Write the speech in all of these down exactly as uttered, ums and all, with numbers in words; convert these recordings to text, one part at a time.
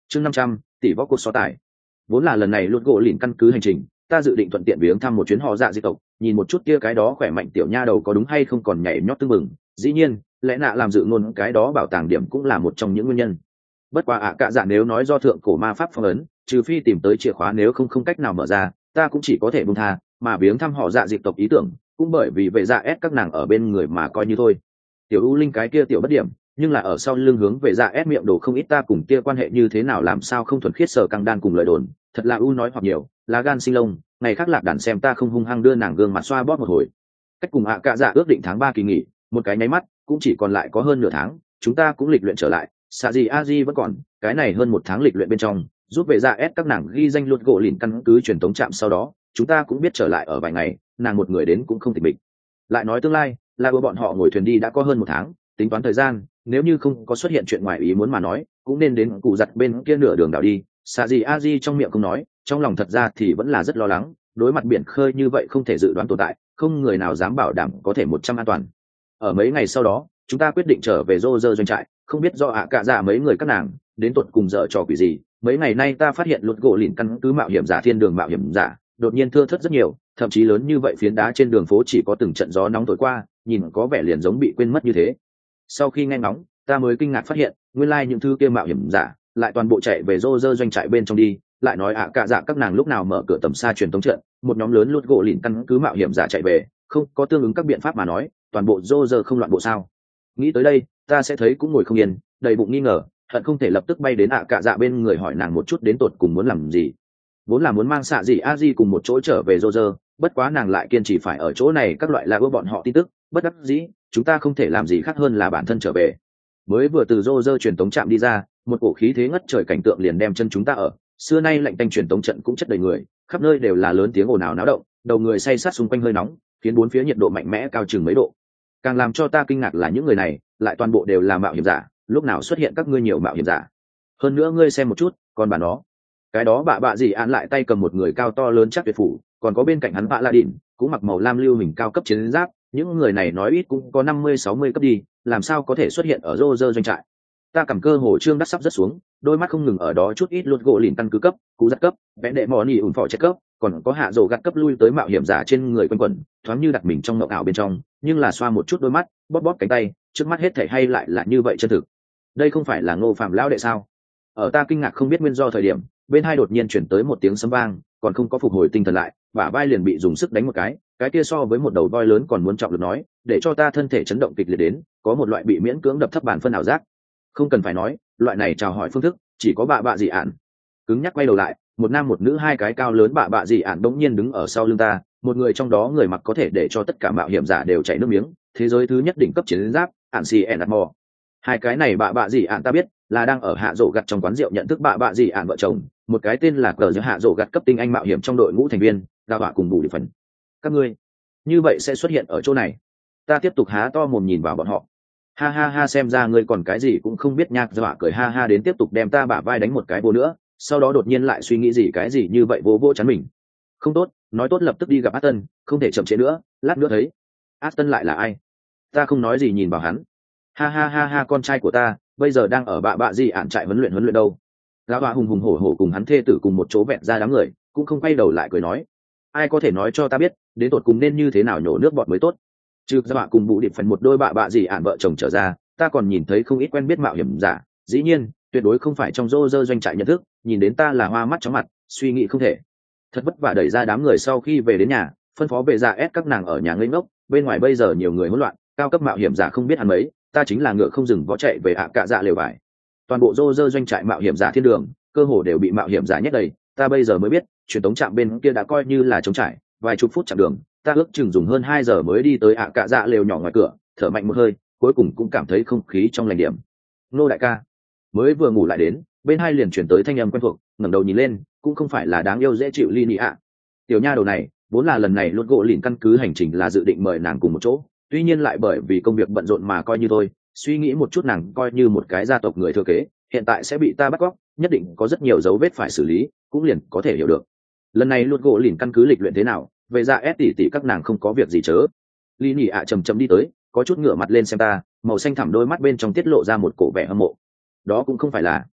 chương năm trăm tỷ võ cuộc so tài. Vốn là lần này lột gỗ lìn căn cứ hành trình, ta dự định thuận tiện viếng thăm một chuyến họ dạ di tộc, nhìn một chút kia cái đó khỏe mạnh tiểu nha đầu có đúng hay không còn nhảy nhót tưng bừng. Dĩ nhiên lẽ nạ làm dự ngôn cái đó bảo tàng điểm cũng là một trong những nguyên nhân. Bất quá ạ cạ dạ nếu nói do thượng cổ ma pháp phong ấn, trừ phi tìm tới chìa khóa, nếu không không cách nào mở ra, ta cũng chỉ có thể buông tha, mà viếng thăm họ dạ di tộc ý tưởng cũng bởi vì vệ dạ ép các nàng ở bên người mà coi như thôi. Tiểu u linh cái kia tiểu bất điểm, nhưng là ở sau lưng hướng về dạ ép miệng đồ không ít, ta cùng kia quan hệ như thế nào làm sao không thuần khiết, sở căng đan cùng lời đồn thật là u nói hoặc nhiều lá gan sinh lông. Ngày khác lạc đàn xem ta không hung hăng đưa nàng gương mặt xoa bóp một hồi. Cách cùng ạ cạ dạ ước định tháng ba kỳ nghỉ, một cái nháy mắt cũng chỉ còn lại có hơn nửa tháng, chúng ta cũng lịch luyện trở lại. Xạ gì a di vẫn còn cái này hơn một tháng lịch luyện bên trong, giúp về dạ ép các nàng ghi danh luật gỗ lìn căn cứ truyền thống chạm. Sau đó chúng ta cũng biết trở lại ở vài ngày, nàng một người đến cũng không tịch mịch. Lại nói tương lai là của bọn họ ngồi thuyền đi đã có hơn một tháng, tính toán thời gian, nếu như không có xuất hiện chuyện ngoài ý muốn mà nói, cũng nên đến cụ giặt bên kia nửa đường đảo đi. Xạ gì a di trong miệng không nói, trong lòng thật ra thì vẫn là rất lo lắng. Đối mặt biển khơi như vậy không thể dự đoán tồn tại, không người nào dám bảo đảm có thể một trăm an toàn. Ở mấy ngày sau đó chúng ta quyết định trở về rô rơ doanh trại, không biết do ạ cạ dạ mấy người các nàng đến tuột cùng dở trò quỷ gì. Mấy ngày nay ta phát hiện luật gỗ lìn căn cứ mạo hiểm giả thiên đường mạo hiểm giả đột nhiên thưa thớt rất nhiều, thậm chí lớn như vậy phiến đá trên đường phố chỉ có từng trận gió nóng thổi qua, nhìn có vẻ liền giống bị quên mất như thế. Sau khi nghe ngóng, ta mới kinh ngạc phát hiện nguyên lai những thứ kia mạo hiểm giả lại toàn bộ chạy về rô rơ doanh trại bên trong đi. Lại nói ạ cạ dạ các nàng lúc nào mở cửa tầm xa truyền tống trận, một nhóm lớn luật gỗ lìn căn cứ mạo hiểm giả chạy về, không có tương ứng các biện pháp mà nói, toàn bộ rô rơ không loạn bộ sao? Nghĩ tới đây ta sẽ thấy cũng ngồi không yên, đầy bụng nghi ngờ, hận không thể lập tức bay đến ạ cạ dạ bên người hỏi nàng một chút đến tột cùng muốn làm gì. Vốn là muốn mang xạ gì a di cùng một chỗ trở về rô rơ, bất quá nàng lại kiên trì phải ở chỗ này các loại là ưa bọn họ tin tức, bất đắc dĩ chúng ta không thể làm gì khác hơn là bản thân trở về. Mới vừa từ rô rơ truyền tống trạm đi ra, một cổ khí thế ngất trời cảnh tượng liền đem chân chúng ta ở xưa nay lạnh tanh truyền tống trận cũng chất đầy người, khắp nơi đều là lớn tiếng ồn ào náo động, đầu người say sát xung quanh hơi nóng, khiến bốn phía nhiệt độ mạnh mẽ cao chừng mấy độ. Càng làm cho ta kinh ngạc là những người này lại toàn bộ đều là mạo hiểm giả, lúc nào xuất hiện các ngươi nhiều mạo hiểm giả? Hơn nữa ngươi xem một chút, còn bà nó cái đó bạ bạ gì án lại tay cầm một người cao to lớn chắc tuyệt phủ, còn có bên cạnh hắn bạ la đỉnh cũng mặc màu lam lưu hình cao cấp chiến giáp, những người này nói ít cũng có năm mươi sáu mươi cấp đi, làm sao có thể xuất hiện ở rô rơ doanh trại? Ta cầm cơ hồ trương đắc sắp rất xuống, đôi mắt không ngừng ở đó chút ít luật gỗ lìn căn cứ cấp, cú giắt cấp, vẽ đệ mò nỉ ủn phò chết cấp, còn có hạ rổ gắt cấp lui tới mạo hiểm giả trên người quanh quẩn, thoáng như đặt mình trong ngộng ảo bên trong, nhưng là xoa một chút đôi mắt, bóp bóp cánh tay, trước mắt hết thảy hay lại là như vậy chân thực. Đây không phải là Ngô Phạm lão đệ sao? Ở ta kinh ngạc không biết nguyên do thời điểm, bên hai đột nhiên chuyển tới một tiếng sấm vang, còn không có phục hồi tinh thần lại, bả vai liền bị dùng sức đánh một cái, cái kia so với một đầu voi lớn còn muốn trọng lực nói, để cho ta thân thể chấn động kịch liệt đến, có một loại bị miễn cưỡng đập thấp bản phân ảo giác. Không cần phải nói, loại này chào hỏi phương thức chỉ có bạ bạ dị ản. Cứng nhắc quay đầu lại, một nam một nữ hai cái cao lớn bạ bạ dị ản đống nhiên đứng ở sau lưng ta, một người trong đó người mặc có thể để cho tất cả mạo hiểm giả đều chảy nước miếng, thế giới thứ nhất đỉnh cấp chiến giáp, ản xì ẻn mò. Hai cái này bạ bạ dị ản ta biết là đang ở hạ rổ gặt trong quán rượu nhận thức bạ bạ dị ản vợ chồng, một cái tên là cờ giữa hạ rổ gặt cấp tinh anh mạo hiểm trong đội ngũ thành viên, gà bạ cùng bù đi phần. Các ngươi như vậy sẽ xuất hiện ở chỗ này? Ta tiếp tục há to mồm nhìn vào bọn họ. Ha ha ha, xem ra ngươi còn cái gì cũng không biết nhạc dọa cười ha ha đến tiếp tục đem ta bả vai đánh một cái vô nữa, sau đó đột nhiên lại suy nghĩ gì cái gì như vậy vô vô chắn mình. Không tốt, nói tốt lập tức đi gặp Aston, không thể chậm trễ nữa, lát nữa thấy. Aston lại là ai? Ta không nói gì nhìn vào hắn. Ha ha ha ha, con trai của ta bây giờ đang ở bạ bạ gì ản trại huấn luyện huấn luyện đâu. Lão bà hùng hùng hổ hổ cùng hắn thê tử cùng một chỗ vẹn ra đám người, cũng không quay đầu lại cười nói, ai có thể nói cho ta biết, đến tột cùng nên như thế nào nhổ nước bọt mới tốt? Trừ ra bạ cùng bụ điệp phần một đôi bạ bạ gì ản vợ chồng trở ra, ta còn nhìn thấy không ít quen biết mạo hiểm giả, dĩ nhiên tuyệt đối không phải trong rô rơ doanh trại nhận thức, nhìn đến ta là hoa mắt chóng mặt, suy nghĩ không thể. Thật vất vả đẩy ra đám người sau khi về đến nhà, phân phó về dạ ép các nàng ở nhà ngây ngốc, bên ngoài bây giờ nhiều người hỗn loạn, cao cấp mạo hiểm giả không biết hắn mấy, ta chính là ngựa không dừng vó chạy về ạ cạ dạ lều vải. Toàn bộ rô rơ doanh trại mạo hiểm giả thiên đường, cơ hồ đều bị mạo hiểm giả nhét đầy, ta bây giờ mới biết, truyền tống trạm bên kia đã coi như là trống trải, vài chục phút chặng đường, ta ước chừng dùng hơn hai giờ mới đi tới ạ cạ dạ lều nhỏ ngoài cửa, thở mạnh một hơi, cuối cùng cũng cảm thấy không khí trong lành điểm. Nô đại ca mới vừa ngủ lại đến, bên hai liền chuyển tới thanh âm quen thuộc, ngẩng đầu nhìn lên, cũng không phải là đáng yêu dễ chịu Ly Nị ạ. Tiểu nha đầu này vốn là lần này luật gỗ lìn căn cứ hành trình là dự định mời nàng cùng một chỗ, tuy nhiên lại bởi vì công việc bận rộn mà coi như thôi, suy nghĩ một chút nàng coi như một cái gia tộc người thừa kế, hiện tại sẽ bị ta bắt cóc, nhất định có rất nhiều dấu vết phải xử lý, cũng liền có thể hiểu được lần này luật gỗ lìn căn cứ lịch luyện thế nào. Về ra ép tỉ tỉ các nàng không có việc gì chớ. Ly Nị ạ chầm chầm đi tới, có chút ngửa mặt lên xem ta, màu xanh thẳm đôi mắt bên trong tiết lộ ra một cổ vẻ hâm mộ. Đó cũng không phải là.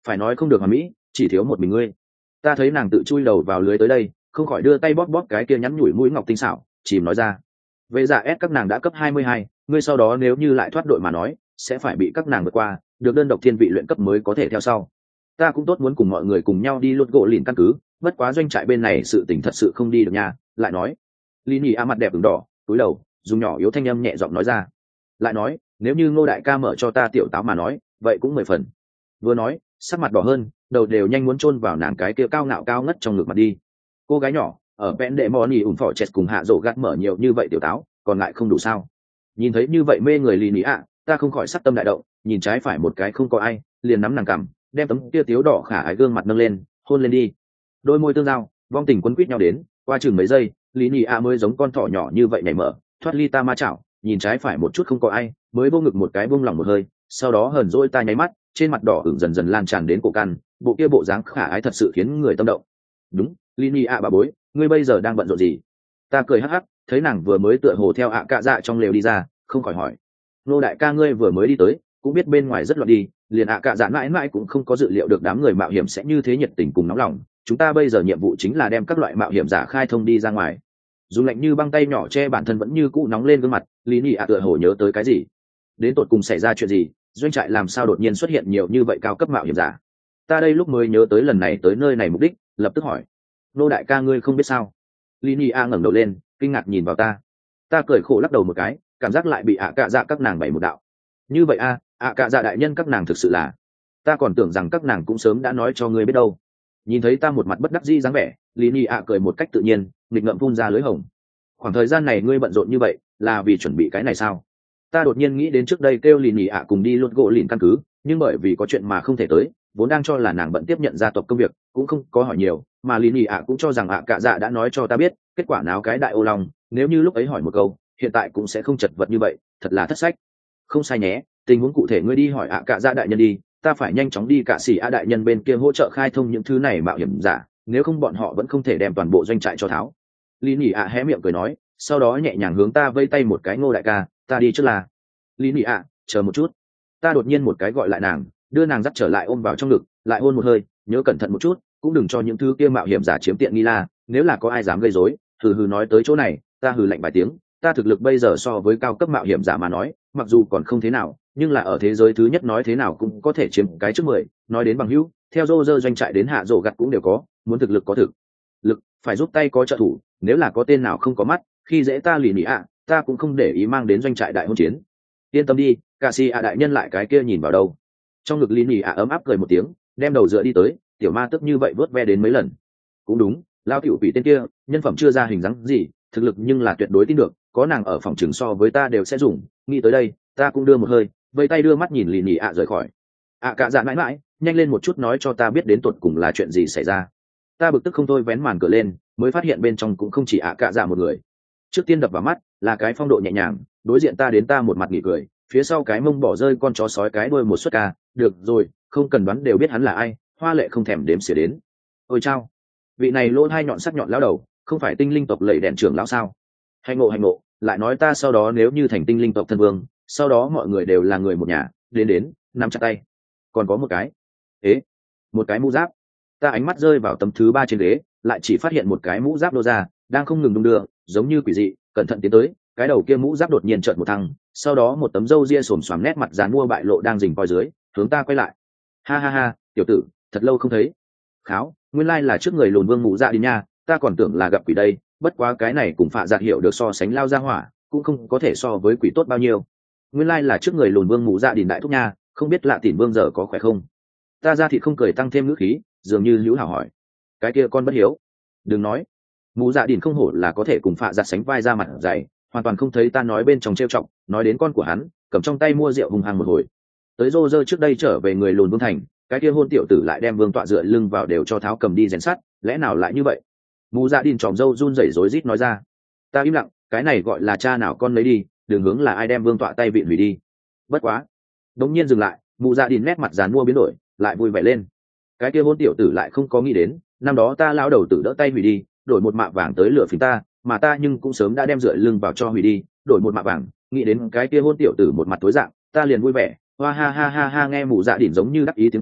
phải nói không được hoàn mỹ, chỉ thiếu một mình ngươi. Ta thấy nàng tự chui đầu vào lưới tới đây, không khỏi đưa tay bóp bóp cái kia nhắn nhủi mũi ngọc tinh xảo, chìm nói ra. Về giả S các nàng đã cấp hai mươi hai, ngươi sau đó nếu như lại thoát đội mà nói, sẽ phải bị các nàng vượt qua, được đơn độc thiên vị luyện cấp mới có thể theo sau. Ta cũng tốt muốn cùng mọi người cùng nhau đi lột gỗ lìn căn cứ, bất quá doanh trại bên này sự tình thật sự không đi được nha. Lại nói, Lini A mặt đẹp ửng đỏ, cúi đầu, dùng nhỏ yếu thanh âm nhẹ giọng nói ra. Lại nói, nếu như Ngô đại ca mở cho ta tiểu táo mà nói, vậy cũng mười phần. Vừa nói, sắc mặt đỏ hơn, đầu đều nhanh muốn chôn vào nàng cái kia cao ngạo cao ngất trong ngực mặt đi. Cô gái nhỏ, ở vẽn đệ mò nỉ ủn phỏ chẹt cùng hạ rổ gắt mở nhiều như vậy tiểu táo, còn lại không đủ sao? Nhìn thấy như vậy mê người Lini A, ta không khỏi sắc tâm đại động, nhìn trái phải một cái không có ai, liền nắm nàng cằm, đem tấm kia tiếu đỏ khả ái gương mặt nâng lên, hôn lên đi. Đôi môi tương giao, vong tình quấn quýt nhau đến, qua chừng mấy giây, lý nhị a mới giống con thỏ nhỏ như vậy nhảy mở, thoát ly ta ma chảo, nhìn trái phải một chút không có ai, mới vô ngực một cái buông lỏng một hơi, sau đó hờn dỗi ta nháy mắt, trên mặt đỏ ửng dần dần lan tràn đến cổ căn, bộ kia bộ dáng khả ái thật sự khiến người tâm động. Đúng, lý nhị a bà bối, ngươi bây giờ đang bận rộn gì? Ta cười hắc hắc, thấy nàng vừa mới tựa hồ theo ạ cạ dạ trong lều đi ra, không khỏi hỏi. Nô đại ca ngươi vừa mới đi tới, cũng biết bên ngoài rất loạn đi, liền ạ cạ dạ mãi mãi cũng không có dự liệu được đám người mạo hiểm sẽ như thế nhiệt tình cùng nóng lòng. Chúng ta bây giờ nhiệm vụ chính là đem các loại mạo hiểm giả khai thông đi ra ngoài. Dùng lạnh như băng tay nhỏ che bản thân vẫn như cũ nóng lên gương mặt, lý nhị ạ tựa hồ nhớ tới cái gì. Đến tột cùng xảy ra chuyện gì, doanh trại làm sao đột nhiên xuất hiện nhiều như vậy cao cấp mạo hiểm giả? Ta đây lúc mới nhớ tới lần này tới nơi này mục đích, lập tức hỏi. Nô đại ca ngươi không biết sao? Lý nhị ạ ngẩng đầu lên, kinh ngạc nhìn vào ta. Ta cười khổ lắc đầu một cái, cảm giác lại bị ạ cạ dạ các nàng bày một đạo. Như vậy a, ạ cạ dạ đại nhân các nàng thực sự là, ta còn tưởng rằng các nàng cũng sớm đã nói cho ngươi biết đâu. Nhìn thấy ta một mặt bất đắc dĩ dáng vẻ, lý nhị ạ cười một cách tự nhiên, nghịch ngợm phun ra lưới hồng. Khoảng thời gian này ngươi bận rộn như vậy, là vì chuẩn bị cái này sao? Ta đột nhiên nghĩ đến trước đây kêu lý nhị ạ cùng đi lột gỗ lìn căn cứ, nhưng bởi vì có chuyện mà không thể tới, vốn đang cho là nàng bận tiếp nhận gia tộc công việc, cũng không có hỏi nhiều, mà lý nhị ạ cũng cho rằng ạ cạ dạ đã nói cho ta biết, kết quả náo cái đại ô long, nếu như lúc ấy hỏi một câu, hiện tại cũng sẽ không chật vật như vậy, thật là thất sách. Không sai nhé, tình huống cụ thể ngươi đi hỏi ạ cạ dạ đại nhân đi, ta phải nhanh chóng đi cả xỉ a đại nhân bên kia hỗ trợ khai thông những thứ này mạo hiểm giả, nếu không bọn họ vẫn không thể đem toàn bộ doanh trại cho tháo. Lý nhị ạ hé miệng cười nói, sau đó nhẹ nhàng hướng ta vây tay một cái. Ngô đại ca, ta đi trước là. Lý nhị ạ, chờ một chút. Ta đột nhiên một cái gọi lại nàng, đưa nàng dắt trở lại ôm vào trong ngực, lại hôn một hơi, nhớ cẩn thận một chút, cũng đừng cho những thứ kia mạo hiểm giả chiếm tiện nghi la, nếu là có ai dám gây rối, hừ hừ nói tới chỗ này, ta hừ lạnh vài tiếng, ta thực lực bây giờ so với cao cấp mạo hiểm giả mà nói, mặc dù còn không thế nào, nhưng là ở thế giới thứ nhất nói thế nào cũng có thể chiếm cái trước mười. Nói đến bằng hữu, theo rô rơ doanh trại đến hạ rổ gặt cũng đều có, muốn thực lực có thực lực, phải giúp tay có trợ thủ, nếu là có tên nào không có mắt, khi dễ ta lì nỉ ạ, ta cũng không để ý mang đến doanh trại đại hôn chiến. Yên tâm đi, ca si ạ đại nhân lại cái kia nhìn vào đâu. Trong ngực lì nỉ ạ ấm áp cười một tiếng, đem đầu dựa đi tới, tiểu ma tức như vậy vớt ve đến mấy lần. Cũng đúng, lao tiểu quỷ tên kia, nhân phẩm chưa ra hình dáng gì, thực lực nhưng là tuyệt đối tin được, có nàng ở phòng trường so với ta đều sẽ dùng. Nghĩ tới đây, ta cũng đưa một hơi, vây tay đưa mắt nhìn lì nỉ ạ rời khỏi. ạ cạ dạ mãi mãi, nhanh lên một chút nói cho ta biết đến tột cùng là chuyện gì xảy ra. Ta bực tức không thôi vén màn cửa lên, mới phát hiện bên trong cũng không chỉ ạ cạ dạ một người. Trước tiên đập vào mắt là cái phong độ nhẹ nhàng, đối diện ta đến ta một mặt nghỉ cười, phía sau cái mông bỏ rơi con chó sói cái đuôi một suất ca. Được rồi, không cần đoán đều biết hắn là ai, hoa lệ không thèm đếm xỉa đến. Ôi chao, vị này lỗ hai nhọn sắc nhọn lão đầu, không phải tinh linh tộc lầy đèn trưởng lão sao? Hành ngộ hành ngộ, lại nói ta sau đó nếu như thành tinh linh tộc thân vương, sau đó mọi người đều là người một nhà, đến đến nắm chặt tay. Còn có một cái, ế, một cái mũ giáp. Ta ánh mắt rơi vào tấm thứ ba trên ghế, lại chỉ phát hiện một cái mũ giáp đô ra, đang không ngừng đung đưa, giống như quỷ dị. Cẩn thận tiến tới, cái đầu kia mũ giáp đột nhiên trợn một thằng, sau đó một tấm râu ria xồm xoàm nét mặt dàn mua bại lộ đang rình coi dưới, hướng ta quay lại. Ha ha ha, tiểu tử, thật lâu không thấy. Kháo, nguyên lai là trước người lùn vương mũ dạ đi nha, ta còn tưởng là gặp quỷ đây, bất quá cái này cùng phạ giạt hiểu được so sánh lao ra hỏa, cũng không có thể so với quỷ tốt bao nhiêu. Nguyên lai là trước người lùn vương mũ dạ đình đại thúc nha, không biết lạ tỉn vương giờ có khỏe không? Ta ra thì không cười tăng thêm ngữ khí, dường như hữu hảo hỏi. Cái kia con bất hiếu. Đừng nói. Mũ dạ đình không hổ là có thể cùng phạ giạt sánh vai ra mặt dày, hoàn toàn không thấy ta nói bên trong trêu trọng, nói đến con của hắn, cầm trong tay mua rượu hùng hàng một hồi. Tới rô rơ trước đây trở về người lùn vương thành, cái kia hôn tiểu tử lại đem vương tọa dựa lưng vào đều cho tháo cầm đi rèn sắt, lẽ nào lại như vậy? Mù dạ đình tròm râu run rẩy rối rít nói ra. Ta im lặng, cái này gọi là cha nào con lấy đi, đường hướng là ai đem vương tọa tay vịn hủy đi. Bất quá, đống nhiên dừng lại, mù dạ đình nét mặt dàn mua biến đổi, lại vui vẻ lên. Cái kia hôn tiểu tử lại không có nghĩ đến, năm đó ta lão đầu tử đỡ tay hủy đi, đổi một mạ vàng tới lửa phình ta, mà ta nhưng cũng sớm đã đem dựa lưng vào cho hủy đi, đổi một mạ vàng, nghĩ đến cái kia hôn tiểu tử một mặt tối dạng, ta liền vui vẻ, hoa ha ha ha ha. Nghe mù dạ đình giống như đắc ý tiếng cười,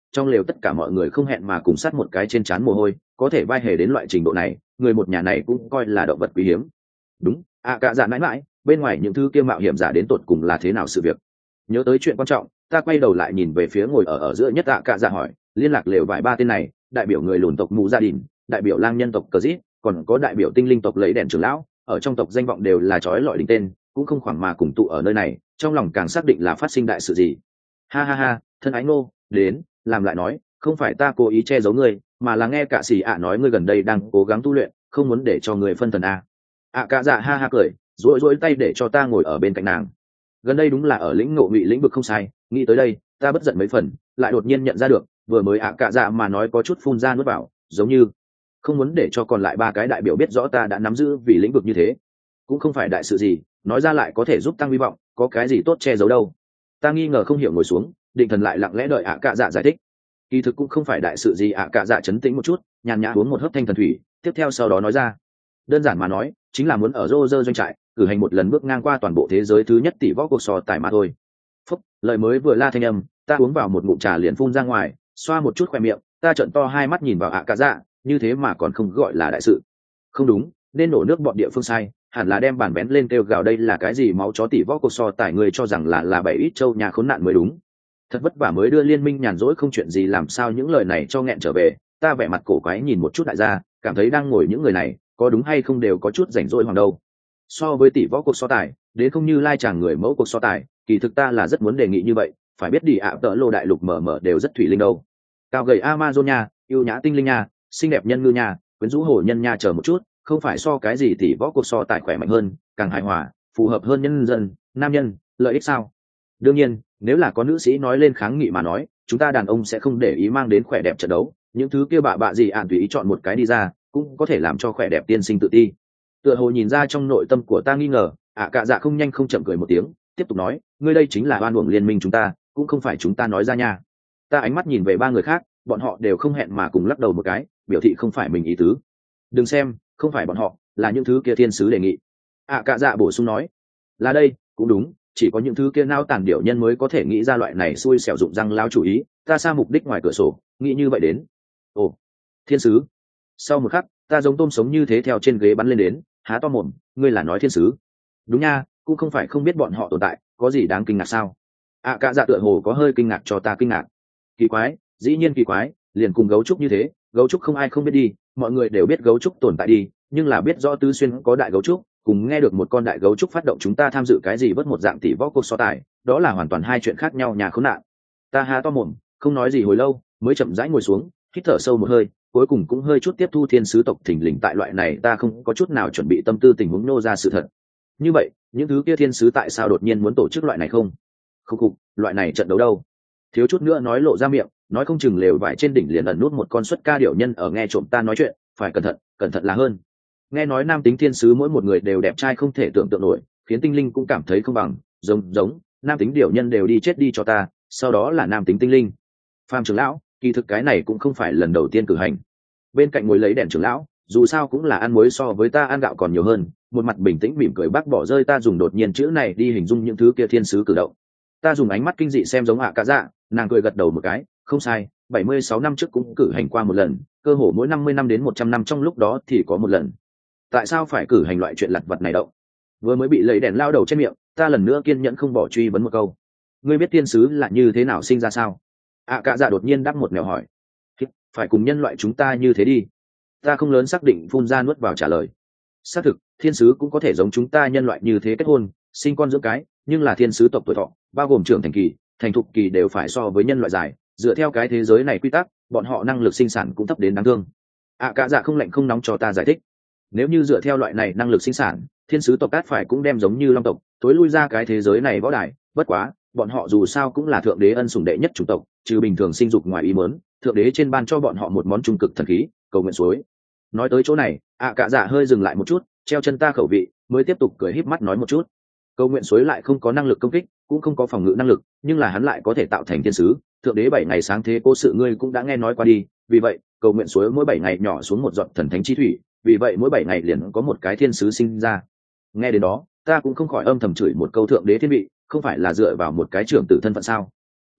trong lều tất cả mọi người không hẹn mà cùng sát một cái trên trán mồ hôi, có thể vai hề đến loại trình độ này, người một nhà này cũng coi là động vật quý hiếm. Đúng, ạ cạ dạ mãi mãi, bên ngoài những thứ kia mạo hiểm giả đến tột cùng là thế nào sự việc? Nhớ tới chuyện quan trọng, ta quay đầu lại nhìn về phía ngồi ở ở giữa nhất ạ cạ dạ hỏi, liên lạc lều vài ba tên này, đại biểu người lùn tộc mù gia đình, đại biểu lang nhân tộc cờ dít, còn có đại biểu tinh linh tộc lấy đèn trưởng lão, ở trong tộc danh vọng đều là chói lọi đỉnh tên, cũng không khoảng mà cùng tụ ở nơi này, trong lòng càng xác định là phát sinh đại sự gì. Ha ha ha, thân ái ngô, đến, làm lại nói, không phải ta cố ý che giấu ngươi, mà là nghe cả xì ạ nói ngươi gần đây đang cố gắng tu luyện, không muốn để cho người phân thần a. ạ cạ dạ ha ha cười, duỗi duỗi tay để cho ta ngồi ở bên cạnh nàng. Gần đây đúng là ở lĩnh ngộ ngụy lĩnh vực không sai, nghĩ tới đây, ta bất giận mấy phần, lại đột nhiên nhận ra được, vừa mới ạ cạ dạ mà nói có chút phun ra nuốt vào, giống như không muốn để cho còn lại ba cái đại biểu biết rõ ta đã nắm giữ vì lĩnh vực như thế, cũng không phải đại sự gì, nói ra lại có thể giúp tăng hy vọng, có cái gì tốt che giấu đâu. Ta nghi ngờ không hiểu ngồi xuống, định thần lại lặng lẽ đợi ạ cạ dạ giải thích. Kỳ thực cũng không phải đại sự gì, ạ cạ dạ trấn tĩnh một chút, nhàn nhã uống một hớp thanh thần thủy, tiếp theo sau đó nói ra, đơn giản mà nói chính là muốn ở rô rơ doanh trại cử hành một lần bước ngang qua toàn bộ thế giới thứ nhất tỷ võ cuộc so tài mà thôi. Phúc, lời mới vừa la thanh âm, ta uống vào một ngụm trà liền phun ra ngoài, xoa một chút khoe miệng, ta trợn to hai mắt nhìn vào ạ cạ dạ, như thế mà còn không gọi là đại sự. Không đúng, nên nổ nước bọn địa phương sai, hẳn là đem bàn bén lên kêu gào đây là cái gì máu chó tỷ võ cuộc so tài, người cho rằng là là bảy ít châu nhà khốn nạn mới đúng. Thật vất vả mới đưa liên minh nhàn rỗi không chuyện gì làm sao những lời này cho nghẹn trở về. Ta vẻ mặt cổ quái nhìn một chút đại gia, cảm thấy đang ngồi những người này có đúng hay không đều có chút rảnh rỗi hoàng đâu. So với tỷ võ cuộc so tài đến không như lai chàng người mẫu cuộc so tài, kỳ thực ta là rất muốn đề nghị như vậy, phải biết đi ạ tợ lô đại lục mở mở đều rất thủy linh đâu. Cao gầy Amazon nha, yêu nhã tinh linh nha, xinh đẹp nhân ngư nha, quyến rũ hồ nhân nha, chờ một chút, không phải so cái gì tỷ võ cuộc so tài khỏe mạnh hơn, càng hài hòa, phù hợp hơn nhân dân, nam nhân, lợi ích sao? Đương nhiên, nếu là có nữ sĩ nói lên kháng nghị mà nói, chúng ta đàn ông sẽ không để ý mang đến khỏe đẹp trận đấu, những thứ kia bạ bạ gì ạn tùy ý chọn một cái đi ra, cũng có thể làm cho khỏe đẹp tiên sinh tự ti. Tựa hồ nhìn ra trong nội tâm của ta nghi ngờ, ạ cạ dạ không nhanh không chậm cười một tiếng, tiếp tục nói, ngươi đây chính là oan uổng liên minh chúng ta, cũng không phải chúng ta nói ra nha. Ta ánh mắt nhìn về ba người khác, bọn họ đều không hẹn mà cùng lắc đầu một cái, biểu thị không phải mình ý tứ. Đừng xem, không phải bọn họ, là những thứ kia thiên sứ đề nghị. ạ cạ dạ bổ sung nói, là đây, cũng đúng, chỉ có những thứ kia nao tàn điểu nhân mới có thể nghĩ ra loại này xui xẻo dụng răng lao chủ ý, ta xa mục đích ngoài cửa sổ, nghĩ như vậy đến. Ồ, thiên sứ. Sau một khắc, ta giống tôm sống như thế theo trên ghế bắn lên đến, há to mồm, ngươi là nói thiên sứ? Đúng nha, cũng không phải không biết bọn họ tồn tại, có gì đáng kinh ngạc sao? ạ cạ dạ tựa hồ có hơi kinh ngạc cho ta kinh ngạc. Kỳ quái, dĩ nhiên kỳ quái, liền cùng gấu trúc như thế, gấu trúc không ai không biết đi, mọi người đều biết gấu trúc tồn tại đi, nhưng là biết rõ Tứ Xuyên có đại gấu trúc, cùng nghe được một con đại gấu trúc phát động chúng ta tham dự cái gì vớt một dạng tỷ võ cuộc so tài, đó là hoàn toàn hai chuyện khác nhau nhà khốn nạn. Ta há to mồm, không nói gì hồi lâu, mới chậm rãi ngồi xuống, hít thở sâu một hơi, cuối cùng cũng hơi chút tiếp thu thiên sứ tộc thình lình tại loại này ta không có chút nào chuẩn bị tâm tư tình huống nô ra sự thật. Như vậy, những thứ kia thiên sứ tại sao đột nhiên muốn tổ chức loại này không? Không cục, loại này trận đấu đâu? Thiếu chút nữa nói lộ ra miệng, nói không chừng lều vải trên đỉnh liền ẩn nút một con xuất ca điểu nhân ở nghe trộm ta nói chuyện, phải cẩn thận, cẩn thận là hơn. Nghe nói nam tính thiên sứ mỗi một người đều đẹp trai không thể tưởng tượng nổi, khiến tinh linh cũng cảm thấy không bằng, giống giống, nam tính điểu nhân đều đi chết đi cho ta, sau đó là nam tính tinh linh. Phàm trưởng lão, kỳ thực cái này cũng không phải lần đầu tiên cử hành. Bên cạnh ngồi lấy đèn trưởng lão, dù sao cũng là ăn muối so với ta ăn gạo còn nhiều hơn, một mặt bình tĩnh mỉm cười bác bỏ rơi ta dùng đột nhiên chữ này đi hình dung những thứ kia thiên sứ cử động. Ta dùng ánh mắt kinh dị xem giống ạ cả dạ, nàng cười gật đầu một cái, không sai, bảy mươi sáu năm trước cũng cử hành qua một lần, cơ hồ mỗi năm mươi năm đến một trăm năm trong lúc đó thì có một lần. Tại sao phải cử hành loại chuyện lặt vặt này đâu? Vừa mới bị lấy đèn lao đầu trên miệng, ta lần nữa kiên nhẫn không bỏ truy vấn một câu. Ngươi biết thiên sứ là như thế nào sinh ra sao? ạ cả dạ đột nhiên đáp một mèo hỏi. Phải cùng nhân loại chúng ta như thế đi. Ta không lớn xác định phun ra nuốt vào trả lời. Xác thực, thiên sứ cũng có thể giống chúng ta nhân loại như thế kết hôn, sinh con dưỡng cái, nhưng là thiên sứ tộc tuổi thọ, bao gồm trưởng thành kỳ, thành thục kỳ đều phải so với nhân loại dài, dựa theo cái thế giới này quy tắc, bọn họ năng lực sinh sản cũng thấp đến đáng thương. ạ cả dạ không lạnh không nóng cho ta giải thích. Nếu như dựa theo loại này năng lực sinh sản, thiên sứ tộc cát phải cũng đem giống như long tộc, tối lui ra cái thế giới này võ đài, bất quá, bọn họ dù sao cũng là thượng đế ân sủng đệ nhất chủng tộc, trừ bình thường sinh dục ngoài ý muốn, thượng đế trên ban cho bọn họ một món trung cực thần khí, cầu nguyện suối. Nói tới chỗ này, ạ cả dạ hơi dừng lại một chút, treo chân ta khẩu vị, mới tiếp tục cười híp mắt nói một chút. Cầu nguyện suối lại không có năng lực công kích, cũng không có phòng ngự năng lực, nhưng là hắn lại có thể tạo thành thiên sứ, thượng đế bảy ngày sáng thế cố sự ngươi cũng đã nghe nói qua đi, vì vậy, cầu nguyện suối mỗi bảy ngày nhỏ xuống một giọt thần thánh chi thủy, vì vậy mỗi bảy ngày liền có một cái thiên sứ sinh ra. Nghe đến đó, ta cũng không khỏi âm thầm chửi một câu thượng đế thiên vị, không phải là dựa vào một cái trưởng tử thân phận sao?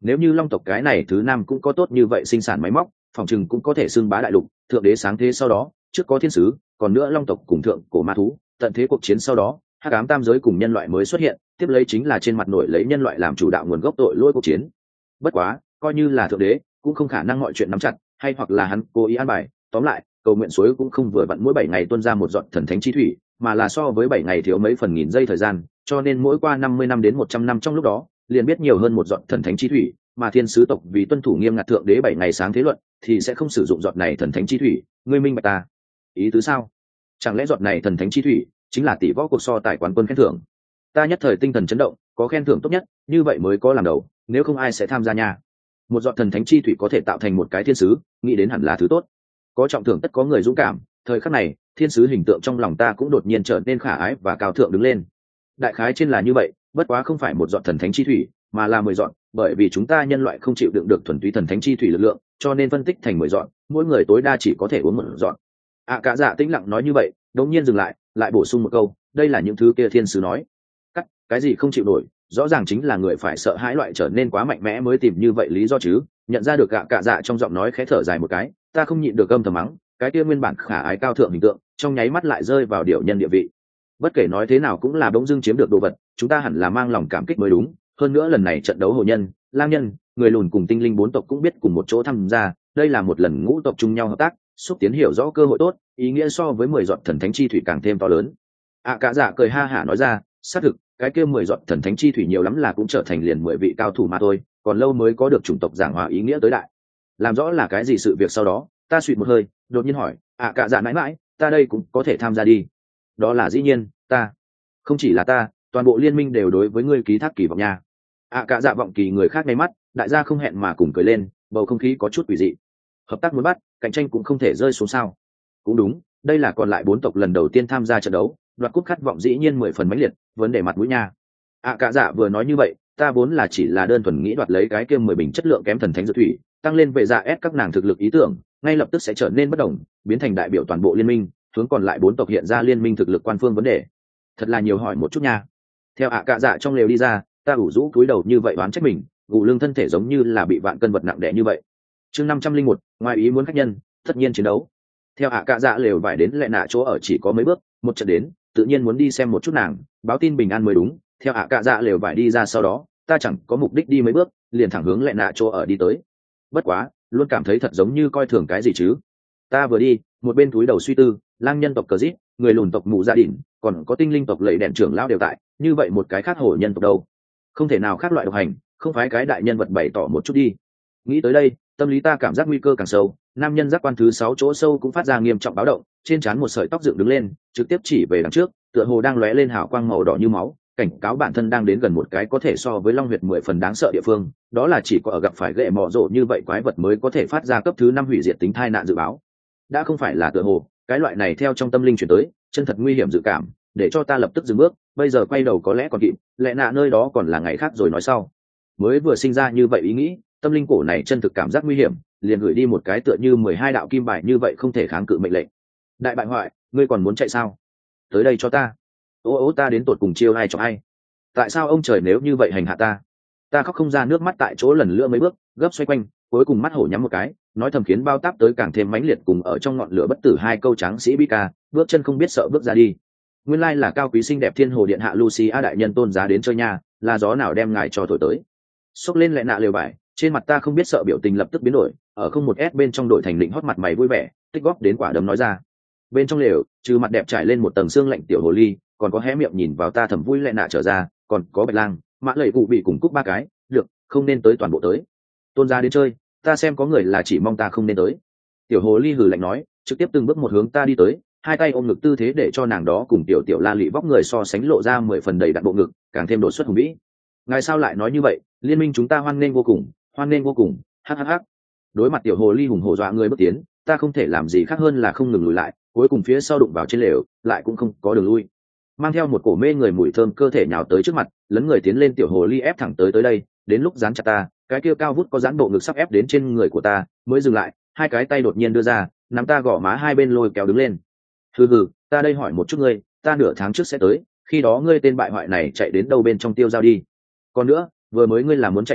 nếu như long tộc cái này thứ năm cũng có tốt như vậy sinh sản máy móc, phòng chừng cũng có thể xưng bá đại lục. Thượng đế sáng thế sau đó, trước có thiên sứ, còn nữa long tộc cùng thượng cổ ma thú, tận thế cuộc chiến sau đó, hắc ám tam giới cùng nhân loại mới xuất hiện, tiếp lấy chính là trên mặt nổi lấy nhân loại làm chủ đạo nguồn gốc tội lỗi cuộc chiến. Bất quá, coi như là thượng đế, cũng không khả năng mọi chuyện nắm chặt, hay hoặc là hắn cố ý an bài. Tóm lại, cầu nguyện suối cũng không vừa vặn mỗi bảy ngày tuôn ra một giọt thần thánh chi thủy, mà là so với bảy ngày thiếu mấy phần nghìn giây thời gian, cho nên mỗi qua năm mươi năm đến một trăm năm trong lúc đó, liền biết nhiều hơn một giọt thần thánh chi thủy, mà thiên sứ tộc vì tuân thủ nghiêm ngặt thượng đế bảy ngày sáng thế luận, thì sẽ không sử dụng giọt này thần thánh chi thủy. Ngươi minh bạch ta ý tứ sao? Chẳng lẽ giọt này thần thánh chi thủy chính là tỷ võ cuộc so tài quán quân khen thưởng? Ta nhất thời tinh thần chấn động, có khen thưởng tốt nhất, như vậy mới có làm đầu, nếu không ai sẽ tham gia nha. Một giọt thần thánh chi thủy có thể tạo thành một cái thiên sứ, nghĩ đến hẳn là thứ tốt. Có trọng thưởng tất có người dũng cảm, thời khắc này, thiên sứ hình tượng trong lòng ta cũng đột nhiên trở nên khả ái và cao thượng đứng lên. Đại khái trên là như vậy, bất quá không phải một giọt thần thánh chi thủy, mà là mười giọt, bởi vì chúng ta nhân loại không chịu đựng được thuần túy thần thánh chi thủy lực lượng, cho nên phân tích thành mười giọt, mỗi người tối đa chỉ có thể uống một giọt. À cả dạ tĩnh lặng nói như vậy, đột nhiên dừng lại, lại bổ sung một câu, đây là những thứ kia thiên sứ nói. Cắt, cái gì không chịu nổi, rõ ràng chính là người phải sợ hãi loại trở nên quá mạnh mẽ mới tìm như vậy lý do chứ. Nhận ra được gạ cả dạ trong giọng nói khẽ thở dài một cái, ta không nhịn được âm thầm mắng, cái kia nguyên bản khả ái cao thượng hình tượng, trong nháy mắt lại rơi vào điều nhân địa vị. Bất kể nói thế nào cũng là bỗng dưng chiếm được đồ vật, chúng ta hẳn là mang lòng cảm kích mới đúng. Hơn nữa lần này trận đấu hồ nhân, lang nhân, người lùn cùng tinh linh bốn tộc cũng biết cùng một chỗ tham gia, đây là một lần ngũ tộc chung nhau hợp tác, xúc tiến hiểu rõ cơ hội tốt, ý nghĩa so với mười giọt thần thánh chi thủy càng thêm to lớn. À cả dạ cười ha hả nói ra, xác thực, cái kia mười giọt thần thánh chi thủy nhiều lắm là cũng trở thành liền mười vị cao thủ mà thôi, còn lâu mới có được chủng tộc giảng hòa ý nghĩa tới đại. Làm rõ là cái gì sự việc sau đó, ta suýt một hơi, đột nhiên hỏi, à cả dạ mãi mãi, ta đây cũng có thể tham gia đi? Đó là dĩ nhiên, ta, không chỉ là ta, toàn bộ liên minh đều đối với ngươi ký thác kỳ vọng nha. À cả dạ vọng kỳ người khác ngay mắt, đại gia không hẹn mà cùng cười lên, bầu không khí có chút quỷ dị. Hợp tác muốn bắt, cạnh tranh cũng không thể rơi xuống sao? Cũng đúng, đây là còn lại bốn tộc lần đầu tiên tham gia trận đấu, đoạt cúp khát vọng dĩ nhiên mười phần mãnh liệt, vấn đề mặt mũi nha. À cả dạ vừa nói như vậy, ta vốn là chỉ là đơn thuần nghĩ đoạt lấy cái kia mười bình chất lượng kém thần thánh dược thủy, tăng lên vệ dạ ép các nàng thực lực ý tưởng, ngay lập tức sẽ trở nên bất đồng, biến thành đại biểu toàn bộ liên minh, hướng còn lại bốn tộc hiện ra liên minh thực lực quan phương vấn đề. Thật là nhiều hỏi một chút nha. Theo ạ à cạ dạ trong lều đi ra, ta ủ rũ cúi đầu như vậy đoán trách mình, gù lưng thân thể giống như là bị vạn cân vật nặng đè như vậy. Chương năm trăm linh một, ngoài ý muốn khách nhân, tất nhiên chiến đấu. Theo ạ à cạ dạ lều vải đến lệ nạ chỗ ở chỉ có mấy bước, một trận đến, tự nhiên muốn đi xem một chút nàng, báo tin bình an mới đúng. Theo ạ à cạ dạ lều vải đi ra sau đó, ta chẳng có mục đích đi mấy bước, liền thẳng hướng lệ nạ chỗ ở đi tới. Bất quá, luôn cảm thấy thật giống như coi thường cái gì chứ. Ta vừa đi, một bên túi đầu suy tư, lang nhân tộc cờ dít, người lùn tộc mù gia đình, còn có tinh linh tộc lầy đèn trưởng lão đều tại, như vậy một cái khác hổ nhân tộc đâu, không thể nào khác loại độc hành, không phải cái đại nhân vật bày tỏ một chút đi. Nghĩ tới đây, tâm lý ta cảm giác nguy cơ càng sâu, nam nhân giác quan thứ sáu chỗ sâu cũng phát ra nghiêm trọng báo động, trên trán một sợi tóc dựng đứng lên, trực tiếp chỉ về đằng trước, tựa hồ đang lóe lên hào quang màu đỏ như máu, cảnh cáo bản thân đang đến gần một cái có thể so với long huyệt mười phần đáng sợ địa phương, đó là chỉ có ở gặp phải ghệ mọ rộ như vậy quái vật mới có thể phát ra cấp thứ năm hủy diệt tính thai nạn dự báo. Đã không phải là tựa hồ, cái loại này theo trong tâm linh chuyển tới, chân thật nguy hiểm dự cảm, để cho ta lập tức dừng bước, bây giờ quay đầu có lẽ còn kịp, lẽ nạ nơi đó còn là ngày khác rồi nói sau. Mới vừa sinh ra như vậy ý nghĩ, tâm linh cổ này chân thực cảm giác nguy hiểm, liền gửi đi một cái tựa như mười hai đạo kim bài như vậy không thể kháng cự mệnh lệnh. Đại bại hoại, ngươi còn muốn chạy sao? Tới đây cho ta. Ô ô ta đến tột cùng chiêu ai cho ai? Tại sao ông trời nếu như vậy hành hạ ta? Ta khóc không ra nước mắt tại chỗ lần lnữa mấy bước, gấp xoay quanh, cuối cùng mắt hổ nhắm một cái, nói thầm khiến bao táp tới càng thêm mãnh liệt cùng ở trong ngọn lửa bất tử hai câu tráng sĩ Bika, bước chân không biết sợ bước ra đi. Nguyên lai là cao quý xinh đẹp thiên hồ điện hạ Lucy a đại nhân tôn giá đến chơi nha, là gió nào đem ngài cho thổi tới. Xốc lên lại nạ lều vải, trên mặt ta không biết sợ biểu tình lập tức biến đổi, ở không một s bên trong đội thành định hót mặt mày vui vẻ, tích góp đến quả đấm nói ra. Bên trong lều, trừ mặt đẹp trải lên một tầng xương lạnh tiểu hồ ly, còn có hé miệng nhìn vào ta thầm vui lại nạ trở ra, còn có bạch lang, mã lầy cụ bị cùng cúc ba cái, được, không nên tới toàn bộ tới. Tôn giá đến chơi, ta xem có người là chỉ mong ta không nên tới. Tiểu hồ ly hừ lạnh nói, trực tiếp từng bước một hướng ta đi tới, hai tay ôm ngực tư thế để cho nàng đó cùng tiểu tiểu la lị vóc người so sánh lộ ra mười phần đầy đặn bộ ngực, càng thêm đột xuất hùng vĩ. Ngài sao lại nói như vậy? Liên minh chúng ta hoan nghênh vô cùng, hoan nghênh vô cùng, hắc hắc hắc. Đối mặt tiểu hồ ly hùng hổ dọa người bước tiến, ta không thể làm gì khác hơn là không ngừng lùi lại, cuối cùng phía sau đụng vào trên lều, lại cũng không có đường lui. Mang theo một cổ mê người mùi thơm cơ thể nhào tới trước mặt, lấn người tiến lên tiểu hồ ly ép thẳng tới tới đây, đến lúc dán chặt ta, cái kia cao vút có dán bộ ngực sắp ép đến trên người của ta, mới dừng lại, hai cái tay đột nhiên đưa ra, nắm ta gõ má hai bên lôi kéo đứng lên. Hừ hừ, ta đây hỏi một chút ngươi, ta nửa tháng trước sẽ tới, khi đó ngươi tên bại hoại này chạy đến đâu bên trong tiêu giao đi. Còn nữa, vừa mới ngươi là muốn chạy đi,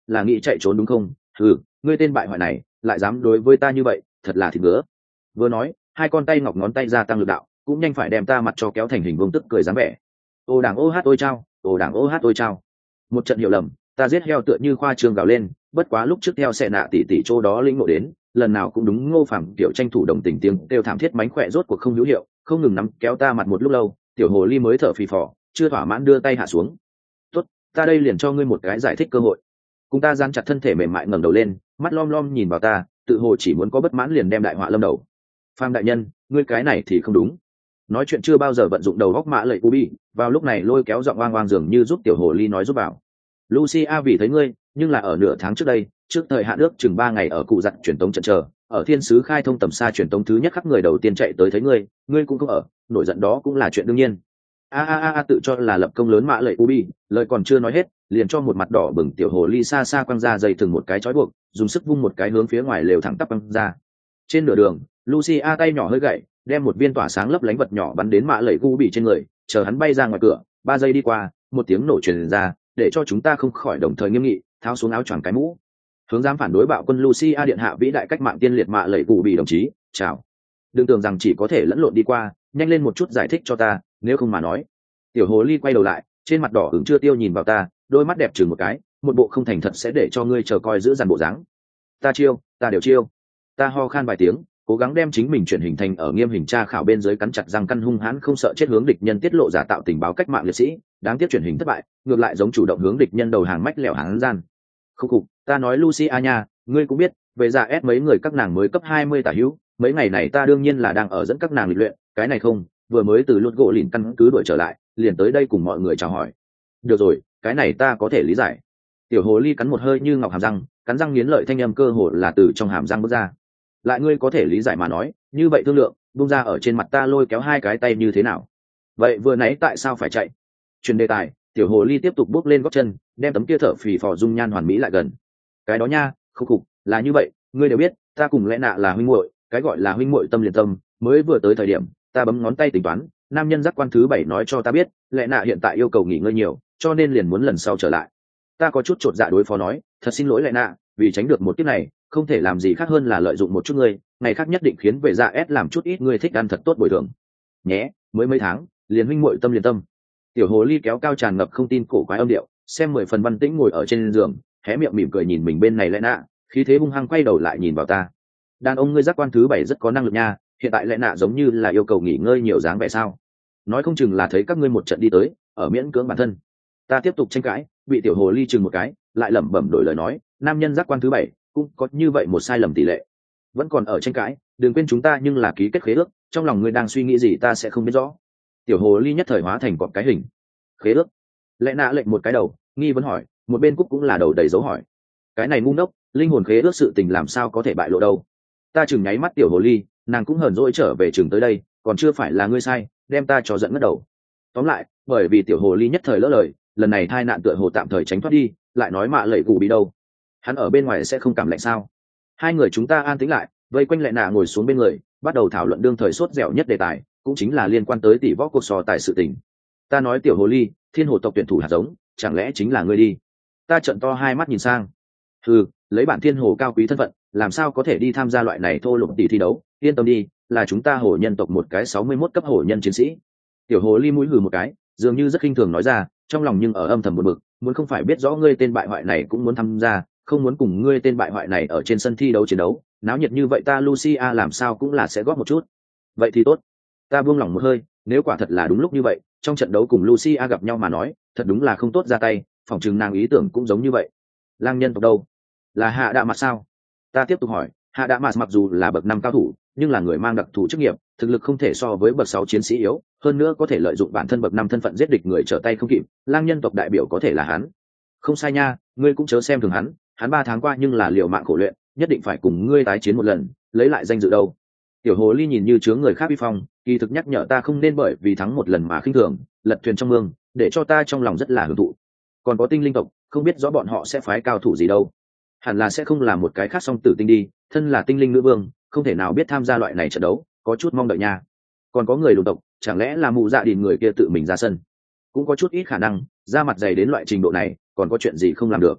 là nghĩ chạy trốn đúng không? Ừ, ngươi tên bại hoại này lại dám đối với ta như vậy, thật là thịt ngứa. Vừa nói, hai con tay ngọc ngón tay gia tăng lực đạo, cũng nhanh phải đem ta mặt cho kéo thành hình vuông tức cười dáng vẻ. Ô đảng ô hát ôi chao, ô đảng ô hát ôi chao. Một trận hiểu lầm, ta giết heo tựa như khoa trương gào lên, bất quá lúc trước theo xe nạ tỷ tỷ chỗ đó lĩnh ngộ đến, lần nào cũng đúng Ngô Phàm kiểu tranh thủ đồng tình tiếng kêu thảm thiết mánh khỏe rốt cuộc không hữu hiệu, không ngừng nắm kéo ta mặt một lúc lâu, tiểu hồ ly mới thở phì phò, chưa thỏa mãn đưa tay hạ xuống. Tốt, ta đây liền cho ngươi một cái giải thích cơ hội. Cùng ta gian chặt thân thể mềm mại ngẩng đầu lên, mắt lom lom nhìn vào ta, tự hồ chỉ muốn có bất mãn liền đem đại họa lâm đầu. Phàm đại nhân, ngươi cái này thì không đúng. Nói chuyện chưa bao giờ vận dụng đầu góc mã lệ Ubi, vào lúc này lôi kéo giọng oang oang dường như giúp tiểu hồ ly nói giúp bảo. Lucia vì thấy ngươi, nhưng là ở nửa tháng trước đây, trước thời hạn ước chừng ba ngày ở cụ dặn truyền tống trận chờ, ở thiên sứ khai thông tầm xa truyền tống thứ nhất khắc người đầu tiên chạy tới thấy ngươi, ngươi cũng không ở, nổi giận đó cũng là chuyện đương nhiên. A a a tự cho là lập công lớn mã lệ Ubi, lời còn chưa nói hết, liền cho một mặt đỏ bừng tiểu hồ ly xa xa quăng ra dây thừng một cái trói buộc, dùng sức vung một cái hướng phía ngoài lều thẳng tắp quăng ra. Trên nửa đường, Lucia tay nhỏ hơi gậy, đem một viên tỏa sáng lấp lánh vật nhỏ bắn đến mã lệ Ubi trên người, chờ hắn bay ra ngoài cửa, ba giây đi qua, một tiếng nổ truyền ra, để cho chúng ta không khỏi đồng thời nghiêm nghị, tháo xuống áo choàng cái mũ. Hướng dám phản đối bạo quân Lucia điện hạ vĩ đại cách mạng tiên liệt mạ lệ cụ bị đồng chí, chào. Đừng tưởng rằng chỉ có thể lẫn lộn đi qua, nhanh lên một chút giải thích cho ta, nếu không mà nói. Tiểu hồ ly quay đầu lại, trên mặt đỏ ửng chưa tiêu nhìn vào ta, đôi mắt đẹp chừng một cái, một bộ không thành thật sẽ để cho ngươi chờ coi giữ dàn bộ dáng. Ta chiêu, ta đều chiêu. Ta ho khan vài tiếng, cố gắng đem chính mình chuyển hình thành ở nghiêm hình tra khảo bên dưới cắn chặt răng căn hung hãn không sợ chết hướng địch nhân tiết lộ giả tạo tình báo cách mạng liệt sĩ, đáng tiếc chuyển hình thất bại, ngược lại giống chủ động hướng địch nhân đầu hàng mách lẻo hán gian. Không cục, ta nói Lucia nha, ngươi cũng biết, về già ép mấy người các nàng mới cấp hai mươi tả hữu, mấy ngày này ta đương nhiên là đang ở dẫn các nàng lịch luyện, cái này không, vừa mới từ lút gỗ lìn căn cứ đuổi trở lại, liền tới đây cùng mọi người chào hỏi. Được rồi, cái này ta có thể lý giải. Tiểu hồ ly cắn một hơi như ngọc hàm răng, cắn răng nghiến lợi thanh âm cơ hồ là từ trong hàm răng bước ra. Lại ngươi có thể lý giải mà nói, như vậy thương lượng, bung ra ở trên mặt ta lôi kéo hai cái tay như thế nào? Vậy vừa nãy tại sao phải chạy? Chuyển đề tài, tiểu hồ ly tiếp tục bước lên gót chân, đem tấm kia thở phì phò dung nhan hoàn mỹ lại gần. Cái đó nha, khúc khục, là như vậy, ngươi đều biết, ta cùng lẽ nạ là huynh muội, cái gọi là huynh muội tâm liền tâm, mới vừa tới thời điểm, ta bấm ngón tay tính toán, nam nhân giác quan thứ bảy nói cho ta biết, lẽ nạ hiện tại yêu cầu nghỉ ngơi nhiều, cho nên liền muốn lần sau trở lại. Ta có chút chột dạ đối phó nói, thật xin lỗi lẽ nạ, vì tránh được một kiếp này, không thể làm gì khác hơn là lợi dụng một chút ngươi, ngày khác nhất định khiến về dạ ép làm chút ít ngươi thích ăn thật tốt bồi thường. Nhé, mới mấy tháng, liền huynh muội tâm liền tâm. Tiểu hồ ly kéo cao tràn ngập không tin cổ quái âm điệu, xem mười phần văn tĩnh ngồi ở trên giường, hé miệng mỉm cười nhìn mình bên này lẽ nạ, khí thế hung hăng quay đầu lại nhìn vào ta. Đàn ông ngươi giác quan thứ bảy rất có năng lực nha, hiện tại lẽ nạ giống như là yêu cầu nghỉ ngơi nhiều dáng vẻ sao? Nói không chừng là thấy các ngươi một trận đi tới, ở miễn cưỡng bản thân. Ta tiếp tục tranh cãi, bị tiểu hồ ly chừng một cái, lại lẩm bẩm đổi lời nói, nam nhân giác quan thứ bảy cũng có như vậy một sai lầm tỷ lệ. Vẫn còn ở tranh cãi, đừng quên chúng ta nhưng là ký kết khế ước, trong lòng ngươi đang suy nghĩ gì ta sẽ không biết rõ. Tiểu hồ ly nhất thời hóa thành cọp cái hình. Khế ước? Lẽ nạ lệnh một cái đầu, nghi vấn hỏi, một bên cúc cũng là đầu đầy dấu hỏi. Cái này ngu ngốc, linh hồn khế ước sự tình làm sao có thể bại lộ đâu? Ta chừng nháy mắt tiểu hồ ly, nàng cũng hờn dỗi trở về chừng tới đây, còn chưa phải là ngươi sai, đem ta cho giận ngất đầu. Tóm lại, bởi vì tiểu hồ ly nhất thời lỡ lời, lần này tai nạn tựa hồ tạm thời tránh thoát đi, lại nói mạ lệ gù bị đâu? Hắn ở bên ngoài sẽ không cảm lạnh sao? Hai người chúng ta an tĩnh lại, vây quanh lại nạ ngồi xuống bên người, bắt đầu thảo luận đương thời sốt dẻo nhất đề tài, cũng chính là liên quan tới tỷ võ cuộc so tài sự tình. Ta nói tiểu hồ ly, thiên hồ tộc tuyển thủ hạt giống, chẳng lẽ chính là ngươi đi? Ta trợn to hai mắt nhìn sang. Ừ, lấy bản thiên hồ cao quý thân phận, làm sao có thể đi tham gia loại này thô lục tỷ thi đấu? Yên tâm đi, là chúng ta hồ nhân tộc một cái sáu mươi mốt cấp hồ nhân chiến sĩ. Tiểu hồ ly mũi hừ một cái, dường như rất khinh thường nói ra, trong lòng nhưng ở âm thầm một bực, muốn không phải biết rõ ngươi tên bại hoại này cũng muốn tham gia, không muốn cùng ngươi tên bại hoại này ở trên sân thi đấu chiến đấu, náo nhiệt như vậy ta Lucia làm sao cũng là sẽ góp một chút. Vậy thì tốt. Ta buông lỏng một hơi, nếu quả thật là đúng lúc như vậy, trong trận đấu cùng Lucia gặp nhau mà nói, thật đúng là không tốt ra tay, phỏng chừng nàng ý tưởng cũng giống như vậy. Lang nhân tộc đâu? Là Hạ Đạ Mặt sao? Ta tiếp tục hỏi, Hạ Đạ Mặt mặc dù là bậc năm cao thủ, nhưng là người mang đặc thù chức nghiệp, thực lực không thể so với bậc sáu chiến sĩ yếu, hơn nữa có thể lợi dụng bản thân bậc năm thân phận giết địch người trở tay không kịp, lang nhân tộc đại biểu có thể là hắn. Không sai nha, ngươi cũng chớ xem thường hắn, hắn ba tháng qua nhưng là liều mạng khổ luyện, nhất định phải cùng ngươi tái chiến một lần, lấy lại danh dự đâu. Tiểu hồ ly nhìn như chướng người khác uy phong, kỳ thực nhắc nhở ta không nên bởi vì thắng một lần mà khinh thường, lật thuyền trong mương, để cho ta trong lòng rất là hưởng thụ. Còn có tinh linh tộc, không biết rõ bọn họ sẽ phái cao thủ gì đâu. Hẳn là sẽ không là một cái khác song tử tinh đi, thân là tinh linh nữ vương, không thể nào biết tham gia loại này trận đấu, có chút mong đợi nha. Còn có người đồng tộc, chẳng lẽ là mụ dạ đình người kia tự mình ra sân? Cũng có chút ít khả năng, ra mặt dày đến loại trình độ này, còn có chuyện gì không làm được.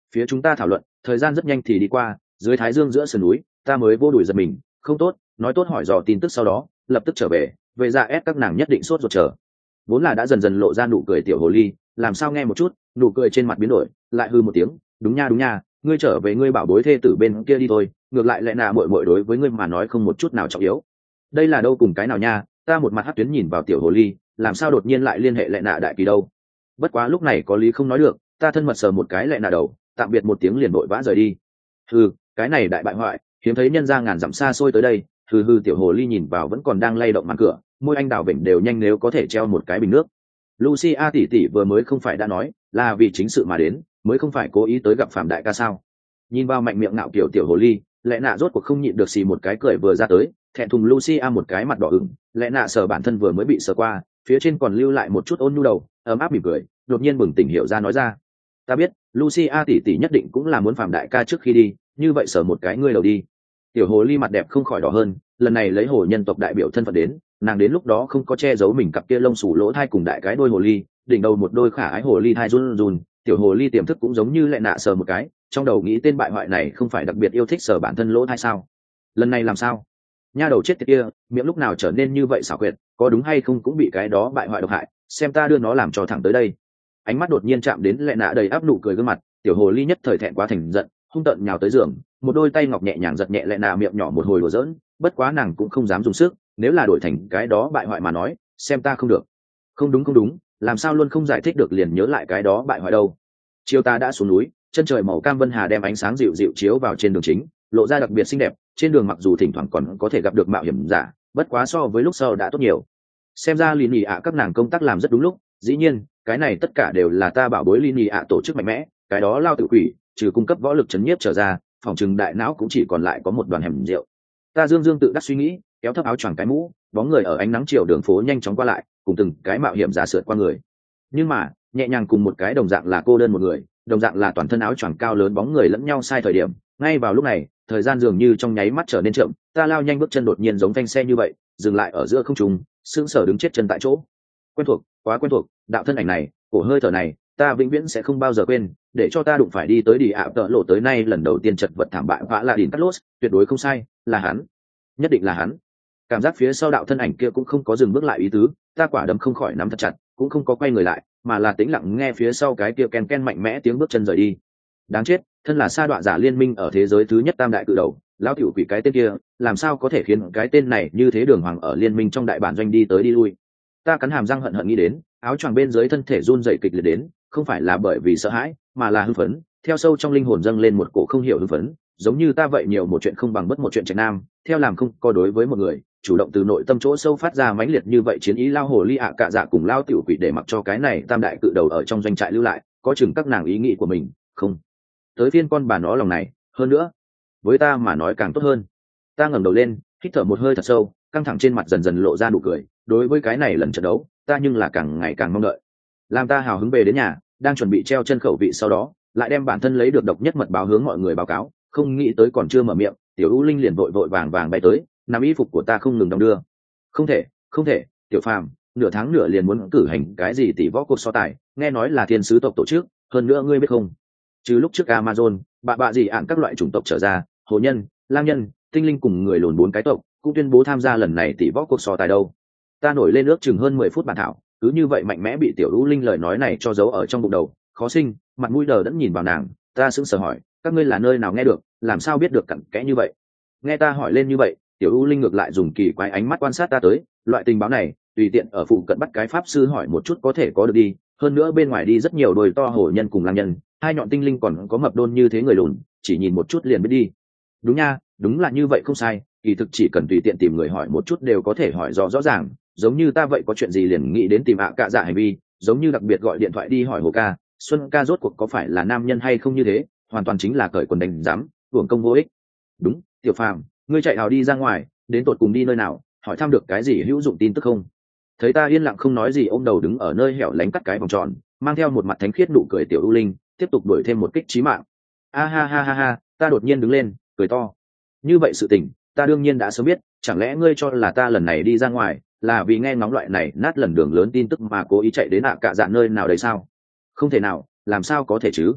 Phía chúng ta thảo luận, thời gian rất nhanh thì đi qua, dưới thái dương giữa sườn núi, ta mới vô đuổi giật mình, không tốt, nói tốt hỏi dò tin tức sau đó, lập tức trở về, về ra ép các nàng nhất định sốt ruột chờ. Vốn là đã dần dần lộ ra nụ cười tiểu hồ ly, làm sao nghe một chút, nụ cười trên mặt biến đổi, lại hư một tiếng, đúng nha đúng nha, ngươi trở về ngươi bảo bối thê tử bên kia đi thôi, ngược lại lại nà muội muội đối với ngươi mà nói không một chút nào trọng yếu. Đây là đâu cùng cái nào nha, ta một mặt hắc tuyến nhìn vào tiểu hồ ly, làm sao đột nhiên lại liên hệ lại nà đại kỳ đâu. Bất quá lúc này có lý không nói được, ta thân mật sờ một cái lại nà đầu, tạm biệt một tiếng liền vội vã rời đi. Hừ, cái này đại bại hoại, hiếm thấy nhân ra ngàn dặm xa xôi tới đây. Hừ hừ, tiểu hồ ly nhìn vào vẫn còn đang lay động màn cửa, môi anh đào vểnh đều nhanh nếu có thể treo một cái bình nước. Lucia tỷ tỷ vừa mới không phải đã nói là vì chính sự mà đến, mới không phải cố ý tới gặp Phạm đại ca sao? Nhìn vào mạnh miệng ngạo kiểu tiểu hồ ly, lẽ nạ rốt cuộc không nhịn được xì một cái cười vừa ra tới, thẹn thùng Lucia một cái mặt đỏ ửng, lẽ nạ sờ bản thân vừa mới bị sờ qua, phía trên còn lưu lại một chút ôn nhu đầu, ấm áp mỉm cười, đột nhiên bừng tỉnh hiểu ra nói ra, ta biết, Lucia tỷ tỷ nhất định cũng là muốn Phạm đại ca trước khi đi, như vậy sờ một cái ngươi đầu đi. Tiểu hồ ly mặt đẹp không khỏi đỏ hơn, lần này lấy hồ nhân tộc đại biểu thân phận đến, nàng đến lúc đó không có che giấu mình cặp kia lông xù lỗ thai cùng đại cái đôi hồ ly, đỉnh đầu một đôi khả ái hồ ly thai run run, tiểu hồ ly tiềm thức cũng giống như lệ nạ sờ một cái, trong đầu nghĩ tên bại hoại này không phải đặc biệt yêu thích sờ bản thân lỗ thai sao? Lần này làm sao? Nha đầu chết tiệt kia, miệng lúc nào trở nên như vậy xảo quyệt, có đúng hay không cũng bị cái đó bại hoại độc hại, xem ta đưa nó làm cho thẳng tới đây. Ánh mắt đột nhiên chạm đến lệ nạ đầy áp nụ cười gương mặt, tiểu hồ ly nhất thời thẹn quá thành giận, hung tợn nhào tới giường, một đôi tay ngọc nhẹ nhàng giật nhẹ lệ nạ miệng nhỏ một hồi đùa giỡn, bất quá nàng cũng không dám dùng sức, nếu là đổi thành cái đó bại hoại mà nói, xem ta không được. Không đúng không đúng, làm sao luôn không giải thích được liền nhớ lại cái đó bại hoại đâu. Chiều ta đã xuống núi, chân trời màu cam vân hà đem ánh sáng dịu dịu chiếu vào trên đường chính, lộ ra đặc biệt xinh đẹp, trên đường mặc dù thỉnh thoảng còn có thể gặp được mạo hiểm giả, bất quá so với lúc sau đã tốt nhiều. Xem ra Lý Nhị ạ các nàng công tác làm rất đúng lúc, dĩ nhiên, cái này tất cả đều là ta bảo bối Lý Nhị ạ tổ chức mạnh mẽ, cái đó lao tự quỷ, trừ cung cấp võ lực chấn nhiếp trở ra, phòng trừng đại não cũng chỉ còn lại có một đoàn hẻm rượu. Ta dương dương tự đắc suy nghĩ, kéo thấp áo choàng cái mũ, bóng người ở ánh nắng chiều đường phố nhanh chóng qua lại, cùng từng cái mạo hiểm giả sượt qua người. Nhưng mà, nhẹ nhàng cùng một cái đồng dạng là cô đơn một người, đồng dạng là toàn thân áo choàng cao lớn bóng người lẫn nhau sai thời điểm, ngay vào lúc này, thời gian dường như trong nháy mắt trở nên chậm, ta lao nhanh bước chân đột nhiên giống phanh xe như vậy, dừng lại ở giữa không trung, sững sờ đứng chết chân tại chỗ. Quen thuộc, quá quen thuộc, đạo thân ảnh này, cổ hơi thở này, ta vĩnh viễn sẽ không bao giờ quên, để cho ta đụng phải đi tới đi ạ tợ lộ tới nay lần đầu tiên chật vật thảm bại vã là đỉnh cắt lốt, tuyệt đối không sai, là hắn, nhất định là hắn. Cảm giác phía sau đạo thân ảnh kia cũng không có dừng bước lại ý tứ, ta quả đấm không khỏi nắm thật chặt, cũng không có quay người lại, mà là tĩnh lặng nghe phía sau cái kia ken ken mạnh mẽ tiếng bước chân rời đi. Đáng chết, thân là sa đọa giả liên minh ở thế giới thứ nhất tam đại cự đầu, lão tiểu quỷ cái tên kia, làm sao có thể khiến cái tên này như thế đường hoàng ở liên minh trong đại bản doanh đi tới đi lui. Ta cắn hàm răng hận hận nghĩ đến, áo choàng bên dưới thân thể run rẩy kịch liệt đến, không phải là bởi vì sợ hãi, mà là hưng phấn, theo sâu trong linh hồn dâng lên một cổ không hiểu hưng phấn, giống như ta vậy nhiều một chuyện không bằng bất một chuyện trạch nam, theo làm không có đối với một người, chủ động từ nội tâm chỗ sâu phát ra mãnh liệt như vậy chiến ý lao hồ ly ạ cạ dạ cùng lao tiểu quỷ để mặc cho cái này tam đại cự đầu ở trong doanh trại lưu lại, có chừng các nàng ý nghĩ của mình, không. Tới phiên con bà nó lòng này, hơn nữa, với ta mà nói càng tốt hơn. Ta ngẩng đầu lên, hít thở một hơi thật sâu, căng thẳng trên mặt dần dần lộ ra nụ cười, đối với cái này lần trận đấu, ta nhưng là càng ngày càng mong đợi. Làm ta hào hứng về đến nhà, đang chuẩn bị treo chân khẩu vị sau đó, lại đem bản thân lấy được độc nhất mật báo hướng mọi người báo cáo, không nghĩ tới còn chưa mở miệng, tiểu U Linh liền vội vội vàng vàng bay tới, nằm y phục của ta không ngừng đong đưa. Không thể, không thể, tiểu phàm, nửa tháng nửa liền muốn cử hành cái gì tỷ võ cuộc so tài, nghe nói là thiên sứ tộc tổ chức, hơn nữa ngươi biết không? Chứ lúc trước Amazon, bạ bạ gì ạn các loại chủng tộc trở ra, hồ nhân, lang nhân, tinh linh cùng người lùn bốn cái tộc, cũng tuyên bố tham gia lần này tỷ võ cuộc so tài đâu. Ta nổi lên ước chừng hơn mười phút bản thảo, cứ như vậy mạnh mẽ bị tiểu U Linh lời nói này cho giấu ở trong bụng đầu, khó sinh, mặt mũi đờ đẫn nhìn vào nàng, ta sững sờ hỏi, các ngươi là nơi nào nghe được, làm sao biết được cặn kẽ như vậy? Nghe ta hỏi lên như vậy, tiểu U Linh ngược lại dùng kỳ quái ánh mắt quan sát ta tới, loại tình báo này, tùy tiện ở phụ cận bắt cái pháp sư hỏi một chút có thể có được đi, hơn nữa bên ngoài đi rất nhiều đồi to hổ nhân cùng lang nhân, hai nhọn tinh linh còn có mập đôn như thế người lùn, chỉ nhìn một chút liền biết đi. Đúng nha, đúng là như vậy không sai, kỳ thực chỉ cần tùy tiện tìm người hỏi một chút đều có thể hỏi rõ rõ ràng, giống như ta vậy có chuyện gì liền nghĩ đến tìm ạ cạ dạ hành vi, giống như đặc biệt gọi điện thoại đi hỏi hồ ca, Xuân ca rốt cuộc có phải là nam nhân hay không như thế, hoàn toàn chính là cởi quần đánh giám, hưởng công vô ích. Đúng, tiểu phàm, ngươi chạy hào đi ra ngoài, đến tột cùng đi nơi nào, hỏi thăm được cái gì hữu dụng tin tức không? Thấy ta yên lặng không nói gì, ôm đầu đứng ở nơi hẻo lánh cắt cái vòng tròn, mang theo một mặt thánh khiết nụ cười tiểu U Linh, tiếp tục đuổi thêm một kích chí mạng. A ha ha ha ha, ta đột nhiên đứng lên, cười to. Như vậy sự tình, ta đương nhiên đã sớm biết, chẳng lẽ ngươi cho là ta lần này đi ra ngoài, là vì nghe ngóng loại này nát lần đường lớn tin tức mà cố ý chạy đến ạ cạ dạ nơi nào đấy sao? Không thể nào, làm sao có thể chứ?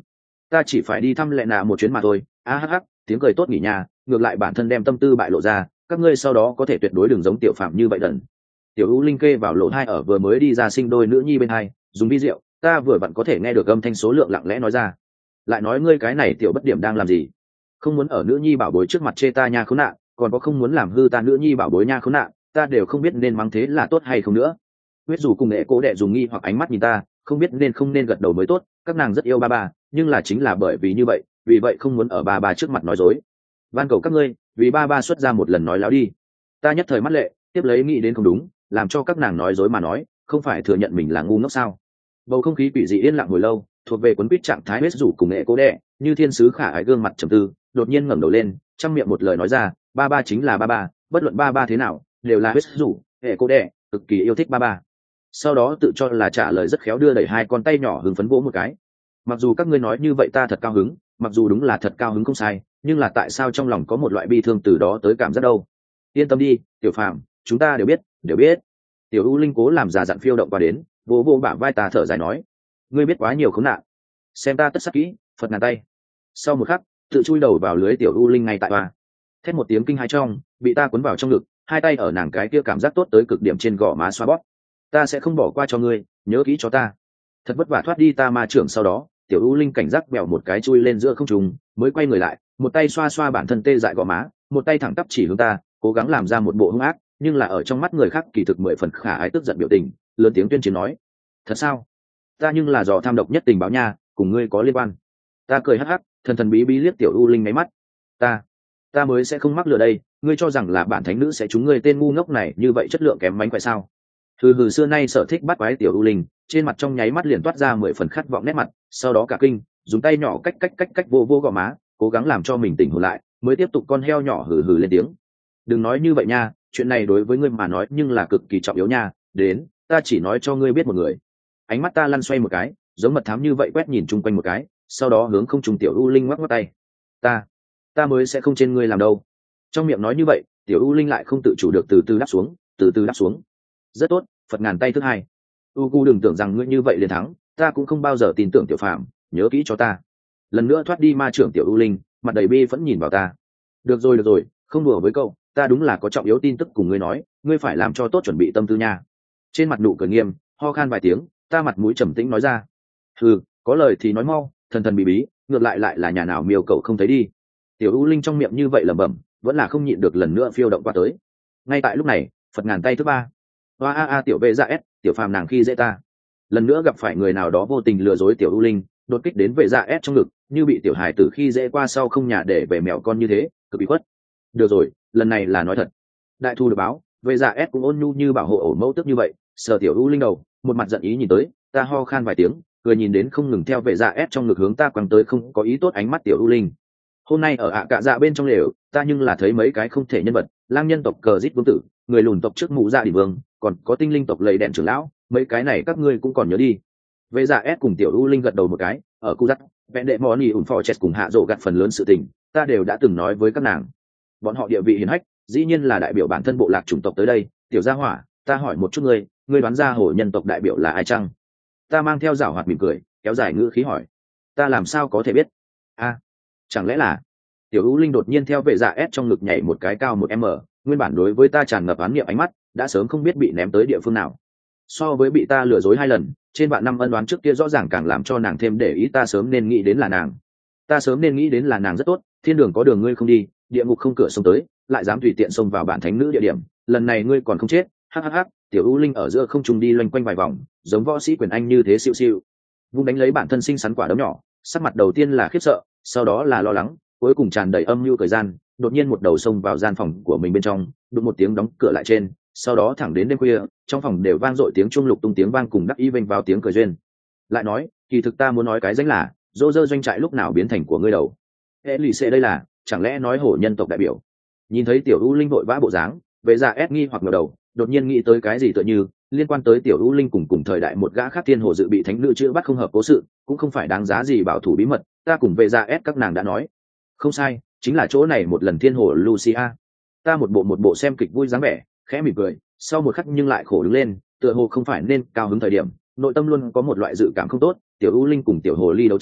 ta chỉ phải đi thăm lệ nạ một chuyến mà thôi. A hắc hắc, tiếng cười tốt nghỉ nhà, ngược lại bản thân đem tâm tư bại lộ ra, các ngươi sau đó có thể tuyệt đối đừng giống tiểu phạm như vậy đần. Tiểu U Linh kê vào lỗ hai ở vừa mới đi ra sinh đôi nữ nhi bên hai, dùng vi rượu, ta vừa vặn có thể nghe được âm thanh số lượng lặng lẽ nói ra. Lại nói ngươi cái này tiểu bất điểm đang làm gì? Không muốn ở nữ nhi bảo bối trước mặt chê ta nha khốn nạn, còn có không muốn làm hư ta nữ nhi bảo bối nha khốn nạn, ta đều không biết nên mắng thế là tốt hay không nữa. Huyết dù cùng nghệ cố đệ dùng nghi hoặc ánh mắt nhìn ta, không biết nên không nên gật đầu mới tốt, các nàng rất yêu ba ba, nhưng là chính là bởi vì như vậy, vì vậy không muốn ở ba ba trước mặt nói dối. Van cầu các ngươi, vì ba ba xuất ra một lần nói láo đi. Ta nhất thời mắt lệ, tiếp lấy nghĩ đến không đúng, làm cho các nàng nói dối mà nói, không phải thừa nhận mình là ngu ngốc sao? Bầu không khí quỷ dị yên lặng hồi lâu, thuộc về quấn quýt trạng thái huyết rủ cùng nghệ cố đệ, như thiên sứ khả ái gương mặt trầm tư, đột nhiên ngẩng đầu lên, trong miệng một lời nói ra, ba ba chính là ba ba, bất luận ba ba thế nào, đều là huyết rủ, nghệ cố đệ, cực kỳ yêu thích ba ba. Sau đó tự cho là trả lời rất khéo, đưa đẩy hai con tay nhỏ hứng phấn vỗ một cái. Mặc dù các ngươi nói như vậy ta thật cao hứng, mặc dù đúng là thật cao hứng không sai, nhưng là tại sao trong lòng có một loại bi thương từ đó tới cảm giác đâu? Yên tâm đi, tiểu phạm, chúng ta đều biết, đều biết. Tiểu U Linh cố làm già dặn phiêu động qua đến, vô vô bả vai ta thở dài nói, ngươi biết quá nhiều khốn nạn, xem ta tất sắc kỹ, phật ngàn tay. Sau một khắc, tự chui đầu vào lưới tiểu U Linh ngay tại toa, thét một tiếng kinh hãi trong, bị ta cuốn vào trong ngực, hai tay ở nàng cái kia cảm giác tốt tới cực điểm trên gò má xoa bóp. Ta sẽ không bỏ qua cho ngươi, nhớ kỹ cho ta. Thật vất vả thoát đi ta ma trưởng, sau đó tiểu U Linh cảnh giác bèo một cái chui lên giữa không trung, mới quay người lại, một tay xoa xoa bản thân tê dại gò má, một tay thẳng tắp chỉ hướng ta, cố gắng làm ra một bộ hung ác, nhưng là ở trong mắt người khác kỳ thực mười phần khả ái tức giận biểu tình, lớn tiếng tuyên chiến nói, thật sao? Ta nhưng là dò tham độc nhất tình báo nha, cùng ngươi có liên quan. Ta cười hắc hắc, thần thần bí bí liếc tiểu U Linh mấy mắt. Ta, ta mới sẽ không mắc lừa đây, ngươi cho rằng là bản thánh nữ sẽ trúng ngươi tên ngu ngốc này như vậy, chất lượng kém mánh khỏe sao? Hừ hừ, xưa nay sở thích bắt quái tiểu U Linh, trên mặt trong nháy mắt liền toát ra mười phần khát vọng nét mặt, sau đó cả kinh, dùng tay nhỏ cách cách cách cách vô vô gò má, cố gắng làm cho mình tỉnh hồn lại, mới tiếp tục con heo nhỏ hừ hừ lên tiếng. Đừng nói như vậy nha, chuyện này đối với ngươi mà nói nhưng là cực kỳ trọng yếu nha. Đến, ta chỉ nói cho ngươi biết một người. Ánh mắt ta lăn xoay một cái, giống mật thám như vậy quét nhìn chung quanh một cái, sau đó hướng không trùng tiểu U Linh ngoắc ngoắc tay. Ta, ta mới sẽ không trên ngươi làm đâu. Trong miệng nói như vậy, tiểu U Linh lại không tự chủ được từ từ đáp xuống, từ từ đáp xuống. Rất tốt, phật ngàn tay thứ hai. U Gu đừng tưởng rằng ngươi như vậy liền thắng, ta cũng không bao giờ tin tưởng tiểu phạm, nhớ kỹ cho ta. Lần nữa thoát đi ma trưởng tiểu U Linh, mặt đầy bi vẫn nhìn vào ta. Được rồi được rồi, không đùa với cậu, ta đúng là có trọng yếu tin tức cùng ngươi nói, ngươi phải làm cho tốt chuẩn bị tâm tư nha. Trên mặt nụ cười nghiêm, ho khan vài tiếng, ta mặt mũi trầm tĩnh nói ra. Ừ, có lời thì nói mau, thần thần bí bí, ngược lại lại là nhà nào miêu cậu không thấy đi. Tiểu U Linh trong miệng như vậy lẩm bẩm, vẫn là không nhịn được lần nữa phiêu động qua tới. Ngay tại lúc này, phật ngàn tay thứ ba. Hoa a a tiểu vệ dạ s, tiểu phàm nàng khi dễ ta. Lần nữa gặp phải người nào đó vô tình lừa dối tiểu U Linh, đột kích đến vệ dạ s trong ngực, như bị tiểu hài tử khi dễ qua sau không nhà để về mèo con như thế, cực bị khuất. Được rồi, lần này là nói thật. Đại thu được báo, vệ dạ s cũng ôn nhu như bảo hộ ổ mẫu tức như vậy, sờ tiểu U Linh đầu, một mặt giận ý nhìn tới, ta ho khan vài tiếng, cười nhìn đến không ngừng theo vệ dạ s trong ngực hướng ta quăng tới không có ý tốt ánh mắt tiểu U Linh. Hôm nay ở ạ cạ dạ bên trong lều, ta nhưng là thấy mấy cái không thể nhân vật, lang nhân tộc cờ rít vương tử, người lùn tộc trước mụ dạ đỉ vương, còn có tinh linh tộc lầy đèn trưởng lão, mấy cái này các ngươi cũng còn nhớ đi. Vệ dạ s cùng tiểu U Linh gật đầu một cái, ở cu dắt vẹn đệ mò nỉ ủn phò chẹt cùng hạ rộ gặt phần lớn sự tình, ta đều đã từng nói với các nàng. Bọn họ địa vị hiển hách, dĩ nhiên là đại biểu bản thân bộ lạc chủng tộc tới đây. Tiểu gia hỏa, ta hỏi một chút ngươi, ngươi đoán ra hổ nhân tộc đại biểu là ai chăng? Ta mang theo giảo hoạt mỉm cười, kéo dài ngữ khí hỏi. Ta làm sao có thể biết? A, chẳng lẽ là? Tiểu U Linh đột nhiên theo vệ dạ s trong ngực nhảy một cái cao một m, nguyên bản đối với ta tràn ngập oán niệm ánh mắt, đã sớm không biết bị ném tới địa phương nào. So với bị ta lừa dối hai lần, trên vạn năm ân đoán trước kia rõ ràng càng làm cho nàng thêm để ý. Ta sớm nên nghĩ đến là nàng, ta sớm nên nghĩ đến là nàng rất tốt. Thiên đường có đường ngươi không đi, địa ngục không cửa xông tới, lại dám tùy tiện xông vào bản thánh nữ địa điểm, lần này ngươi còn không chết. Hắc hắc hắc, tiểu U Linh ở giữa không trung đi loanh quanh vài vòng, giống võ sĩ quyền anh như thế, siêu siêu vung đánh lấy bản thân xinh xắn quả đấm nhỏ. Sắc mặt đầu tiên là khiếp sợ, sau đó là lo lắng, cuối cùng tràn đầy âm mưu thời gian. Đột nhiên một đầu xông vào gian phòng của mình bên trong, đụng một tiếng đóng cửa lại trên, sau đó thẳng đến đêm khuya, trong phòng đều vang dội tiếng chuông lục tung tiếng vang cùng đắc ý vênh vào tiếng cười duyên. Lại nói, kỳ thực ta muốn nói cái danh là, dô dơ doanh trại lúc nào biến thành của ngươi đầu? Hệ lì xệ đây là, chẳng lẽ nói hổ nhân tộc đại biểu? Nhìn thấy tiểu U Linh vội vã bộ dáng, vệ dạ ép nghi hoặc ngẩng đầu, đột nhiên nghĩ tới cái gì tựa như liên quan tới tiểu U Linh cùng cùng thời đại một gã khác thiên hồ dự bị thánh nữ chữa bắt không hợp cố sự, cũng không phải đáng giá gì bảo thủ bí mật. Ta cùng vệ dạ ép các nàng đã nói, không sai, chính là chỗ này một lần thiên hồ Lucia. Ta một bộ một bộ xem kịch vui dáng vẻ, khẽ mỉm cười, sau một khắc nhưng lại khổ đứng lên, tựa hồ không phải nên cao hứng thời điểm, nội tâm luôn có một loại dự cảm không tốt. Tiểu U Linh cùng tiểu hồ ly đấu tranh,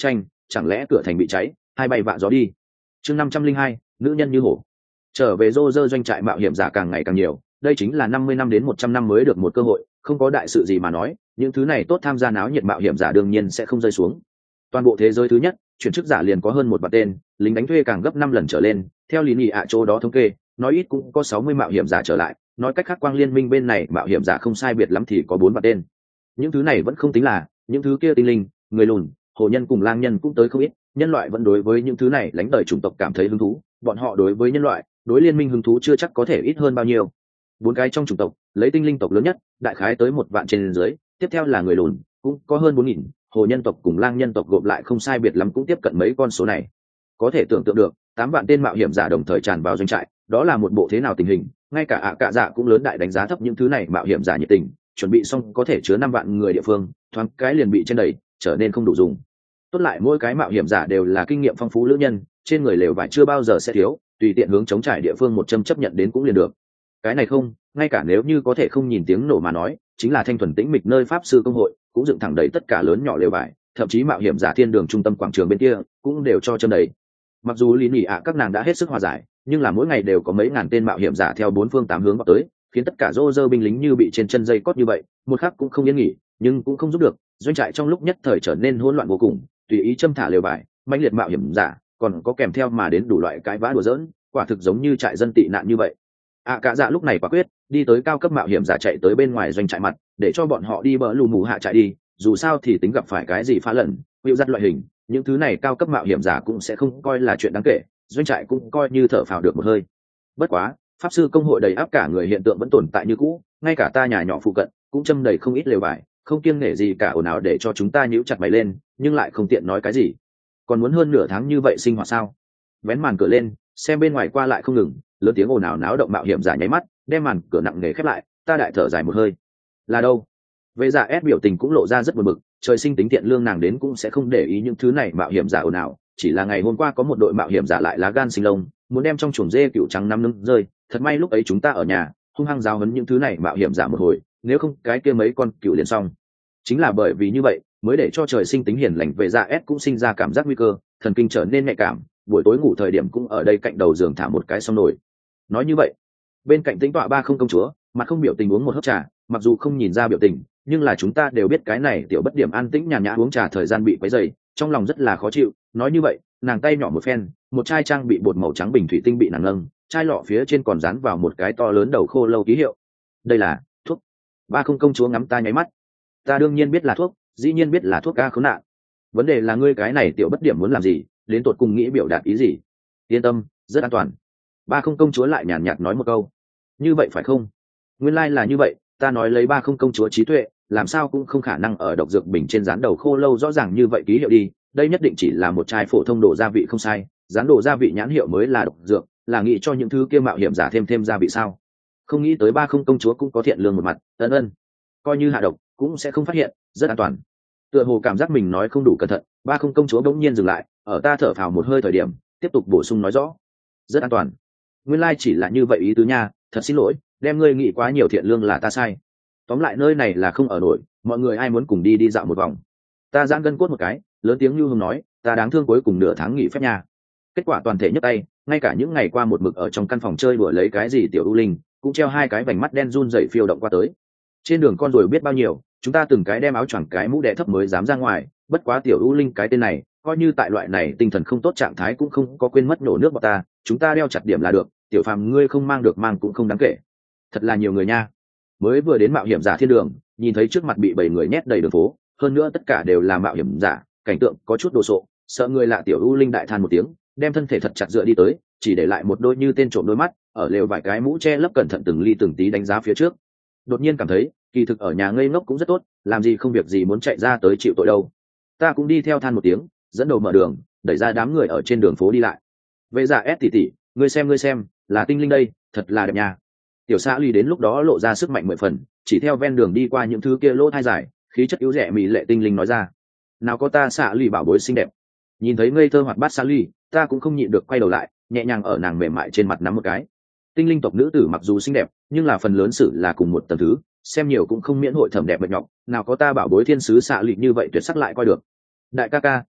chẳng lẽ cửa thành bị cháy hai bay vạ gió đi. Chương năm trăm linh hai, nữ nhân như hổ. Trở về rô rơ doanh trại mạo hiểm giả càng ngày càng nhiều, đây chính là năm mươi năm đến một trăm năm mới được một cơ hội, không có đại sự gì mà nói, những thứ này tốt tham gia náo nhiệt mạo hiểm giả đương nhiên sẽ không rơi xuống. Toàn bộ thế giới thứ nhất, chuyển chức giả liền có hơn một vạn tên, lính đánh thuê càng gấp năm lần trở lên, theo lý nhị ạ chỗ đó thống kê, nói ít cũng có sáu mươi mạo hiểm giả trở lại, nói cách khác Quang Liên Minh bên này mạo hiểm giả không sai biệt lắm thì có bốn vạn tên. Những thứ này vẫn không tính là, những thứ kia tinh linh, người lùn, hồ nhân cùng lang nhân cũng tới không ít, nhân loại vẫn đối với những thứ này lãnh đời chủng tộc cảm thấy hứng thú, bọn họ đối với nhân loại, đối liên minh hứng thú chưa chắc có thể ít hơn bao nhiêu. Bốn cái trong chủng tộc, lấy tinh linh tộc lớn nhất, đại khái tới một vạn trên dưới, tiếp theo là người lùn, cũng có hơn bốn nghìn, hồ nhân tộc cùng lang nhân tộc gộp lại không sai biệt lắm cũng tiếp cận mấy con số này. Có thể tưởng tượng được, tám vạn tên mạo hiểm giả đồng thời tràn vào doanh trại, đó là một bộ thế nào tình hình, ngay cả ạ cạ dạ cũng lớn đại đánh giá thấp những thứ này mạo hiểm giả nhiệt tình, chuẩn bị xong có thể chứa năm vạn người địa phương, thoáng cái liền bị chen đầy, trở nên không đủ dùng. Tốt lại mỗi cái mạo hiểm giả đều là kinh nghiệm phong phú lữ nhân, trên người lều vải chưa bao giờ sẽ thiếu, tùy tiện hướng chống trải địa phương một châm chấp nhận đến cũng liền được. Cái này không, ngay cả nếu như có thể không nhìn tiếng nổ mà nói, chính là thanh thuần tĩnh mịch nơi pháp sư công hội cũng dựng thẳng đầy tất cả lớn nhỏ lều vải, thậm chí mạo hiểm giả thiên đường trung tâm quảng trường bên kia cũng đều cho châm đầy. Mặc dù lý nhị ạ các nàng đã hết sức hòa giải, nhưng là mỗi ngày đều có mấy ngàn tên mạo hiểm giả theo bốn phương tám hướng vào tới, khiến tất cả rô rơ binh lính như bị trên chân dây cót như vậy, một khắc cũng không yên nghỉ, nhưng cũng không giúp được, doanh trại trong lúc nhất thời trở nên hỗn loạn vô cùng, tùy ý châm thả lều vải, mãnh liệt mạo hiểm giả, còn có kèm theo mà đến đủ loại cái vã đùa giỡn, quả thực giống như trại dân tị nạn như vậy. ạ cả dạ lúc này quả quyết đi tới cao cấp mạo hiểm giả chạy tới bên ngoài doanh trại mặt, để cho bọn họ đi bờ lù mù hạ trại đi, dù sao thì tính gặp phải cái gì phá lẫn, hữu dắt loại hình, những thứ này cao cấp mạo hiểm giả cũng sẽ không coi là chuyện đáng kể, doanh trại cũng coi như thở phào được một hơi. Bất quá pháp sư công hội đầy áp cả người hiện tượng vẫn tồn tại như cũ, ngay cả ta nhà nhỏ phụ cận cũng châm đầy không ít lều vải, không kiêng nể gì cả ồn ào để cho chúng ta nhíu chặt mày lên, nhưng lại không tiện nói cái gì. Còn muốn hơn nửa tháng như vậy sinh hoạt sao? Vén màn cửa lên, xem bên ngoài qua lại không ngừng, lớn tiếng ồn ào náo động mạo hiểm giả nháy mắt đem màn cửa nặng nề khép lại, ta đại thở dài một hơi. Là đâu? Vệ giả ép biểu tình cũng lộ ra rất buồn bực, trời sinh tính tiện lương nàng đến cũng sẽ không để ý những thứ này mạo hiểm giả ồn ào, chỉ là ngày hôm qua có một đội mạo hiểm giả lại lá gan sinh lông, muốn đem trong chuồng dê cựu trắng năm nâng rơi, thật may lúc ấy chúng ta ở nhà hung hăng giáo huấn những thứ này mạo hiểm giả một hồi, nếu không cái kia mấy con cựu liền xong. Chính là bởi vì như vậy mới để cho trời sinh tính hiền lành vệ giả ép cũng sinh ra cảm giác nguy cơ, thần kinh trở nên nhạy cảm, buổi tối ngủ thời điểm cũng ở đây cạnh đầu giường thả một cái xong nổi. Nói như vậy, bên cạnh tĩnh tọa ba không công chúa mặt không biểu tình uống một hớp trà, mặc dù không nhìn ra biểu tình, nhưng là chúng ta đều biết cái này tiểu bất điểm an tĩnh nhàn nhã uống trà thời gian bị quấy rầy, trong lòng rất là khó chịu. Nói như vậy, nàng tay nhỏ một phen, một chai trang bị bột màu trắng bình thủy tinh bị nàng nâng, chai lọ phía trên còn dán vào một cái to lớn đầu khô lâu ký hiệu. Đây là thuốc. Ba không công chúa ngắm ta nháy mắt. Ta đương nhiên biết là thuốc, dĩ nhiên biết là thuốc ca khốn nạn. Vấn đề là ngươi cái này tiểu bất điểm muốn làm gì, đến tột cùng nghĩ biểu đạt ý gì? Yên tâm, rất an toàn. Ba không công chúa lại nhàn nhạt nói một câu. Như vậy phải không? Nguyên lai là như vậy, ta nói lấy ba không công chúa trí tuệ, làm sao cũng không khả năng ở độc dược bình trên dán đầu khô lâu rõ ràng như vậy ký hiệu đi, đây nhất định chỉ là một chai phổ thông đồ gia vị không sai, dán đồ gia vị nhãn hiệu mới là độc dược, là nghĩ cho những thứ kia mạo hiểm giả thêm thêm gia vị sao? Không nghĩ tới ba không công chúa cũng có thiện lương một mặt, ân ân, coi như hạ độc cũng sẽ không phát hiện, rất an toàn. Tựa hồ cảm giác mình nói không đủ cẩn thận, ba không công chúa bỗng nhiên dừng lại, ở ta thở phào một hơi thời điểm tiếp tục bổ sung nói rõ, rất an toàn. Nguyên lai chỉ là như vậy ý tứ nha, thật xin lỗi, đem ngươi nghĩ quá nhiều thiện lương là ta sai. Tóm lại nơi này là không ở nổi, mọi người ai muốn cùng đi đi dạo một vòng. Ta giãn gân cốt một cái, lớn tiếng lưu hùng nói, ta đáng thương cuối cùng nửa tháng nghỉ phép nha. Kết quả toàn thể nhấc tay, ngay cả những ngày qua một mực ở trong căn phòng chơi đùa lấy cái gì tiểu ưu linh cũng treo hai cái vành mắt đen run rẩy phiêu động qua tới. Trên đường con rồi biết bao nhiêu, chúng ta từng cái đem áo choàng cái mũ đè thấp mới dám ra ngoài, bất quá tiểu ưu linh cái tên này coi như tại loại này tinh thần không tốt trạng thái cũng không có quên mất nổ nước bọn ta, chúng ta đeo chặt điểm là được, tiểu phàm ngươi không mang được mang cũng không đáng kể. Thật là nhiều người nha. Mới vừa đến mạo hiểm giả thiên đường, nhìn thấy trước mặt bị bảy người nhét đầy đường phố, hơn nữa tất cả đều là mạo hiểm giả, cảnh tượng có chút đồ sộ, sợ người lạ tiểu ưu linh đại than một tiếng, đem thân thể thật chặt dựa đi tới, chỉ để lại một đôi như tên trộm đôi mắt ở lều vài cái mũ che lấp cẩn thận từng ly từng tí đánh giá phía trước. Đột nhiên cảm thấy kỳ thực ở nhà ngây ngốc cũng rất tốt, làm gì không việc gì muốn chạy ra tới chịu tội đâu. Ta cũng đi theo than một tiếng, dẫn đầu mở đường, đẩy ra đám người ở trên đường phố đi lại. Vệ giả ép tỉ tỉ, ngươi xem ngươi xem, là tinh linh đây, thật là đẹp nha. Tiểu xã ly đến lúc đó lộ ra sức mạnh mười phần, chỉ theo ven đường đi qua những thứ kia lỗ thai dài, khí chất yếu rẻ mỹ lệ tinh linh nói ra. Nào có ta xã ly bảo bối xinh đẹp. Nhìn thấy ngây thơ hoạt bát xã ly, ta cũng không nhịn được quay đầu lại, nhẹ nhàng ở nàng mềm mại trên mặt nắm một cái. Tinh linh tộc nữ tử mặc dù xinh đẹp, nhưng là phần lớn sự là cùng một tầng thứ, xem nhiều cũng không miễn hội thẩm đẹp bật nhọc, nào có ta bảo bối thiên sứ xạ lị như vậy tuyệt sắc lại coi được. Đại ca ca,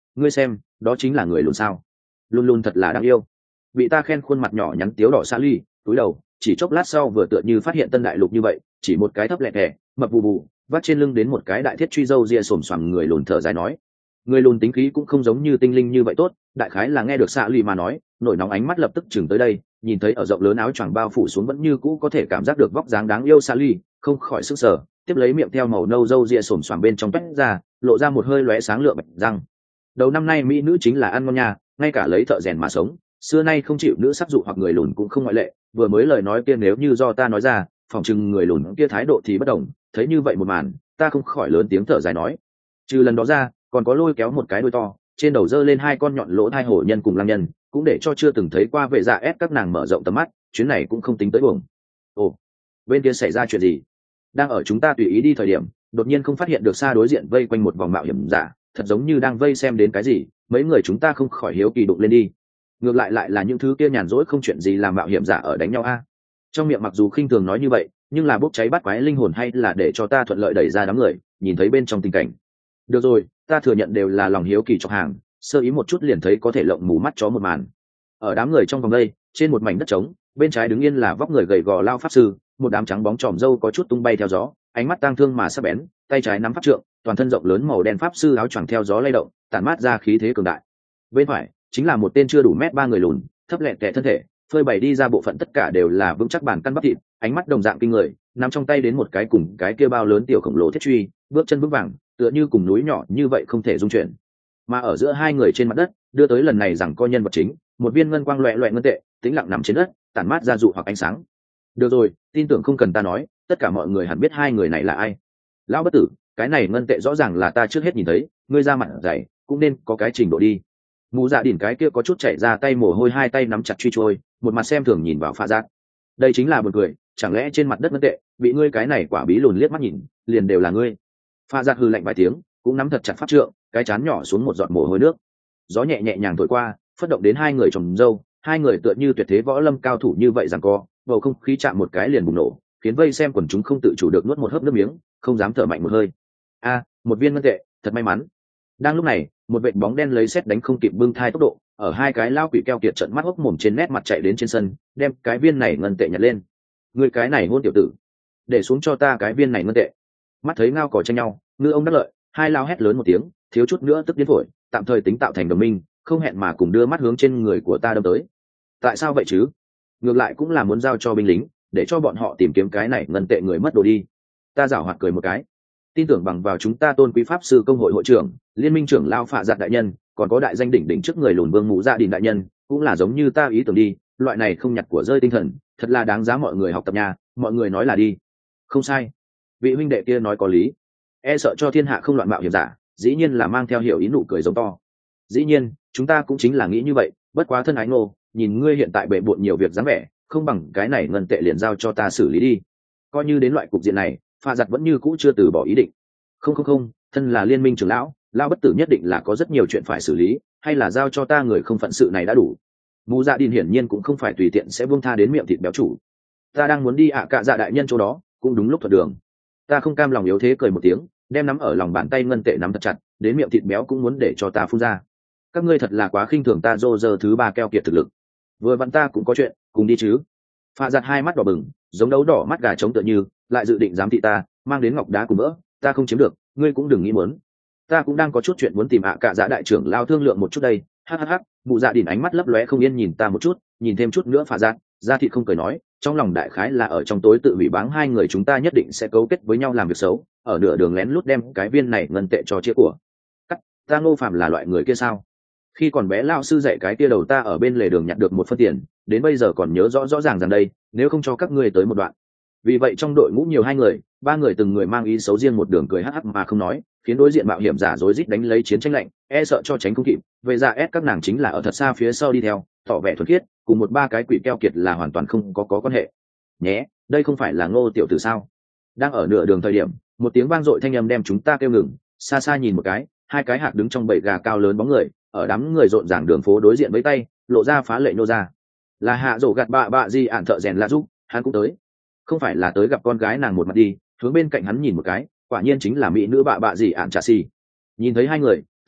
ngươi xem đó chính là người lùn sao, luôn luôn thật là đáng yêu. Bị ta khen khuôn mặt nhỏ nhắn tiếu đỏ xa ly túi đầu, chỉ chốc lát sau vừa tựa như phát hiện tân đại lục như vậy, chỉ một cái thấp lẹ thẻ mập bù bù vắt trên lưng đến một cái đại thiết truy dâu ria xồm xoàm người lùn thở dài nói. Người lùn tính khí cũng không giống như tinh linh như vậy tốt, đại khái là nghe được xạ lì mà nói, nổi nóng ánh mắt lập tức chừng tới đây, nhìn thấy ở rộng lớn áo choàng bao phủ xuống vẫn như cũ có thể cảm giác được vóc dáng đáng yêu xạ lì, không khỏi sức sở, tiếp lấy miệng theo màu nâu râu ria xồm xoàm bên trong tách ra, lộ ra một hơi lóe sáng lựa bạch răng. Đầu năm nay mỹ nữ chính là ăn ngon nha, ngay cả lấy thợ rèn mà sống, xưa nay không chịu nữ sắc dụ hoặc người lùn cũng không ngoại lệ. Vừa mới lời nói kia nếu như do ta nói ra, phỏng chừng người lùn kia thái độ thì bất đồng. Thấy như vậy một màn, ta không khỏi lớn tiếng thở dài nói. Trừ lần đó ra, còn có lôi kéo một cái đuôi to, trên đầu giơ lên hai con nhọn lỗ thai hổ nhân cùng lang nhân, cũng để cho chưa từng thấy qua vệ dạ ép các nàng mở rộng tầm mắt, chuyến này cũng không tính tới buồng. Ồ, bên kia xảy ra chuyện gì? Đang ở chúng ta tùy ý đi thời điểm, đột nhiên không phát hiện được xa đối diện vây quanh một vòng mạo hiểm giả, thật giống như đang vây xem đến cái gì, mấy người chúng ta không khỏi hiếu kỳ đụng lên đi. Ngược lại lại là những thứ kia nhàn rỗi không chuyện gì làm mạo hiểm giả ở đánh nhau a. Trong miệng mặc dù khinh thường nói như vậy, nhưng là bốc cháy bắt quái linh hồn hay là để cho ta thuận lợi đẩy ra đám người, nhìn thấy bên trong tình cảnh. Được rồi, ta thừa nhận đều là lòng hiếu kỳ chọc hàng, sơ ý một chút liền thấy có thể lộng mù mắt chó một màn. Ở đám người trong vòng đây, trên một mảnh đất trống, bên trái đứng yên là vóc người gầy gò lao pháp sư, một đám trắng bóng tròm râu có chút tung bay theo gió, ánh mắt tang thương mà sắc bén, tay trái nắm pháp trượng, toàn thân rộng lớn màu đen pháp sư áo choàng theo gió lay động, tản mát ra khí thế cường đại. Bên phải chính là một tên chưa đủ mét ba người lùn, thấp lẹn tẻ thân thể, phơi bày đi ra bộ phận tất cả đều là vững chắc bản căn bắp thịt, ánh mắt đồng dạng kinh người, nắm trong tay đến một cái cùng cái kia bao lớn tiểu khổng lồ thiết truy, bước chân vững vàng, tựa như cùng núi nhỏ như vậy không thể dung chuyển. Mà ở giữa hai người trên mặt đất, đưa tới lần này rằng co nhân vật chính, một viên ngân quang loẹt loẹt ngân tệ, tĩnh lặng nằm trên đất, tản mát ra dụ hoặc ánh sáng. Được rồi, tin tưởng không cần ta nói, tất cả mọi người hẳn biết hai người này là ai. Lão bất tử, cái này ngân tệ rõ ràng là ta trước hết nhìn thấy, ngươi ra mặt dày, cũng nên có cái trình độ đi. Mụ dạ đỉnh cái kia có chút chảy ra tay mồ hôi, hai tay nắm chặt truy trôi, một mặt xem thường nhìn vào Pha Giác. Đây chính là buồn cười, chẳng lẽ trên mặt đất ngân tệ bị ngươi cái này quả bí lùn liếc mắt nhìn, liền đều là ngươi? Pha Giác hừ lạnh vài tiếng, cũng nắm thật chặt pháp trượng, cái chán nhỏ xuống một giọt mồ hôi nước. Gió nhẹ nhẹ nhàng thổi qua, phất động đến hai người trồng dâu, hai người tựa như tuyệt thế võ lâm cao thủ như vậy giằng co, bầu không khí chạm một cái liền bùng nổ, khiến vây xem quần chúng không tự chủ được nuốt một hớp nước miếng, không dám thở mạnh một hơi. A, một viên ngân tệ, thật may mắn. Đang lúc này, một vệt bóng đen lấy sét đánh không kịp bưng thai tốc độ, ở hai cái lao quỷ keo kiệt trợn mắt hốc mồm trên nét mặt chạy đến trên sân, đem cái viên này ngân tệ nhặt lên. Người cái này hôn tiểu tử, để xuống cho ta cái viên này ngân tệ. Mắt thấy ngao cò tranh nhau, ngư ông đắc lợi, hai lao hét lớn một tiếng, thiếu chút nữa tức điên phổi, tạm thời tính tạo thành đồng minh, không hẹn mà cùng đưa mắt hướng trên người của ta đâm tới. Tại sao vậy chứ? Ngược lại cũng là muốn giao cho binh lính, để cho bọn họ tìm kiếm cái này ngân tệ người mất đồ đi. Ta giảo hoạt cười một cái, tin tưởng bằng vào chúng ta tôn quý pháp sư công hội hội trưởng, liên minh trưởng lao phạ giặt đại nhân, còn có đại danh đỉnh đỉnh trước người lùn vương mụ gia đình đại nhân, cũng là giống như ta ý tưởng đi, loại này không nhặt của rơi tinh thần, thật là đáng giá mọi người học tập nha. Mọi người nói là đi. Không sai, vị huynh đệ kia nói có lý, e sợ cho thiên hạ không loạn mạo hiểm giả, dĩ nhiên là mang theo hiểu ý nụ cười giống to. Dĩ nhiên chúng ta cũng chính là nghĩ như vậy, bất quá thân ái ngô, nhìn ngươi hiện tại bệ bộn nhiều việc dáng vẻ, không bằng cái này ngân tệ liền giao cho ta xử lý đi. Coi như đến loại cục diện này, pha giặt vẫn như cũ chưa từ bỏ ý định. Không không không, thân là liên minh trưởng lão, lão bất tử nhất định là có rất nhiều chuyện phải xử lý, hay là giao cho ta người không phận sự này đã đủ. Mù dạ đình hiển nhiên cũng không phải tùy tiện sẽ buông tha đến miệng thịt béo chủ. Ta đang muốn đi ạ à cạ dạ đại nhân chỗ đó, cũng đúng lúc thuận đường. Ta không cam lòng yếu thế cười một tiếng, đem nắm ở lòng bàn tay ngân tệ nắm thật chặt, đến miệng thịt béo cũng muốn để cho ta phun ra. Các ngươi thật là quá khinh thường ta rô rơ thứ ba keo kiệt thực lực. Vừa vặn ta cũng có chuyện, cùng đi chứ. Pha giặt hai mắt đỏ bừng, giống đấu đỏ mắt gà trống tựa như, lại dự định giám thị ta, mang đến ngọc đá cùng mỡ, ta không chiếm được, ngươi cũng đừng nghĩ muốn. Ta cũng đang có chút chuyện muốn tìm ạ à cả dạ đại trưởng lao thương lượng một chút đây. Hhh, mụ dạ đỉnh ánh mắt lấp lóe không yên nhìn ta một chút, nhìn thêm chút nữa Pha giặt, ra thị không cười nói, trong lòng đại khái là ở trong tối tự hủy báng hai người chúng ta nhất định sẽ cấu kết với nhau làm việc xấu, ở nửa đường lén lút đem cái viên này ngân tệ cho chia của. Cắt, ta Ngô Phàm là loại người kia sao? Khi còn bé lao sư dạy cái kia đầu ta ở bên lề đường nhặt được một phân tiền, đến bây giờ còn nhớ rõ rõ ràng rằng đây, nếu không cho các ngươi tới một đoạn. Vì vậy trong đội ngũ nhiều hai người, ba người từng người mang ý xấu riêng một đường cười hắc hắc mà không nói, khiến đối diện mạo hiểm giả rối rít đánh lấy chiến tranh lạnh, e sợ cho tránh không kịp. Về ra ép các nàng chính là ở thật xa phía sau đi theo, tỏ vẻ thuần khiết, cùng một ba cái quỷ keo kiệt là hoàn toàn không có có quan hệ. Nhé, đây không phải là Ngô tiểu tử sao? Đang ở nửa đường thời điểm, một tiếng vang dội thanh âm đem chúng ta kêu ngừng, xa xa nhìn một cái, hai cái hạc đứng trong bầy gà cao lớn bóng người, ở đám người rộn ràng đường phố đối diện với tay, lộ ra phá lệ nô ra. Là hạ rổ gạt bạ bạ gì ản thợ rèn La giúp, hắn cũng tới. Không phải là tới gặp con gái nàng một mặt đi, hướng bên cạnh hắn nhìn một cái, quả nhiên chính là mỹ nữ bạ bạ gì ản trà xì. Nhìn thấy hai người,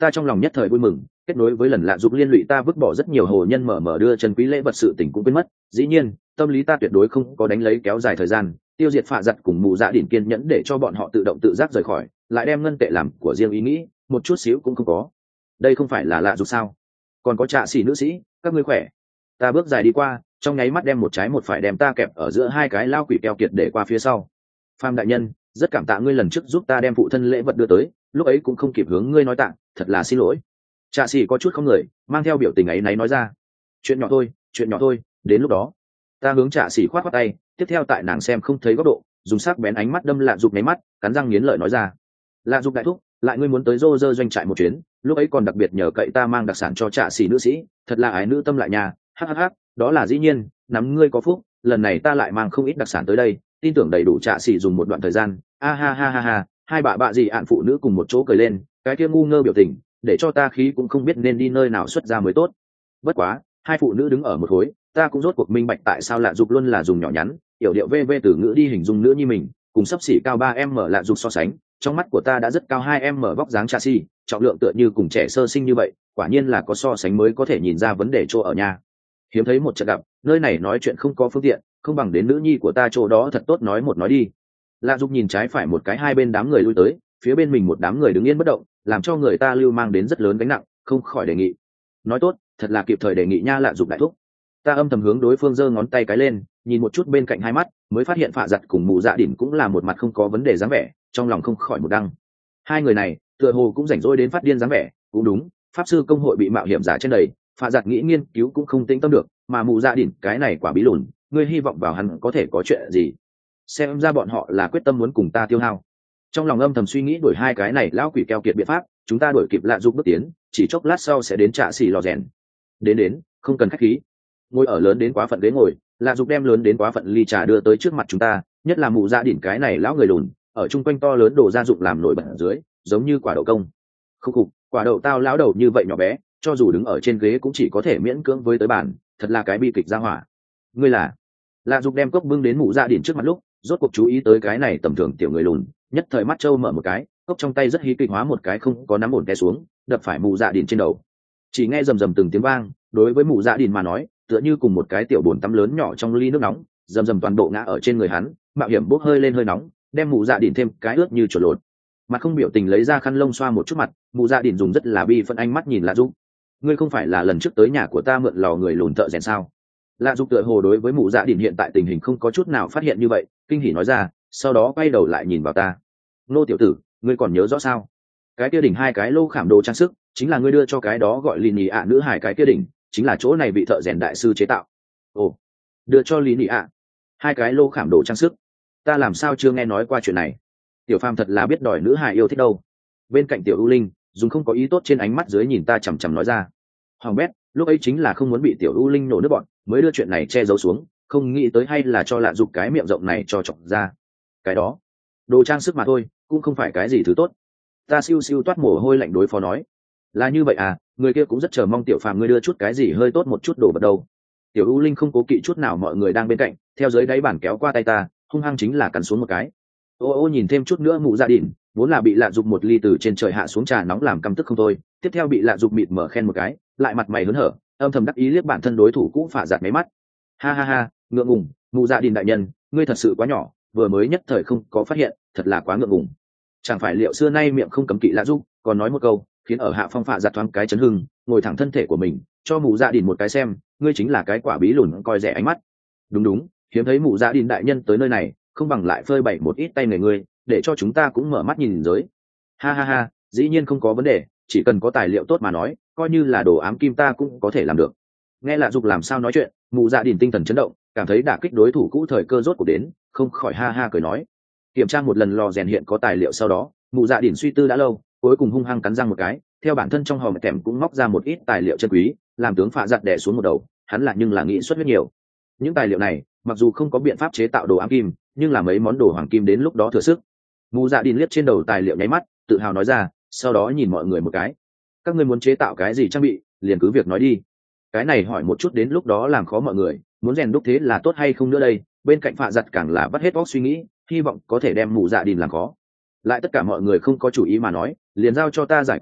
ta trong lòng nhất thời vui mừng, kết nối với lần lạ dục liên lụy ta vứt bỏ rất nhiều hồ nhân mở mở đưa chân quý lễ vật sự tình cũng quên mất. Dĩ nhiên tâm lý ta tuyệt đối không có đánh lấy kéo dài thời gian tiêu diệt phạ giặt cùng mù dạ đỉnh kiên nhẫn để cho bọn họ tự động tự giác rời khỏi, lại đem ngân tệ làm của riêng ý nghĩ một chút xíu cũng không có. Đây không phải là lạ dục sao? Còn có trạ xỉ nữ sĩ, các ngươi khỏe? Ta bước dài đi qua, trong nháy mắt đem một trái một phải đem ta kẹp ở giữa hai cái lao quỷ keo kiệt để qua phía sau. Pham đại nhân, rất cảm tạ ngươi lần trước giúp ta đem phụ thân lễ vật đưa tới, lúc ấy cũng không kịp hướng ngươi nói tạ, thật là xin lỗi. Trạ xỉ có chút không người, mang theo biểu tình ấy náy nói ra. Chuyện nhỏ thôi, chuyện nhỏ thôi, đến lúc đó. Ta hướng trạ xỉ khoát khoát tay, tiếp theo tại nàng xem không thấy góc độ, dùng sắc bén ánh mắt đâm lạ dục nháy mắt, cắn răng nghiến lợi nói ra. Lạ dục đại thúc, lại ngươi muốn tới rô rơ doanh trại một chuyến, lúc ấy còn đặc biệt nhờ cậy ta mang đặc sản cho trạ xỉ nữ sĩ, thật là ái nữ tâm lại nhà, hắc hắc hắc, đó là dĩ nhiên, nắm ngươi có phúc, lần này ta lại mang không ít đặc sản tới đây, tin tưởng đầy đủ trạ xỉ dùng một đoạn thời gian. A ha ha ha ha, hai bà bạ gì ạn phụ nữ cùng một chỗ cười lên, cái kia ngu ngơ biểu tình, để cho ta khí cũng không biết nên đi nơi nào xuất ra mới tốt. Bất quá, hai phụ nữ đứng ở một khối, ta cũng rốt cuộc minh bạch tại sao lạ dục luôn là dùng nhỏ nhắn, yểu điệu vê vê từ ngữ đi hình dung nữ như mình, cùng sấp xỉ cao ba em mở lạ dục so sánh, trong mắt của ta đã rất cao hai em mở vóc dáng chassis, trọng lượng tựa như cùng trẻ sơ sinh như vậy, quả nhiên là có so sánh mới có thể nhìn ra vấn đề chỗ ở nhà. Hiếm thấy một trận gặp, nơi này nói chuyện không có phương tiện, không bằng đến nữ nhi của ta chỗ đó thật tốt nói một nói đi. Lạ dục nhìn trái phải một cái hai bên đám người lui tới, phía bên mình một đám người đứng yên bất động, làm cho người ta lưu mang đến rất lớn gánh nặng, không khỏi đề nghị. Nói tốt, thật là kịp thời đề nghị nha Lạ dục đại thúc. Ta âm thầm hướng đối phương giơ ngón tay cái lên, nhìn một chút bên cạnh hai mắt, mới phát hiện phạ giặt cùng mù dạ đỉnh cũng là một mặt không có vấn đề dáng vẻ, trong lòng không khỏi một đăng. Hai người này tựa hồ cũng rảnh rỗi đến phát điên dáng vẻ. Cũng đúng, pháp sư công hội bị mạo hiểm giả trên đầy, phạ giặt nghĩ nghiên cứu cũng không tĩnh tâm được, mà mù dạ đỉnh cái này quả bí lùn, ngươi hy vọng vào hắn có thể có chuyện gì? Xem ra bọn họ là quyết tâm muốn cùng ta tiêu hao. Trong lòng âm thầm suy nghĩ đổi hai cái này lão quỷ keo kiệt biện pháp, chúng ta đổi kịp Lạ dục bước tiến, chỉ chốc lát sau sẽ đến trạ xỉ lò rèn. Đến đến, không cần khách khí. Ngồi ở lớn đến quá phận ghế ngồi, Lạ dục đem lớn đến quá phận ly trà đưa tới trước mặt chúng ta, nhất là mụ dạ đỉnh cái này lão người lùn, ở chung quanh to lớn đồ gia dụng làm nổi bật ở dưới, giống như quả đậu công. Khúc khục, quả đậu tao lão đầu như vậy nhỏ bé, cho dù đứng ở trên ghế cũng chỉ có thể miễn cưỡng với tới bàn, thật là cái bi kịch gia hỏa. Ngươi là? Lạ dục đem cốc bưng đến mụ dạ đỉnh trước mặt lúc, rốt cuộc chú ý tới cái này tầm thường tiểu người lùn, nhất thời mắt trâu mở một cái, cốc trong tay rất hí kịch hóa một cái không có nắm ổn té xuống, đập phải mụ dạ đỉnh trên đầu. Chỉ nghe rầm rầm từng tiếng vang, đối với mụ dạ đỉnh mà nói, tựa như cùng một cái tiểu bồn tắm lớn nhỏ trong ly nước nóng, rầm rầm toàn bộ ngã ở trên người hắn, mạo hiểm bốc hơi lên hơi nóng, đem mụ dạ đỉnh thêm cái ướt như chuột lột. Mặt không biểu tình lấy ra khăn lông xoa một chút mặt, mụ dạ đỉnh dùng rất là bi phân ánh mắt nhìn Lạ dục. Ngươi không phải là lần trước tới nhà của ta mượn lò người lùn thợ rèn sao? Lạ dục tựa hồ đối với mụ dạ đỉnh hiện tại tình hình không có chút nào phát hiện như vậy, kinh hỉ nói ra, sau đó quay đầu lại nhìn vào ta. Nô tiểu tử, ngươi còn nhớ rõ sao? Cái kia đỉnh hai cái lô khảm đồ trang sức, chính là ngươi đưa cho cái đó gọi Lini ạ nữ hải cái kia đỉnh, chính là chỗ này bị thợ rèn đại sư chế tạo. Ồ, đưa cho Lini ạ hai cái lô khảm đồ trang sức, ta làm sao chưa nghe nói qua chuyện này? Tiểu Phàm thật là biết đòi nữ hải yêu thích đâu. Bên cạnh tiểu U Linh dùng không có ý tốt trên ánh mắt dưới nhìn ta chằm chằm nói ra. Hoàng bét, lúc ấy chính là không muốn bị tiểu U Linh nổ nước bọn, mới đưa chuyện này che giấu xuống, không nghĩ tới hay là cho Lạ dục cái miệng rộng này cho chọc ra. Cái đó, đồ trang sức mà thôi, cũng không phải cái gì thứ tốt. Ta siêu siêu toát mồ hôi lạnh đối phó nói. Là như vậy à, người kia cũng rất chờ mong tiểu Phàm ngươi đưa chút cái gì hơi tốt một chút đồ vật đâu. Tiểu U Linh không cố kỵ chút nào mọi người đang bên cạnh, theo dưới đáy bàn kéo qua tay ta, hung hăng chính là cắn xuống một cái. Ô ô nhìn thêm chút nữa mụ dạ đỉnh, vốn là bị Lạ dục một ly từ trên trời hạ xuống trà nóng làm căm tức không thôi, tiếp theo bị Lạ dục mịt mở khen một cái, lại mặt mày hớn hở, âm thầm đắc ý liếc bản thân đối thủ cũng phả giạt mấy mắt. Ha ha ha, ngượng ngùng, mụ dạ đỉnh đại nhân, ngươi thật sự quá nhỏ, vừa mới nhất thời không có phát hiện, thật là quá ngượng ngùng. Chẳng phải liệu xưa nay miệng không cấm kỵ Lạ dục, còn nói một câu, khiến ở hạ phong phạ giạt thoáng cái chấn hưng, ngồi thẳng thân thể của mình, cho mụ dạ đỉnh một cái xem, ngươi chính là cái quả bí lùn coi rẻ ánh mắt. Đúng đúng, hiếm thấy mụ dạ đỉnh đại nhân tới nơi này, không bằng lại phơi bày một ít tay nghề ngươi, để cho chúng ta cũng mở mắt nhìn giới. Ha ha ha, dĩ nhiên không có vấn đề, chỉ cần có tài liệu tốt mà nói, coi như là đồ ám kim ta cũng có thể làm được. Nghe Lạ dục làm sao nói chuyện, mụ dạ đỉnh tinh thần chấn động, cảm thấy đả kích đối thủ cũ thời cơ rốt cuộc đến, không khỏi ha ha cười nói. Kiểm tra một lần lò rèn hiện có tài liệu sau đó, mụ dạ đỉnh suy tư đã lâu, cuối cùng hung hăng cắn răng một cái, theo bản thân trong hòm kèm cũng móc ra một ít tài liệu chân quý, làm tướng phạ giặt đè xuống một đầu, hắn là nhưng là nghĩ xuất rất nhiều. Những tài liệu này, mặc dù không có biện pháp chế tạo đồ ám kim, nhưng là mấy món đồ hoàng kim đến lúc đó thừa sức. Mụ dạ đỉnh liếc trên đầu tài liệu nháy mắt, tự hào nói ra, sau đó nhìn mọi người một cái. Các ngươi muốn chế tạo cái gì trang bị, liền cứ việc nói đi. Cái này hỏi một chút đến lúc đó làm khó mọi người, muốn rèn đúc thế là tốt hay không nữa đây, bên cạnh phạ giặt càng là vắt hết óc suy nghĩ, hy vọng có thể đem mụ dạ đỉnh làm khó. Lại tất cả mọi người không có chủ ý mà nói, liền giao cho ta giải quyết đi,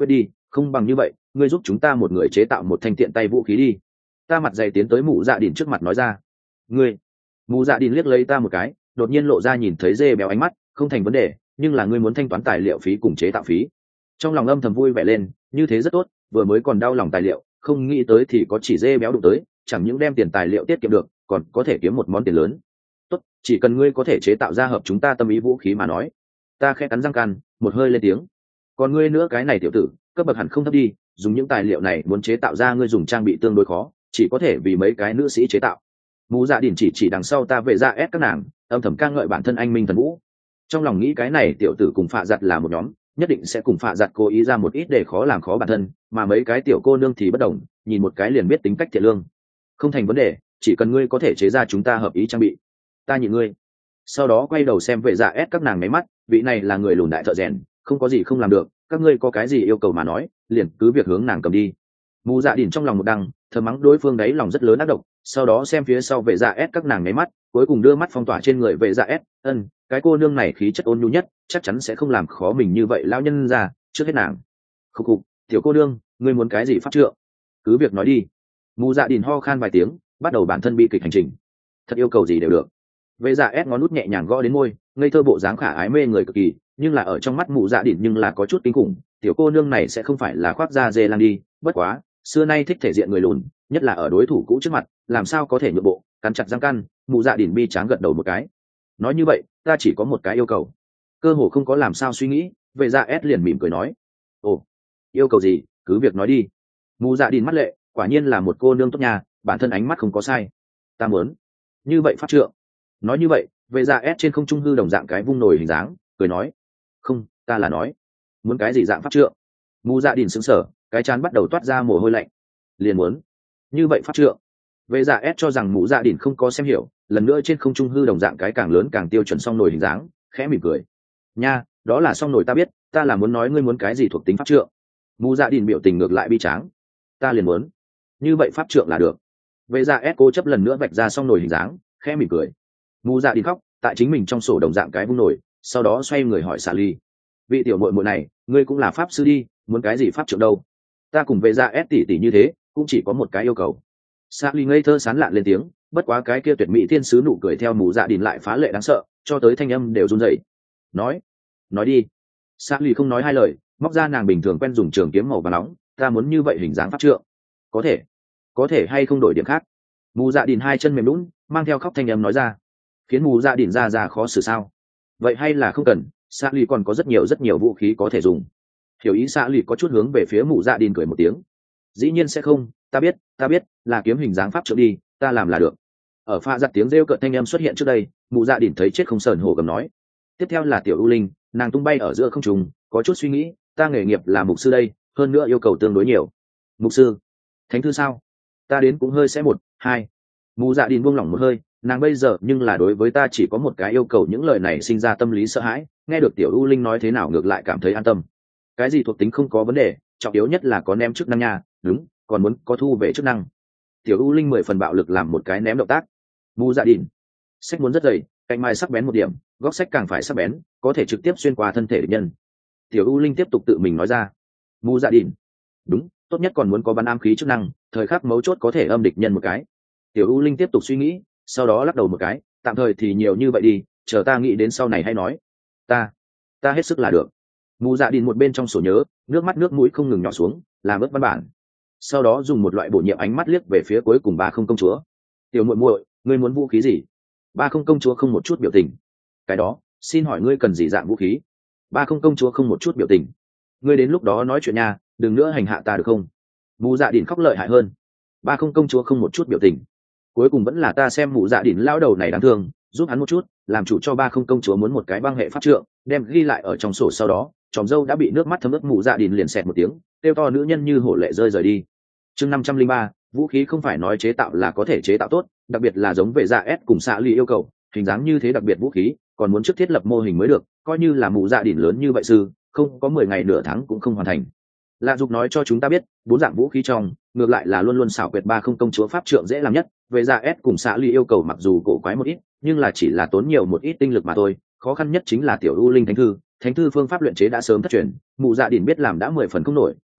không bằng như vậy ngươi giúp chúng ta một người chế tạo một thanh tiện tay vũ khí đi. Ta mặt dày tiến tới mụ dạ đỉn trước mặt nói ra. Ngươi? Mụ dạ đỉn liếc lấy ta một cái, đột nhiên lộ ra nhìn thấy dê béo ánh mắt. Không thành vấn đề, nhưng là ngươi muốn thanh toán tài liệu phí cùng chế tạo phí. Trong lòng âm thầm vui vẻ lên, như thế rất tốt, vừa mới còn đau lòng tài liệu, không nghĩ tới thì có chỉ dê béo đụng tới, chẳng những đem tiền tài liệu tiết kiệm được, còn có thể kiếm một món tiền lớn. Tốt, chỉ cần ngươi có thể chế tạo ra hợp chúng ta tâm ý vũ khí mà nói. Ta khẽ cắn răng can, một hơi lên tiếng. Còn ngươi nữa cái này tiểu tử, cấp bậc hẳn không thấp đi, dùng những tài liệu này muốn chế tạo ra ngươi dùng trang bị tương đối khó, chỉ có thể vì mấy cái nữ sĩ chế tạo. Mụ dạ đỉnh chỉ chỉ đằng sau ta về ra ép các nàng, âm thầm ca ngợi bản thân anh minh thần vũ. Trong lòng nghĩ cái này tiểu tử cùng phạ giặt là một nhóm, nhất định sẽ cùng phạ giặt cố ý ra một ít để khó làm khó bản thân, mà mấy cái tiểu cô nương thì bất đồng, nhìn một cái liền biết tính cách thiện lương. Không thành vấn đề, chỉ cần ngươi có thể chế ra chúng ta hợp ý trang bị, ta nhịn ngươi. Sau đó quay đầu xem vệ dạ ép các nàng máy mắt, vị này là người lùn đại thợ rèn, không có gì không làm được, các ngươi có cái gì yêu cầu mà nói, liền cứ việc hướng nàng cầm đi. Mù dạ đỉnh trong lòng một đằng, thầm mắng đối phương đấy lòng rất lớn ác độc, sau đó xem phía sau vệ dạ ép các nàng máy mắt, cuối cùng đưa mắt phong tỏa trên người vệ dạ ép. Ân, cái cô nương này khí chất ôn nhu nhất, chắc chắn sẽ không làm khó mình như vậy lão nhân ra, trước hết nàng. Khục khục, tiểu cô nương, ngươi muốn cái gì pháp trượng? Cứ việc nói đi. Mù dạ đỉnh ho khan vài tiếng, bắt đầu bản thân bị kịch hành trình. Thật yêu cầu gì đều được. Vệ dạ ép ngón nút nhẹ nhàng gõ đến môi, ngây thơ bộ dáng khả ái mê người cực kỳ, nhưng là ở trong mắt mụ dạ đỉnh nhưng là có chút kinh khủng. Tiểu cô nương này sẽ không phải là khoác da dê lang đi, bất quá xưa nay thích thể diện người lùn, nhất là ở đối thủ cũ trước mặt, làm sao có thể nhượng bộ. Cắn chặt răng căn, mụ dạ đỉnh bi tráng gật đầu một cái. Nói như vậy, ta chỉ có một cái yêu cầu. Cơ hồ không có làm sao suy nghĩ, vệ dạ ép liền mỉm cười nói. Ồ, yêu cầu gì, cứ việc nói đi. Mụ dạ đỉnh mắt lệ, quả nhiên là một cô nương tốt nhà, bản thân ánh mắt không có sai. Ta muốn như vậy pháp trượng. Nói như vậy, vệ dạ ép trên không trung hư đồng dạng cái vung nồi hình dáng, cười nói. Không, ta là nói muốn cái gì dạng pháp trượng. Mụ dạ đỉnh sững sờ, cái trán bắt đầu toát ra mồ hôi lạnh. Liền muốn như vậy pháp trượng. Vệ dạ ép cho rằng mụ dạ đỉnh không có xem hiểu, lần nữa trên không trung hư đồng dạng cái càng lớn càng tiêu chuẩn song nồi hình dáng, khẽ mỉm cười. Nha, đó là song nồi ta biết, ta là muốn nói ngươi muốn cái gì thuộc tính pháp trượng. Mụ dạ đỉnh biểu tình ngược lại bi tráng. Ta liền muốn như vậy pháp trượng là được. Vệ dạ ép cố chấp lần nữa vạch ra song nồi hình dáng, khẽ mỉm cười. Mụ dạ đỉnh khóc, tại chính mình trong sổ đồng dạng cái vung nồi, sau đó xoay người hỏi xà ly. Vị tiểu muội muội này, ngươi cũng là pháp sư đi, muốn cái gì pháp trượng đâu? Ta cùng vệ dạ ép tỉ tỉ như thế, cũng chỉ có một cái yêu cầu. Sa ly ngây thơ sán lạn lên tiếng, bất quá cái kia tuyệt mỹ thiên sứ nụ cười theo mù dạ đỉnh lại phá lệ đáng sợ, cho tới thanh âm đều run rẩy. Nói, nói đi. Sa ly không nói hai lời, móc ra nàng bình thường quen dùng trường kiếm màu vàng nóng, ta muốn như vậy hình dáng pháp trượng. Có thể, có thể hay không đổi điểm khác? Mù dạ đỉnh hai chân mềm nhũn, mang theo khóc thanh âm nói ra, khiến mù dạ đỉnh ra ra khó xử sao? Vậy hay là không cần, Sa ly còn có rất nhiều rất nhiều vũ khí có thể dùng. Hiểu ý Sa ly có chút hướng về phía mù dạ đỉnh cười một tiếng. Dĩ nhiên sẽ không, ta biết, ta biết, là kiếm hình dáng pháp trượng đi, ta làm là được. Ở pha giặt tiếng rêu cợt thanh em xuất hiện trước đây, mụ dạ đỉnh thấy chết không sờn hổ gầm nói. Tiếp theo là tiểu u linh, nàng tung bay ở giữa không trung, có chút suy nghĩ, ta nghề nghiệp là mục sư đây, hơn nữa yêu cầu tương đối nhiều. Mục sư, thánh thư sao? Ta đến cũng hơi sẽ một, hai. Mụ dạ đỉnh buông lỏng một hơi, nàng bây giờ nhưng là đối với ta chỉ có một cái yêu cầu, những lời này sinh ra tâm lý sợ hãi, nghe được tiểu u linh nói thế nào ngược lại cảm thấy an tâm. Cái gì thuộc tính không có vấn đề, trọng yếu nhất là có ném chức năng nha, đúng, còn muốn có thu về chức năng. Tiểu u linh mười phần bạo lực làm một cái ném động tác. Mù dạ đỉnh, sách muốn rất dày, cạnh mai sắc bén một điểm, góc sách càng phải sắc bén, có thể trực tiếp xuyên qua thân thể địch nhân. Tiểu u linh tiếp tục tự mình nói ra. Mù dạ đỉnh, đúng, tốt nhất còn muốn có bắn am khí chức năng, thời khắc mấu chốt có thể âm địch nhân một cái. Tiểu u linh tiếp tục suy nghĩ, sau đó lắc đầu một cái, tạm thời thì nhiều như vậy đi, chờ ta nghĩ đến sau này hay nói. Ta, ta hết sức là được. Mù dạ đỉnh một bên trong sổ nhớ, nước mắt nước mũi không ngừng nhỏ xuống, làm ướt văn bản. Sau đó dùng một loại bổ nhiệm ánh mắt liếc về phía cuối cùng ba không công chúa. Tiểu muội muội, ngươi muốn vũ khí gì? Ba không công chúa không một chút biểu tình. Cái đó, xin hỏi ngươi cần gì dạng vũ khí? Ba không công chúa không một chút biểu tình. Ngươi đến lúc đó nói chuyện nha, đừng nữa hành hạ ta được không? Mù dạ đỉnh khóc lợi hại hơn. Ba không công chúa không một chút biểu tình. Cuối cùng vẫn là ta xem mù dạ đỉnh lão đầu này đáng thương, giúp hắn một chút, làm chủ cho ba không công chúa muốn một cái băng hệ pháp trượng, đem ghi lại ở trong sổ. Sau đó tròm dâu đã bị nước mắt thấm ướt, mù dạ đỉnh liền xẹt một tiếng, kêu to nữ nhân như hổ lệ rơi rời đi. Chương năm trăm linh ba, vũ khí không phải nói chế tạo là có thể chế tạo tốt, đặc biệt là giống về dạ S cùng xạ ly yêu cầu, hình dáng như thế đặc biệt vũ khí, còn muốn trước thiết lập mô hình mới được, coi như là mù dạ đỉnh lớn như vậy sư, không có mười ngày nửa tháng cũng không hoàn thành. Lạ Dục nói cho chúng ta biết, bốn dạng vũ khí trong, ngược lại là luôn luôn xảo quyệt ba không công chúa pháp trượng dễ làm nhất, về dạ S cùng xạ ly yêu cầu mặc dù cổ quái một ít, nhưng là chỉ là tốn nhiều một ít tinh lực mà thôi, khó khăn nhất chính là tiểu u linh thánh thư, thánh thư phương pháp luyện chế đã sớm thất truyền, mù dạ đỉnh biết làm đã mười phần không nổi,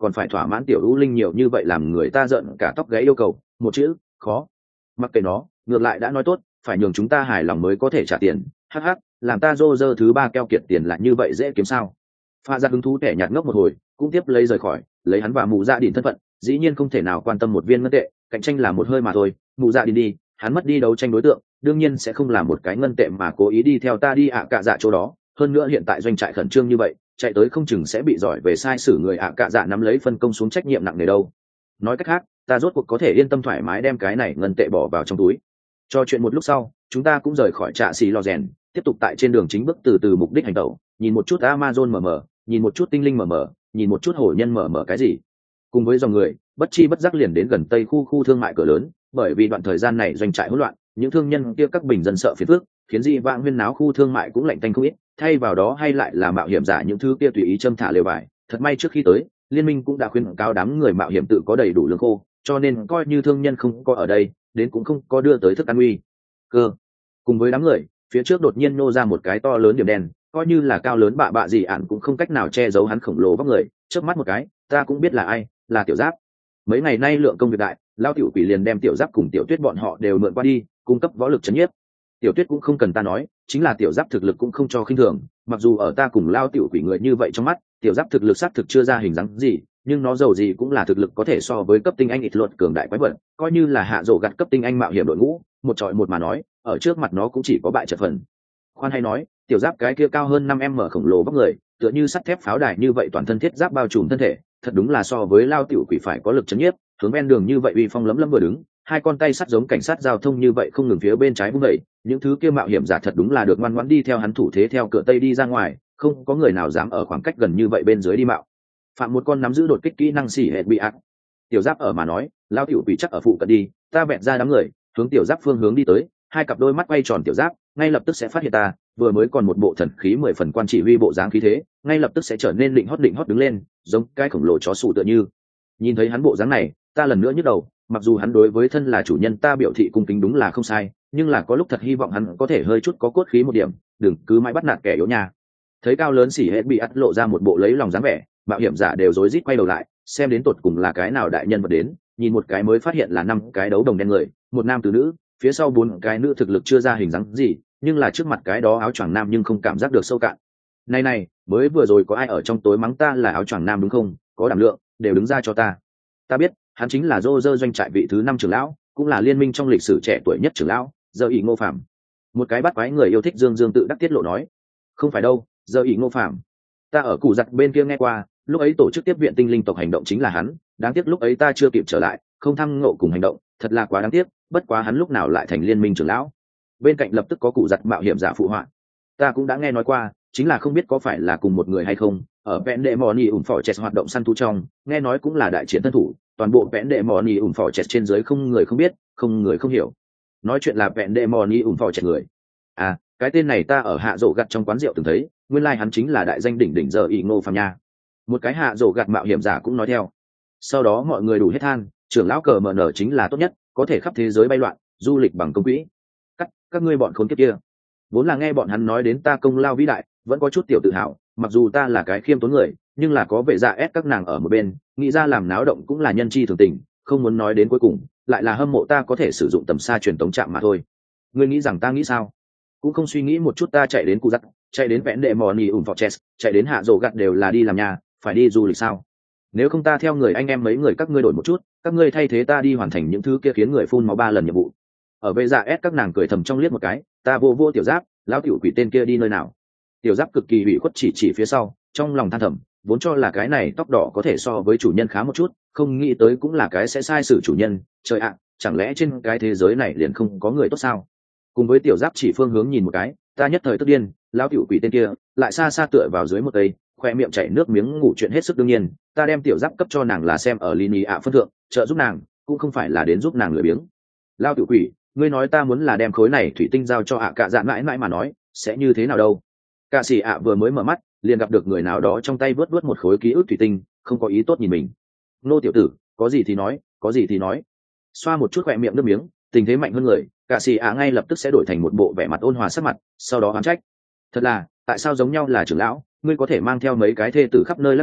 còn phải thỏa mãn tiểu u linh nhiều như vậy làm người ta giận cả tóc gáy yêu cầu, một chữ khó. Mặc kệ nó, ngược lại đã nói tốt phải nhường chúng ta hài lòng mới có thể trả tiền. Hắc hắc, làm ta rô rơ thứ ba keo kiệt tiền lại như vậy dễ kiếm sao? Pha ra hứng thú tẻ nhạt ngốc một hồi, cũng tiếp lấy rời khỏi, lấy hắn và mụ dạ đỉnh thân phận dĩ nhiên không thể nào quan tâm một viên ngân tệ, cạnh tranh là một hơi mà thôi. Mụ dạ đỉnh đi, hắn mất đi đấu tranh đối tượng, đương nhiên sẽ không là một cái ngân tệ mà cố ý đi theo ta đi ạ cạ dạ chỗ đó. Hơn nữa hiện tại doanh trại khẩn trương như vậy, chạy tới không chừng sẽ bị giỏi về sai sử người ạ cạ dạ nắm lấy phân công xuống trách nhiệm nặng nề đâu. Nói cách khác, ta rốt cuộc có thể yên tâm thoải mái đem cái này ngân tệ bỏ vào trong túi. Cho chuyện một lúc sau, chúng ta cũng rời khỏi trạ xì lò rèn, tiếp tục tại trên đường chính bước từ từ mục đích hành tẩu, nhìn một chút Amazon mờ mờ, nhìn một chút tinh linh mờ mờ, nhìn một chút hổ nhân mờ mờ cái gì. Cùng với dòng người, bất chi bất giác liền đến gần tây khu khu thương mại cửa lớn, bởi vì đoạn thời gian này doanh trại hỗn loạn, những thương nhân kia các bình dân sợ phiền phức, khiến dị vãng huyên náo khu thương mại cũng lạnh tanh không ít, thay vào đó hay lại là mạo hiểm giả những thứ kia tùy ý châm thả lều vải. Thật may trước khi tới, liên minh cũng đã khuyên cáo đám người mạo hiểm tự có đầy đủ lương khô, cho nên coi như thương nhân không có ở đây, đến cũng không có đưa tới thức ăn uy cơ. Cùng với đám người, phía trước đột nhiên nô ra một cái to lớn điểm đen, coi như là cao lớn bạ bạ gì ạn cũng không cách nào che giấu hắn khổng lồ vóc người. Chớp mắt một cái, ta cũng biết là ai, là Tiểu Giáp. Mấy ngày nay lượng công việc đại, lao tiểu quỷ liền đem Tiểu Giáp cùng Tiểu Tuyết bọn họ đều mượn qua đi, cung cấp võ lực chấn nhiếp. Tiểu Tuyết cũng không cần ta nói, chính là Tiểu Giáp thực lực cũng không cho khinh thường, mặc dù ở ta cùng lao tiểu quỷ người như vậy trong mắt, Tiểu Giáp thực lực xác thực chưa ra hình dáng gì, nhưng nó giàu gì cũng là thực lực có thể so với cấp tinh anh ít luật cường đại quái vật, coi như là hạ rổ gặt cấp tinh anh mạo hiểm đội ngũ, một trọi một mà nói, ở trước mặt nó cũng chỉ có bại trận phần. Khoan hay nói, Tiểu Giáp cái kia cao hơn năm em mở khổng lồ vóc người, tựa như sắt thép pháo đài như vậy, toàn thân thiết giáp bao trùm thân thể, thật đúng là so với lao tiểu quỷ phải có lực chấn nhiếp. Hướng ven đường như vậy uy phong lấm lấm vừa đứng, hai con tay sắt giống cảnh sát giao thông như vậy không ngừng phía bên trái vung vẩy, những thứ kia mạo hiểm giả thật đúng là được ngoan ngoãn đi theo hắn thủ thế theo cửa tây đi ra ngoài, không có người nào dám ở khoảng cách gần như vậy bên dưới đi mạo phạm một con nắm giữ đột kích kỹ năng xỉ hệt bị ác. Tiểu Giáp ở mà nói, lao tiểu quỷ chắc ở phụ cận đi, ta vẹn ra đám người hướng Tiểu Giáp phương hướng đi tới, hai cặp đôi mắt quay tròn Tiểu Giáp ngay lập tức sẽ phát hiện ta, vừa mới còn một bộ thần khí mười phần quan chỉ huy bộ dáng khí thế, ngay lập tức sẽ trở nên định hót định hót đứng lên, giống cái khổng lồ chó sủ tựa như. Nhìn thấy hắn bộ dáng này, ta lần nữa nhức đầu, mặc dù hắn đối với thân là chủ nhân ta biểu thị cung kính đúng là không sai, nhưng là có lúc thật hy vọng hắn có thể hơi chút có cốt khí một điểm, đừng cứ mãi bắt nạt kẻ yếu nha. Thấy cao lớn xỉ hết bị ắt lộ ra một bộ lấy lòng dáng vẻ, mạo hiểm giả đều rối rít quay đầu lại, xem đến tột cùng là cái nào đại nhân vật đến, nhìn một cái mới phát hiện là năm cái đấu đồng đen người, một nam từ nữ, phía sau bốn cái nữ thực lực chưa ra hình dáng gì, nhưng là trước mặt cái đó áo choàng nam nhưng không cảm giác được sâu cạn. Này này, mới vừa rồi có ai ở trong tối mắng ta là áo choàng nam đúng không? Có đảm lượng, đều đứng ra cho ta. Ta biết, hắn chính là Dô Dơ doanh trại vị thứ năm trưởng lão, cũng là liên minh trong lịch sử trẻ tuổi nhất trưởng lão, Giờ ỷ Ngô Phạm. Một cái bắt quái người yêu thích Dương Dương tự đắc tiết lộ nói, không phải đâu, Giờ ỷ Ngô Phạm. Ta ở cụ giặt bên kia nghe qua, lúc ấy tổ chức tiếp viện tinh linh tộc hành động chính là hắn, đáng tiếc lúc ấy ta chưa kịp trở lại, không thăng ngộ cùng hành động, thật là quá đáng tiếc, bất quá hắn lúc nào lại thành liên minh trưởng lão. Bên cạnh lập tức có cụ giặt mạo hiểm giả phụ họa. Ta cũng đã nghe nói qua, chính là không biết có phải là cùng một người hay không. Ở vẽn đệ mò nỉ ủng phỏ chẹt hoạt động săn thú trong, nghe nói cũng là đại chiến thân thủ, toàn bộ vẽn đệ mò nỉ ủng phỏ chẹt trên dưới không người không biết, không người không hiểu. Nói chuyện là vẽn đệ mò nỉ ủng phỏ chẹt người. À, cái tên này ta ở hạ rổ gặt trong quán rượu từng thấy, nguyên lai like hắn chính là đại danh đỉnh đỉnh Giờ ỷ Ngô Phạm nha. Một cái hạ rổ gặt mạo hiểm giả cũng nói theo. Sau đó mọi người đủ hết than, trưởng lão cờ mở nở chính là tốt nhất, có thể khắp thế giới bay loạn, du lịch bằng công quỹ. Các các ngươi bọn khốn kiếp kia, vốn là nghe bọn hắn nói đến ta công lao vĩ đại, vẫn có chút tiểu tự hào, mặc dù ta là cái khiêm tốn người, nhưng là có vệ dạ ép các nàng ở một bên, nghĩ ra làm náo động cũng là nhân chi thường tình, không muốn nói đến cuối cùng, lại là hâm mộ ta có thể sử dụng tầm xa truyền tống trạm mà thôi. Ngươi nghĩ rằng ta nghĩ sao? Cũng không suy nghĩ một chút, ta chạy đến cụ giặt, chạy đến vẽn đệ mò nỉ ủng phò chess, chạy đến hạ rổ gặt đều là đi làm nhà, phải đi du lịch sao? Nếu không ta theo người anh em mấy người các ngươi đổi một chút, các ngươi thay thế ta đi hoàn thành những thứ kia khiến người phun máu ba lần nhiệm vụ. Ở vệ dạ ép các nàng cười thầm trong liếc một cái, ta vô vô Tiểu Giáp, lão tiểu quỷ tên kia đi nơi nào? Tiểu Giáp cực kỳ ủy khuất chỉ chỉ phía sau, trong lòng than thầm, vốn cho là cái này tóc đỏ có thể so với chủ nhân khá một chút, không nghĩ tới cũng là cái sẽ sai sử chủ nhân. Trời ạ, chẳng lẽ trên cái thế giới này liền không có người tốt sao? Cùng với Tiểu Giáp chỉ phương hướng nhìn một cái, ta nhất thời tức điên, lão tiểu quỷ tên kia lại xa xa tựa vào dưới một cây, khoe miệng chảy nước miếng ngủ chuyện hết sức. Đương nhiên, ta đem Tiểu Giáp cấp cho nàng là xem ở Lini ạ phân thượng, trợ giúp nàng, cũng không phải là đến giúp nàng lười biếng. Lão tiểu quỷ, ngươi nói ta muốn là đem khối này thủy tinh giao cho ạ cạ dạn mãi mãi mà nói, sẽ như thế nào đâu? Cạ sĩ ạ vừa mới mở mắt, liền gặp được người nào đó trong tay vớt vớt một khối ký ức thủy tinh, không có ý tốt nhìn mình. Nô tiểu tử, có gì thì nói, có gì thì nói. Xoa một chút khoe miệng nước miếng, tình thế mạnh hơn người, Cạ sĩ ạ ngay lập tức sẽ đổi thành một bộ vẻ mặt ôn hòa sắc mặt, sau đó oán trách. Thật là, tại sao giống nhau là trưởng lão, ngươi có thể mang theo mấy cái thê tử khắp nơi lắc lư,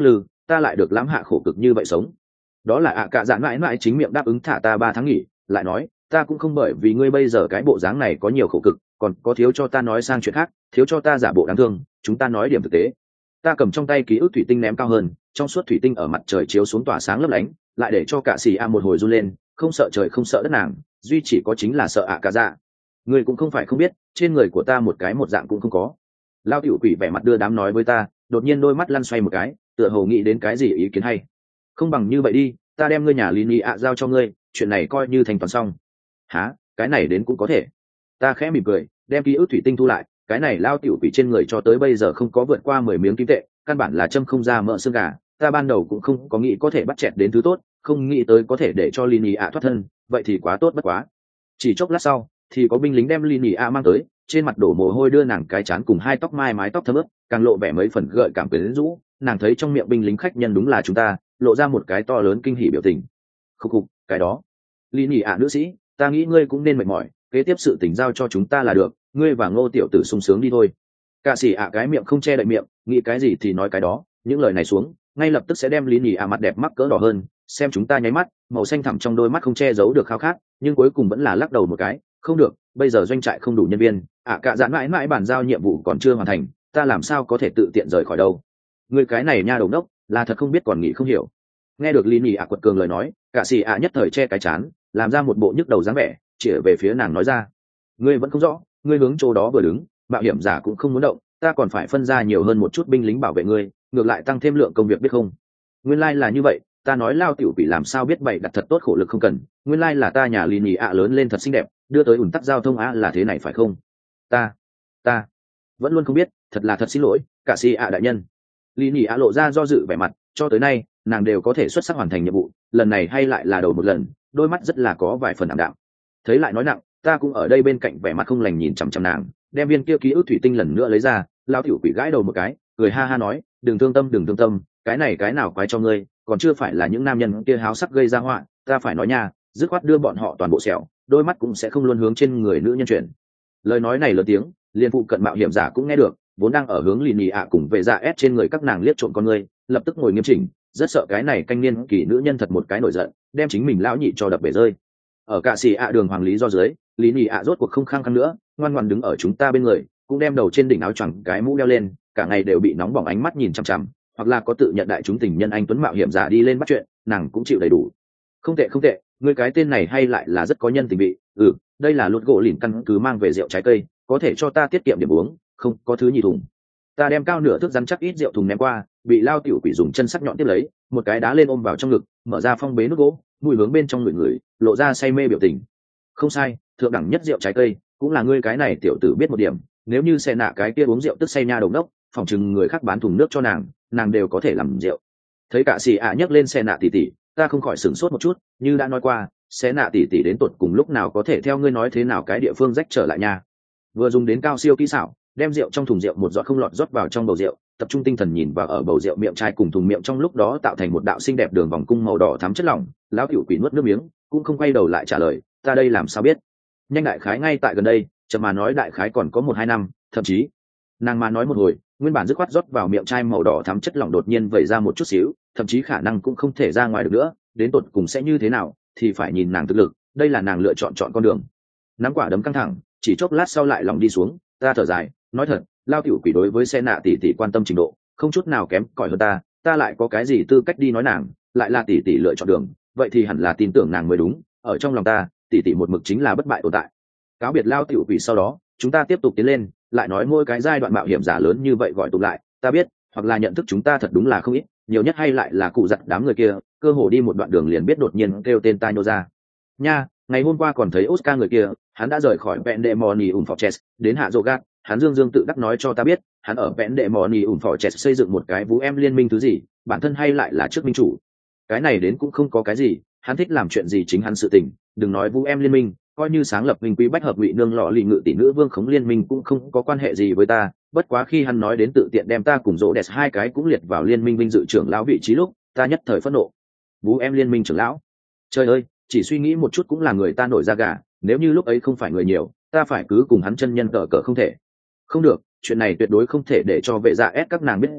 ta lại được lãm hạ khổ cực như vậy sống. Đó là ạ cả dạn mãi mãi chính miệng đáp ứng thả ta ba tháng nghỉ, lại nói ta cũng không bởi vì ngươi bây giờ cái bộ dáng này có nhiều khổ cực còn có thiếu cho ta nói sang chuyện khác, thiếu cho ta giả bộ đáng thương, chúng ta nói điểm thực tế. Ta cầm trong tay ký ức thủy tinh ném cao hơn, trong suốt thủy tinh ở mặt trời chiếu xuống tỏa sáng lấp lánh, lại để cho cả xì a một hồi run lên, không sợ trời không sợ đất nàng, duy chỉ có chính là sợ ạ cả dạ. Ngươi cũng không phải không biết, trên người của ta một cái một dạng cũng không có. Lao tiểu quỷ vẻ mặt đưa đám nói với ta, đột nhiên đôi mắt lăn xoay một cái, tựa hồ nghĩ đến cái gì ý kiến hay. Không bằng như vậy đi, ta đem ngươi nhà Lini ạ giao cho ngươi, chuyện này coi như thành toàn xong. Hả? Cái này đến cũng có thể. Ta khẽ mỉm cười, đem ký ức thủy tinh thu lại, cái này lao tiểu quỷ trên người cho tới bây giờ không có vượt qua mười miếng kim tệ, căn bản là châm không ra mỡ xương gà. Ta ban đầu cũng không có nghĩ có thể bắt chẹt đến thứ tốt, không nghĩ tới có thể để cho Lini ạ thoát thân, vậy thì quá tốt bất quá. Chỉ chốc lát sau, thì có binh lính đem Lini ạ mang tới, trên mặt đổ mồ hôi đưa nàng cái chán cùng hai tóc mai mái tóc thấm ướt, càng lộ vẻ mấy phần gợi cảm quyến rũ. Nàng thấy trong miệng binh lính khách nhân đúng là chúng ta, lộ ra một cái to lớn kinh hỉ biểu tình. Khúc khục, cái đó. Lini ạ nữ sĩ, ta nghĩ ngươi cũng nên mệt mỏi, kế tiếp sự tình giao cho chúng ta là được, ngươi và Ngô tiểu tử sung sướng đi thôi. Cả sĩ ạ cái miệng không che đậy miệng, nghĩ cái gì thì nói cái đó, những lời này xuống, ngay lập tức sẽ đem Lini ạ mặt đẹp mắc cỡ đỏ hơn, xem chúng ta nháy mắt, màu xanh thẳm trong đôi mắt không che giấu được khao khát, nhưng cuối cùng vẫn là lắc đầu một cái, không được, bây giờ doanh trại không đủ nhân viên, ạ cả dạn mãi mãi bản giao nhiệm vụ còn chưa hoàn thành, ta làm sao có thể tự tiện rời khỏi đâu. Ngươi cái này nha đầu đốc, là thật không biết còn nghĩ không hiểu. Nghe được Lini ạ quật cường lời nói, cả sĩ ạ nhất thời che cái chán, làm ra một bộ nhức đầu dáng vẻ, chĩa về phía nàng nói ra, ngươi vẫn không rõ, ngươi hướng chỗ đó vừa đứng, mạo hiểm giả cũng không muốn động, ta còn phải phân ra nhiều hơn một chút binh lính bảo vệ ngươi, ngược lại tăng thêm lượng công việc biết không. Nguyên lai like là như vậy, ta nói lao tiểu quỷ làm sao biết bày đặt thật tốt khổ lực không cần, nguyên lai like là ta nhà Lini ạ lớn lên thật xinh đẹp, đưa tới ủn tắc giao thông á là thế này phải không. Ta ta vẫn luôn không biết, thật là thật xin lỗi cả sĩ ạ đại nhân. Lini ạ lộ ra do dự vẻ mặt, cho tới nay nàng đều có thể xuất sắc hoàn thành nhiệm vụ, lần này hay lại là đầu một lần, đôi mắt rất là có vài phần ảm đạm. Thấy lại nói nặng, ta cũng ở đây bên cạnh vẻ mặt không lành nhìn chằm chằm nàng, đem viên kia ký ức thủy tinh lần nữa lấy ra, lao tiểu quỷ gãi đầu một cái, cười ha ha nói, đừng thương tâm đừng thương tâm, cái này cái nào quái cho ngươi, còn chưa phải là những nam nhân kia háo sắc gây ra họa, ta phải nói nha, dứt khoát đưa bọn họ toàn bộ sẹo, đôi mắt cũng sẽ không luôn hướng trên người nữ nhân chuyển. Lời nói này lớn tiếng, liên phụ cận mạo hiểm giả cũng nghe được, vốn đang ở hướng Lini ạ cùng về dạ ép trên người các nàng liếc trộm con ngươi, lập tức ngồi nghiêm chỉnh, rất sợ cái này canh niên kỳ nữ nhân thật một cái nổi giận, đem chính mình lão nhị cho đập bể rơi. Ở cả xì ạ đường hoàng lý do dưới, Lini ạ rốt cuộc không khăng khăng nữa, ngoan ngoãn đứng ở chúng ta bên người, cũng đem đầu trên đỉnh áo choàng cái mũ đeo lên, cả ngày đều bị nóng bỏng ánh mắt nhìn chằm chằm, hoặc là có tự nhận đại chúng tình nhân anh tuấn mạo hiểm giả đi lên bắt chuyện, nàng cũng chịu đầy đủ. Không tệ không tệ, ngươi cái tên này hay lại là rất có nhân tình vị. Ừ, đây là lút gỗ lìn căn cứ mang về rượu trái cây, có thể cho ta tiết kiệm điểm uống, không có thứ nhì thùng. Ta đem cao nửa thước rắn chắc ít rượu thùng ném qua, bị lao tiểu quỷ dùng chân sắc nhọn tiếp lấy, một cái đá lên ôm vào trong ngực, mở ra phong bế nút gỗ, mùi hướng bên trong người người, lộ ra say mê biểu tình. Không sai, thượng đẳng nhất rượu trái cây, cũng là ngươi cái này tiểu tử biết một điểm, nếu như xe nạ cái kia uống rượu tức say nha đầu đốc, phòng chừng người khác bán thùng nước cho nàng, nàng đều có thể làm rượu. Thấy cả xì ạ nhấc lên xe nạ tỉ tỉ, ta không khỏi sửng sốt một chút, như đã nói qua, xe nạ tỉ tỉ đến tột cùng lúc nào có thể theo ngươi nói thế nào cái địa phương rách trở lại nha. Vừa dùng đến cao siêu kỹ xảo, đem rượu trong thùng rượu một giọt không lọt rót vào trong bầu rượu, tập trung tinh thần nhìn vào ở bầu rượu miệng chai cùng thùng miệng trong lúc đó tạo thành một đạo xinh đẹp đường vòng cung màu đỏ thắm chất lỏng. Lão tiểu quỷ nuốt nước miếng, cũng không quay đầu lại trả lời, ta đây làm sao biết. Nhanh đại khái ngay tại gần đây, chậm mà nói đại khái còn có một hai năm, thậm chí nàng mà nói một hồi, nguyên bản dứt khoát rót vào miệng chai màu đỏ thắm chất lỏng đột nhiên vẩy ra một chút xíu, thậm chí khả năng cũng không thể ra ngoài được nữa, đến tột cùng sẽ như thế nào thì phải nhìn nàng thực lực, đây là nàng lựa chọn chọn con đường. Nắm quả đấm căng thẳng, chỉ chốc lát sau lại lòng đi xuống, ta thở dài, nói thật, lao tiểu quỷ đối với xe nạ tỷ tỷ quan tâm trình độ không chút nào kém cỏi hơn ta, ta lại có cái gì tư cách đi nói nàng, lại là tỷ tỷ lựa chọn đường, vậy thì hẳn là tin tưởng nàng mới đúng, ở trong lòng ta, tỷ tỷ một mực chính là bất bại tồn tại. Cáo biệt lao tiểu quỷ sau đó, chúng ta tiếp tục tiến lên, lại nói mỗi cái giai đoạn mạo hiểm giả lớn như vậy gọi tụ lại, ta biết, hoặc là nhận thức chúng ta thật đúng là không ít, nhiều nhất hay lại là cụ giặt đám người kia, cơ hồ đi một đoạn đường liền biết đột nhiên kêu tên ta nhô ra. Nha, ngày hôm qua còn thấy Oscar người kia, hắn đã rời khỏi Vendemoni Unforches, đến Hạ Zogat, hắn dương dương tự đắc nói cho ta biết, hắn ở Vendemoni Unforches xây dựng một cái vũ em liên minh thứ gì, bản thân hay lại là trước minh chủ. Cái này đến cũng không có cái gì, hắn thích làm chuyện gì chính hắn sự tình, đừng nói vũ em liên minh, coi như sáng lập minh quý bách hợp ngụy nương lọ lì ngự tỷ nữ vương khống liên minh cũng không có quan hệ gì với ta, bất quá khi hắn nói đến tự tiện đem ta cùng rỗ đẹp hai cái cũng liệt vào liên minh vinh dự trưởng lão vị trí lúc, ta nhất thời phẫn nộ. Vũ em liên minh trưởng lão, trời ơi, chỉ suy nghĩ một chút cũng là người ta nổi da gà, nếu như lúc ấy không phải người nhiều, ta phải cứ cùng hắn chân nhân cờ cờ không thể. Không được, chuyện này tuyệt đối không thể để cho vệ dạ ép các nàng biết rõ,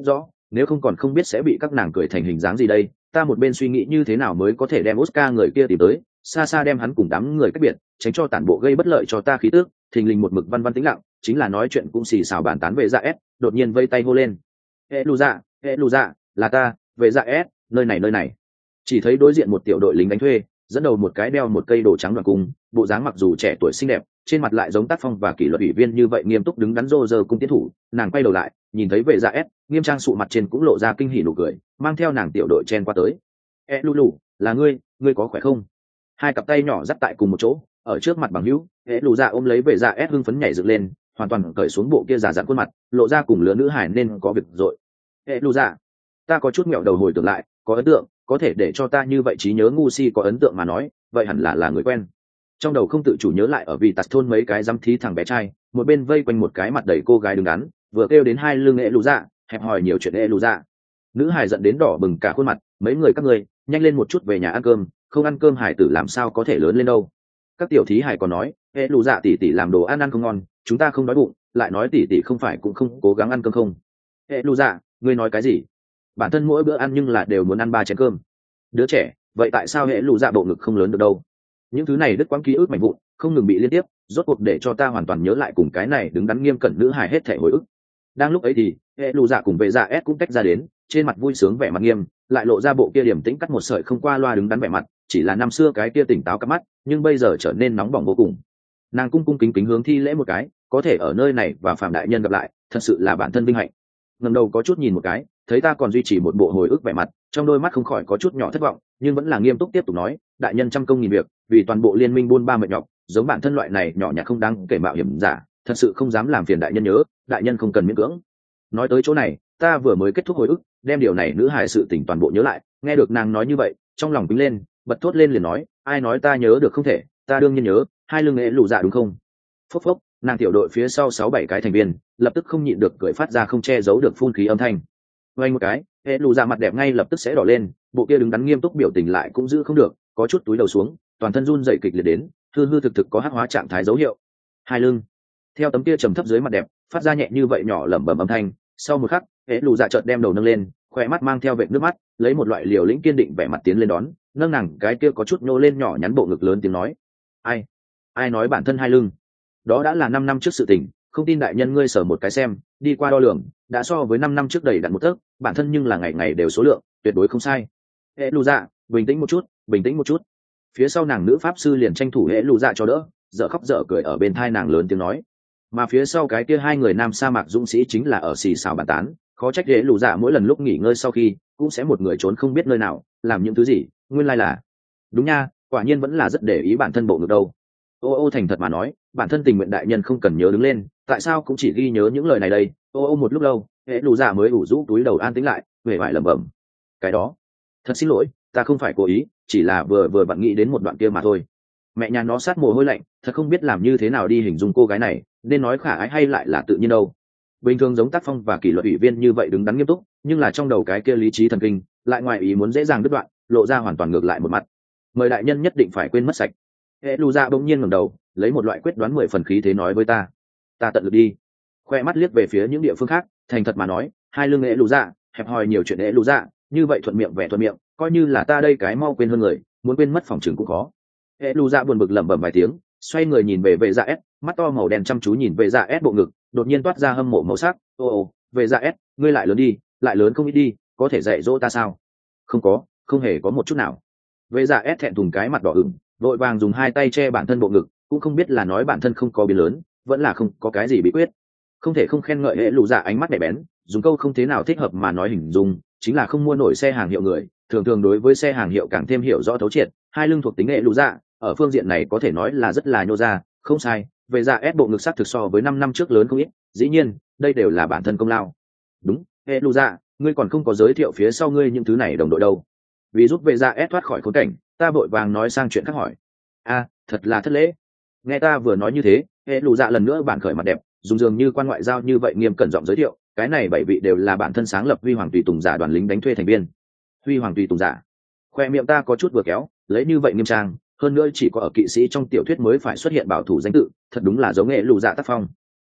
nếu không còn không biết sẽ bị các nàng cười thành hình dáng gì đây. Ta một bên suy nghĩ như thế nào mới có thể đem Oscar người kia tìm tới, xa xa đem hắn cùng đám người cách biệt, tránh cho tản bộ gây bất lợi cho ta khí tước. Thình lình một mực văn văn tĩnh lặng, chính là nói chuyện cũng xì xào bàn tán về dạ s, đột nhiên vây tay hô lên: "Hệ lù dạ, hệ lù dạ, là ta, về dạ s, nơi này nơi này." Chỉ thấy đối diện một tiểu đội lính đánh thuê, dẫn đầu một cái đeo một cây đồ trắng đoàn cung, bộ dáng mặc dù trẻ tuổi xinh đẹp, trên mặt lại giống tác phong và kỷ luật ủy viên như vậy nghiêm túc đứng đắn rô rơ cung tiến thủ. Nàng quay đầu lại, nhìn thấy vệ dạ s, nghiêm trang sụ mặt trên cũng lộ ra kinh hỉ nụ cười, mang theo nàng tiểu đội chen qua tới. "E lù lù, là ngươi, ngươi có khỏe không?" Hai cặp tay nhỏ dắt tại cùng một chỗ, ở trước mặt bằng hữu, hệ lù dạ ôm lấy vệ dạ s hưng phấn nhảy dựng lên, hoàn toàn cởi xuống bộ kia giả dặn khuôn mặt, lộ ra cùng lứa nữ hải nên có việc rồi. "Hệ lù dạ, ta có chút nghẹo đầu hồi tưởng lại, có ấn tượng, có thể để cho ta như vậy trí nhớ ngu si có ấn tượng mà nói, vậy hẳn là là người quen." Trong đầu không tự chủ nhớ lại ở vì tạt thôn mấy cái dăm thí thằng bé trai, một bên vây quanh một cái mặt đầy cô gái đứng đắn, vừa kêu đến hai lưng hệ lù dạ, hẹp hòi nhiều chuyện hệ lù dạ. Nữ hải giận đến đỏ bừng cả khuôn mặt: "Mấy người các ngươi, nhanh lên một chút về nhà ăn cơm, không ăn cơm hải tử làm sao có thể lớn lên đâu." Các tiểu thí hải còn nói: "Hệ lù dạ tỷ tỷ làm đồ ăn ăn không ngon, chúng ta không đói bụng, lại nói tỷ tỷ không phải cũng không cố gắng ăn cơm không?" "Hệ lù dạ, ngươi nói cái gì? Bản thân mỗi bữa ăn nhưng là đều muốn ăn ba chén cơm." "Đứa trẻ, vậy tại sao hệ lù dạ bộ ngực không lớn được đâu?" Những thứ này đứt quãng ký ức mảnh vụn không ngừng bị liên tiếp, rốt cuộc để cho ta hoàn toàn nhớ lại cùng cái này đứng đắn nghiêm cẩn nữ hài hết thể hồi ức. Đang lúc ấy thì hệ lù dạ cùng vệ dạ s cũng tách ra đến, trên mặt vui sướng vẻ mặt nghiêm, lại lộ ra bộ kia điểm tĩnh cắt một sợi không qua loa đứng đắn vẻ mặt, chỉ là năm xưa cái kia tỉnh táo cắp mắt, nhưng bây giờ trở nên nóng bỏng vô cùng. Nàng cung cung kính kính hướng thi lễ một cái, có thể ở nơi này và phạm đại nhân gặp lại, thật sự là bản thân vinh hạnh. Ngẩng đầu có chút nhìn một cái, thấy ta còn duy trì một bộ hồi ức vẻ mặt, trong đôi mắt không khỏi có chút nhỏ thất vọng, nhưng vẫn là nghiêm túc tiếp tục nói: "Đại nhân trăm công nghìn việc, vì toàn bộ liên minh buôn ba mệt nhọc, giống bản thân loại này nhỏ nhặt không đáng kể mạo hiểm giả, thật sự không dám làm phiền đại nhân nhớ, đại nhân không cần miễn cưỡng." Nói tới chỗ này, ta vừa mới kết thúc hồi ức, đem điều này nữ hài sự tình toàn bộ nhớ lại, nghe được nàng nói như vậy, trong lòng quýnh lên, bật thốt lên liền nói: "Ai nói ta nhớ được không thể, ta đương nhiên nhớ, hai lưng nghệ lù dạ đúng không?" Phốc phốc, nàng tiểu đội phía sau sáu bảy cái thành viên lập tức không nhịn được cười phát ra không che giấu được phun khí âm thanh. Vang một cái, hệ lù dạ mặt đẹp ngay lập tức sẽ đỏ lên, bộ kia đứng đắn nghiêm túc biểu tình lại cũng giữ không được, có chút túi đầu xuống, toàn thân run rẩy kịch liệt đến, hư hư thực thực có hắc hóa trạng thái dấu hiệu. Hai lưng, theo tấm kia trầm thấp dưới mặt đẹp, phát ra nhẹ như vậy nhỏ lẩm bẩm âm thanh. Sau một khắc, hệ lù dạ chợt đem đầu nâng lên, khỏe mắt mang theo vệt nước mắt, lấy một loại liều lĩnh kiên định vẻ mặt tiến lên đón, nâng nàng cái kia có chút nhô lên nhỏ nhắn bộ ngực lớn tiếng nói: "Ai, ai nói bản thân hai lưng? Đó đã là năm năm trước sự tình, không tin đại nhân ngươi sở một cái xem, đi qua đo lường, đã so với năm năm trước đầy đặn một tấc, bản thân nhưng là ngày ngày đều số lượng, tuyệt đối không sai." Hệ lù dạ, bình tĩnh một chút, bình tĩnh một chút. Phía sau nàng nữ pháp sư liền tranh thủ hệ lù dạ cho đỡ, dở khóc dở cười ở bên thai nàng lớn tiếng nói. Mà phía sau cái kia hai người nam sa mạc dũng sĩ chính là ở xì xào bàn tán, khó trách hệ lù dạ mỗi lần lúc nghỉ ngơi sau khi cũng sẽ một người trốn không biết nơi nào, làm những thứ gì, nguyên lai là đúng nha, quả nhiên vẫn là rất để ý bản thân bộ ngực đâu. Ô ô thành thật mà nói, bản thân tình nguyện đại nhân không cần nhớ đứng lên, tại sao cũng chỉ ghi nhớ những lời này đây. Ô ô một lúc lâu, hệ lù dạ mới ủ rũ túi đầu an tĩnh lại, về vải lẩm bẩm: "Cái đó, thật xin lỗi, ta không phải cố ý, chỉ là vừa vừa bạn nghĩ đến một đoạn kia mà thôi." Mẹ nhà nó sát mồ hôi lạnh, thật không biết làm như thế nào đi hình dung cô gái này, nên nói khả ái hay lại là tự nhiên đâu. Bình thường giống tác phong và kỷ luật ủy viên như vậy đứng đắn nghiêm túc, nhưng là trong đầu cái kia lý trí thần kinh lại ngoài ý muốn dễ dàng đứt đoạn, lộ ra hoàn toàn ngược lại một mặt. Mời đại nhân nhất định phải quên mất sạch. Hệ lù dạ bỗng nhiên ngẩng đầu, lấy một loại quyết đoán mười phần khí thế nói với ta: "Ta tận lực đi." Khoe mắt liếc về phía những địa phương khác, thành thật mà nói, hai lưng hệ lù dạ, hẹp hòi nhiều chuyện hệ lù dạ, như vậy thuận miệng vẻ thuận miệng, coi như là ta đây cái mau quên hơn người, muốn quên mất phòng trường cũng khó. Hệ lù dạ buồn bực lẩm bẩm vài tiếng, xoay người nhìn về về dạ s, mắt to màu đen chăm chú nhìn về dạ s bộ ngực, đột nhiên toát ra hâm mộ màu sắc. Ô ô, về dạ s, ngươi lại lớn đi, lại lớn không ít đi, có thể dạy dỗ ta sao? Không có, không hề có một chút nào. Về dạ s thẹn thùng cái mặt đỏ ửng, vội vàng dùng hai tay che bản thân bộ ngực, cũng không biết là nói bản thân không có biến lớn, vẫn là không có cái gì bí quyết. Không thể không khen ngợi hệ lù dạ ánh mắt nhạy bén, dùng câu không thế nào thích hợp mà nói hình dung, chính là không mua nổi xe hàng hiệu người, thường thường đối với xe hàng hiệu càng thêm hiểu rõ thấu triệt. Hai lưng thuộc tính hệ lù dạ, ở phương diện này có thể nói là rất là nhô ra, không sai. Về dạ ép bộ ngực sắc thực so với năm năm trước lớn không ít, dĩ nhiên đây đều là bản thân công lao. Đúng, hệ lù dạ, ngươi còn không có giới thiệu phía sau ngươi những thứ này đồng đội đâu. Vì giúp về dạ ép thoát khỏi khốn cảnh, ta vội vàng nói sang chuyện khác hỏi. A, thật là thất lễ. Nghe ta vừa nói như thế, hệ lù dạ lần nữa bản khởi mặt đẹp, dùng dường như quan ngoại giao như vậy nghiêm cẩn giọng giới thiệu, cái này bảy vị đều là bản thân sáng lập Huy Hoàng tùy tùng giả đoàn lính đánh thuê thành viên. Huy Hoàng tùy tùng giả. Khoe miệng ta có chút vừa kéo, lấy như vậy nghiêm trang, hơn nữa chỉ có ở kỵ sĩ trong tiểu thuyết mới phải xuất hiện bảo thủ danh tự, thật đúng là giống nghệ lù dạ tác phong.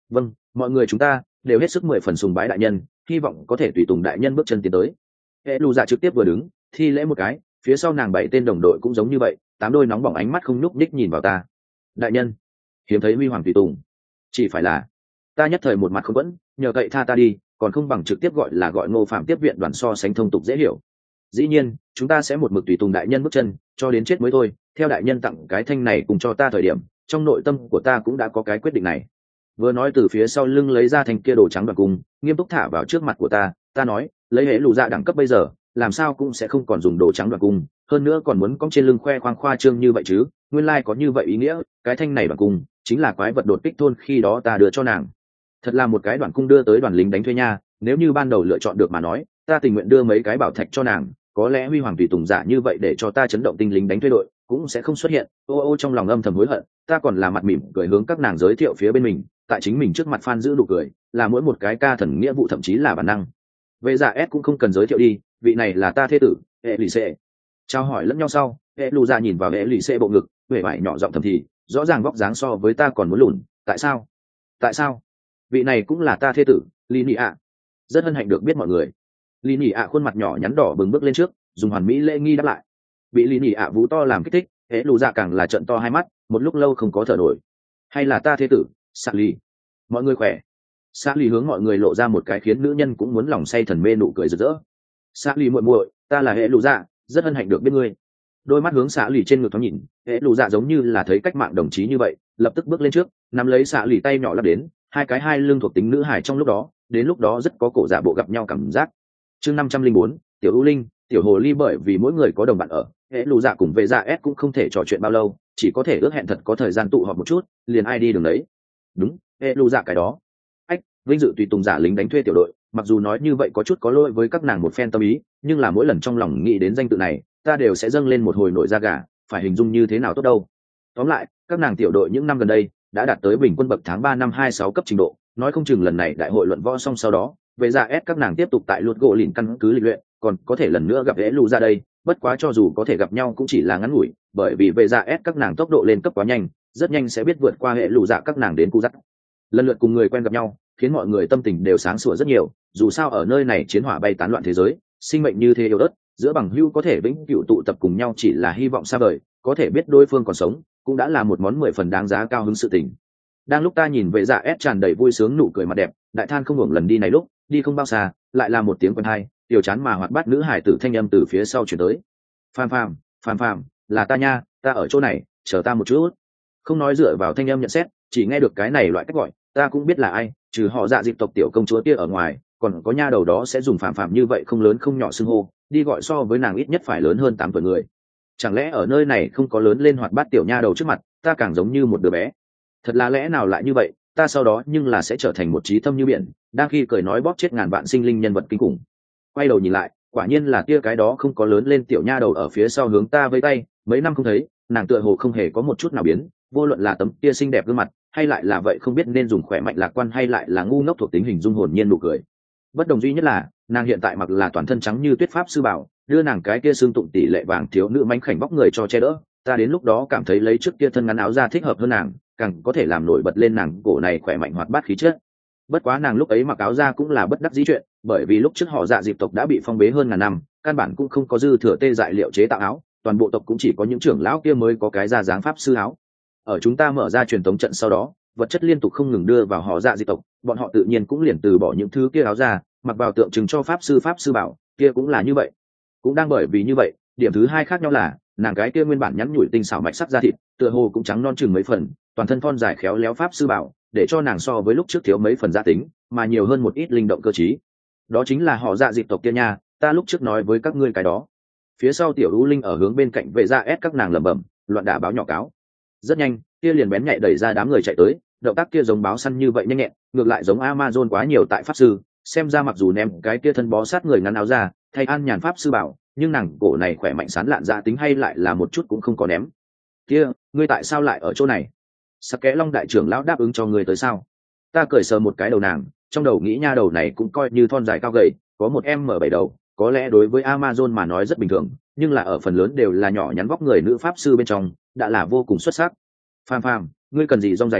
Vâng, mọi người chúng ta đều hết sức mười phần sùng bái đại nhân, hy vọng có thể tùy tùng đại nhân bước chân tiến tới. Hệ lù dạ trực tiếp vừa đứng thi lễ một cái, phía sau nàng bảy tên đồng đội cũng giống như vậy, tám đôi nóng bỏng ánh mắt không nhúc nhích nhìn vào ta. Đại nhân, hiếm thấy huy hoàng tùy tùng, chỉ phải là ta nhất thời một mặt không vẫn nhờ cậy tha ta đi, còn không bằng trực tiếp gọi là gọi Ngô Phạm tiếp viện đoàn so sánh thông tục dễ hiểu. Dĩ nhiên chúng ta sẽ một mực tùy tùng đại nhân bước chân cho đến chết mới thôi. Theo đại nhân tặng cái thanh này cùng cho ta thời điểm, trong nội tâm của ta cũng đã có cái quyết định này. Vừa nói từ phía sau lưng lấy ra thanh kia đồ trắng đoàn cung, nghiêm túc thả vào trước mặt của ta. Ta nói, lấy hệ lù dạ đẳng cấp bây giờ làm sao cũng sẽ không còn dùng đồ trắng đoàn cung, hơn nữa còn muốn cong trên lưng khoe khoang khoa trương như vậy chứ. Nguyên lai có như vậy ý nghĩa, cái thanh này đoàn cung chính là quái vật đột kích thôn khi đó ta đưa cho nàng. Thật là một cái đoàn cung đưa tới đoàn lính đánh thuê nha. Nếu như ban đầu lựa chọn được mà nói, ta tình nguyện đưa mấy cái bảo thạch cho nàng. Có lẽ huy hoàng tùy tùng giả như vậy để cho ta chấn động tinh lính đánh thuê đội cũng sẽ không xuất hiện. Ô ô trong lòng âm thầm hối hận, ta còn là mặt mỉm cười hướng các nàng giới thiệu phía bên mình, tại chính mình trước mặt fan giữ nụ cười là mỗi một cái ca thần nghĩa vụ, thậm chí là bản năng. Về giả S cũng không cần giới thiệu đi, vị này là ta thê tử hệ lì xệ. Trao hỏi lẫn nhau sau, hệ lù ra nhìn vào hệ lì xệ bộ ngực, huệ vải nhỏ giọng thầm thì, rõ ràng vóc dáng so với ta còn muốn lùn. Tại sao? Tại sao? Vị này cũng là ta thê tử, Lý Nị ạ. Rất hân hạnh được biết mọi người. Lý Nị ạ khuôn mặt nhỏ nhắn đỏ bừng bước lên trước, dùng hoàn mỹ lễ nghi đáp lại. Bị Lý Nị ạ vú to làm kích thích, hệ lù dạ càng là trận to hai mắt, một lúc lâu không có thở nổi. Hay là ta thế tử, Sạ Lì. Mọi người khỏe. Sạ Lì hướng mọi người lộ ra một cái khiến nữ nhân cũng muốn lòng say thần mê nụ cười rực rỡ. Sạ Lì muội muội, ta là hệ lù dạ, rất hân hạnh được biết ngươi. Đôi mắt hướng Sạ Lì trên ngực thoáng nhìn, hệ lù dạ giống như là thấy cách mạng đồng chí như vậy, lập tức bước lên trước, nắm lấy Sạ Lì tay nhỏ lắp đến, hai cái hai lưng thuộc tính nữ hài trong lúc đó, đến lúc đó rất có cổ giả bộ gặp nhau cảm giác. Chương năm trăm linh bốn, tiểu U Linh, tiểu hồ ly. Bởi vì mỗi người có đồng bạn ở, hệ lù dạ cùng về dạ S cũng không thể trò chuyện bao lâu, chỉ có thể ước hẹn thật có thời gian tụ họp một chút, liền ai đi đường đấy. Đúng, hệ lù dạ cái đó. Ách, vinh dự tùy tùng giả lính đánh thuê tiểu đội, mặc dù nói như vậy có chút có lỗi với các nàng một phen tâm ý, nhưng là mỗi lần trong lòng nghĩ đến danh tự này, ta đều sẽ dâng lên một hồi nổi da gà, phải hình dung như thế nào tốt đâu. Tóm lại, các nàng tiểu đội những năm gần đây đã đạt tới bình quân bậc tháng ba năm hai sáu cấp trình độ, nói không chừng lần này đại hội luận võ xong sau đó, về dạ S các nàng tiếp tục tại luật gỗ lìn căn cứ lịch luyện, còn có thể lần nữa gặp hệ lù ra đây. Bất quá cho dù có thể gặp nhau cũng chỉ là ngắn ngủi, bởi vì về dạ S các nàng tốc độ lên cấp quá nhanh, rất nhanh sẽ biết vượt qua hệ lù dạ các nàng đến cu dắt. Lần lượt cùng người quen gặp nhau, khiến mọi người tâm tình đều sáng sủa rất nhiều. Dù sao ở nơi này chiến hỏa bay tán loạn thế giới, sinh mệnh như thế yếu ớt, giữa bằng hữu có thể vĩnh cửu tụ tập cùng nhau chỉ là hy vọng xa vời, có thể biết đối phương còn sống cũng đã là một món mười phần đáng giá cao hứng sự tình. Đang lúc ta nhìn vệ dạ S tràn đầy vui sướng nụ cười mặt đẹp, đại than không hưởng lần đi này lúc đi không bao xa, lại là một tiếng quen hay, tiểu chán mà hoạt bát nữ hải tử thanh âm từ phía sau chuyển tới. Phàm phàm, phàm phàm, là ta nha, ta ở chỗ này, chờ ta một chút. Không nói dựa vào thanh âm nhận xét, chỉ nghe được cái này loại cách gọi, ta cũng biết là ai, trừ họ dạ dịp tộc tiểu công chúa kia ở ngoài, còn có nha đầu đó sẽ dùng phàm phàm như vậy không lớn không nhỏ xưng hô, đi gọi so với nàng ít nhất phải lớn hơn tám tuổi người. Chẳng lẽ ở nơi này không có lớn lên hoạt bát tiểu nha đầu trước mặt, ta càng giống như một đứa bé. Thật là lẽ nào lại như vậy, ta sau đó nhưng là sẽ trở thành một trí thâm như biển, đang khi cười nói bóp chết ngàn vạn sinh linh nhân vật kinh khủng. Quay đầu nhìn lại, quả nhiên là tia cái đó không có lớn lên tiểu nha đầu ở phía sau hướng ta với tay, mấy năm không thấy, nàng tựa hồ không hề có một chút nào biến, vô luận là tấm tia xinh đẹp gương mặt, hay lại là vậy không biết nên dùng khỏe mạnh lạc quan hay lại là ngu ngốc thuộc tính hình dung hồn nhiên nụ cười. Bất đồng duy nhất là, nàng hiện tại mặc là toàn thân trắng như tuyết pháp sư bảo, đưa nàng cái kia xương tụng tỷ lệ vàng thiếu nữ mánh khảnh bóc người cho che đỡ, ta đến lúc đó cảm thấy lấy trước kia thân ngắn áo ra thích hợp hơn nàng, càng có thể làm nổi bật lên nàng cổ này khỏe mạnh hoạt bát khí chất. Bất quá nàng lúc ấy mặc áo ra cũng là bất đắc dĩ chuyện, bởi vì lúc trước họ dạ dịp tộc đã bị phong bế hơn ngàn năm, căn bản cũng không có dư thừa tê dại liệu chế tạo áo, toàn bộ tộc cũng chỉ có những trưởng lão kia mới có cái ra dáng pháp sư áo. Ở chúng ta mở ra truyền thống trận sau đó, vật chất liên tục không ngừng đưa vào họ dạ dịp tộc, bọn họ tự nhiên cũng liền từ bỏ những thứ kia áo ra, mặc vào tượng trưng cho pháp sư pháp sư bảo, kia cũng là như vậy. Cũng đang bởi vì như vậy, điểm thứ hai khác nhau là, nàng cái kia nguyên bản nhắn nhủi tinh xảo mạch sắc da thịt, tựa hồ cũng trắng non chừng mấy phần, toàn thân thon dài khéo léo pháp sư bảo, để cho nàng so với lúc trước thiếu mấy phần gia tính, mà nhiều hơn một ít linh động cơ trí. Đó chính là họ dạ dịp tộc kia nha, ta lúc trước nói với các ngươi cái đó. Phía sau tiểu U Linh ở hướng bên cạnh vệ ra ép các nàng lẩm bẩm, loạn đả báo nhỏ cáo. Rất nhanh, kia liền bén nhạy đẩy ra đám người chạy tới, động tác kia giống báo săn như vậy nhanh nhẹn, ngược lại giống Amazon quá nhiều tại pháp sư, xem ra mặc dù ném cái kia thân bó sát người ngắn áo ra, thay an nhàn pháp sư bảo, nhưng nàng cổ này khỏe mạnh sán lạn dạ tính hay lại là một chút cũng không có ném. Kia, ngươi tại sao lại ở chỗ này? Sắc Kẽ Long đại trưởng lão đáp ứng cho ngươi tới sao? Ta cởi sờ một cái đầu nàng, trong đầu nghĩ nha đầu này cũng coi như thon dài cao gầy, có một em mở bảy đầu, có lẽ đối với Amazon mà nói rất bình thường, nhưng là ở phần lớn đều là nhỏ nhắn vóc người nữ pháp sư bên trong, đã là vô cùng xuất sắc. Phàm Phàm, ngươi cần gì rong dài nha,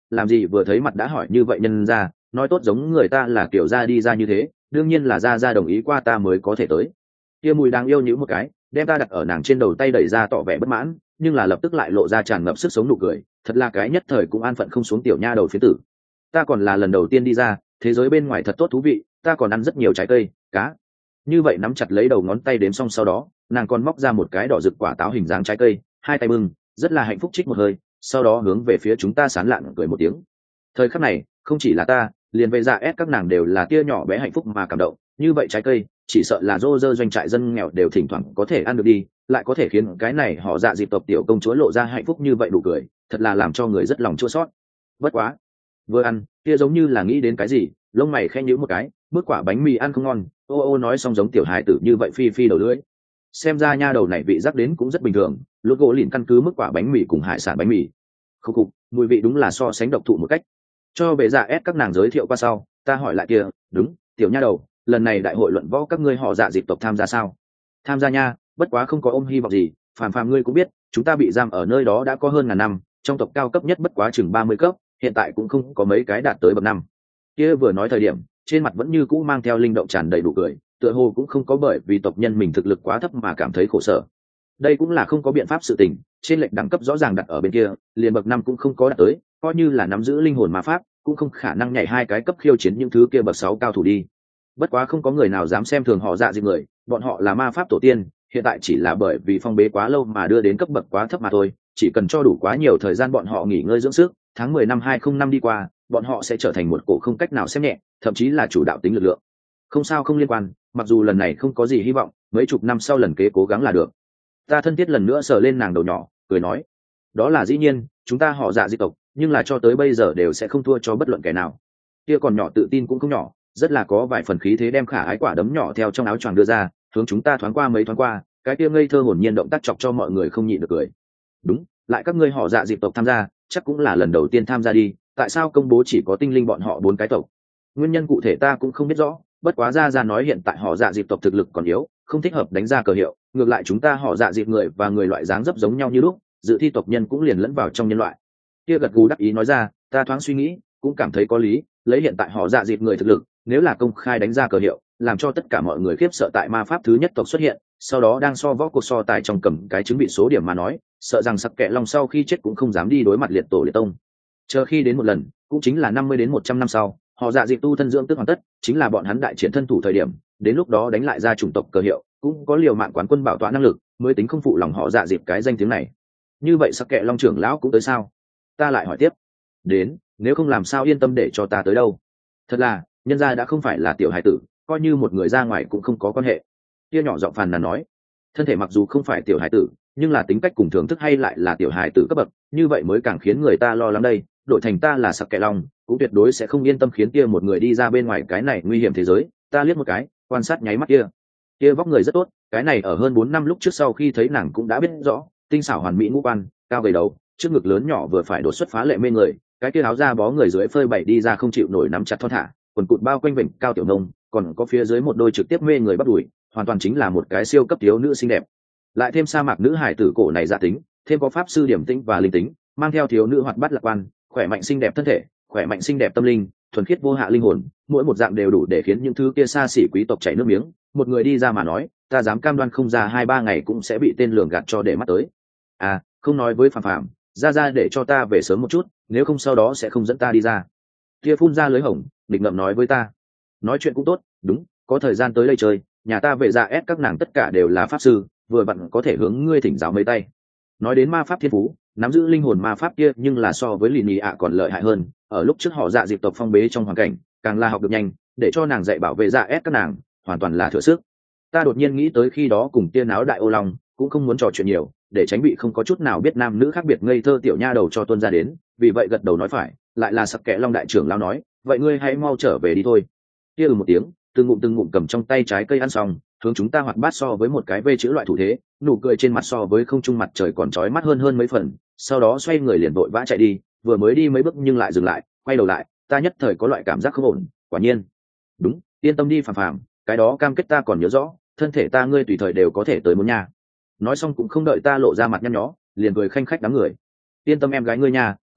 làm gì vừa thấy mặt đã hỏi như vậy nhân ra, nói tốt giống người ta là kiểu ra đi ra như thế, đương nhiên là ra ra đồng ý qua ta mới có thể tới. Kia mùi đáng yêu nhíu một cái, đem ta đặt ở nàng trên đầu tay đẩy ra tỏ vẻ bất mãn, nhưng là lập tức lại lộ ra tràn ngập sức sống nụ cười, thật là cái nhất thời cũng an phận không xuống tiểu nha đầu phía tử. Ta còn là lần đầu tiên đi ra, thế giới bên ngoài thật tốt thú vị, ta còn ăn rất nhiều trái cây, cá. Như vậy nắm chặt lấy đầu ngón tay đếm xong sau đó, nàng còn móc ra một cái đỏ rực quả táo hình dáng trái cây, hai tay bưng, rất là hạnh phúc trích một hơi, sau đó hướng về phía chúng ta sán lạn cười một tiếng. Thời khắc này, không chỉ là ta, liền về dạ ép các nàng đều là tia nhỏ bé hạnh phúc mà cảm động, như vậy trái cây, chỉ sợ là rô rơ doanh trại dân nghèo đều thỉnh thoảng có thể ăn được đi, lại có thể khiến cái này họ dạ dịp tộc tiểu công chúa lộ ra hạnh phúc như vậy đủ cười, thật là làm cho người rất lòng chua xót. Bất quá, vừa ăn, kia giống như là nghĩ đến cái gì, lông mày khẽ nhíu một cái, bước quả bánh mì ăn không ngon, ô ô nói xong giống tiểu hài tử như vậy phi phi đầu lưỡi. Xem ra nha đầu này vị giác đến cũng rất bình thường, lúc gỗ lìn căn cứ mức quả bánh mì cùng hải sản bánh mì. Khúc khục, mùi vị đúng là so sánh độc thụ một cách. Cho bệ dạ ép các nàng giới thiệu qua sau, ta hỏi lại kia, đúng, tiểu nha đầu, lần này đại hội luận võ các ngươi họ dạ dịp tộc tham gia sao? Tham gia nha, bất quá không có ôm hy vọng gì, phàm phàm ngươi cũng biết, chúng ta bị giam ở nơi đó đã có hơn ngàn năm, trong tộc cao cấp nhất bất quá chừng ba mươi cấp, hiện tại cũng không có mấy cái đạt tới bậc năm. Kia vừa nói thời điểm, trên mặt vẫn như cũ mang theo linh động tràn đầy đủ cười, tựa hồ cũng không có bởi vì tộc nhân mình thực lực quá thấp mà cảm thấy khổ sở. Đây cũng là không có biện pháp sự tình, trên lệch đẳng cấp rõ ràng đặt ở bên kia, liền bậc năm cũng không có đạt tới, coi như là nắm giữ linh hồn ma pháp, cũng không khả năng nhảy hai cái cấp khiêu chiến những thứ kia bậc sáu cao thủ đi. Bất quá không có người nào dám xem thường họ dạ dịp người, bọn họ là ma pháp tổ tiên, hiện tại chỉ là bởi vì phong bế quá lâu mà đưa đến cấp bậc quá thấp mà thôi, chỉ cần cho đủ quá nhiều thời gian bọn họ nghỉ ngơi dưỡng sức, tháng mười năm hai không năm đi qua, bọn họ sẽ trở thành một cổ không cách nào xem nhẹ, thậm chí là chủ đạo tính lực lượng. Không sao không liên quan, mặc dù lần này không có gì hy vọng, mấy chục năm sau lần kế cố gắng là được. Ta thân thiết lần nữa sờ lên nàng đầu nhỏ, cười nói, đó là dĩ nhiên, chúng ta họ dạ di tộc, nhưng là cho tới bây giờ đều sẽ không thua cho bất luận kẻ nào. Kia còn nhỏ tự tin cũng không nhỏ, rất là có vài phần khí thế đem khả ái quả đấm nhỏ theo trong áo choàng đưa ra, hướng chúng ta thoáng qua mấy thoáng qua, cái kia ngây thơ hồn nhiên động tác chọc cho mọi người không nhịn được cười. Đúng, lại các ngươi họ dạ dịp tộc tham gia, chắc cũng là lần đầu tiên tham gia đi, tại sao công bố chỉ có tinh linh bọn họ bốn cái tộc? Nguyên nhân cụ thể ta cũng không biết rõ, bất quá ra ra nói hiện tại họ dạ dịp tộc thực lực còn yếu, không thích hợp đánh ra cờ hiệu, ngược lại chúng ta họ dạ dịp người và người loại dáng dấp giống nhau như lúc, dự thi tộc nhân cũng liền lẫn vào trong nhân loại. Kia gật gù đắc ý nói ra, ta thoáng suy nghĩ, cũng cảm thấy có lý, lấy hiện tại họ dạ dịp người thực lực, nếu là công khai đánh ra cờ hiệu, làm cho tất cả mọi người khiếp sợ tại ma pháp thứ nhất tộc xuất hiện, sau đó đang so võ cuộc so tài trong cầm cái chứng bị số điểm mà nói, sợ rằng sặc kệ long sau khi chết cũng không dám đi đối mặt liệt tổ liệt tông. Chờ khi đến một lần, cũng chính là năm mươi đến một trăm năm sau, họ dạ dịp tu thân dưỡng tức hoàn tất, chính là bọn hắn đại triển thân thủ thời điểm, đến lúc đó đánh lại ra chủng tộc cờ hiệu, cũng có liều mạng quán quân bảo tọa năng lực, mới tính không phụ lòng họ dạ dịp cái danh tiếng này. Như vậy sặc kệ long trưởng lão cũng tới sao? Ta lại hỏi tiếp. Đến, nếu không làm sao yên tâm để cho ta tới đâu. Thật là, nhân gia đã không phải là tiểu hải tử, coi như một người ra ngoài cũng không có quan hệ. Kia nhỏ giọng phàn nàn nói, thân thể mặc dù không phải tiểu hải tử, nhưng là tính cách cùng thưởng thức hay lại là tiểu hải tử cấp bậc, như vậy mới càng khiến người ta lo lắng đây. Đổi thành ta là sặc kệ long, cũng tuyệt đối sẽ không yên tâm khiến kia một người đi ra bên ngoài cái này nguy hiểm thế giới. Ta liếc một cái, quan sát nháy mắt kia, kia vóc người rất tốt, cái này ở hơn bốn năm lúc trước sau khi thấy nàng cũng đã biết rõ, tinh xảo hoàn mỹ ngũ quan, cao gầy đầu, trước ngực lớn nhỏ vừa phải đột xuất phá lệ mê người, cái kia áo da bó người dưới phơi bày đi ra không chịu nổi nắm chặt thon thả, quần cụt bao quanh vịnh cao tiểu nông, còn có phía dưới một đôi trực tiếp mê người bắt đùi, hoàn toàn chính là một cái siêu cấp thiếu nữ xinh đẹp. Lại thêm sa mạc nữ hải tử cổ này dạ tính, thêm có pháp sư điểm tĩnh và linh tính, mang theo thiếu nữ hoạt bát lạc quan, khỏe mạnh xinh đẹp thân thể, khỏe mạnh xinh đẹp tâm linh, thuần khiết vô hạ linh hồn, mỗi một dạng đều đủ để khiến những thứ kia xa xỉ quý tộc chảy nước miếng. Một người đi ra mà nói, ta dám cam đoan không ra hai ba ngày cũng sẽ bị tên lường gạt cho để mắt tới. À, không nói với phàm phàm, ra ra để cho ta về sớm một chút, nếu không sau đó sẽ không dẫn ta đi ra. Kia phun ra lưới hồng, định ngậm nói với ta, nói chuyện cũng tốt, đúng, có thời gian tới đây chơi, nhà ta về ra ép các nàng tất cả đều là pháp sư, vừa vặn có thể hướng ngươi thỉnh giáo mấy tay. Nói đến ma pháp thiên phú, nắm giữ linh hồn ma pháp kia nhưng là so với lì nhì ạ còn lợi hại hơn, ở lúc trước họ dạ dịp tộc phong bế trong hoàn cảnh, càng là học được nhanh, để cho nàng dạy bảo vệ ra ép các nàng, hoàn toàn là thừa sức. Ta đột nhiên nghĩ tới khi đó cùng tiên áo đại ô long, cũng không muốn trò chuyện nhiều, để tránh bị không có chút nào biết nam nữ khác biệt ngây thơ tiểu nha đầu cho tuân ra đến, vì vậy gật đầu nói phải, lại là sặc kệ long đại trưởng lão nói, vậy ngươi hãy mau trở về đi thôi. Kia ừ một tiếng, từng ngụm từng ngụm cầm trong tay trái cây ăn xong, hướng chúng ta hoạt bát so với một cái vê chữ loại thủ thế, nụ cười trên mặt so với không trung mặt trời còn chói mắt hơn hơn mấy phần, sau đó xoay người liền vội vã chạy đi, vừa mới đi mấy bước nhưng lại dừng lại, quay đầu lại, ta nhất thời có loại cảm giác không ổn, quả nhiên. Đúng, yên tâm đi phàm phàm, cái đó cam kết ta còn nhớ rõ, thân thể ta ngươi tùy thời đều có thể tới muốn nhà. Nói xong cũng không đợi ta lộ ra mặt nhăn nhó, liền cười khanh khách đám người. Yên tâm em gái ngươi nhà,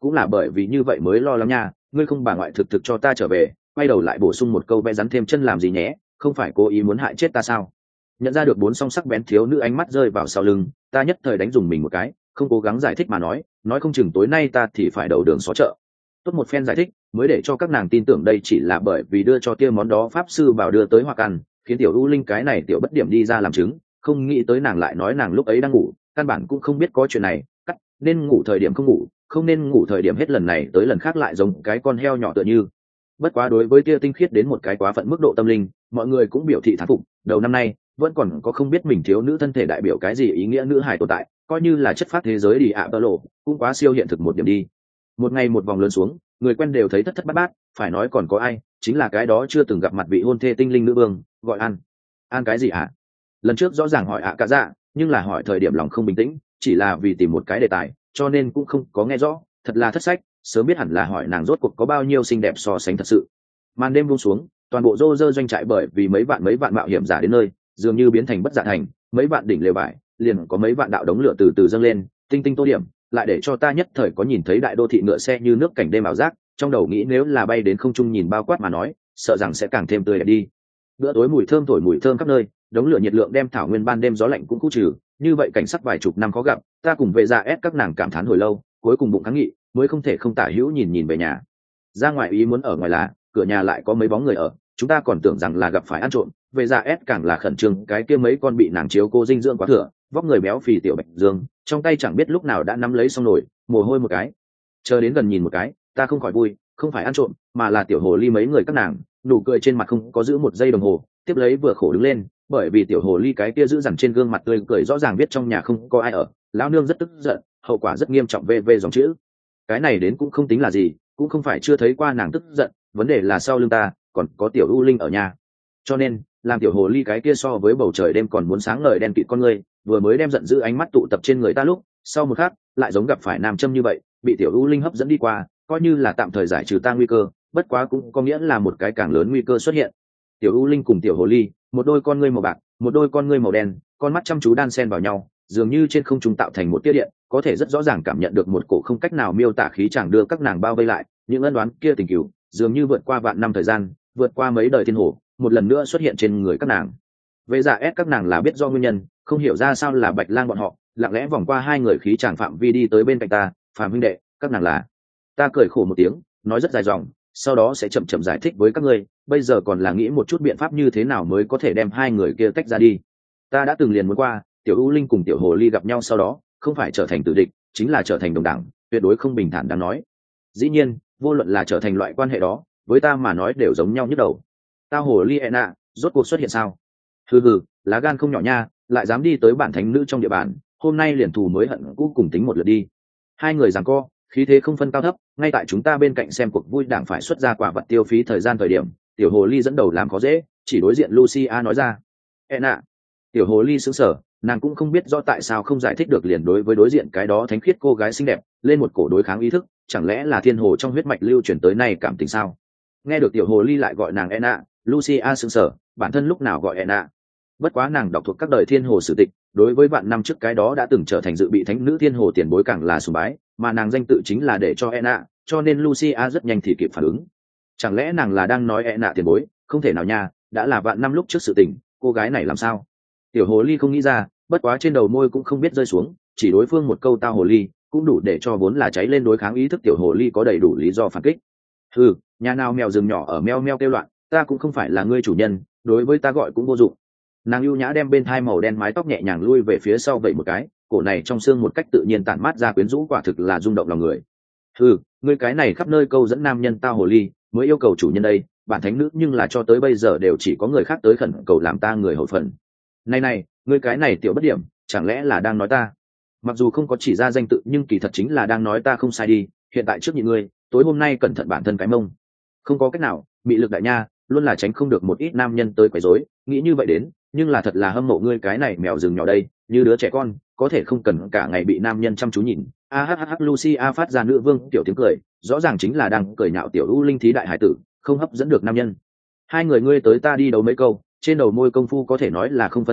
cũng là bởi vì như vậy mới lo lắng nha, ngươi không bà ngoại thực thực cho ta trở về. Quay đầu lại bổ sung một câu vẽ rắn thêm chân làm gì nhé, không phải cố ý muốn hại chết ta sao? Nhận ra được bốn song sắc bén thiếu nữ ánh mắt rơi vào sau lưng, ta nhất thời đánh dùng mình một cái, không cố gắng giải thích mà nói, nói không chừng tối nay ta thì phải đầu đường xó chợ. Tốt một phen giải thích mới để cho các nàng tin tưởng đây chỉ là bởi vì đưa cho tia món đó pháp sư vào đưa tới hoặc ăn, khiến tiểu u linh cái này tiểu bất điểm đi ra làm chứng, không nghĩ tới nàng lại nói nàng lúc ấy đang ngủ, căn bản cũng không biết có chuyện này, cắt nên ngủ thời điểm không ngủ, không nên ngủ thời điểm hết lần này tới lần khác lại giống cái con heo nhỏ tựa như. Bất quá đối với tia tinh khiết đến một cái quá phận mức độ tâm linh, mọi người cũng biểu thị thán phục. Đầu năm nay vẫn còn có không biết mình thiếu nữ thân thể đại biểu cái gì ý nghĩa nữ hài tồn tại, coi như là chất phát thế giới đi ạ tơ lộ cũng quá siêu hiện thực một điểm đi. Một ngày một vòng lớn xuống, người quen đều thấy thất thất bát bát, phải nói còn có ai, chính là cái đó chưa từng gặp mặt vị hôn thê tinh linh nữ vương, gọi An. An cái gì ạ? Lần trước rõ ràng hỏi ạ cả dạ, nhưng là hỏi thời điểm lòng không bình tĩnh, chỉ là vì tìm một cái đề tài, cho nên cũng không có nghe rõ, thật là thất sách, sớm biết hẳn là hỏi nàng rốt cuộc có bao nhiêu xinh đẹp so sánh thật sự. Màn đêm buông xuống, toàn bộ rô rơ doanh trại bởi vì mấy vạn mấy vạn mạo hiểm giả đến nơi, dường như biến thành bất dạ thành, mấy vạn đỉnh lều vải, liền có mấy vạn đạo đống lửa từ từ dâng lên, tinh tinh tô điểm, lại để cho ta nhất thời có nhìn thấy đại đô thị ngựa xe như nước cảnh đêm ảo giác, trong đầu nghĩ nếu là bay đến không trung nhìn bao quát mà nói, sợ rằng sẽ càng thêm tươi đẹp đi. Bữa tối mùi thơm thổi mùi thơm khắp nơi, đống lửa nhiệt lượng đem thảo nguyên ban đêm gió lạnh cũng khu trừ, như vậy cảnh sắc vài chục năm khó gặp, ta cùng về ra ép các nàng cảm thán hồi lâu, cuối cùng bụng kháng nghị, mới không thể không tả hữu nhìn nhìn về nhà. Ra ngoài ý muốn ở ngoài là, cửa nhà lại có mấy bóng người ở, chúng ta còn tưởng rằng là gặp phải ăn trộm, về ra ép càng là khẩn trương, cái kia mấy con bị nàng chiếu cô dinh dưỡng quá thừa, vóc người béo phì tiểu bạch dương, trong tay chẳng biết lúc nào đã nắm lấy xong nổi, mồ hôi một cái. Chờ đến gần nhìn một cái, ta không khỏi vui, không phải ăn trộm, mà là tiểu hồ ly mấy người các nàng, nụ cười trên mặt không có giữ một giây đồng hồ, tiếp lấy vừa khổ đứng lên, bởi vì tiểu hồ ly cái kia giữ dằn trên gương mặt tươi cười rõ ràng biết trong nhà không có ai ở, lão nương rất tức giận, hậu quả rất nghiêm trọng về về dòng chữ. Cái này đến cũng không tính là gì, cũng không phải chưa thấy qua nàng tức giận, vấn đề là sau lưng ta còn có tiểu u linh ở nhà, cho nên làm tiểu hồ ly cái kia so với bầu trời đêm còn muốn sáng ngời đen kịt con người, vừa mới đem giận dữ ánh mắt tụ tập trên người ta lúc, sau một khắc lại giống gặp phải nam châm như vậy, bị tiểu u linh hấp dẫn đi qua, coi như là tạm thời giải trừ ta nguy cơ, bất quá cũng có nghĩa là một cái càng lớn nguy cơ xuất hiện. Tiểu u linh cùng tiểu hồ ly, một đôi con ngươi màu bạc, một đôi con ngươi màu đen, con mắt chăm chú đan xen vào nhau, dường như trên không trung tạo thành một tia điện, có thể rất rõ ràng cảm nhận được một cổ không cách nào miêu tả khí chàng đưa các nàng bao vây lại, những ân đoán kia tình cửu, dường như vượt qua vạn năm thời gian, vượt qua mấy đời thiên hồ, một lần nữa xuất hiện trên người các nàng. Về giả ép các nàng là biết do nguyên nhân, không hiểu ra sao là Bạch Lang bọn họ, lặng lẽ vòng qua hai người khí chàng phạm vi đi tới bên cạnh ta, Phạm huynh đệ, các nàng là. Ta cười khổ một tiếng, nói rất dài dòng, sau đó sẽ chậm chậm giải thích với các ngươi, bây giờ còn là nghĩ một chút biện pháp như thế nào mới có thể đem hai người kia tách ra đi. Ta đã từng liền muốn qua, tiểu U Linh cùng tiểu Hồ Ly gặp nhau sau đó, không phải trở thành tử địch, chính là trở thành đồng đẳng, tuyệt đối không bình thản đáng nói. Dĩ nhiên, vô luận là trở thành loại quan hệ đó, với ta mà nói đều giống nhau nhức đầu. Tao Hồ Ly Ena, rốt cuộc xuất hiện sao? Hừ hừ, lá gan không nhỏ nha, lại dám đi tới bản thánh nữ trong địa bàn, hôm nay liền thù mới hận cũ cùng tính một lượt đi. Hai người giằng co, khí thế không phân cao thấp, ngay tại chúng ta bên cạnh xem cuộc vui đảng phải xuất ra quả vật tiêu phí thời gian thời điểm, tiểu hồ ly dẫn đầu làm khó dễ, chỉ đối diện Lucia nói ra. Ena. Tiểu hồ ly sững sờ, nàng cũng không biết rõ tại sao không giải thích được liền đối với đối diện cái đó thánh khiết cô gái xinh đẹp, lên một cổ đối kháng ý thức, chẳng lẽ là thiên hồ trong huyết mạch lưu truyền tới nay cảm tình sao? Nghe được tiểu hồ ly lại gọi nàng Ena, Lucia sững sờ, bản thân lúc nào gọi Ena. Bất quá nàng đọc thuộc các đời thiên hồ sử tịch, đối với vạn năm trước cái đó đã từng trở thành dự bị thánh nữ thiên hồ tiền bối càng là sùng bái, mà nàng danh tự chính là để cho Ena, cho nên Lucia rất nhanh thì kịp phản ứng. Chẳng lẽ nàng là đang nói Ena tiền bối? Không thể nào nha, đã là vạn năm lúc trước sự tình, cô gái này làm sao? Tiểu hồ ly không nghĩ ra, bất quá trên đầu môi cũng không biết rơi xuống, chỉ đối phương một câu tao hồ ly, cũng đủ để cho vốn là cháy lên đối kháng ý thức tiểu hồ ly có đầy đủ lý do phản kích. Ừ, nhà nào mèo rừng nhỏ ở meo meo kêu loạn, ta cũng không phải là ngươi chủ nhân, đối với ta gọi cũng vô dụng. Nàng ưu nhã đem bên thai màu đen mái tóc nhẹ nhàng lui về phía sau vậy một cái, cổ này trong xương một cách tự nhiên tản mát ra quyến rũ, quả thực là rung động lòng người. Ừ, ngươi cái này khắp nơi câu dẫn nam nhân tao hồ ly, mới yêu cầu chủ nhân đây, bản thánh nữ nhưng là cho tới bây giờ đều chỉ có người khác tới khẩn cầu làm ta người hậu phần. Này này, ngươi cái này tiểu bất điểm, chẳng lẽ là đang nói ta? Mặc dù không có chỉ ra danh tự nhưng kỳ thật chính là đang nói ta không sai đi, hiện tại trước những ngươi, tối hôm nay cẩn thận bản thân cái mông. Không có cách nào, bị lực đại nha, luôn là tránh không được một ít nam nhân tới quấy rối, nghĩ như vậy đến, nhưng là thật là hâm mộ ngươi cái này mèo rừng nhỏ đây, như đứa trẻ con, có thể không cần cả ngày bị nam nhân chăm chú nhìn. A h h h Lucia phát ra nữ vương tiểu tiếng cười, rõ ràng chính là đang cười nhạo tiểu U Linh thí đại hải tử, không hấp dẫn được nam nhân. Hai người ngươi tới ta đi đấu mấy câu, trên đầu môi công phu có thể nói là không phân cao thấp,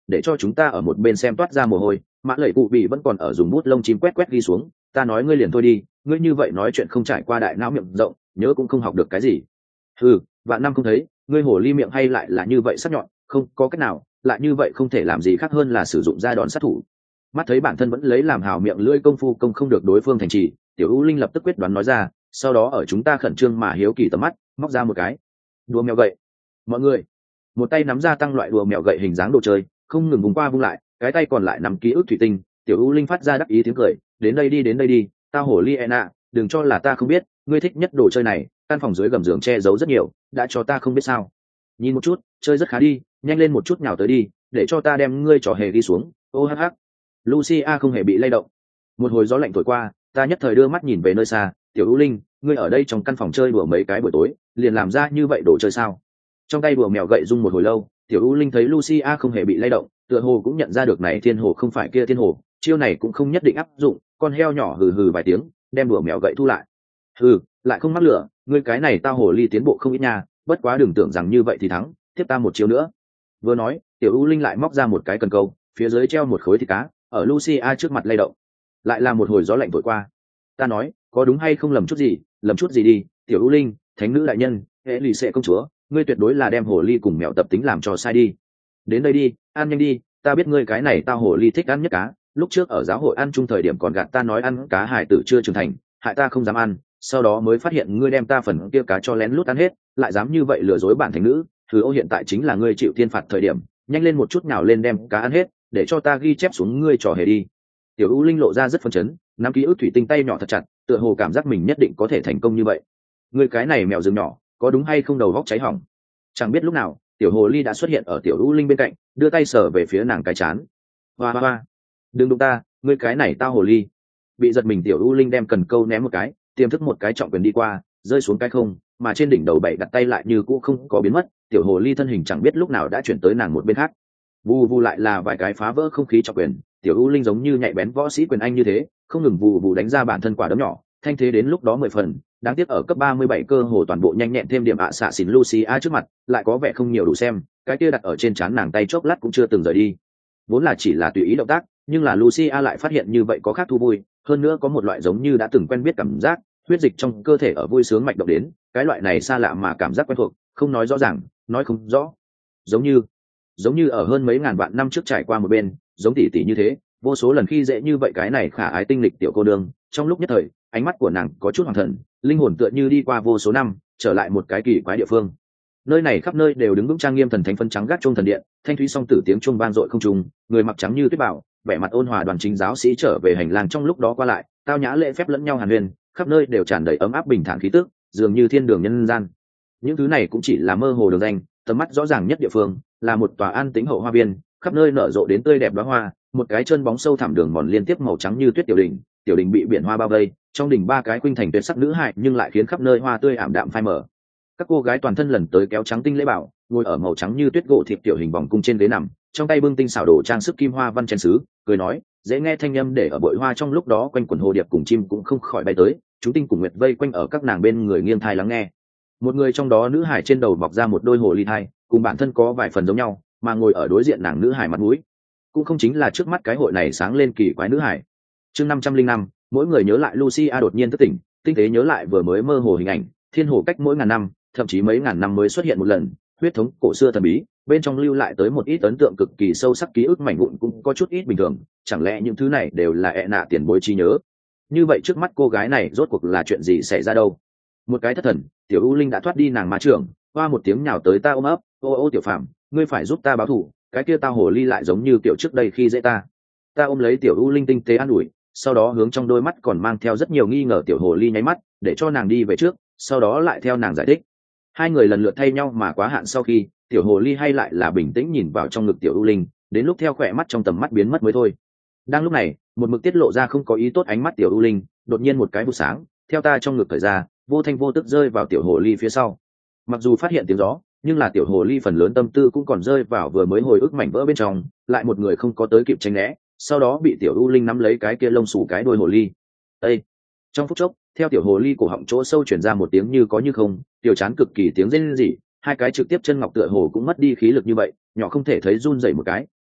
để cho chúng ta ở một bên xem toát ra mồ hôi. Mã lẩy cụ bị vẫn còn ở dùng bút lông chim quét quét ghi xuống. Ta nói ngươi liền thôi đi, ngươi như vậy nói chuyện không trải qua đại não miệng rộng, nhớ cũng không học được cái gì. Ừ, vạn năm không thấy, ngươi hồ ly miệng hay lại là như vậy sắc nhọn, không có cách nào, lại như vậy không thể làm gì khác hơn là sử dụng ra đòn sát thủ. Mắt thấy bản thân vẫn lấy làm hào miệng lưỡi công phu công không được đối phương thành trì, tiểu u linh lập tức quyết đoán nói ra, sau đó ở chúng ta khẩn trương mà hiếu kỳ tầm mắt, móc ra một cái đùa mèo gậy. Mọi người một tay nắm ra tăng loại đùa mèo gậy hình dáng đồ chơi, không ngừng vùng qua vung lại, cái tay còn lại nắm ký ức thủy tinh. Tiểu u linh phát ra đắc ý tiếng cười, đến đây đi đến đây đi, tao hồ ly Ena, đừng cho là ta không biết, ngươi thích nhất đồ chơi này, căn phòng dưới gầm giường che giấu rất nhiều, đã cho ta không biết sao. Nhìn một chút, chơi rất khá đi, nhanh lên một chút nhào tới đi, để cho ta đem ngươi trò hề đi xuống. Ô hắc hắc. Lucia không hề bị lay động. Một hồi gió lạnh thổi qua, ta nhất thời đưa mắt nhìn về nơi xa. Tiểu u linh, ngươi ở đây trong căn phòng chơi đùa mấy cái buổi tối, liền làm ra như vậy đồ chơi sao? Trong tay đùa mèo gậy rung một hồi lâu, tiểu u linh thấy Lucia không hề bị lay động, tựa hồ cũng nhận ra được này thiên hồ không phải kia thiên hồ, chiêu này cũng không nhất định áp dụng. Con heo nhỏ hừ hừ vài tiếng, đem đùa mèo gậy thu lại. Hừ, lại không mắc lửa, ngươi cái này tao hồ ly tiến bộ không ít nha, bất quá đừng tưởng rằng như vậy thì thắng, tiếp ta một chiêu nữa. Vừa nói, tiểu u linh lại móc ra một cái cần câu, phía dưới treo một khối thịt cá, ở Lucia trước mặt lay động. Lại là một hồi gió lạnh thổi qua. Ta nói, có đúng hay không lầm chút gì, lầm chút gì đi, tiểu u linh, thánh nữ đại nhân, hệ lì xệ công chúa, ngươi tuyệt đối là đem hồ ly cùng mèo tập tính làm cho sai đi. Đến đây đi, ăn nhanh đi, ta biết ngươi cái này tao hồ ly thích ăn nhất cá, lúc trước ở giáo hội ăn chung thời điểm còn gạt ta nói ăn cá hải tử chưa trưởng thành, hại ta không dám ăn, sau đó mới phát hiện ngươi đem ta phần kia cá cho lén lút ăn hết, lại dám như vậy lừa dối bản thánh nữ. Thứ ô hiện tại chính là ngươi chịu thiên phạt thời điểm, nhanh lên một chút nào lên đem cá ăn hết, để cho ta ghi chép xuống ngươi trò hề đi. Tiểu u linh lộ ra rất phấn chấn, nắm ký ức thủy tinh tay nhỏ thật chặt, tựa hồ cảm giác mình nhất định có thể thành công như vậy. Ngươi cái này mèo rừng nhỏ, có đúng hay không đầu góc cháy hỏng? Chẳng biết lúc nào, tiểu hồ ly đã xuất hiện ở tiểu u linh bên cạnh, đưa tay sờ về phía nàng cái chán. Hoa hoa hoa, đừng đụng ta, ngươi cái này tao hồ ly. Bị giật mình tiểu u linh đem cần câu ném một cái, tiềm thức một cái trọng quyền đi qua, rơi xuống cái không, mà trên đỉnh đầu bảy đặt tay lại như cũ không có biến mất. Tiểu hồ ly thân hình chẳng biết lúc nào đã chuyển tới nàng một bên khác. Vù vù lại là vài cái phá vỡ không khí trọng quyền, tiểu u linh giống như nhạy bén võ sĩ quyền anh như thế, không ngừng vù vù đánh ra bản thân quả đấm nhỏ, thanh thế đến lúc đó mười phần. Đáng tiếc ở cấp ba mươi bảy cơ hồ toàn bộ nhanh nhẹn thêm điểm ạ xạ xỉn Lucia trước mặt, lại có vẻ không nhiều đủ xem, cái kia đặt ở trên trán nàng tay chốc lát cũng chưa từng rời đi. Vốn là chỉ là tùy ý động tác, nhưng là Lucia lại phát hiện như vậy có khác thú vui, hơn nữa có một loại giống như đã từng quen biết cảm giác, huyết dịch trong cơ thể ở vui sướng mạch động đến, cái loại này xa lạ mà cảm giác quen thuộc, không nói rõ ràng, nói không rõ. Giống như, giống như ở hơn mấy ngàn vạn năm trước trải qua một bên, giống tỷ tỷ như thế, vô số lần khi dễ như vậy cái này khả ái tinh lịch tiểu cô đương, trong lúc nhất thời, ánh mắt của nàng có chút hoàng thần, linh hồn tựa như đi qua vô số năm, trở lại một cái kỳ quái địa phương. Nơi này khắp nơi đều đứng vững trang nghiêm thần thánh phân trắng gác chuông thần điện, thanh thúy song tử tiếng chuông vang dội không trung, người mặc trắng như tuyết bảo, vẻ mặt ôn hòa đoàn chính giáo sĩ trở về hành lang trong lúc đó qua lại, tao nhã lễ phép lẫn nhau hàn huyên, khắp nơi đều tràn đầy ấm áp bình thản khí tức, dường như thiên đường nhân gian. Những thứ này cũng chỉ là mơ hồ đường danh, tầm mắt rõ ràng nhất địa phương là một tòa an tĩnh hậu hoa viên, khắp nơi nở rộ đến tươi đẹp đóa hoa, một cái chân bóng sâu thẳm đường mòn liên tiếp màu trắng như tuyết tiểu đỉnh, tiểu đỉnh bị biển hoa bao vây, trong đỉnh ba cái khuynh thành tuyệt sắc nữ hài nhưng lại khiến khắp nơi hoa tươi ảm đạm phai mờ. Các cô gái toàn thân lần tới kéo trắng tinh lễ bảo, ngồi ở màu trắng như tuyết gỗ thịt tiểu hình vòng cung trên ghế nằm, trong tay bưng tinh xảo đồ trang sức kim hoa văn chén sứ, cười nói, dễ nghe thanh âm để ở bụi hoa trong lúc đó quanh quần hồ điệp cùng chim cũng không khỏi bay tới, chúng tinh cùng nguyệt vây quanh ở các nàng bên người nghiêng thai lắng nghe. Một người trong đó nữ hải trên đầu bọc ra một đôi hồ ly thai, cùng bản thân có vài phần giống nhau, mà ngồi ở đối diện nàng nữ hải mặt mũi cũng không chính là trước mắt cái hội này sáng lên kỳ quái nữ hải. Chương năm trăm linh năm, mỗi người nhớ lại Lucia đột nhiên thức tỉnh, tinh tế nhớ lại vừa mới mơ hồ hình ảnh, thiên hồ cách mỗi ngàn năm, thậm chí mấy ngàn năm mới xuất hiện một lần, huyết thống cổ xưa thần bí, bên trong lưu lại tới một ít ấn tượng cực kỳ sâu sắc ký ức mảnh vụn cũng có chút ít bình thường, chẳng lẽ những thứ này đều là ẹ nạ tiền bối trí nhớ? Như vậy trước mắt cô gái này rốt cuộc là chuyện gì xảy ra đâu? Một cái thất thần, tiểu u linh đã thoát đi nàng ma trưởng, hoa một tiếng nhào tới ta ôm ấp, ô ô tiểu phạm, ngươi phải giúp ta báo thù, cái kia tao hồ ly lại giống như kiểu trước đây khi dễ ta. Ta ôm lấy tiểu u linh tinh tế an ủi, sau đó hướng trong đôi mắt còn mang theo rất nhiều nghi ngờ tiểu hồ ly nháy mắt, để cho nàng đi về trước, sau đó lại theo nàng giải thích. Hai người lần lượt thay nhau mà quá hạn sau khi, tiểu hồ ly hay lại là bình tĩnh nhìn vào trong ngực tiểu u linh, đến lúc theo khỏe mắt trong tầm mắt biến mất mới thôi. Đang lúc này, một mực tiết lộ ra không có ý tốt ánh mắt tiểu u linh, đột nhiên một cái vụ sáng, theo ta trong ngực thời ra, vô thanh vô tức rơi vào tiểu hồ ly phía sau. Mặc dù phát hiện tiếng gió, nhưng là tiểu hồ ly phần lớn tâm tư cũng còn rơi vào vừa mới hồi ức mảnh vỡ bên trong, lại một người không có tới kịp tránh né, sau đó bị tiểu u linh nắm lấy cái kia lông xù cái đuôi hồ ly. Ê! Trong phút chốc, theo tiểu hồ ly cổ họng chỗ sâu chuyển ra một tiếng như có như không, tiểu chán cực kỳ tiếng rên rỉ, hai cái trực tiếp chân ngọc tựa hồ cũng mất đi khí lực như vậy, nhỏ không thể thấy run rẩy một cái,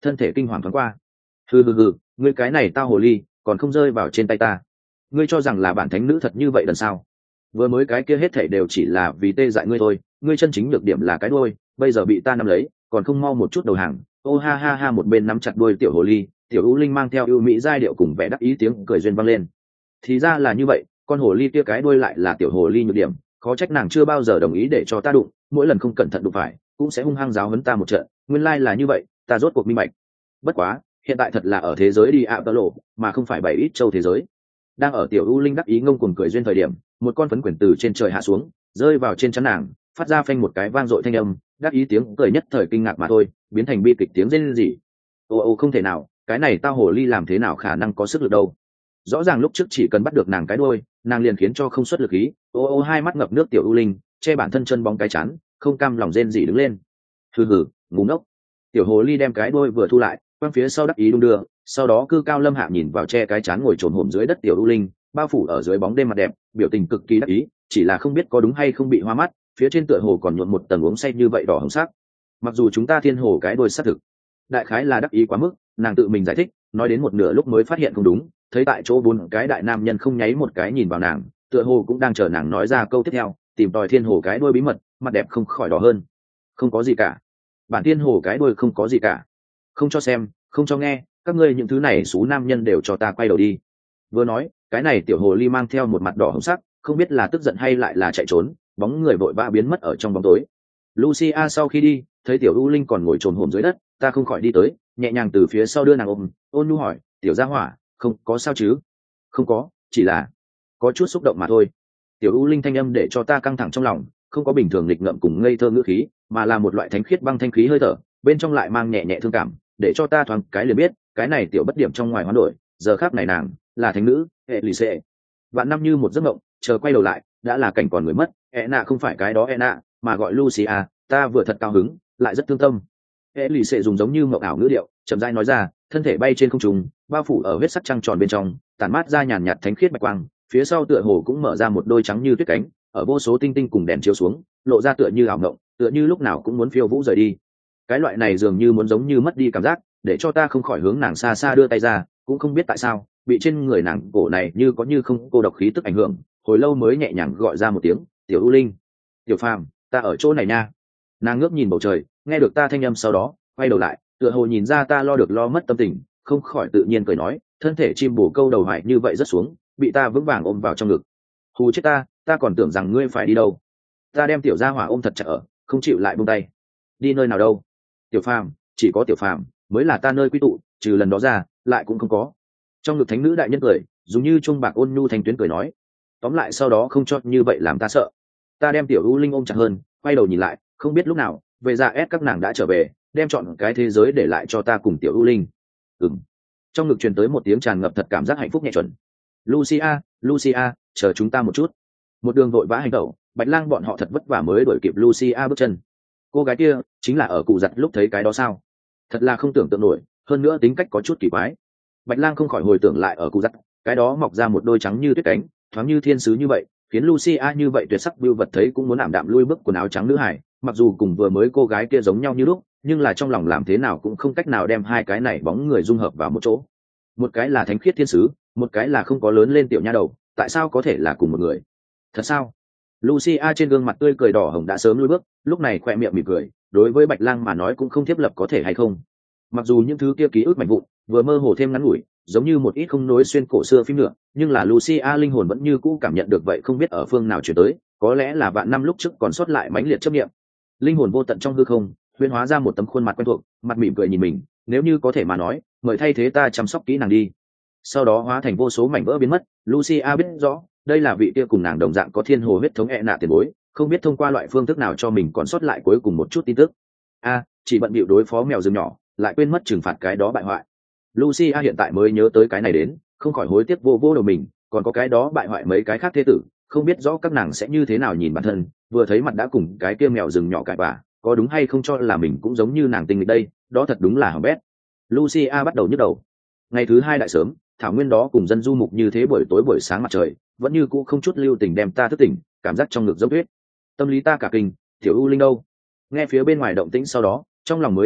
thân thể kinh hoàng thoáng qua. Hừ hừ hừ, ngươi cái này tao hồ ly còn không rơi vào trên tay ta. Ngươi cho rằng là bản thánh nữ thật như vậy lần sao? Vừa mới cái kia hết thảy đều chỉ là vì tê dại ngươi thôi, ngươi chân chính nhược điểm là cái đuôi, bây giờ bị ta nắm lấy, còn không mau một chút đầu hàng. Ô ha ha ha, một bên nắm chặt đuôi tiểu hồ ly, tiểu U Linh mang theo ưu mỹ giai điệu cùng vẻ đắc ý tiếng cười duyên vang lên. Thì ra là như vậy, con hồ ly kia cái đuôi lại là tiểu hồ ly nhược điểm, khó trách nàng chưa bao giờ đồng ý để cho ta đụng, mỗi lần không cẩn thận đụng phải, cũng sẽ hung hăng giáo huấn ta một trận. Nguyên lai là như vậy, ta rốt cuộc minh bạch. Bất quá, hiện tại thật là ở thế giới đi ạ tơ lộ, mà không phải bảy ít châu thế giới. Đang ở tiểu U Linh đắc ý ngông cuồng cười duyên thời điểm, một con phấn quyển từ trên trời hạ xuống, rơi vào trên trán nàng, phát ra phanh một cái vang dội thanh âm, đắc ý tiếng cười nhất thời kinh ngạc mà thôi, biến thành bi kịch tiếng rên rỉ. Ô ô, không thể nào, cái này tao hồ ly làm thế nào khả năng có sức lực đâu. Rõ ràng lúc trước chỉ cần bắt được nàng cái đuôi, nàng liền khiến cho không xuất lực ý. Ô ô, hai mắt ngập nước tiểu U Linh che bản thân chân bóng cái chán, không cam lòng rên rỉ đứng lên. Hừ hừ, ngu ngốc. Tiểu hồ ly đem cái đuôi vừa thu lại, quăng phía sau đắc ý đung đưa, sau đó cư cao lâm hạ nhìn vào che cái chán ngồi trồn hổm dưới đất tiểu U Linh, bao phủ ở dưới bóng đêm mặt đẹp, biểu tình cực kỳ đắc ý, chỉ là không biết có đúng hay không bị hoa mắt, phía trên tựa hồ còn nhuộm một tầng uống say như vậy đỏ hồng sắc. Mặc dù chúng ta thiên hồ cái đuôi xác thực, đại khái là đắc ý quá mức, nàng tự mình giải thích, nói đến một nửa lúc mới phát hiện không đúng, thấy tại chỗ bốn cái đại nam nhân không nháy một cái nhìn vào nàng, tựa hồ cũng đang chờ nàng nói ra câu tiếp theo, tìm tòi thiên hồ cái đuôi bí mật, mặt đẹp không khỏi đỏ hơn. Không có gì cả, bản thiên hồ cái đuôi không có gì cả, không cho xem, không cho nghe, các ngươi những thứ này xú nam nhân đều cho ta quay đầu đi. Vừa nói, cái này tiểu hồ ly mang theo một mặt đỏ hồng sắc, không biết là tức giận hay lại là chạy trốn, bóng người vội vã biến mất ở trong bóng tối. Lucia sau khi đi, thấy tiểu U Linh còn ngồi trồn hổm dưới đất, ta không khỏi đi tới, nhẹ nhàng từ phía sau đưa nàng ôm, ôn nhu hỏi, tiểu gia hỏa, không có sao chứ? Không có, chỉ là có chút xúc động mà thôi. Tiểu U Linh thanh âm để cho ta căng thẳng trong lòng, không có bình thường lịch ngợm cùng ngây thơ ngữ khí, mà là một loại thánh khiết băng thanh khí hơi thở, bên trong lại mang nhẹ nhẹ thương cảm, để cho ta thoáng cái liền biết, cái này tiểu bất điểm trong ngoài hoán đổi, giờ khác này nàng là thánh nữ, hệ lì xệ. Vạn năm như một giấc mộng, chờ quay đầu lại, đã là cảnh còn người mất. E nạ không phải cái đó E nạ, mà gọi Lucia, ta vừa thật cao hứng, lại rất thương tâm. Hệ lì xệ dùng giống như mộng ảo ngữ điệu, chậm rãi nói ra, thân thể bay trên không trung, bao phủ ở huyết sắc trăng tròn bên trong, tản mát ra nhàn nhạt thánh khiết bạch quang, phía sau tựa hồ cũng mở ra một đôi trắng như tuyết cánh, ở vô số tinh tinh cùng đèn chiếu xuống, lộ ra tựa như ảo mộng, tựa như lúc nào cũng muốn phiêu vũ rời đi. Cái loại này dường như muốn giống như mất đi cảm giác, để cho ta không khỏi hướng nàng xa xa đưa tay ra, cũng không biết tại sao, bị trên người nàng cổ này như có như không cô độc khí tức ảnh hưởng, hồi lâu mới nhẹ nhàng gọi ra một tiếng, tiểu U Linh, tiểu Phàm, ta ở chỗ này nha. Nàng ngước nhìn bầu trời, nghe được ta thanh âm sau đó, quay đầu lại, tựa hồ nhìn ra ta lo được lo mất tâm tình, không khỏi tự nhiên cười nói, thân thể chim bồ câu đầu hoài như vậy rất xuống, bị ta vững vàng ôm vào trong ngực. Hù chết ta, ta còn tưởng rằng ngươi phải đi đâu. Ta đem tiểu gia hỏa ôm thật chặt ở, không chịu lại buông tay. Đi nơi nào đâu? Tiểu Phàm, chỉ có tiểu Phàm mới là ta nơi quy tụ, trừ lần đó ra, lại cũng không có. Trong ngực thánh nữ đại nhân cười, dùng như chuông bạc ôn nhu thành tuyến cười nói, tóm lại sau đó không cho như vậy làm ta sợ. Ta đem tiểu U Linh ôm chặt hơn, quay đầu nhìn lại, không biết lúc nào về ra ép các nàng đã trở về, đem chọn cái thế giới để lại cho ta cùng tiểu U Linh. Ừm. Trong ngực truyền tới một tiếng tràn ngập thật cảm giác hạnh phúc nhẹ chuẩn. Lucia, Lucia, chờ chúng ta một chút. Một đường vội vã hành động, Bạch Lang bọn họ thật vất vả mới đuổi kịp Lucia bước chân. Cô gái kia chính là ở cụ giặt lúc thấy cái đó sao? Thật là không tưởng tượng nổi, hơn nữa tính cách có chút kỳ quái. Bạch Lang không khỏi hồi tưởng lại ở cụ giặt, cái đó mọc ra một đôi trắng như tuyết cánh, thoáng như thiên sứ như vậy, khiến Lucia như vậy tuyệt sắc bưu vật thấy cũng muốn ảm đạm lui bước quần áo trắng nữ hải, mặc dù cùng vừa mới cô gái kia giống nhau như lúc, nhưng là trong lòng làm thế nào cũng không cách nào đem hai cái này bóng người dung hợp vào một chỗ. Một cái là thánh khiết thiên sứ, một cái là không có lớn lên tiểu nha đầu, tại sao có thể là cùng một người? Thật sao? Lucia trên gương mặt tươi cười đỏ hồng đã sớm lùi bước, lúc này khoe miệng mỉm cười, đối với Bạch Lang mà nói cũng không thiết lập có thể hay không. Mặc dù những thứ kia ký ức mảnh vụn vừa mơ hồ thêm ngắn ngủi, giống như một ít không nối xuyên cổ xưa phim nữa, nhưng là Lucia linh hồn vẫn như cũ cảm nhận được vậy, không biết ở phương nào chuyển tới, có lẽ là vạn năm lúc trước còn sót lại mãnh liệt chấp niệm. Linh hồn vô tận trong hư không, huyễn hóa ra một tấm khuôn mặt quen thuộc, mặt mỉm cười nhìn mình, nếu như có thể mà nói, mời thay thế ta chăm sóc kỹ nàng đi. Sau đó hóa thành vô số mảnh vỡ biến mất. Lucia biết rõ, đây là vị kia cùng nàng đồng dạng có thiên hồ huyết thống ẹ nạ tiền bối, không biết thông qua loại phương thức nào cho mình còn sót lại cuối cùng một chút tin tức. A, chỉ bận bịu đối phó mèo rừng nhỏ, lại quên mất trừng phạt cái đó bại hoại. Lucia hiện tại mới nhớ tới cái này đến, không khỏi hối tiếc vô vô đầu mình, còn có cái đó bại hoại mấy cái khác thế tử, không biết rõ các nàng sẽ như thế nào nhìn bản thân, vừa thấy mặt đã cùng cái kia mèo rừng nhỏ cãi vã, có đúng hay không cho là mình cũng giống như nàng tình nghịch đây, đó thật đúng là hỏng bét. Lucia bắt đầu nhức đầu. Ngày thứ hai đại sớm, thảo nguyên đó cùng dân du mục như thế, buổi tối buổi sáng mặt trời vẫn như cũ không chút lưu tình đem ta thức tỉnh, cảm giác trong ngực dốc tuyết, tâm lý ta cả kinh. Tiểu U Linh đâu? Nghe phía bên ngoài động tĩnh sau đó, trong lòng mới yên ổn,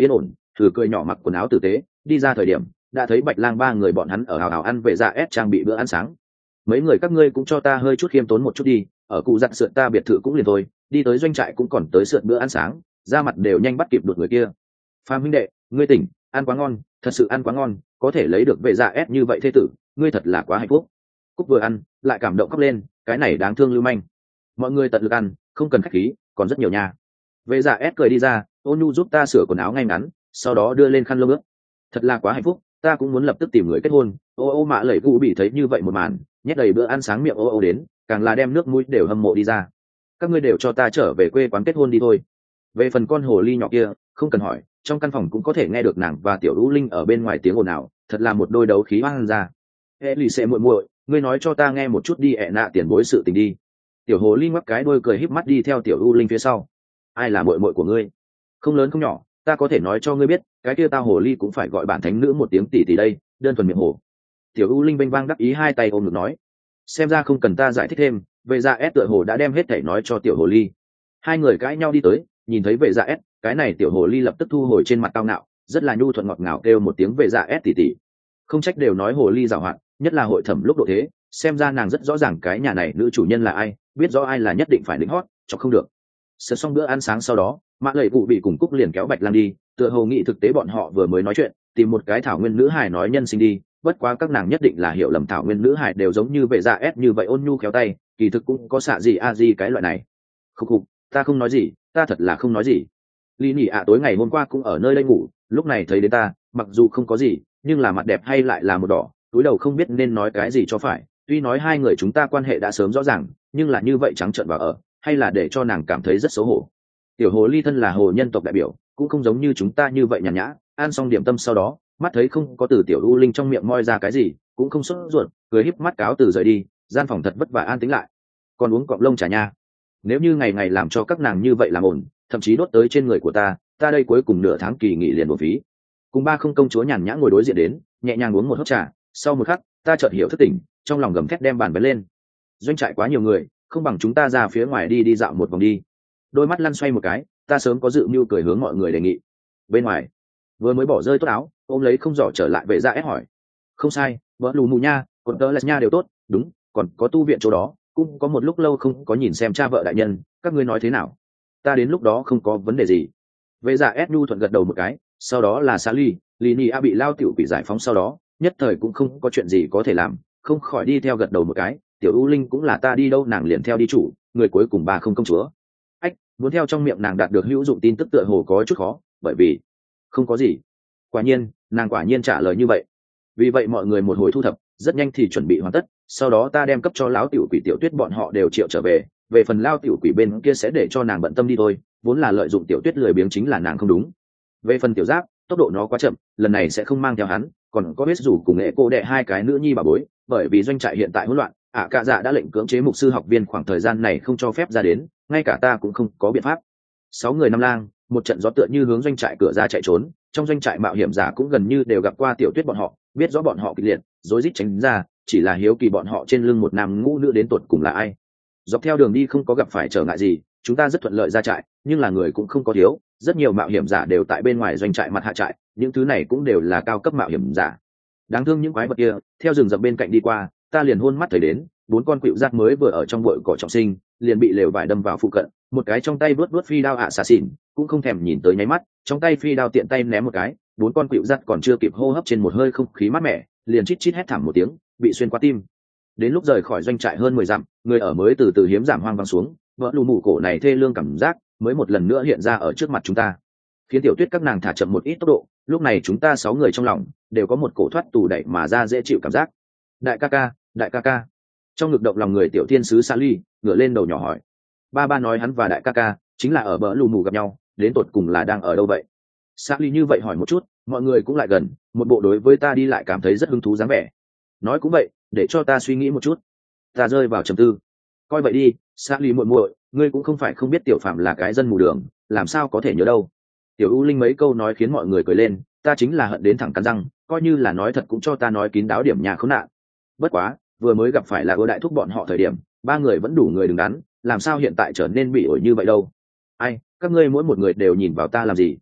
thử cười nhỏ mặc quần áo tử tế đi ra thời điểm đã thấy Bạch Lang ba người bọn hắn ở hào hào ăn về dạ ép trang bị bữa ăn sáng. Mấy người các ngươi cũng cho ta hơi chút khiêm tốn một chút đi, ở cụ giặt sượt ta biệt thự cũng liền thôi, đi tới doanh trại cũng còn tới sượt bữa ăn sáng, ra mặt đều nhanh bắt kịp được người kia. Phàm huynh đệ, ngươi tỉnh, ăn quá ngon, thật sự ăn quá ngon, có thể lấy được vệ dạ ép như vậy thế tử, ngươi thật là quá hạnh phúc. Cúc vừa ăn lại cảm động khóc lên, cái này đáng thương lưu manh. Mọi người tận lực ăn, không cần khách khí, còn rất nhiều nha. Vệ dạ ép cười đi ra, Ôn Nhu giúp ta sửa quần áo ngay ngắn, sau đó đưa lên khăn lông ướt. Thật là quá hạnh phúc, ta cũng muốn lập tức tìm người kết hôn. Ô ô mạ lẩy cụ bị thấy như vậy một màn, nhét đầy bữa ăn sáng miệng ô ô đến, càng là đem nước mũi đều hâm mộ đi ra. Các ngươi đều cho ta trở về quê quán kết hôn đi thôi. Về phần con hồ ly nhỏ kia, không cần hỏi, trong căn phòng cũng có thể nghe được nàng và tiểu lũ linh ở bên ngoài tiếng ồn ào, thật là một đôi đấu khí hoang ra. Ê lì xệ muội muội, ngươi nói cho ta nghe một chút đi, ẹ nạ tiền bối sự tình đi. Tiểu hồ ly ngoắc cái đôi cười híp mắt đi theo tiểu lũ linh phía sau. Ai là muội muội của ngươi? Không lớn không nhỏ, ta có thể nói cho ngươi biết, cái kia tao hồ ly cũng phải gọi bản thánh nữ một tiếng tỷ tỷ đây, đơn thuần miệng hồ. Tiểu u linh vênh vang đắc ý hai tay ôm ngực nói, xem ra không cần ta giải thích thêm, vệ dạ s tựa hồ đã đem hết thảy nói cho tiểu hồ ly. Hai người cãi nhau đi tới, nhìn thấy vệ dạ s, cái này tiểu hồ ly lập tức thu hồi trên mặt cao ngạo, rất là nhu thuận ngọt ngào kêu một tiếng vệ dạ s tỷ tỷ. Không trách đều nói hồ ly giàu hạn, nhất là hội thẩm lúc độ thế, xem ra nàng rất rõ ràng cái nhà này nữ chủ nhân là ai, biết rõ ai là nhất định phải lĩnh hót, cho không được. Sớm xong bữa ăn sáng sau đó, Mã Lệ Vụ bị cùng Cúc liền kéo Bạch Lang đi, tựa hồ nghĩ thực tế bọn họ vừa mới nói chuyện, tìm một cái thảo nguyên nữ hài nói nhân sinh đi, bất quá các nàng nhất định là hiểu lầm thảo nguyên nữ hài đều giống như vệ dạ ép như vậy ôn nhu khéo tay, kỳ thực cũng có xạ gì a gì cái loại này. Khúc khục, ta không nói gì, ta thật là không nói gì. Lý Nhị ạ tối ngày hôm qua cũng ở nơi đây ngủ, lúc này thấy đến ta, mặc dù không có gì, nhưng là mặt đẹp hay lại là một đỏ, túi đầu không biết nên nói cái gì cho phải, tuy nói hai người chúng ta quan hệ đã sớm rõ ràng, nhưng là như vậy trắng trợn vào ở, hay là để cho nàng cảm thấy rất xấu hổ. Tiểu hồ ly thân là hồ nhân tộc đại biểu, cũng không giống như chúng ta như vậy nhàn nhã, ăn xong điểm tâm sau đó, mắt thấy không có từ tiểu u linh trong miệng moi ra cái gì, cũng không sốt ruột, cười híp mắt cáo từ rời đi, gian phòng thật vất vả an tĩnh lại. Còn uống cọng lông trà nha. Nếu như ngày ngày làm cho các nàng như vậy làm ổn, thậm chí đốt tới trên người của ta, ta đây cuối cùng nửa tháng kỳ nghỉ liền một phí. Cùng ba không công chúa nhàn nhã ngồi đối diện đến, nhẹ nhàng uống một hớp trà, sau một khắc, ta chợt hiểu thức tỉnh, trong lòng gầm thét đem bàn bén lên. Doanh trại quá nhiều người, không bằng chúng ta ra phía ngoài đi đi dạo một vòng đi. Đôi mắt lăn xoay một cái, ta sớm có dự mưu cười hướng mọi người đề nghị. Bên ngoài vừa mới bỏ rơi tốt áo, ôm lấy không giỏ trở lại vệ ra ép hỏi, không sai, vợ lù mù nha, còn tớ là nha đều tốt, đúng, còn có tu viện chỗ đó, cũng có một lúc lâu không có nhìn xem cha vợ đại nhân, các ngươi nói thế nào? Ta đến lúc đó không có vấn đề gì. Vệ dạ ép nhu thuận gật đầu một cái, sau đó là Sally, Lini a bị lao tiểu quỷ giải phóng sau đó, nhất thời cũng không có chuyện gì có thể làm, không khỏi đi theo gật đầu một cái, tiểu u linh cũng là ta đi đâu nàng liền theo đi chủ, người cuối cùng ba không công chúa. Ách, muốn theo trong miệng nàng đạt được hữu dụng tin tức tựa hồ có chút khó, bởi vì không có gì. Quả nhiên, nàng quả nhiên trả lời như vậy. Vì vậy mọi người một hồi thu thập, rất nhanh thì chuẩn bị hoàn tất, sau đó ta đem cấp cho lão tiểu quỷ tiểu tuyết bọn họ đều triệu trở về, về phần lao tiểu quỷ bên kia sẽ để cho nàng bận tâm đi thôi, vốn là lợi dụng tiểu tuyết lười biếng chính là nàng không đúng. Về phần tiểu giáp, tốc độ nó quá chậm, lần này sẽ không mang theo hắn, còn có biết rủ cùng nghệ cô đệ hai cái nữ nhi bà bối, bởi vì doanh trại hiện tại hỗn loạn, ạ cạ dạ đã lệnh cưỡng chế mục sư học viên khoảng thời gian này không cho phép ra đến, ngay cả ta cũng không có biện pháp. Sáu người năm lang, một trận gió tựa như hướng doanh trại cửa ra chạy trốn, trong doanh trại mạo hiểm giả cũng gần như đều gặp qua tiểu tuyết bọn họ, biết rõ bọn họ kịch liệt, rối rít tránh ra, chỉ là hiếu kỳ bọn họ trên lưng một nam ngũ nữ đến tuột cùng là ai. Dọc theo đường đi không có gặp phải trở ngại gì, chúng ta rất thuận lợi ra trại, nhưng là người cũng không có thiếu, rất nhiều mạo hiểm giả đều tại bên ngoài doanh trại mặt hạ trại, những thứ này cũng đều là cao cấp mạo hiểm giả. Đáng thương những quái vật kia, theo rừng rậm bên cạnh đi qua, ta liền hôn mắt thấy đến, bốn con quỷ giác mới vừa ở trong bụi cỏ trọng sinh, liền bị lều vải đâm vào phụ cận, một cái trong tay vớt vớt phi đao ạ xà xỉn, cũng không thèm nhìn tới nháy mắt, trong tay phi đao tiện tay ném một cái, bốn con quỷ giác còn chưa kịp hô hấp trên một hơi không khí mát mẻ, liền chít chít hét thảm một tiếng, bị xuyên qua tim. Đến lúc rời khỏi doanh trại hơn mười dặm, người ở mới từ từ hiếm giảm hoang vắng xuống, vỡ lù mù cổ này thê lương cảm giác mới một lần nữa hiện ra ở trước mặt chúng ta, khiến tiểu tuyết các nàng thả chậm một ít tốc độ. Lúc này chúng ta sáu người trong lòng đều có một cổ thoát tù đẩy mà ra dễ chịu cảm giác. Đại ca ca, đại ca ca. Trong ngực động lòng người tiểu thiên sứ Sally ngửa lên đầu nhỏ hỏi, ba ba nói hắn và đại ca ca chính là ở bờ lù mù gặp nhau, đến tột cùng là đang ở đâu vậy? Sally như vậy hỏi một chút, mọi người cũng lại gần, một bộ đối với ta đi lại cảm thấy rất hứng thú dáng vẻ. Nói cũng vậy, để cho ta suy nghĩ một chút. Ta rơi vào trầm tư. Coi vậy đi, Sally muội muội, ngươi cũng không phải không biết tiểu phạm là cái dân mù đường, làm sao có thể nhớ đâu. Tiểu U Linh mấy câu nói khiến mọi người cười lên, ta chính là hận đến thẳng cắn răng, coi như là nói thật cũng cho ta nói kín đáo điểm nhà khốn nạn. Bất quá, vừa mới gặp phải là ưa đại thúc bọn họ thời điểm, ba người vẫn đủ người đứng đắn, làm sao hiện tại trở nên bị ổi như vậy đâu. Ai, các ngươi mỗi một người đều nhìn vào ta làm gì?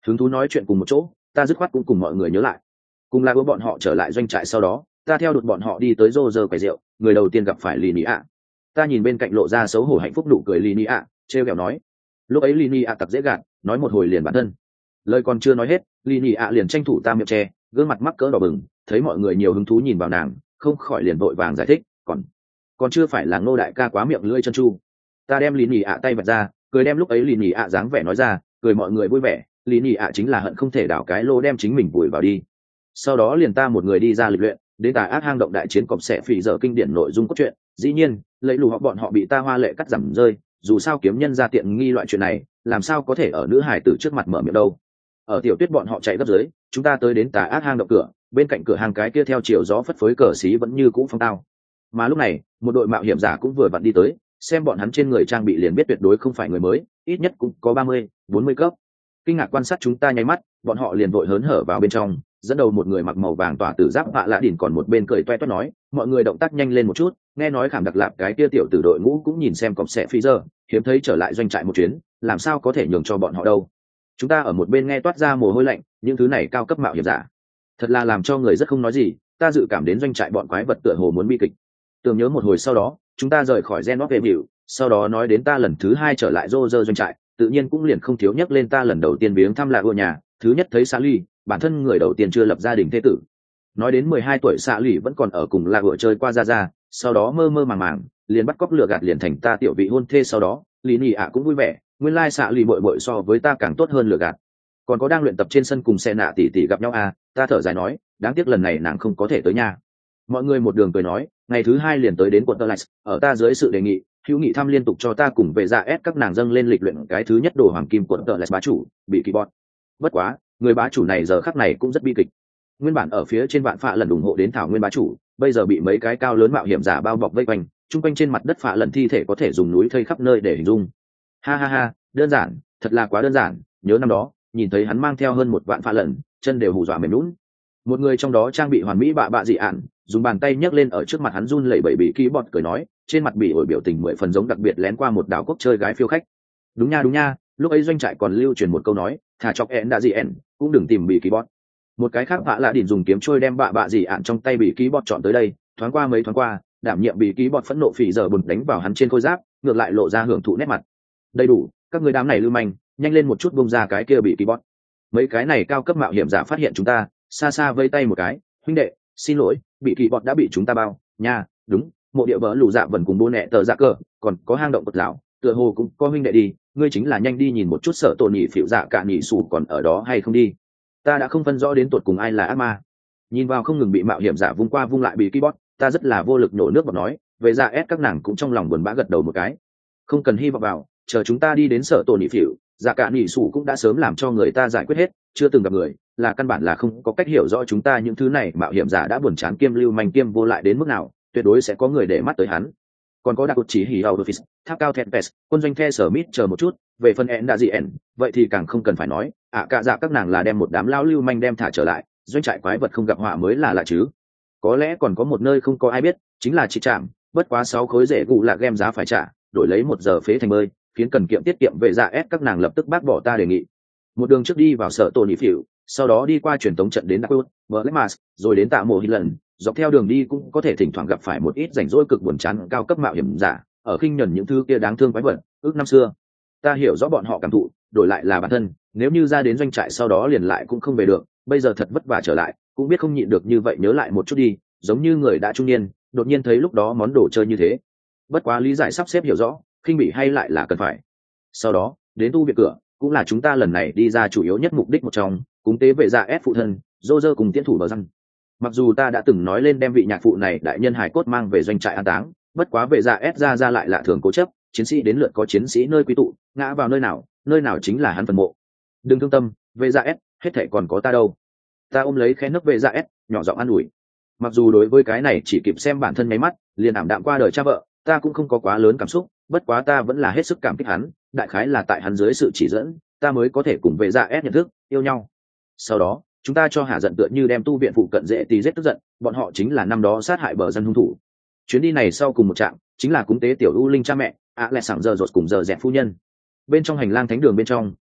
hứng thú nói chuyện cùng một chỗ, ta dứt khoát cũng cùng mọi người nhớ lại. Cùng là bữa bọn họ trở lại doanh trại sau đó, ta theo đuổi bọn họ đi tới rô rơ quầy rượu, người đầu tiên gặp phải Lini ạ. Ta nhìn bên cạnh lộ ra xấu hổ hạnh phúc nụ cười Lini ạ, trêu ghẹo nói. Lúc ấy Lini ạ tặc dễ gạt, nói một hồi liền bản thân. Lời còn chưa nói hết, Lini ạ liền tranh thủ ta miệng che, gương mặt mắc cỡ đỏ bừng, thấy mọi người nhiều hứng thú nhìn vào nàng, không khỏi liền vội vàng giải thích, còn còn chưa phải là Ngô đại ca quá miệng lưỡi chân chu. Ta đem Lini ạ tay bật ra, cười đem lúc ấy Lini ạ dáng vẻ nói ra, cười mọi người vui vẻ. Lini ạ chính là hận không thể đảo cái lô đem chính mình vùi vào đi. Sau đó liền ta một người đi ra lịch luyện, đến tà ác hang động đại chiến cọp sẽ phỉ dở kinh điển nội dung cốt truyện. Dĩ nhiên lấy lù họ bọn họ bị ta hoa lệ cắt giảm rơi, dù sao kiếm nhân ra tiện nghi loại chuyện này làm sao có thể ở nữ hải tử trước mặt mở miệng đâu. Ở tiểu tuyết bọn họ chạy gấp dưới, chúng ta tới đến tà ác hang động cửa, bên cạnh cửa hàng cái kia theo chiều gió phất phới cờ xí vẫn như cũ phong tao. Mà lúc này một đội mạo hiểm giả cũng vừa vặn đi tới, xem bọn hắn trên người trang bị liền biết tuyệt đối không phải người mới, ít nhất cũng có ba mươi, bốn mươi cấp. Kinh ngạc quan sát chúng ta nháy mắt, bọn họ liền vội hớn hở vào bên trong, dẫn đầu một người mặc màu vàng tỏa tử giáp vạ lạ đỉnh còn một bên cười toe toét nói, mọi người động tác nhanh lên một chút, nghe nói khảm đặc lạp cái kia tiểu tử đội ngũ cũng nhìn xem cọp sẽ phi giờ, hiếm thấy trở lại doanh trại một chuyến, làm sao có thể nhường cho bọn họ đâu. Chúng ta ở một bên nghe toát ra mồ hôi lạnh, những thứ này cao cấp mạo hiểm giả thật là làm cho người rất không nói gì. Ta dự cảm đến doanh trại bọn quái vật tựa hồ muốn bi kịch. Tưởng nhớ một hồi sau đó, chúng ta rời khỏi gen về biểu, sau đó nói đến ta lần thứ hai trở lại rô rơ doanh trại, tự nhiên cũng liền không thiếu nhắc lên ta lần đầu tiên viếng thăm là ưa nhà, thứ nhất thấy xã ly, bản thân người đầu tiên chưa lập gia đình thế tử. Nói đến mười hai tuổi xã ly vẫn còn ở cùng là ưa chơi qua ra ra, sau đó mơ mơ màng màng liền bắt cóc lừa gạt liền thành ta tiểu vị hôn thê. Sau đó lý nị ạ cũng vui vẻ, nguyên lai xã ly bội bội so với ta càng tốt hơn lừa gạt. Còn có đang luyện tập trên sân cùng xe nạ tỷ tỷ gặp nhau à, ta thở dài nói, đáng tiếc lần này nàng không có thể tới nhà. Mọi người một đường cười nói, ngày thứ hai liền tới đến quận Tơ Lạch, ở ta dưới sự đề nghị, hữu nghị thăm liên tục cho ta cùng về ra ép các nàng dâng lên lịch luyện cái thứ nhất đồ hoàng kim quận Tơ Lạch bá chủ, bị kỳ bọt. Bất quá, người bá chủ này giờ khắc này cũng rất bi kịch. Nguyên bản ở phía trên vạn phạ lần ủng hộ đến thảo nguyên bá chủ, bây giờ bị mấy cái cao lớn mạo hiểm giả bao bọc vây quanh, chung quanh trên mặt đất phạ lần thi thể có thể dùng núi thây khắp nơi để hình dung. Ha ha ha, đơn giản, thật là quá đơn giản. Nhớ năm đó, nhìn thấy hắn mang theo hơn một vạn phạ lần, chân đều hù dọa mềm nhũn. Một người trong đó trang bị hoàn mỹ bạ bạ dị ạn, dùng bàn tay nhấc lên ở trước mặt hắn run lẩy bẩy bị ký bọt cười nói, trên mặt bị ổi biểu tình mười phần giống đặc biệt lén qua một đảo quốc chơi gái phiêu khách. Đúng nha đúng nha, lúc ấy doanh trại còn lưu truyền một câu nói, thà chọc ẹn đã dị ẹn, cũng đừng tìm bị ký bọt. Một cái khác vạ lạ đỉnh dùng kiếm trôi đem bạ bạ dị ạn trong tay bị ký bọt chọn tới đây, thoáng qua mấy thoáng qua, đảm nhiệm bị ký bọt phẫn nộ phỉ giờ bùn đánh vào hắn trên khôi giáp, ngược lại lộ ra hưởng thụ nét mặt. Đầy đủ, các người đám này lưu manh, nhanh lên một chút bung ra cái kia bị ký bọt. Mấy cái này cao cấp mạo hiểm giả phát hiện chúng ta, xa xa vây tay một cái, huynh đệ, xin lỗi, bị kỳ bọt đã bị chúng ta bao nha. Đúng, mộ địa vỡ lù dạ vẫn cùng bố nẹ tờ dạ cờ, còn có hang động cột lão, tựa hồ cũng có huynh đệ đi, ngươi chính là nhanh đi nhìn một chút sợ tổ nhị phịu dạ cả nhị sủ còn ở đó hay không đi. Ta đã không phân rõ đến tột cùng ai là ác ma. Nhìn vào không ngừng bị mạo hiểm giả vung qua vung lại bị kỳ bọt, ta rất là vô lực nổ nước bọt nói, về ra ép các nàng cũng trong lòng buồn bã gật đầu một cái. Không cần hy vọng vào, chờ chúng ta đi đến sợ tổ nhị phịu dạ cả nhị sủ cũng đã sớm làm cho người ta giải quyết hết, chưa từng gặp người là căn bản là không có cách hiểu rõ chúng ta những thứ này mạo hiểm giả đã buồn chán kiêm lưu manh kiêm vô lại đến mức nào, tuyệt đối sẽ có người để mắt tới hắn. Còn có đặc chỉ hỉ hầu office, tháp cao thẹn pes, quân doanh the sở mít chờ một chút, về phần én đã gì ẻn, vậy thì càng không cần phải nói, ạ à, cả dạ các nàng là đem một đám lao lưu manh đem thả trở lại, doanh trại quái vật không gặp họa mới là lạ chứ. Có lẽ còn có một nơi không có ai biết, chính là chị trạm, bất quá sáu khối rễ gù là game giá phải trả, đổi lấy một giờ phế thành bơi, khiến cần kiệm tiết kiệm về dạ ép các nàng lập tức bác bỏ ta đề nghị. Một đường trước đi vào sở tổ nhị phỉu, sau đó đi qua truyền tống trận đến Darkwood, Blackmas, rồi đến tạ mộ hít lần, dọc theo đường đi cũng có thể thỉnh thoảng gặp phải một ít rảnh rỗi cực buồn chán cao cấp mạo hiểm giả, ở khinh nhẫn những thứ kia đáng thương quái vật, ước năm xưa. Ta hiểu rõ bọn họ cảm thụ, đổi lại là bản thân, nếu như ra đến doanh trại sau đó liền lại cũng không về được, bây giờ thật vất vả trở lại, cũng biết không nhịn được như vậy nhớ lại một chút đi, giống như người đã trung niên, đột nhiên thấy lúc đó món đồ chơi như thế. Bất quá lý giải sắp xếp hiểu rõ, khinh bị hay lại là cần phải. Sau đó, đến tu viện cửa, cũng là chúng ta lần này đi ra chủ yếu nhất mục đích một trong, cúng tế vệ dạ ép phụ thân, dô dơ cùng tiến thủ bờ răng. Mặc dù ta đã từng nói lên đem vị nhạc phụ này đại nhân hài cốt mang về doanh trại an táng, bất quá vệ dạ ép ra ra lại lạ thường cố chấp, chiến sĩ đến lượt có chiến sĩ nơi quý tụ, ngã vào nơi nào, nơi nào chính là hắn phần mộ. Đừng thương tâm, vệ dạ ép, hết thảy còn có ta đâu. Ta ôm lấy khẽ nấc vệ dạ ép, nhỏ giọng an ủi. Mặc dù đối với cái này chỉ kịp xem bản thân nháy mắt, liền ảm đạm qua đời cha vợ, ta cũng không có quá lớn cảm xúc, bất quá ta vẫn là hết sức cảm kích hắn, đại khái là tại hắn dưới sự chỉ dẫn, ta mới có thể cùng vệ dạ ép nhận thức, yêu nhau. Sau đó, chúng ta cho hạ giận tựa như đem tu viện phụ cận dễ tí giết tức giận, bọn họ chính là năm đó sát hại bờ dân hung thủ. Chuyến đi này sau cùng một trạm, chính là cúng tế tiểu u linh cha mẹ, ạ lẹ sảng giờ rột cùng giờ dẹt phu nhân. Bên trong hành lang thánh đường bên trong,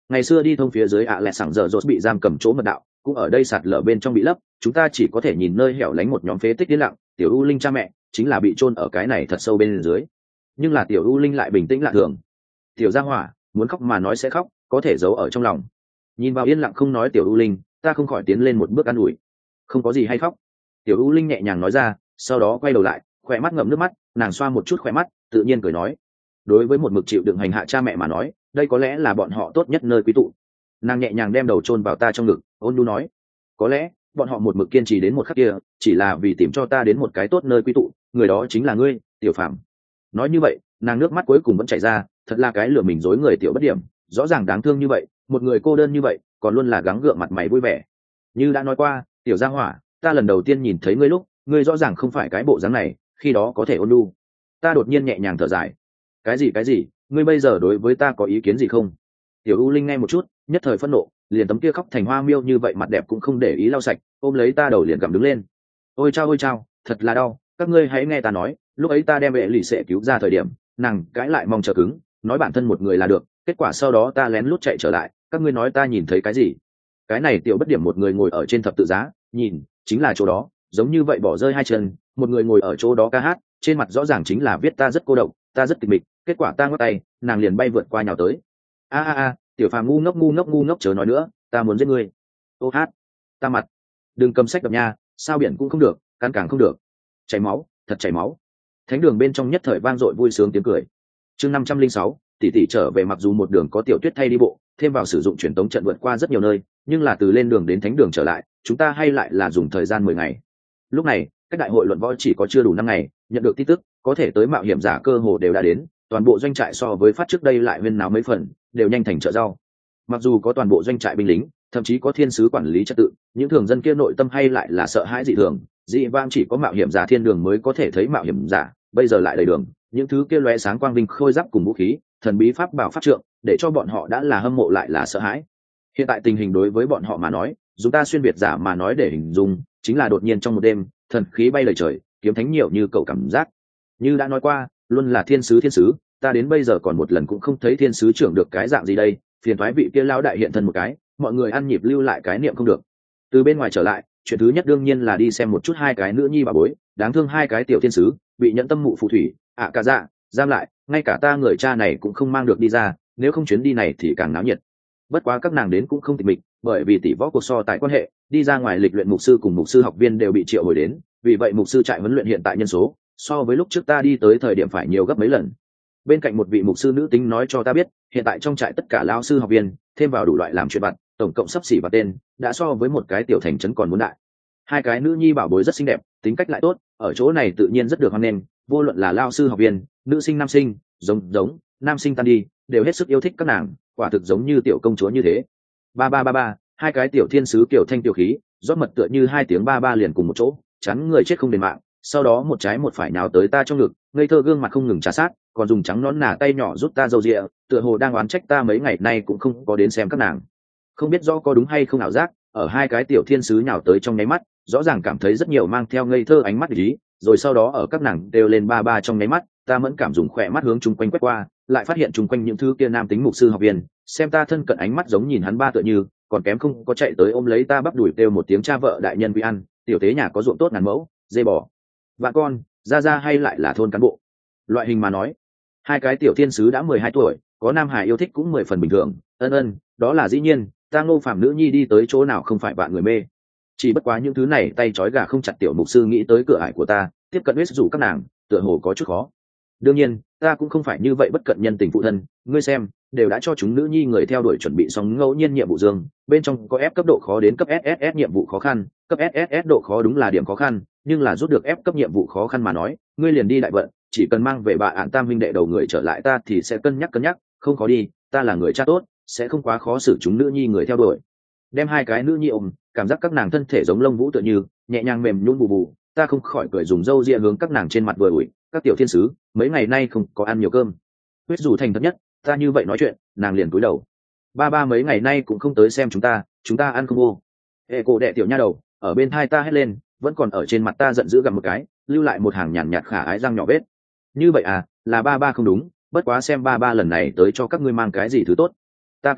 ngày xưa đi thông phía dưới ạ lẹ sảng giờ rột bị giam cầm chỗ mật đạo cũng ở đây sạt lở bên trong bị lấp, chúng ta chỉ có thể nhìn nơi hẻo lánh một nhóm phế tích yên lặng, tiểu u linh cha mẹ chính là bị chôn ở cái này thật sâu bên dưới. Nhưng là tiểu u linh lại bình tĩnh lạ thường. Tiểu gia hỏa muốn khóc mà nói sẽ khóc, có thể giấu ở trong lòng. Nhìn vào yên lặng không nói tiểu u linh, ta không khỏi tiến lên một bước an ủi. Không có gì hay khóc. Tiểu u linh nhẹ nhàng nói ra, sau đó quay đầu lại, khỏe mắt ngậm nước mắt, nàng xoa một chút khỏe mắt, tự nhiên cười nói, đối với một mực chịu đựng hành hạ cha mẹ mà nói, đây có lẽ là bọn họ tốt nhất nơi quý tụ. Nàng nhẹ nhàng đem đầu chôn vào ta trong ngực, ôn nhu nói, có lẽ bọn họ một mực kiên trì đến một khắc kia chỉ là vì tìm cho ta đến một cái tốt nơi quy tụ, người đó chính là ngươi, tiểu Phạm. Nói như vậy, nàng nước mắt cuối cùng vẫn chảy ra, thật là cái lừa mình dối người tiểu bất điểm, rõ ràng đáng thương như vậy, một người cô đơn như vậy còn luôn là gắng gượng mặt mày vui vẻ. Như đã nói qua, tiểu gia hỏa, ta lần đầu tiên nhìn thấy ngươi lúc ngươi rõ ràng không phải cái bộ dáng này, khi đó có thể ôn nhu. Ta đột nhiên nhẹ nhàng thở dài. Cái gì cái gì, ngươi bây giờ đối với ta có ý kiến gì không? Tiểu u linh nghe một chút, nhất thời phẫn nộ, liền tấm kia khóc thành hoa miêu như vậy mặt đẹp cũng không để ý lau sạch, ôm lấy ta đầu liền gặm đứng lên. Ôi chao ôi chao, thật là đau, các ngươi hãy nghe ta nói, lúc ấy ta đem vệ lì xệ cứu ra thời điểm, nàng cãi lại mong chờ cứng, nói bản thân một người là được, kết quả sau đó ta lén lút chạy trở lại, các ngươi nói ta nhìn thấy cái gì? Cái này tiểu bất điểm một người ngồi ở trên thập tự giá, nhìn, chính là chỗ đó, giống như vậy bỏ rơi hai chân, một người ngồi ở chỗ đó ca hát, trên mặt rõ ràng chính là viết ta rất cô độc, ta rất tịch mịch, kết quả ta ngắt tay, nàng liền bay vượt qua nhào tới. A a a, tiểu Phàm ngu ngốc ngu ngốc ngu ngốc chớ nói nữa, ta muốn giết ngươi. Ô hát, ta mặt, đừng cầm sách đập nha, sao biển cũng không được, cắn càng không được. Chảy máu, thật chảy máu. Thánh đường bên trong nhất thời vang dội vui sướng tiếng cười. Chương năm trăm linh sáu, tỷ tỷ trở về, mặc dù một đường có tiểu tuyết thay đi bộ, thêm vào sử dụng truyền tống trận vượt qua rất nhiều nơi, nhưng là từ lên đường đến thánh đường trở lại, chúng ta hay lại là dùng thời gian mười ngày. Lúc này, cách đại hội luận võ chỉ có chưa đủ năm ngày, nhận được tin tức, có thể tới mạo hiểm giả cơ hồ đều đã đến, toàn bộ doanh trại so với phát trước đây lại huyên náo mấy phần, đều nhanh thành chợ rau. Mặc dù có toàn bộ doanh trại binh lính, thậm chí có thiên sứ quản lý trật tự, những thường dân kia nội tâm hay lại là sợ hãi dị thường, dị vãng chỉ có mạo hiểm giả thiên đường mới có thể thấy mạo hiểm giả, bây giờ lại đầy đường, những thứ kia lóe sáng quang vinh khôi giáp cùng vũ khí, thần bí pháp bảo pháp trượng, để cho bọn họ đã là hâm mộ lại là sợ hãi. Hiện tại tình hình đối với bọn họ mà nói, chúng ta xuyên việt giả mà nói để hình dung, chính là đột nhiên trong một đêm, thần khí bay lời trời, kiếm thánh nhiều như cậu cảm giác. Như đã nói qua, luôn là thiên sứ thiên sứ, ta đến bây giờ còn một lần cũng không thấy thiên sứ trưởng được cái dạng gì đây, phiền thoái vị kia lão đại hiện thân một cái, mọi người ăn nhịp lưu lại cái niệm không được. Từ bên ngoài trở lại, chuyện thứ nhất đương nhiên là đi xem một chút hai cái nữ nhi bà bối, đáng thương hai cái tiểu thiên sứ bị nhẫn tâm mụ phù thủy ạ cả dạ giam lại, ngay cả ta người cha này cũng không mang được đi ra, nếu không chuyến đi này thì càng náo nhiệt. Bất quá các nàng đến cũng không tịch mịch, bởi vì tỷ võ cuộc so tại quan hệ, đi ra ngoài lịch luyện mục sư cùng mục sư học viên đều bị triệu hồi đến, vì vậy mục sư trại huấn luyện hiện tại nhân số so với lúc trước ta đi tới thời điểm phải nhiều gấp mấy lần. Bên cạnh một vị mục sư nữ tính nói cho ta biết, hiện tại trong trại tất cả lao sư học viên thêm vào đủ loại làm chuyện vặt, tổng cộng sắp xỉ và tên đã so với một cái tiểu thành trấn còn muốn đại. Hai cái nữ nhi bảo bối rất xinh đẹp, tính cách lại tốt, ở chỗ này tự nhiên rất được hoan nghênh, vô luận là lao sư học viên, nữ sinh nam sinh, giống giống nam sinh tan đi, đều hết sức yêu thích các nàng, quả thực giống như tiểu công chúa như thế. Ba ba ba ba, hai cái tiểu thiên sứ kiểu thanh tiểu khí, rót mật tựa như hai tiếng ba ba liền cùng một chỗ, chắn người chết không đền mạng, sau đó một trái một phải nào tới ta trong ngực, ngây thơ gương mặt không ngừng trà sát, còn dùng trắng nón nà tay nhỏ giúp ta râu rịa, tựa hồ đang oán trách ta mấy ngày nay cũng không có đến xem các nàng. Không biết rõ có đúng hay không ảo giác, ở hai cái tiểu thiên sứ nhào tới trong nháy mắt, rõ ràng cảm thấy rất nhiều mang theo ngây thơ ánh mắt ý, rồi sau đó ở các nàng đều lên ba ba trong nháy mắt, ta mẫn cảm dùng khỏe mắt hướng chung quanh quét qua, lại phát hiện chung quanh những thứ kia nam tính mục sư học viên, xem ta thân cận ánh mắt giống nhìn hắn ba tựa như, còn kém không có chạy tới ôm lấy ta bắp đùi kêu một tiếng cha vợ đại nhân quý ăn, tiểu tế nhà có ruộng tốt ngàn mẫu, dê bò, vạn con, ra ra hay lại là thôn cán bộ. Loại hình mà nói, hai cái tiểu thiên sứ đã mười hai tuổi, có nam hài yêu thích cũng mười phần bình thường, ân ân, đó là dĩ nhiên, ta Ngô Phàm nữ nhi đi tới chỗ nào không phải bạn người mê. Chỉ bất quá những thứ này tay trói gà không chặt tiểu mục sư nghĩ tới cửa ải của ta, tiếp cận huyết rủ các nàng, tựa hồ có chút khó. Đương nhiên, ta cũng không phải như vậy bất cận nhân tình phụ thân, ngươi xem, đều đã cho chúng nữ nhi người theo đuổi chuẩn bị xong ngẫu nhiên nhiệm vụ dương, bên trong có ép cấp độ khó đến cấp ét ét ét nhiệm vụ khó khăn, cấp ét ét ét độ khó đúng là điểm khó khăn, nhưng là rút được ép cấp nhiệm vụ khó khăn mà nói, ngươi liền đi đại vận, chỉ cần mang về bà ạn tam huynh đệ đầu người trở lại ta thì sẽ cân nhắc cân nhắc, không khó đi, ta là người cha tốt, sẽ không quá khó xử chúng nữ nhi người theo đuổi. Đem hai cái nữ nhi ôm, cảm giác các nàng thân thể giống lông vũ tựa như, nhẹ nhàng mềm nhũn bù bù, ta không khỏi cười dùng râu ria hướng các nàng trên mặt vừa ủi, các tiểu thiên sứ, mấy ngày nay không có ăn nhiều cơm. Huyết dù thành thật nhất, ta như vậy nói chuyện, nàng liền cúi đầu. Ba ba mấy ngày nay cũng không tới xem chúng ta, chúng ta ăn không vô. Ê cô đệ tiểu nha đầu, ở bên thai ta hét lên, vẫn còn ở trên mặt ta giận dữ gặm một cái, lưu lại một hàng nhàn nhạt khả ái răng nhỏ vết. Như vậy à, là ba ba không đúng, bất quá xem ba ba lần này tới cho các ngươi mang cái gì thứ tốt. Ta cười thầm,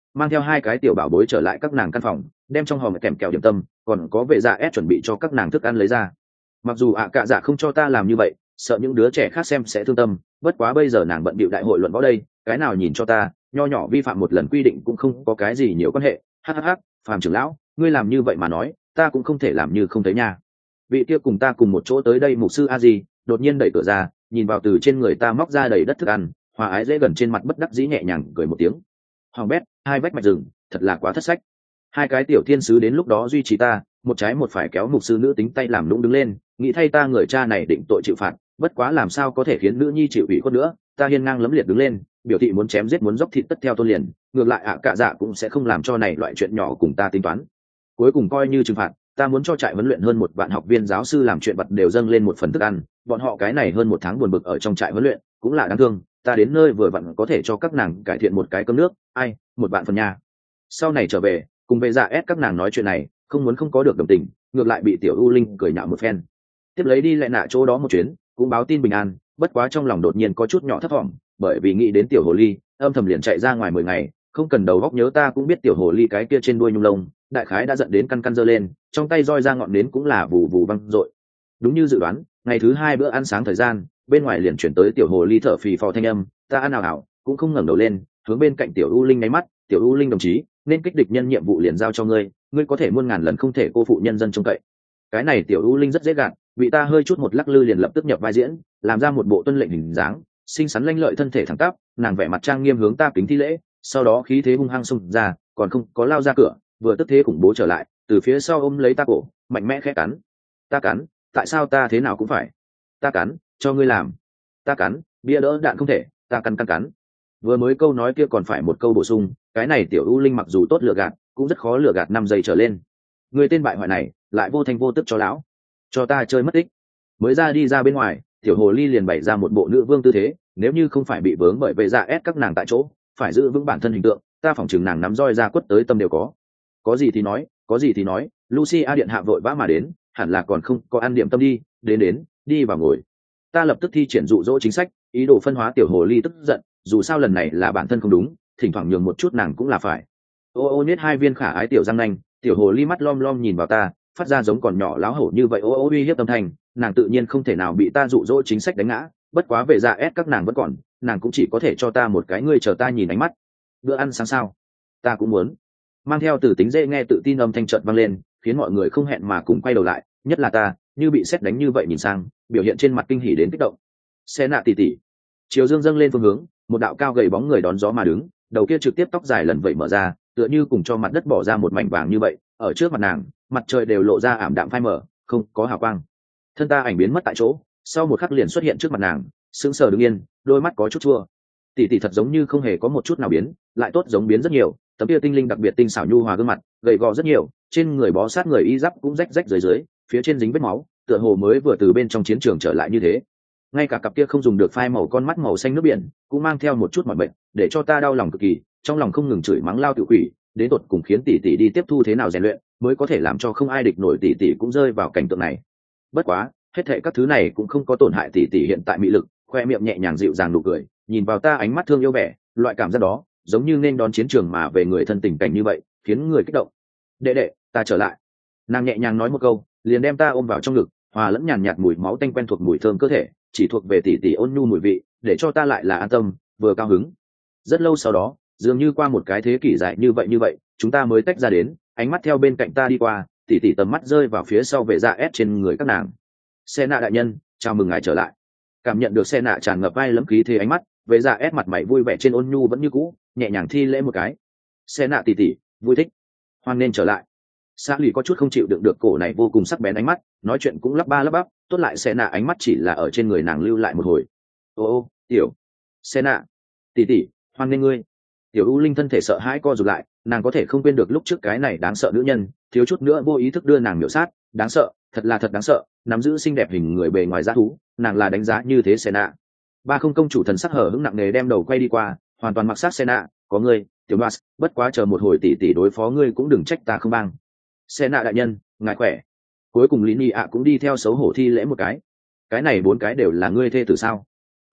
mang theo hai cái tiểu bảo bối trở lại các nàng căn phòng, đem trong hòm kèm kẹo điểm tâm còn có vệ dạ ép chuẩn bị cho các nàng thức ăn lấy ra. Mặc dù ạ cạ dạ không cho ta làm như vậy, sợ những đứa trẻ khác xem sẽ thương tâm, bất quá bây giờ nàng bận bịu đại hội luận võ đây, cái nào nhìn cho ta, nho nhỏ vi phạm một lần quy định cũng không có cái gì nhiều quan hệ. Hhh, Phàm trưởng lão, ngươi làm như vậy mà nói, ta cũng không thể làm như không thấy nha. Vị kia cùng ta cùng một chỗ tới đây mục sư a di đột nhiên đẩy cửa ra, nhìn vào từ trên người ta móc ra đầy đất thức ăn, hòa ái dễ gần trên mặt bất đắc dĩ nhẹ nhàng cười một tiếng. Hoàng bét, hai vách mạch rừng, thật là quá thất sách. Hai cái tiểu thiên sứ đến lúc đó duy trì ta, một trái một phải kéo mục sư nữ tính tay làm lũng đứng lên, nghĩ thay ta người cha này định tội chịu phạt, bất quá làm sao có thể khiến nữ nhi chịu ủy khuất nữa. Ta hiên ngang lấm liệt đứng lên, biểu thị muốn chém giết muốn dốc thịt tất theo tôn liền, ngược lại ạ cạ dạ cũng sẽ không làm cho này loại chuyện nhỏ cùng ta tính toán. Cuối cùng coi như trừng phạt, ta muốn cho trại huấn luyện hơn một vạn học viên giáo sư làm chuyện vật đều dâng lên một phần thức ăn, bọn họ cái này hơn một tháng buồn bực ở trong trại huấn luyện cũng là đáng thương, ta đến nơi vừa vặn có thể cho các nàng cải thiện một cái cơm nước, ai một vạn phần nha. Sau này trở về cùng về dạ ép các nàng nói chuyện này, không muốn không có được đồng tình, ngược lại bị tiểu u linh cười nhạo một phen. Tiếp lấy đi lại nạ chỗ đó một chuyến, cũng báo tin bình an, bất quá trong lòng đột nhiên có chút nhỏ thất vọng, bởi vì nghĩ đến tiểu hồ ly, âm thầm liền chạy ra ngoài mười ngày, không cần đầu góc nhớ ta cũng biết tiểu hồ ly cái kia trên đuôi nhung lông, đại khái đã giận đến căn căn giơ lên, trong tay roi ra ngọn nến cũng là vù vù văng dội. Đúng như dự đoán, ngày thứ hai bữa ăn sáng thời gian, bên ngoài liền chuyển tới tiểu hồ ly thở phì phò thanh âm, ta ăn nào ảo, cũng không ngẩng đầu lên, hướng bên cạnh tiểu u linh nháy mắt, tiểu u linh đồng chí, nên kích địch nhân nhiệm vụ liền giao cho ngươi, ngươi có thể muôn ngàn lần không thể cô phụ nhân dân trông cậy. Cái này tiểu u linh rất dễ gạt, bị ta hơi chút một lắc lư liền lập tức nhập vai diễn, làm ra một bộ tuân lệnh hình dáng, xinh xắn lanh lợi thân thể thẳng tắp, nàng vẻ mặt trang nghiêm hướng ta kính thi lễ, sau đó khí thế hung hăng xông ra, còn không có lao ra cửa, vừa tức thế khủng bố trở lại, từ phía sau ôm lấy ta cổ, mạnh mẽ khẽ cắn. Ta cắn, tại sao ta thế nào cũng phải? Ta cắn, cho ngươi làm. Ta cắn, bia đỡ đạn không thể, ta cắn cắn cắn. Vừa mới câu nói kia còn phải một câu bổ sung, cái này tiểu u linh mặc dù tốt lừa gạt, cũng rất khó lừa gạt năm giây trở lên. Người tên bại hoại này, lại vô thanh vô tức cho lão, cho ta chơi mất tích. Mới ra đi ra bên ngoài, tiểu hồ ly liền bày ra một bộ nữ vương tư thế, nếu như không phải bị vướng bởi vệ dạ ép các nàng tại chỗ, phải giữ vững bản thân hình tượng, ta phỏng chừng nàng nắm roi ra quất tới tâm đều có. Có gì thì nói, có gì thì nói, Lucy a điện hạ vội vã mà đến, hẳn là còn không có ăn điểm tâm đi, đến đến, đi vào ngồi. Ta lập tức thi triển dụ dỗ chính sách, ý đồ phân hóa tiểu hồ ly tức giận, dù sao lần này là bản thân không đúng, thỉnh thoảng nhường một chút nàng cũng là phải. Ô ô nhét hai viên khả ái tiểu răng nanh, tiểu hồ ly mắt lom lom nhìn vào ta, phát ra giống còn nhỏ láo hổ như vậy ô ô uy hiếp tâm thành, nàng tự nhiên không thể nào bị ta dụ dỗ chính sách đánh ngã, bất quá về dạ ép các nàng vẫn còn, nàng cũng chỉ có thể cho ta một cái ngươi chờ ta nhìn ánh mắt. Bữa ăn sáng sao? Ta cũng muốn. Mang theo từ tính dễ nghe tự tin âm thanh trợn vang lên, khiến mọi người không hẹn mà cùng quay đầu lại, nhất là ta, như bị sét đánh như vậy nhìn sang, biểu hiện trên mặt kinh hỉ đến kích động. Xe nạ tỉ tỉ. Chiều dương dâng lên phương hướng, một đạo cao gầy bóng người đón gió mà đứng, đầu kia trực tiếp tóc dài lần vậy mở ra, tựa như cùng cho mặt đất bỏ ra một mảnh vàng như vậy, ở trước mặt nàng, mặt trời đều lộ ra ảm đạm phai mờ, không có hào quang. Thân ta ảnh biến mất tại chỗ, sau một khắc liền xuất hiện trước mặt nàng, sững sờ đứng yên, đôi mắt có chút chua. Tỷ tỷ thật giống như không hề có một chút nào biến, lại tốt giống biến rất nhiều, tấm kia tinh linh đặc biệt tinh xảo nhu hòa gương mặt, gầy gò rất nhiều, trên người bó sát người y giáp cũng rách rách dưới dưới, phía trên dính vết máu, tựa hồ mới vừa từ bên trong chiến trường trở lại như thế. Ngay cả cặp kia không dùng được phai màu con mắt màu xanh nước biển, cũng mang theo một chút mỏi mệt, để cho ta đau lòng cực kỳ, trong lòng không ngừng chửi mắng lao tự quỷ, đến tột cùng khiến tỷ tỷ đi tiếp thu thế nào rèn luyện, mới có thể làm cho không ai địch nổi tỷ tỷ cũng rơi vào cảnh tượng này. Bất quá, hết thệ các thứ này cũng không có tổn hại tỷ tỷ hiện tại mỹ lực, khoe miệng nhẹ nhàng dịu dàng nụ cười, nhìn vào ta ánh mắt thương yêu vẻ, loại cảm giác đó, giống như nên đón chiến trường mà về người thân tình cảnh như vậy, khiến người kích động. Đệ đệ, ta trở lại. Nàng nhẹ nhàng nói một câu, liền đem ta ôm vào trong ngực, hòa lẫn nhàn nhạt mùi máu tanh quen thuộc mùi thơm cơ thể, chỉ thuộc về tỷ tỷ ôn nhu mùi vị, để cho ta lại là an tâm, vừa cao hứng. Rất lâu sau đó, dường như qua một cái thế kỷ dài như vậy như vậy, chúng ta mới tách ra đến, ánh mắt theo bên cạnh ta đi qua, tỷ tỷ tầm mắt rơi vào phía sau vệ dạ ép trên người các nàng. Xe nạ đại nhân, chào mừng ngài trở lại. Cảm nhận được xe nạ tràn ngập vai lẫm khí thế ánh mắt, vệ dạ ép mặt mày vui vẻ trên ôn nhu vẫn như cũ, nhẹ nhàng thi lễ một cái. Xe nạ tỷ tỷ, vui thích, hoan nên trở lại. Xã lì có chút không chịu đựng được cổ này vô cùng sắc bén ánh mắt, nói chuyện cũng lắp ba lắp bắp, tốt lại xe nạ ánh mắt chỉ là ở trên người nàng lưu lại một hồi. Ô ô, tiểu, xe nạ, tỷ tỷ, hoan nên ngươi. Tiểu u linh thân thể sợ hãi co rụt lại, nàng có thể không quên được lúc trước cái này đáng sợ nữ nhân, thiếu chút nữa vô ý thức đưa nàng miểu sát, đáng sợ, thật là thật đáng sợ, nắm giữ xinh đẹp hình người bề ngoài dã thú, nàng là đánh giá như thế xe nạ. Ba không công chủ thần sắc hở hững nặng nề đem đầu quay đi qua, hoàn toàn mặc sát xe nạ, có ngươi, tiểu đoạt, bất quá chờ một hồi tỷ tỷ đối phó ngươi cũng đừng trách ta không băng. Xe nạ đại nhân, ngài khỏe. Cuối cùng lý nị ạ cũng đi theo xấu hổ thi lễ một cái. Cái này bốn cái đều là ngươi thê tử sao?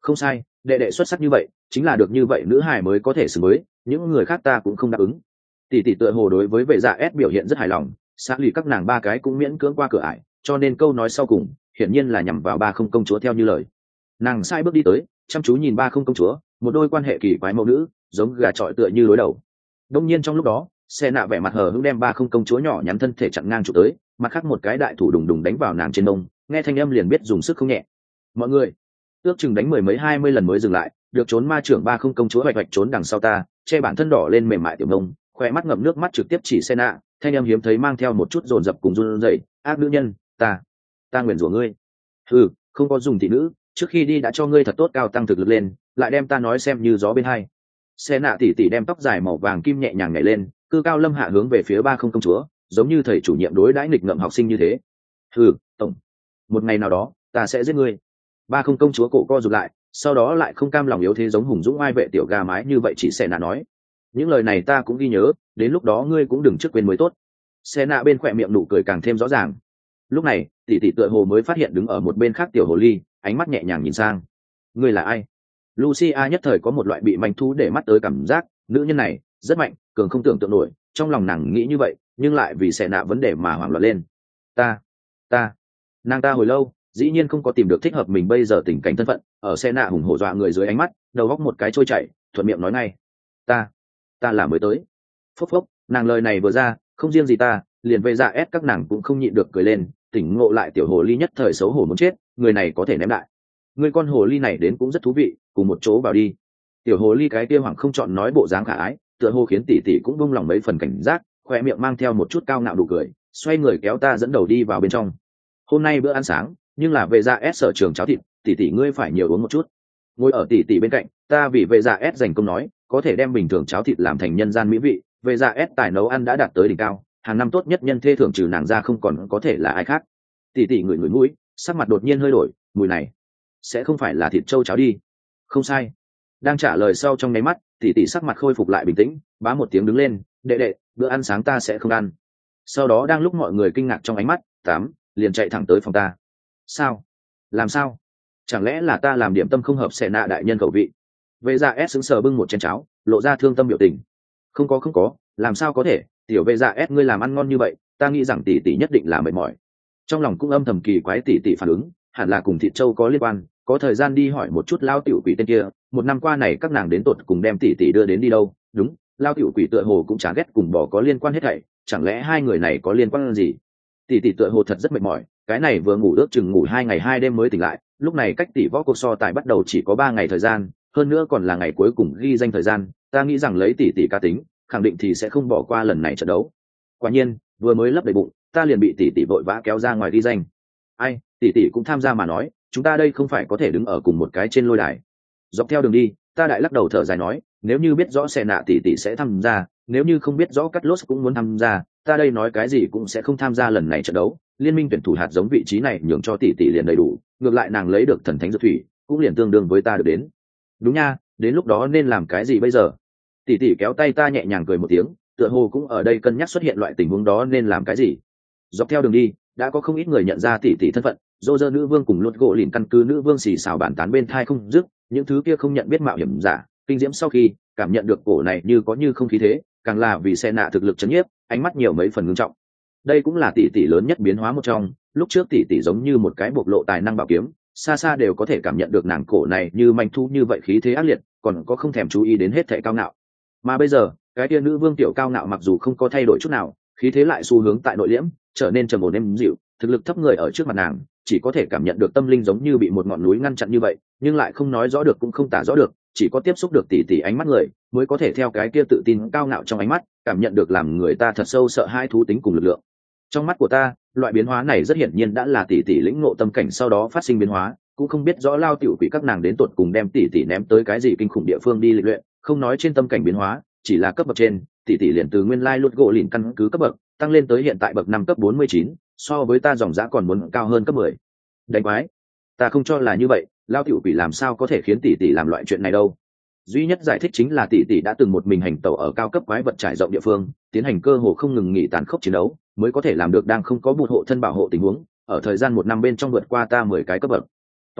Không sai, đệ đệ xuất sắc như vậy chính là được như vậy nữ hài mới có thể xử mới, những người khác ta cũng không đáp ứng. Tỷ tỷ tựa hồ đối với vệ dạ s biểu hiện rất hài lòng, xã lì các nàng ba cái cũng miễn cưỡng qua cửa ải, cho nên câu nói sau cùng hiển nhiên là nhằm vào ba không công chúa theo như lời. Nàng sai bước đi tới, chăm chú nhìn ba không công chúa, một đôi quan hệ kỳ quái mẫu nữ, giống gà trọi tựa như đối đầu. Đông nhiên trong lúc đó, xe nạ vẻ mặt hờ hững đem ba không công chúa nhỏ nhắn thân thể chặn ngang trụ tới, mặt khác một cái đại thủ đùng đùng đánh vào nàng trên đông, nghe thanh âm liền biết dùng sức không nhẹ. Mọi người ước chừng đánh mười mấy hai mươi lần mới dừng lại, được trốn ma trưởng ba không công chúa hoạch hoạch trốn đằng sau ta, che bản thân đỏ lên mềm mại tiểu đông, khoe mắt ngậm nước mắt trực tiếp chỉ xe nạ, thanh âm hiếm thấy mang theo một chút dồn dập cùng run rẩy, ác nữ nhân, ta, ta nguyền rủa ngươi. Ừ, không có dùng thị nữ, trước khi đi đã cho ngươi thật tốt cao tăng thực lực lên, lại đem ta nói xem như gió bên hai. Xe nạ tỉ tỉ đem tóc dài màu vàng kim nhẹ nhàng nhảy lên, cư cao lâm hạ hướng về phía ba không công chúa, giống như thầy chủ nhiệm đối đãi nghịch ngợm học sinh như thế. Ừ, tổng, một ngày nào đó ta sẽ giết ngươi. Ba không công chúa cổ co rụt lại, sau đó lại không cam lòng yếu thế giống hùng dũng ai vệ tiểu gà mái như vậy chỉ xe nạ nói. Những lời này ta cũng ghi nhớ, đến lúc đó ngươi cũng đừng trước quên mới tốt. Xe nạ bên khỏe miệng nụ cười càng thêm rõ ràng. Lúc này tỷ tỷ tựa hồ mới phát hiện đứng ở một bên khác tiểu hồ ly, ánh mắt nhẹ nhàng nhìn sang. Ngươi là ai? Lucia nhất thời có một loại bị manh thú để mắt tới cảm giác, nữ nhân này rất mạnh, cường không tưởng tượng nổi. Trong lòng nàng nghĩ như vậy, nhưng lại vì xe nạ vấn đề mà hoảng loạn lên. Ta, ta, nàng ta hồi lâu dĩ nhiên không có tìm được thích hợp mình bây giờ tình cảnh thân phận, ở xe nạ hùng hổ dọa người dưới ánh mắt, đầu góc một cái trôi chảy, thuận miệng nói ngay. Ta, ta là mới tới. Phốc phốc, nàng lời này vừa ra, không riêng gì ta, liền về dạ ép các nàng cũng không nhịn được cười lên, tỉnh ngộ lại tiểu hồ ly nhất thời xấu hổ muốn chết, người này có thể ném đại. Người con hồ ly này đến cũng rất thú vị, cùng một chỗ vào đi. Tiểu hồ ly cái kia hoảng không chọn nói bộ dáng khả ái, tựa hồ khiến tỷ tỷ cũng buông lòng mấy phần cảnh giác, khoe miệng mang theo một chút cao ngạo đủ cười, xoay người kéo ta dẫn đầu đi vào bên trong. Hôm nay bữa ăn sáng, nhưng là về dạ ép sở trường cháo thịt, tỷ tỷ ngươi phải nhiều uống một chút. Ngồi ở tỷ tỷ bên cạnh, ta vì về dạ ép dành công nói, có thể đem bình thường cháo thịt làm thành nhân gian mỹ vị, về dạ ép tài nấu ăn đã đạt tới đỉnh cao, hàng năm tốt nhất nhân thê thưởng trừ nàng ra không còn có thể là ai khác. Tỷ tỷ ngửi ngửi mũi, sắc mặt đột nhiên hơi đổi, mùi này sẽ không phải là thịt trâu cháo đi. Không sai. Đang trả lời sau trong nháy mắt, tỷ tỷ sắc mặt khôi phục lại bình tĩnh, bá một tiếng đứng lên, đệ đệ, bữa ăn sáng ta sẽ không ăn. Sau đó đang lúc mọi người kinh ngạc trong ánh mắt, tám liền chạy thẳng tới phòng ta. Sao? Làm sao? Chẳng lẽ là ta làm điểm tâm không hợp xẻ nạ đại nhân khẩu vị? Vệ dạ s sững sờ bưng một chén cháo, lộ ra thương tâm biểu tình. Không có không có, làm sao có thể? Tiểu vệ dạ s ngươi làm ăn ngon như vậy, ta nghĩ rằng tỷ tỷ nhất định là mệt mỏi. Trong lòng cũng âm thầm kỳ quái tỷ tỷ phản ứng, hẳn là cùng thịt trâu có liên quan, có thời gian đi hỏi một chút lao tiểu quỷ tên kia, một năm qua này các nàng đến tột cùng đem tỷ tỷ đưa đến đi đâu? Đúng, lao tiểu quỷ tựa hồ cũng chán ghét cùng bò có liên quan hết thảy, chẳng lẽ hai người này có liên quan gì? Tỷ tỷ tựa hồ thật rất mệt mỏi, cái này vừa ngủ ước chừng ngủ hai ngày hai đêm mới tỉnh lại, lúc này cách tỷ võ cuộc so tài bắt đầu chỉ có ba ngày thời gian, hơn nữa còn là ngày cuối cùng ghi danh thời gian, ta nghĩ rằng lấy tỷ tỷ cá tính, khẳng định thì sẽ không bỏ qua lần này trận đấu. Quả nhiên, vừa mới lấp đầy bụng, ta liền bị tỷ tỷ vội vã kéo ra ngoài ghi danh. Ai, tỷ tỷ cũng tham gia mà nói, chúng ta đây không phải có thể đứng ở cùng một cái trên lôi đài. Dọc theo đường đi, ta đại lắc đầu thở dài nói, nếu như biết rõ xe nạ tỷ tỷ sẽ tham gia, nếu như không biết rõ cắt lốt cũng muốn tham gia, ta đây nói cái gì cũng sẽ không tham gia lần này trận đấu. Liên minh tuyển thủ hạt giống vị trí này nhường cho tỷ tỷ liền đầy đủ, ngược lại nàng lấy được thần thánh dược thủy cũng liền tương đương với ta được đến. Đúng nha, đến lúc đó nên làm cái gì bây giờ? Tỷ tỷ kéo tay ta nhẹ nhàng cười một tiếng, tựa hồ cũng ở đây cân nhắc xuất hiện loại tình huống đó nên làm cái gì. Dọc theo đường đi đã có không ít người nhận ra tỷ tỷ thân phận, dô dơ nữ vương cùng lột gỗ lìn căn cứ nữ vương xì xào bàn tán bên thai không dứt, những thứ kia không nhận biết mạo hiểm giả kinh diễm sau khi cảm nhận được cổ này như có như không khí thế, càng là vì xe nạ thực lực chấn nhiếp, ánh mắt nhiều mấy phần ngưng trọng. Đây cũng là tỷ tỷ lớn nhất biến hóa một trong, lúc trước tỷ tỷ giống như một cái bộc lộ tài năng bảo kiếm, xa xa đều có thể cảm nhận được nàng cổ này như manh thu như vậy khí thế ác liệt, còn có không thèm chú ý đến hết thảy cao ngạo. Mà bây giờ cái kia nữ vương tiểu cao ngạo mặc dù không có thay đổi chút nào, khí thế lại xu hướng tại nội liễm, trở nên trầm ổn êm dịu, thực lực thấp người ở trước mặt nàng chỉ có thể cảm nhận được tâm linh giống như bị một ngọn núi ngăn chặn như vậy, nhưng lại không nói rõ được cũng không tả rõ được, chỉ có tiếp xúc được tỷ tỷ ánh mắt người mới có thể theo cái kia tự tin cao ngạo trong ánh mắt cảm nhận được làm người ta thật sâu sợ hai thú tính cùng lực lượng. Trong mắt của ta, loại biến hóa này rất hiển nhiên đã là tỷ tỷ lĩnh ngộ tâm cảnh sau đó phát sinh biến hóa, cũng không biết rõ lao tiểu quỷ các nàng đến tột cùng đem tỷ tỷ ném tới cái gì kinh khủng địa phương đi lịch luyện, không nói trên tâm cảnh biến hóa, chỉ là cấp bậc trên, tỷ tỷ liền từ nguyên lai lút gỗ lìn căn cứ cấp bậc tăng lên tới hiện tại bậc năm cấp bốn mươi chín, so với ta dòng giá còn muốn cao hơn cấp mười. Đánh quái, ta không cho là như vậy, lao tiểu quỷ làm sao có thể khiến tỷ tỷ làm loại chuyện này đâu. Duy nhất giải thích chính là tỷ tỷ đã từng một mình hành tẩu ở cao cấp quái vật trải rộng địa phương, tiến hành cơ hồ không ngừng nghỉ tàn khốc chiến đấu, mới có thể làm được đang không có bụt hộ thân bảo hộ tình huống, ở thời gian một năm bên trong vượt qua ta mười cái cấp bậc. Tóm lại,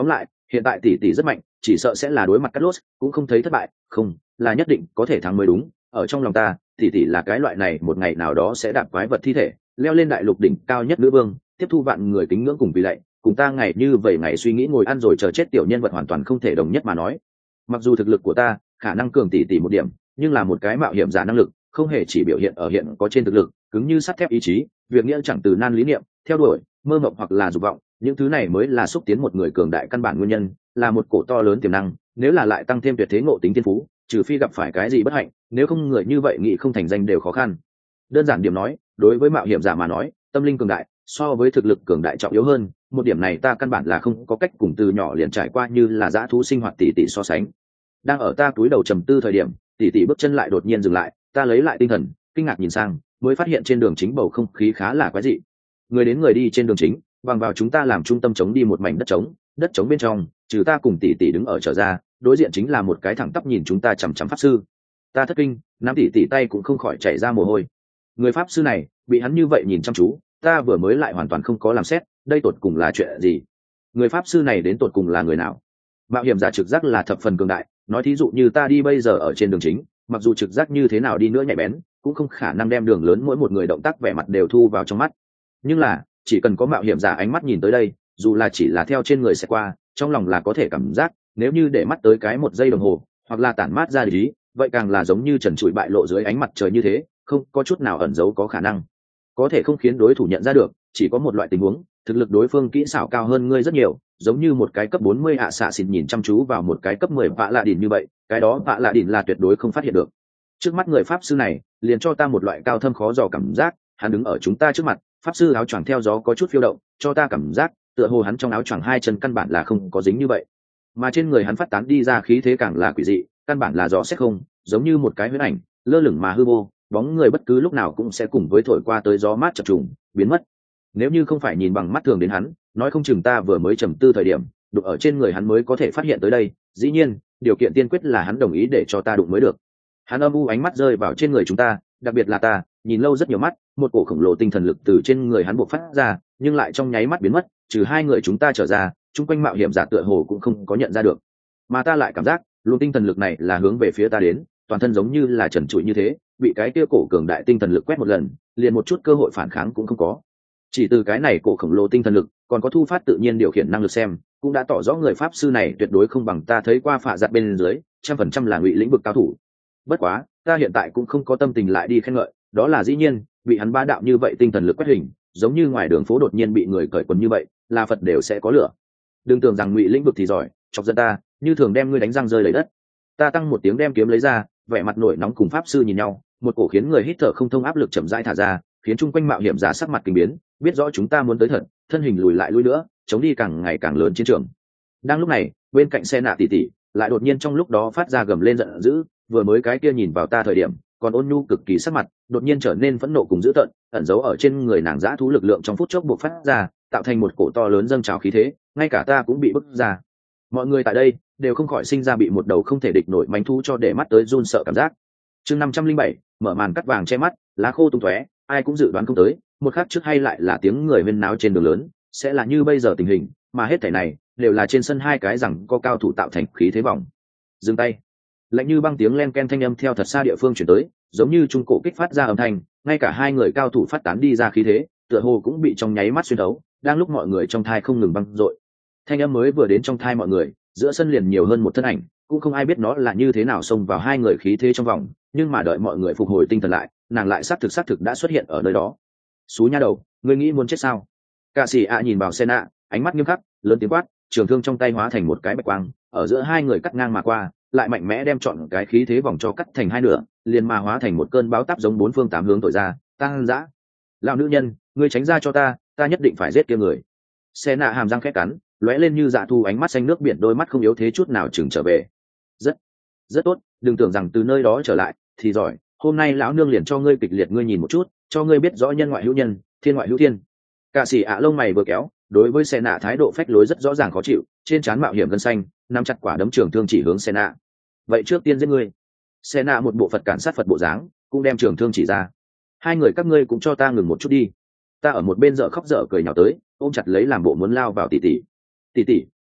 hiện tại tỷ tỷ rất mạnh, chỉ sợ sẽ là đối mặt Carlos cũng không thấy thất bại, không là nhất định có thể thắng mới đúng. Ở trong lòng ta, tỷ tỷ là cái loại này một ngày nào đó sẽ đạp quái vật thi thể leo lên đại lục đỉnh cao nhất nữ vương, tiếp thu vạn người kính ngưỡng cùng vì lạy, cùng ta ngày như vậy ngày suy nghĩ ngồi ăn rồi chờ chết tiểu nhân vật hoàn toàn không thể đồng nhất mà nói. Mặc dù thực lực của ta khả năng cường tỷ tỷ một điểm, nhưng là một cái mạo hiểm giả năng lực không hề chỉ biểu hiện ở hiện có trên thực lực cứng như sắt thép ý chí, việc nghĩa chẳng từ nan lý niệm, theo đuổi mơ mộng hoặc là dục vọng, những thứ này mới là xúc tiến một người cường đại căn bản nguyên nhân, là một cổ to lớn tiềm năng. Nếu là lại tăng thêm tuyệt thế ngộ tính thiên phú, trừ phi gặp phải cái gì bất hạnh, nếu không người như vậy nghĩ không thành danh đều khó khăn. Đơn giản điểm nói, đối với mạo hiểm giả mà nói, tâm linh cường đại so với thực lực cường đại trọng yếu hơn, một điểm này ta căn bản là không có cách cùng từ nhỏ liền trải qua như là dã thú sinh hoạt tỷ tỷ so sánh. Đang ở ta túi đầu trầm tư thời điểm, tỷ tỷ bước chân lại đột nhiên dừng lại, ta lấy lại tinh thần, kinh ngạc nhìn sang, mới phát hiện trên đường chính bầu không khí khá là quái dị. Người đến người đi trên đường chính, bằng vào chúng ta làm trung tâm chống đi một mảnh đất trống, đất trống bên trong, trừ ta cùng tỷ tỷ đứng ở trở ra, đối diện chính là một cái thẳng tắp nhìn chúng ta chằm chằm pháp sư. Ta thất kinh, nắm tỷ tỷ tay cũng không khỏi chảy ra mồ hôi. Người pháp sư này bị hắn như vậy nhìn chăm chú, ta vừa mới lại hoàn toàn không có làm xét, đây tột cùng là chuyện gì? Người pháp sư này đến tột cùng là người nào? Mạo hiểm giả trực giác là thập phần cường đại, nói thí dụ như ta đi bây giờ ở trên đường chính, mặc dù trực giác như thế nào đi nữa nhạy bén, cũng không khả năng đem đường lớn mỗi một người động tác vẻ mặt đều thu vào trong mắt. Nhưng là chỉ cần có mạo hiểm giả ánh mắt nhìn tới đây, dù là chỉ là theo trên người sẽ qua, trong lòng là có thể cảm giác, nếu như để mắt tới cái một giây đồng hồ, hoặc là tản mát ra ý, vậy càng là giống như trần trụi bại lộ dưới ánh mặt trời như thế, không có chút nào ẩn giấu có khả năng. Có thể không khiến đối thủ nhận ra được, chỉ có một loại tình huống, thực lực đối phương kỹ xảo cao hơn ngươi rất nhiều, giống như một cái cấp bốn mươi ạ xạ xịn nhìn chăm chú vào một cái cấp mười vạ lạ đỉnh như vậy, cái đó vạ lạ đỉnh là tuyệt đối không phát hiện được. Trước mắt người pháp sư này liền cho ta một loại cao thâm khó dò cảm giác, hắn đứng ở chúng ta trước mặt, pháp sư áo choàng theo gió có chút phiêu động, cho ta cảm giác tựa hồ hắn trong áo choàng hai chân căn bản là không có dính như vậy, mà trên người hắn phát tán đi ra khí thế càng là quỷ dị, căn bản là gió xét không, giống như một cái huyễn ảnh lơ lửng mà hư vô, bóng người bất cứ lúc nào cũng sẽ cùng với thổi qua tới gió mát chập trùng biến mất. Nếu như không phải nhìn bằng mắt thường đến hắn, nói không chừng ta vừa mới trầm tư thời điểm đụng ở trên người hắn mới có thể phát hiện tới đây. Dĩ nhiên điều kiện tiên quyết là hắn đồng ý để cho ta đụng mới được. Hắn âm u ánh mắt rơi vào trên người chúng ta, đặc biệt là ta, nhìn lâu rất nhiều mắt, một cổ khổng lồ tinh thần lực từ trên người hắn bộc phát ra, nhưng lại trong nháy mắt biến mất, trừ hai người chúng ta trở ra, chung quanh mạo hiểm giả tựa hồ cũng không có nhận ra được. Mà ta lại cảm giác luồng tinh thần lực này là hướng về phía ta đến, toàn thân giống như là trần trụi như thế, bị cái kia cổ cường đại tinh thần lực quét một lần, liền một chút cơ hội phản kháng cũng không có. Chỉ từ cái này cổ khổng lồ tinh thần lực, còn có thu phát tự nhiên điều khiển năng lực xem, cũng đã tỏ rõ người pháp sư này tuyệt đối không bằng ta thấy qua phạ giặt bên dưới, trăm phần trăm là ngụy lĩnh vực cao thủ. Bất quá, ta hiện tại cũng không có tâm tình lại đi khen ngợi, đó là dĩ nhiên, bị hắn ba đạo như vậy tinh thần lực quét hình, giống như ngoài đường phố đột nhiên bị người cởi quần như vậy, là Phật đều sẽ có lửa. Đừng tưởng rằng ngụy lĩnh vực thì giỏi, chọc giận ta, như thường đem ngươi đánh răng rơi lấy đất. Ta tăng một tiếng đem kiếm lấy ra, vẻ mặt nổi nóng cùng pháp sư nhìn nhau, một cổ khiến người hít thở không thông áp lực chậm rãi thả ra, khiến chung quanh mạo hiểm giả sắc mặt kinh biến, biết rõ chúng ta muốn tới thật, thân hình lùi lại lùi nữa, chống đi càng ngày càng lớn chiến trường. Đang lúc này, bên cạnh xe nạ tỷ tỷ lại đột nhiên trong lúc đó phát ra gầm lên giận dữ, vừa mới cái kia nhìn vào ta thời điểm còn ôn nhu cực kỳ sắc mặt, đột nhiên trở nên phẫn nộ cùng dữ tợn, ẩn giấu ở trên người nàng dã thú lực lượng trong phút chốc bộc phát ra, tạo thành một cổ to lớn dâng trào khí thế, ngay cả ta cũng bị bức ra. Mọi người tại đây đều không khỏi sinh ra bị một đầu không thể địch nổi mánh thú cho để mắt tới run sợ cảm giác. Chương năm trăm linh bảy, mở màn cắt vàng che mắt, lá khô tung tóe, ai cũng dự đoán không tới, một khắc trước hay lại là tiếng người huyên náo trên đường lớn, sẽ là như bây giờ tình hình, mà hết thảy này đều là trên sân hai cái rằng có cao thủ tạo thành khí thế vòng. Dừng tay. Lạnh như băng tiếng len ken thanh âm theo thật xa địa phương chuyển tới, giống như trung cổ kích phát ra âm thanh, ngay cả hai người cao thủ phát tán đi ra khí thế, tựa hồ cũng bị trong nháy mắt xuyên thấu, đang lúc mọi người trong thai không ngừng băng dội. Thanh âm mới vừa đến trong thai mọi người, giữa sân liền nhiều hơn một thân ảnh, cũng không ai biết nó là như thế nào xông vào hai người khí thế trong vòng, nhưng mà đợi mọi người phục hồi tinh thần lại, nàng lại xác thực xác thực đã xuất hiện ở nơi đó. Xú nha đầu, ngươi nghĩ muốn chết sao? Cả sĩ ạ nhìn vào Senna, ánh mắt nghiêm khắc, lớn tiếng quát, trường thương trong tay hóa thành một cái bạch quang, ở giữa hai người cắt ngang mà qua, lại mạnh mẽ đem chọn cái khí thế vòng cho cắt thành hai nửa, liền mà hóa thành một cơn bão táp giống bốn phương tám hướng thổi ra, tăng dã. Lão nữ nhân, ngươi tránh ra cho ta, ta nhất định phải giết kia người. Senna hàm răng khẽ cắn, lóe lên như dạ thu ánh mắt xanh nước biển, đôi mắt không yếu thế chút nào chừng trở về. Rất, rất tốt, đừng tưởng rằng từ nơi đó trở lại thì giỏi, hôm nay lão nương liền cho ngươi kịch liệt ngươi nhìn một chút, cho ngươi biết rõ nhân ngoại hữu nhân, thiên ngoại hữu thiên. Cả sĩ ạ lông mày vừa kéo, đối với Senna thái độ phách lối rất rõ ràng khó chịu, trên trán mạo hiểm gân xanh, nắm chặt quả đấm trường thương chỉ hướng Senna. Vậy trước tiên giết ngươi. Senna một bộ Phật cản sát Phật bộ dáng, cũng đem trường thương chỉ ra. Hai người các ngươi cũng cho ta ngừng một chút đi. Ta ở một bên dở khóc dở cười nhào tới, ôm chặt lấy làm bộ muốn lao vào tỷ tỷ. Tỷ tỷ,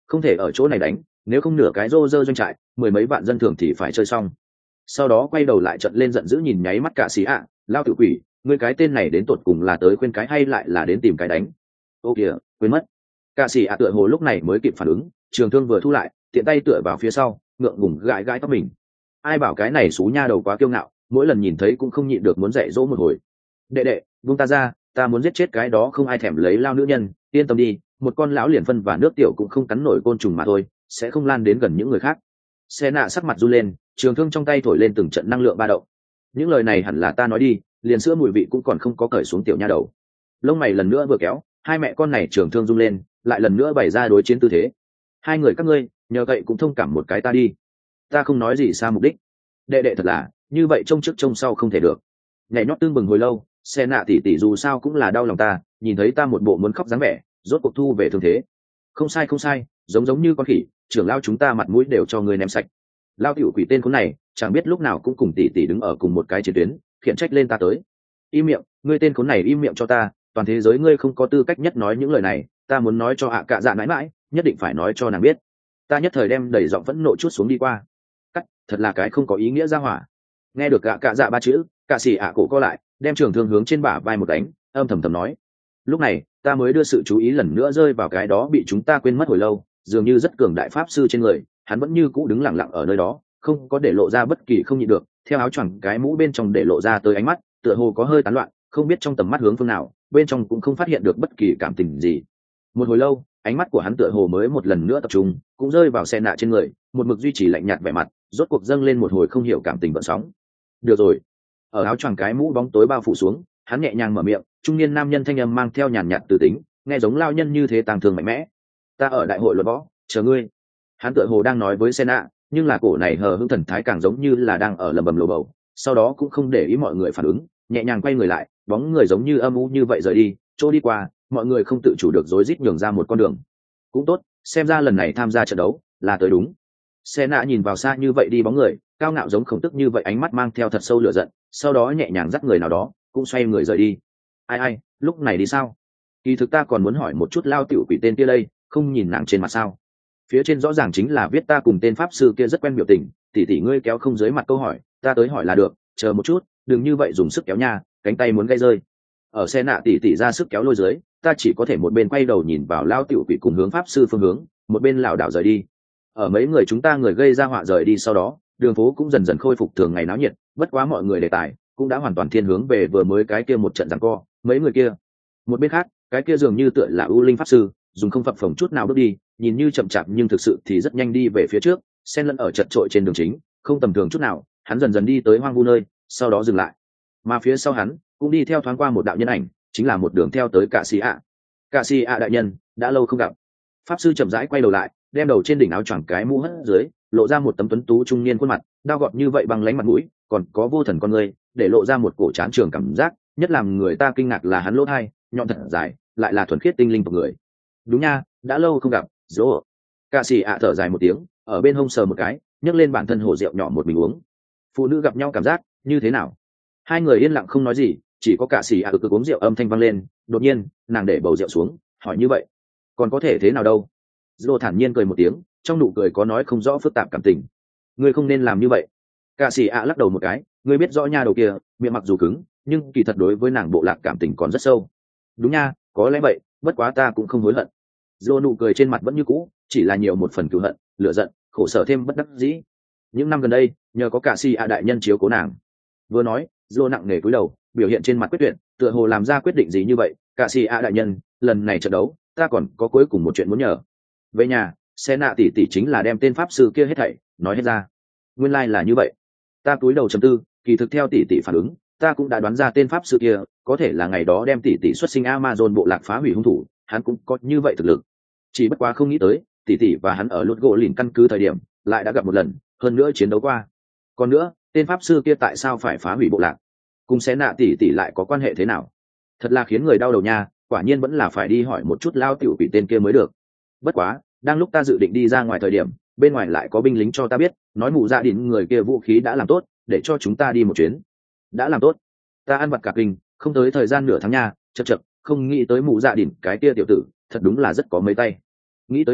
không thể ở chỗ này đánh, nếu không nửa cái rô rơ doanh trại mười mấy vạn dân thường thì phải chơi xong. Sau đó quay đầu lại trận lên giận dữ nhìn nháy mắt cả xì ạ, lao tự quỷ, ngươi cái tên này đến tột cùng là tới khuyên cái hay lại là đến tìm cái đánh? Ô kìa, quên mất. Cả xì ạ tựa hồ lúc này mới kịp phản ứng, trường thương vừa thu lại, tiện tay tựa vào phía sau, ngượng ngùng gãi gãi tóc mình. Ai bảo cái này xú nha đầu quá kiêu ngạo, mỗi lần nhìn thấy cũng không nhịn được muốn dạy dỗ một hồi. Đệ đệ, buông ta ra, ta muốn giết chết cái đó không ai thèm lấy lao nữ nhân, yên tâm đi, một con lão liền phân và nước tiểu cũng không cắn nổi côn trùng mà thôi, sẽ không lan đến gần những người khác. Xe nạ sắc mặt run lên, trường thương trong tay thổi lên từng trận năng lượng ba động. Những lời này hẳn là ta nói đi, liền sữa mùi vị cũng còn không có cởi xuống tiểu nha đầu. Lông mày lần nữa vừa kéo, hai mẹ con này trường thương rung lên, lại lần nữa bày ra đối chiến tư thế. Hai người các ngươi, nhờ vậy cũng thông cảm một cái ta đi. Ta không nói gì xa mục đích. Đệ đệ thật là, như vậy trông trước trông sau không thể được. Nhảy nhót tương bừng hồi lâu, xe nạ tỷ tỷ dù sao cũng là đau lòng ta, nhìn thấy ta một bộ muốn khóc dáng vẻ, rốt cuộc thu về thương thế. Không sai không sai, giống giống như con khỉ, trưởng lao chúng ta mặt mũi đều cho người ném sạch. Lao tiểu quỷ tên khốn này, chẳng biết lúc nào cũng cùng tỷ tỷ đứng ở cùng một cái chiến tuyến, khiển trách lên ta tới. Im miệng, ngươi tên khốn này im miệng cho ta, toàn thế giới ngươi không có tư cách nhất nói những lời này, ta muốn nói cho ạ cạ dạ mãi mãi, nhất định phải nói cho nàng biết. Ta nhất thời đem đầy giọng phẫn nộ chút xuống đi qua. Cắt, thật là cái không có ý nghĩa ra hỏa. Nghe được ạ cạ dạ ba chữ, cạ xì ạ cổ co lại, đem trường thương hướng trên bả vai một đánh, âm thầm thầm nói. Lúc này, ta mới đưa sự chú ý lần nữa rơi vào cái đó bị chúng ta quên mất hồi lâu, dường như rất cường đại pháp sư trên người, hắn vẫn như cũ đứng lặng lặng ở nơi đó, không có để lộ ra bất kỳ không nhịn được, theo áo choàng cái mũ bên trong để lộ ra tới ánh mắt, tựa hồ có hơi tán loạn, không biết trong tầm mắt hướng phương nào, bên trong cũng không phát hiện được bất kỳ cảm tình gì. Một hồi lâu, ánh mắt của hắn tựa hồ mới một lần nữa tập trung, cũng rơi vào xe nạ trên người, một mực duy trì lạnh nhạt vẻ mặt, rốt cuộc dâng lên một hồi không hiểu cảm tình gợn sóng. Được rồi. Ở áo choàng cái mũ bóng tối bao phủ xuống, hắn nhẹ nhàng mở miệng, trung niên nam nhân thanh âm mang theo nhàn nhạt từ tính, nghe giống lao nhân như thế tàng thường mạnh mẽ. Ta ở đại hội luật võ, chờ ngươi. Hắn tựa hồ đang nói với Senna, nhưng là cổ này hờ hững thần thái càng giống như là đang ở lầm bầm lồ bầu, sau đó cũng không để ý mọi người phản ứng, nhẹ nhàng quay người lại, bóng người giống như âm u như vậy rời đi, chỗ đi qua, mọi người không tự chủ được rối rít nhường ra một con đường. Cũng tốt, xem ra lần này tham gia trận đấu là tới đúng. Senna nhìn vào xa như vậy đi bóng người, cao ngạo giống khổng tức như vậy, ánh mắt mang theo thật sâu lửa giận, sau đó nhẹ nhàng dắt người nào đó, cũng xoay người rời đi. Ai ai, lúc này đi sao? Kỳ thực ta còn muốn hỏi một chút lao tiểu quỷ tên kia đây, không nhìn nàng trên mặt sao? Phía trên rõ ràng chính là viết ta cùng tên pháp sư kia rất quen biểu tình, tỷ tỷ ngươi kéo không dưới mặt câu hỏi, ta tới hỏi là được, chờ một chút, đừng như vậy dùng sức kéo nha, cánh tay muốn gây rơi. Ở xe nạ tỷ tỷ ra sức kéo lôi dưới, ta chỉ có thể một bên quay đầu nhìn vào lao tiểu quỷ cùng hướng pháp sư phương hướng, một bên lảo đảo rời đi. Ở mấy người chúng ta người gây ra họa rời đi sau đó, đường phố cũng dần dần khôi phục thường ngày náo nhiệt, bất quá mọi người đề tài cũng đã hoàn toàn thiên hướng về vừa mới cái kia một trận giằng co, mấy người kia. Một bên khác, cái kia dường như tựa là ưu linh pháp sư, dùng không phập phồng chút nào bước đi, nhìn như chậm chạp nhưng thực sự thì rất nhanh đi về phía trước, xen lẫn ở chật trội trên đường chính, không tầm thường chút nào. Hắn dần dần đi tới hoang vu nơi, sau đó dừng lại. Mà phía sau hắn cũng đi theo thoáng qua một đạo nhân ảnh, chính là một đường theo tới Cạ Sĩ ạ. Cạ Sĩ ạ đại nhân, đã lâu không gặp. Pháp sư chậm rãi quay đầu lại, đem đầu trên đỉnh áo choàng cái mũ hất dưới, lộ ra một tấm tuấn tú trung niên khuôn mặt, đao gọt như vậy bằng lánh mặt mũi, còn có vô thần con người, để lộ ra một cổ tráng trường cảm giác, nhất làm người ta kinh ngạc là hắn lỗ thai nhọn thật dài, lại là thuần khiết tinh linh tộc người. Đúng nha, đã lâu không gặp, dỗ. Cạ Sĩ ạ thở dài một tiếng, ở bên hông sờ một cái, nhấc lên bản thân hồ rượu nhỏ một bình uống. Phụ nữ gặp nhau cảm giác như thế nào? Hai người yên lặng không nói gì, chỉ có Cạ Sĩ ạ cực uống rượu âm thanh vang lên. Đột nhiên, nàng để bầu rượu xuống, hỏi như vậy, còn có thể thế nào đâu? Dỗ thản nhiên cười một tiếng, trong nụ cười có nói không rõ phức tạp cảm tình. Ngươi không nên làm như vậy. Cạ Sĩ ạ lắc đầu một cái, ngươi biết rõ nha đầu kia, miệng mặc dù cứng, nhưng kỳ thật đối với nàng bộ lạc cảm tình còn rất sâu. Đúng nha, có lẽ vậy, bất quá ta cũng không hối hận. Dỗ nụ cười trên mặt vẫn như cũ, chỉ là nhiều một phần cừu hận, lửa giận, khổ sở thêm bất đắc dĩ. Những năm gần đây, nhờ có Cạ Sĩ ạ đại nhân chiếu cố nàng. Vừa nói, Dỗ nặng nề cúi đầu, biểu hiện trên mặt quyết tuyệt, tựa hồ làm ra quyết định gì như vậy. Cạ Sĩ ạ đại nhân, lần này trận đấu, ta còn có cuối cùng một chuyện muốn nhờ. Về nhà, xe nạ tỷ tỷ chính là đem tên pháp sư kia hết thảy nói hết ra. Nguyên lai like là như vậy. Ta cúi đầu chấm tư, kỳ thực theo tỷ tỷ phản ứng, ta cũng đã đoán ra tên pháp sư kia có thể là ngày đó đem tỷ tỷ xuất sinh Amazon bộ lạc phá hủy hung thủ, hắn cũng có như vậy thực lực. Chỉ bất quá không nghĩ tới, tỷ tỷ và hắn ở lút gỗ lìn căn cứ thời điểm lại đã gặp một lần, hơn nữa chiến đấu qua. Còn nữa, tên pháp sư kia tại sao phải phá hủy bộ lạc? Cùng xe nạ tỷ tỷ lại có quan hệ thế nào? Thật là khiến người đau đầu nha, quả nhiên vẫn là phải đi hỏi một chút lao tiểu quỷ tên kia mới được. Bất quá, đang lúc ta dự định đi ra ngoài thời điểm, bên ngoài lại có binh lính cho ta biết, nói mụ dạ đỉnh người kia vũ khí đã làm tốt, để cho chúng ta đi một chuyến. Đã làm tốt? Ta ăn vặt cả kinh, không tới thời gian nửa tháng nha, chậc chậc, không nghĩ tới mụ dạ đỉnh cái kia tiểu tử, thật đúng là rất có mấy tay. Nghĩ tới đây,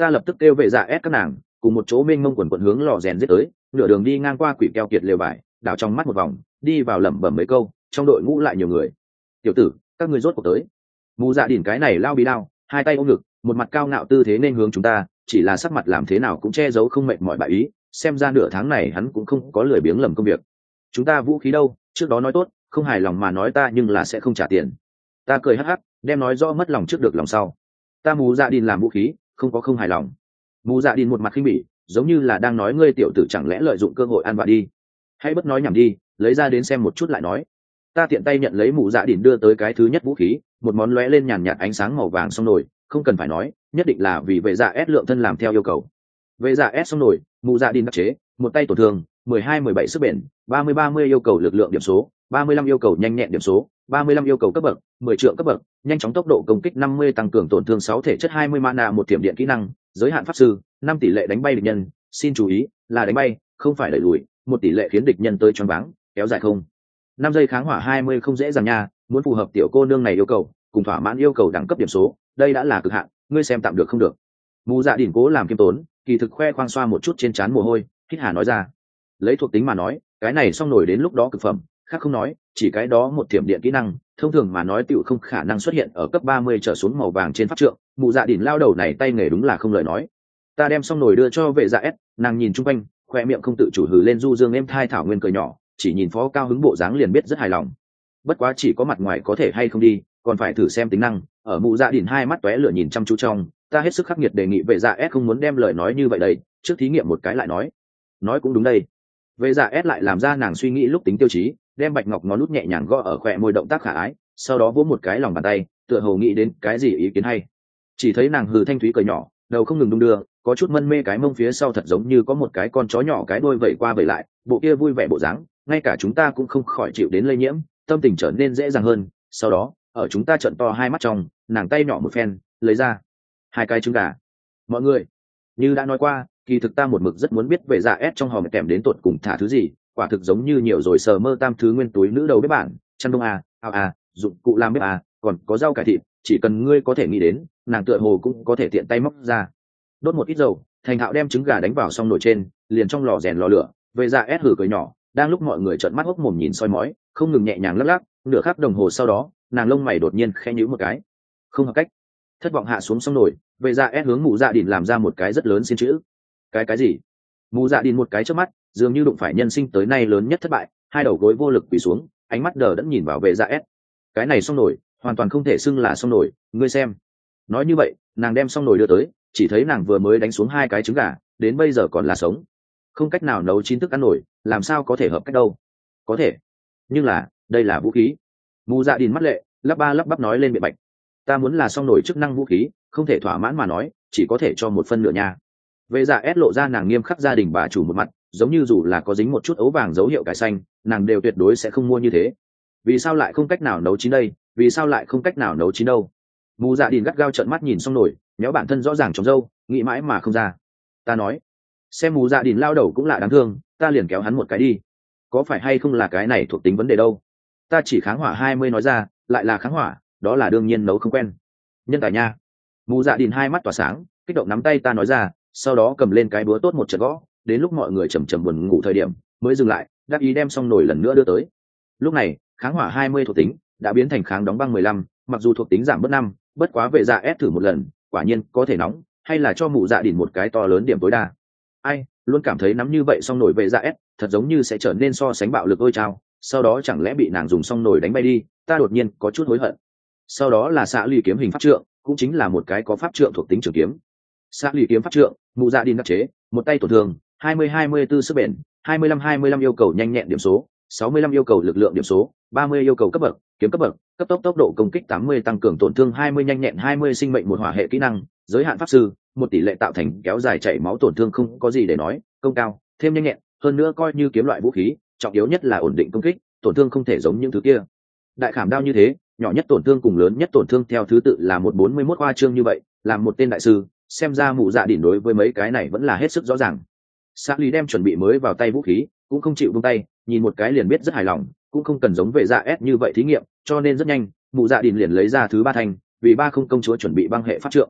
Ta lập tức kêu vệ dạ ép các nàng cùng một chỗ mênh mông quần quận hướng lò rèn giết tới, nửa đường đi ngang qua quỷ keo kiệt lều vải, đảo trong mắt một vòng, đi vào lẩm bẩm mấy câu, trong đội ngũ lại nhiều người. Tiểu tử, các ngươi rốt cuộc tới. Mù Dạ Đỉnh cái này lao bí đao, hai tay ôm ngực, một mặt cao ngạo tư thế nên hướng chúng ta, chỉ là sắc mặt làm thế nào cũng che giấu không mệt mỏi bại ý, xem ra nửa tháng này hắn cũng không có lười biếng lầm công việc. Chúng ta vũ khí đâu, trước đó nói tốt, không hài lòng mà nói ta nhưng là sẽ không trả tiền. Ta cười hắc hắc, đem nói rõ mất lòng trước được lòng sau. Ta Mù Dạ Đỉnh làm vũ khí, không có không hài lòng. Mù Dạ Đỉnh một mặt khinh bỉ, giống như là đang nói ngươi tiểu tử chẳng lẽ lợi dụng cơ hội ăn vạ đi. Hãy bất nói nhảm đi, lấy ra đến xem một chút lại nói. Ta tiện tay nhận lấy Mù Dạ Đỉnh đưa tới cái thứ nhất vũ khí, một món lóe lên nhàn nhạt ánh sáng màu vàng xong nổi, không cần phải nói, nhất định là vì vệ dạ ép lượng thân làm theo yêu cầu. Vệ dạ ép xong nổi, Mù Dạ Đỉnh đặc chế, một tay tổn thương, mười hai mười bảy sức bền, ba mươi ba mươi yêu cầu lực lượng điểm số, ba mươi lăm yêu cầu nhanh nhẹn điểm số, ba mươi lăm yêu cầu cấp bậc, mười trượng cấp bậc, nhanh chóng tốc độ công kích năm mươi tăng cường tổn thương sáu thể chất hai mươi mana một tiềm điện kỹ năng, giới hạn pháp sư, năm tỷ lệ đánh bay địch nhân, xin chú ý, là đánh bay, không phải đẩy lùi, một tỷ lệ khiến địch nhân tới choáng váng, kéo dài không. năm giây kháng hỏa hai mươi không dễ dàng nha, muốn phù hợp tiểu cô nương này yêu cầu, cùng thỏa mãn yêu cầu đẳng cấp điểm số, đây đã là cực hạn, ngươi xem tạm được không được. Mù Dạ Đỉnh cố làm kiêm tốn, kỳ thực khoe khoang xoa một chút trên trán mồ hôi, hít hà nói ra. Lấy thuộc tính mà nói, cái này xong nổi đến lúc đó cực phẩm, khác không nói, chỉ cái đó một thiểm điện kỹ năng, thông thường mà nói tiểu không khả năng xuất hiện ở cấp ba mươi trở xuống màu vàng trên pháp trượng, Mù Dạ Đỉnh lao đầu này tay nghề đúng là không lời nói. Ta đem xong nổi đưa cho vệ dạ ép, nàng nhìn chung quanh, khoe miệng không tự chủ hừ lên du dương êm thai thảo nguyên cười nhỏ, chỉ nhìn phó cao hứng bộ dáng liền biết rất hài lòng. Bất quá chỉ có mặt ngoài có thể hay không đi, còn phải thử xem tính năng. Ở Mù Dạ Đỉnh hai mắt tóe lửa nhìn chăm chú trong, ta hết sức khắc nghiệt đề nghị vệ dạ ép không muốn đem lời nói như vậy đây, trước thí nghiệm một cái lại nói. Nói cũng đúng đây. Vệ dạ ép lại làm ra nàng suy nghĩ lúc tính tiêu chí, đem bạch ngọc ngón nút nhẹ nhàng gõ ở khóe môi động tác khả ái, sau đó vỗ một cái lòng bàn tay, tựa hồ nghĩ đến cái gì ý kiến hay. Chỉ thấy nàng hừ thanh thúy cười nhỏ, đầu không ngừng đung đưa, có chút mân mê cái mông phía sau thật giống như có một cái con chó nhỏ cái đuôi vẩy qua vẩy lại, bộ kia vui vẻ bộ dáng, ngay cả chúng ta cũng không khỏi chịu đến lây nhiễm, tâm tình trở nên dễ dàng hơn. Sau đó, ở chúng ta trợn to hai mắt trong, nàng tay nhỏ một phen, lấy ra hai cái trứng gà. Mọi người, như đã nói qua, kỳ thực ta một mực rất muốn biết về dạ ép trong hòm kèm đến tột cùng thả thứ gì, quả thực giống như nhiều rồi sờ mơ tam thứ nguyên túi nữ đầu bếp bản, chăn đông à, ao à, dụng cụ làm bếp à, còn có rau cải thịt, chỉ cần ngươi có thể nghĩ đến, nàng tựa hồ cũng có thể tiện tay móc ra. Đốt một ít dầu, thành thạo đem trứng gà đánh vào xong nồi trên, liền trong lò rèn lò lửa, về dạ ép hử cười nhỏ, đang lúc mọi người trợn mắt hốc mồm nhìn soi mói, không ngừng nhẹ nhàng lắc lắc, nửa khắc đồng hồ sau đó, nàng lông mày đột nhiên khẽ nhíu một cái. Không hợp cách. Thất vọng hạ xuống xong nồi, về dạ ép hướng Mù Dạ Đỉnh làm ra một cái rất lớn xin chữ. Cái cái gì? Mù Dạ Đỉnh một cái chớp mắt, dường như đụng phải nhân sinh tới nay lớn nhất thất bại, hai đầu gối vô lực quỳ xuống, ánh mắt đờ đẫn nhìn vào về dạ ép. Cái này xong nồi, hoàn toàn không thể xưng là xong nồi, ngươi xem. Nói như vậy, nàng đem xong nồi đưa tới, chỉ thấy nàng vừa mới đánh xuống hai cái trứng gà, đến bây giờ còn là sống, không cách nào nấu chín thức ăn nổi, làm sao có thể hợp cách đâu? Có thể, nhưng là đây là vũ khí. Mù Dạ Đỉnh mắt lệ, lắp ba lắp bắp nói lên biện bạch. Ta muốn là xong nổi chức năng vũ khí, không thể thỏa mãn mà nói, chỉ có thể cho một phân nửa nha. Vệ dạ ép lộ ra nàng nghiêm khắc gia đình bà chủ một mặt, giống như dù là có dính một chút ấu vàng dấu hiệu cải xanh, nàng đều tuyệt đối sẽ không mua như thế. Vì sao lại không cách nào nấu chín đây? Vì sao lại không cách nào nấu chín đâu? Mù Dạ Đỉnh gắt gao trợn mắt nhìn xong nổi, nhéo bản thân rõ ràng trong râu, nghĩ mãi mà không ra. Ta nói, xem Mù Dạ Đỉnh lao đầu cũng lạ đáng thương, ta liền kéo hắn một cái đi. Có phải hay không là cái này thuộc tính vấn đề đâu? Ta chỉ kháng hỏa hai mươi nói ra, lại là kháng hỏa, đó là đương nhiên nấu không quen. Nhân tài nha. Mù Dạ Đỉnh hai mắt tỏa sáng, kích động nắm tay ta nói ra, sau đó cầm lên cái búa tốt một trận gõ, đến lúc mọi người chầm chầm buồn ngủ thời điểm, mới dừng lại, đáp ý đem xong nồi lần nữa đưa tới. Lúc này, kháng hỏa hai mươi thuộc tính đã biến thành kháng đóng băng mười lăm, mặc dù thuộc tính giảm bớt năm, bất quá về dạ ép thử một lần, quả nhiên có thể nóng, hay là cho Mù Dạ Đỉnh một cái to lớn điểm tối đa. Ai, luôn cảm thấy nắm như vậy xong nổi về dạ ép, thật giống như sẽ trở nên so sánh bạo lực ôi trao, sau đó chẳng lẽ bị nàng dùng xong nổi đánh bay đi, ta đột nhiên có chút hối hận. Sau đó là xạ lì kiếm hình pháp trượng, cũng chính là một cái có pháp trượng thuộc tính trường kiếm. Xạ lì kiếm pháp trượng, Mù Dạ Đỉnh đặc chế, một tay tổn thương, hai mươi hai mươi tư sức bền, hai mươi lăm hai mươi lăm yêu cầu nhanh nhẹn điểm số, sáu mươi lăm yêu cầu lực lượng điểm số, ba mươi yêu cầu cấp bậc, kiếm cấp bậc, cấp tốc tốc độ công kích tám mươi tăng cường tổn thương hai mươi nhanh nhẹn hai mươi sinh mệnh một hỏa hệ kỹ năng, giới hạn pháp sư, một tỷ lệ tạo thành kéo dài chảy máu tổn thương không có gì để nói, công cao, thêm nhanh nhẹn, hơn nữa coi như kiếm loại vũ khí, trọng yếu nhất là ổn định công kích, tổn thương không thể giống những thứ kia. Đại khảm đao như thế, nhỏ nhất tổn thương cùng lớn nhất tổn thương theo thứ tự là một bốn mươi mốt khoa trương như vậy, làm một tên đại sư, xem ra Mù Dạ Đỉnh đối với mấy cái này vẫn là hết sức rõ ràng. Sát Lý đem chuẩn bị mới vào tay vũ khí, cũng không chịu buông tay, nhìn một cái liền biết rất hài lòng, cũng không cần giống về dạ ép như vậy thí nghiệm, cho nên rất nhanh, Mù Dạ Đỉnh liền lấy ra thứ ba thanh, vì ba không công chúa chuẩn bị băng hệ pháp trượng.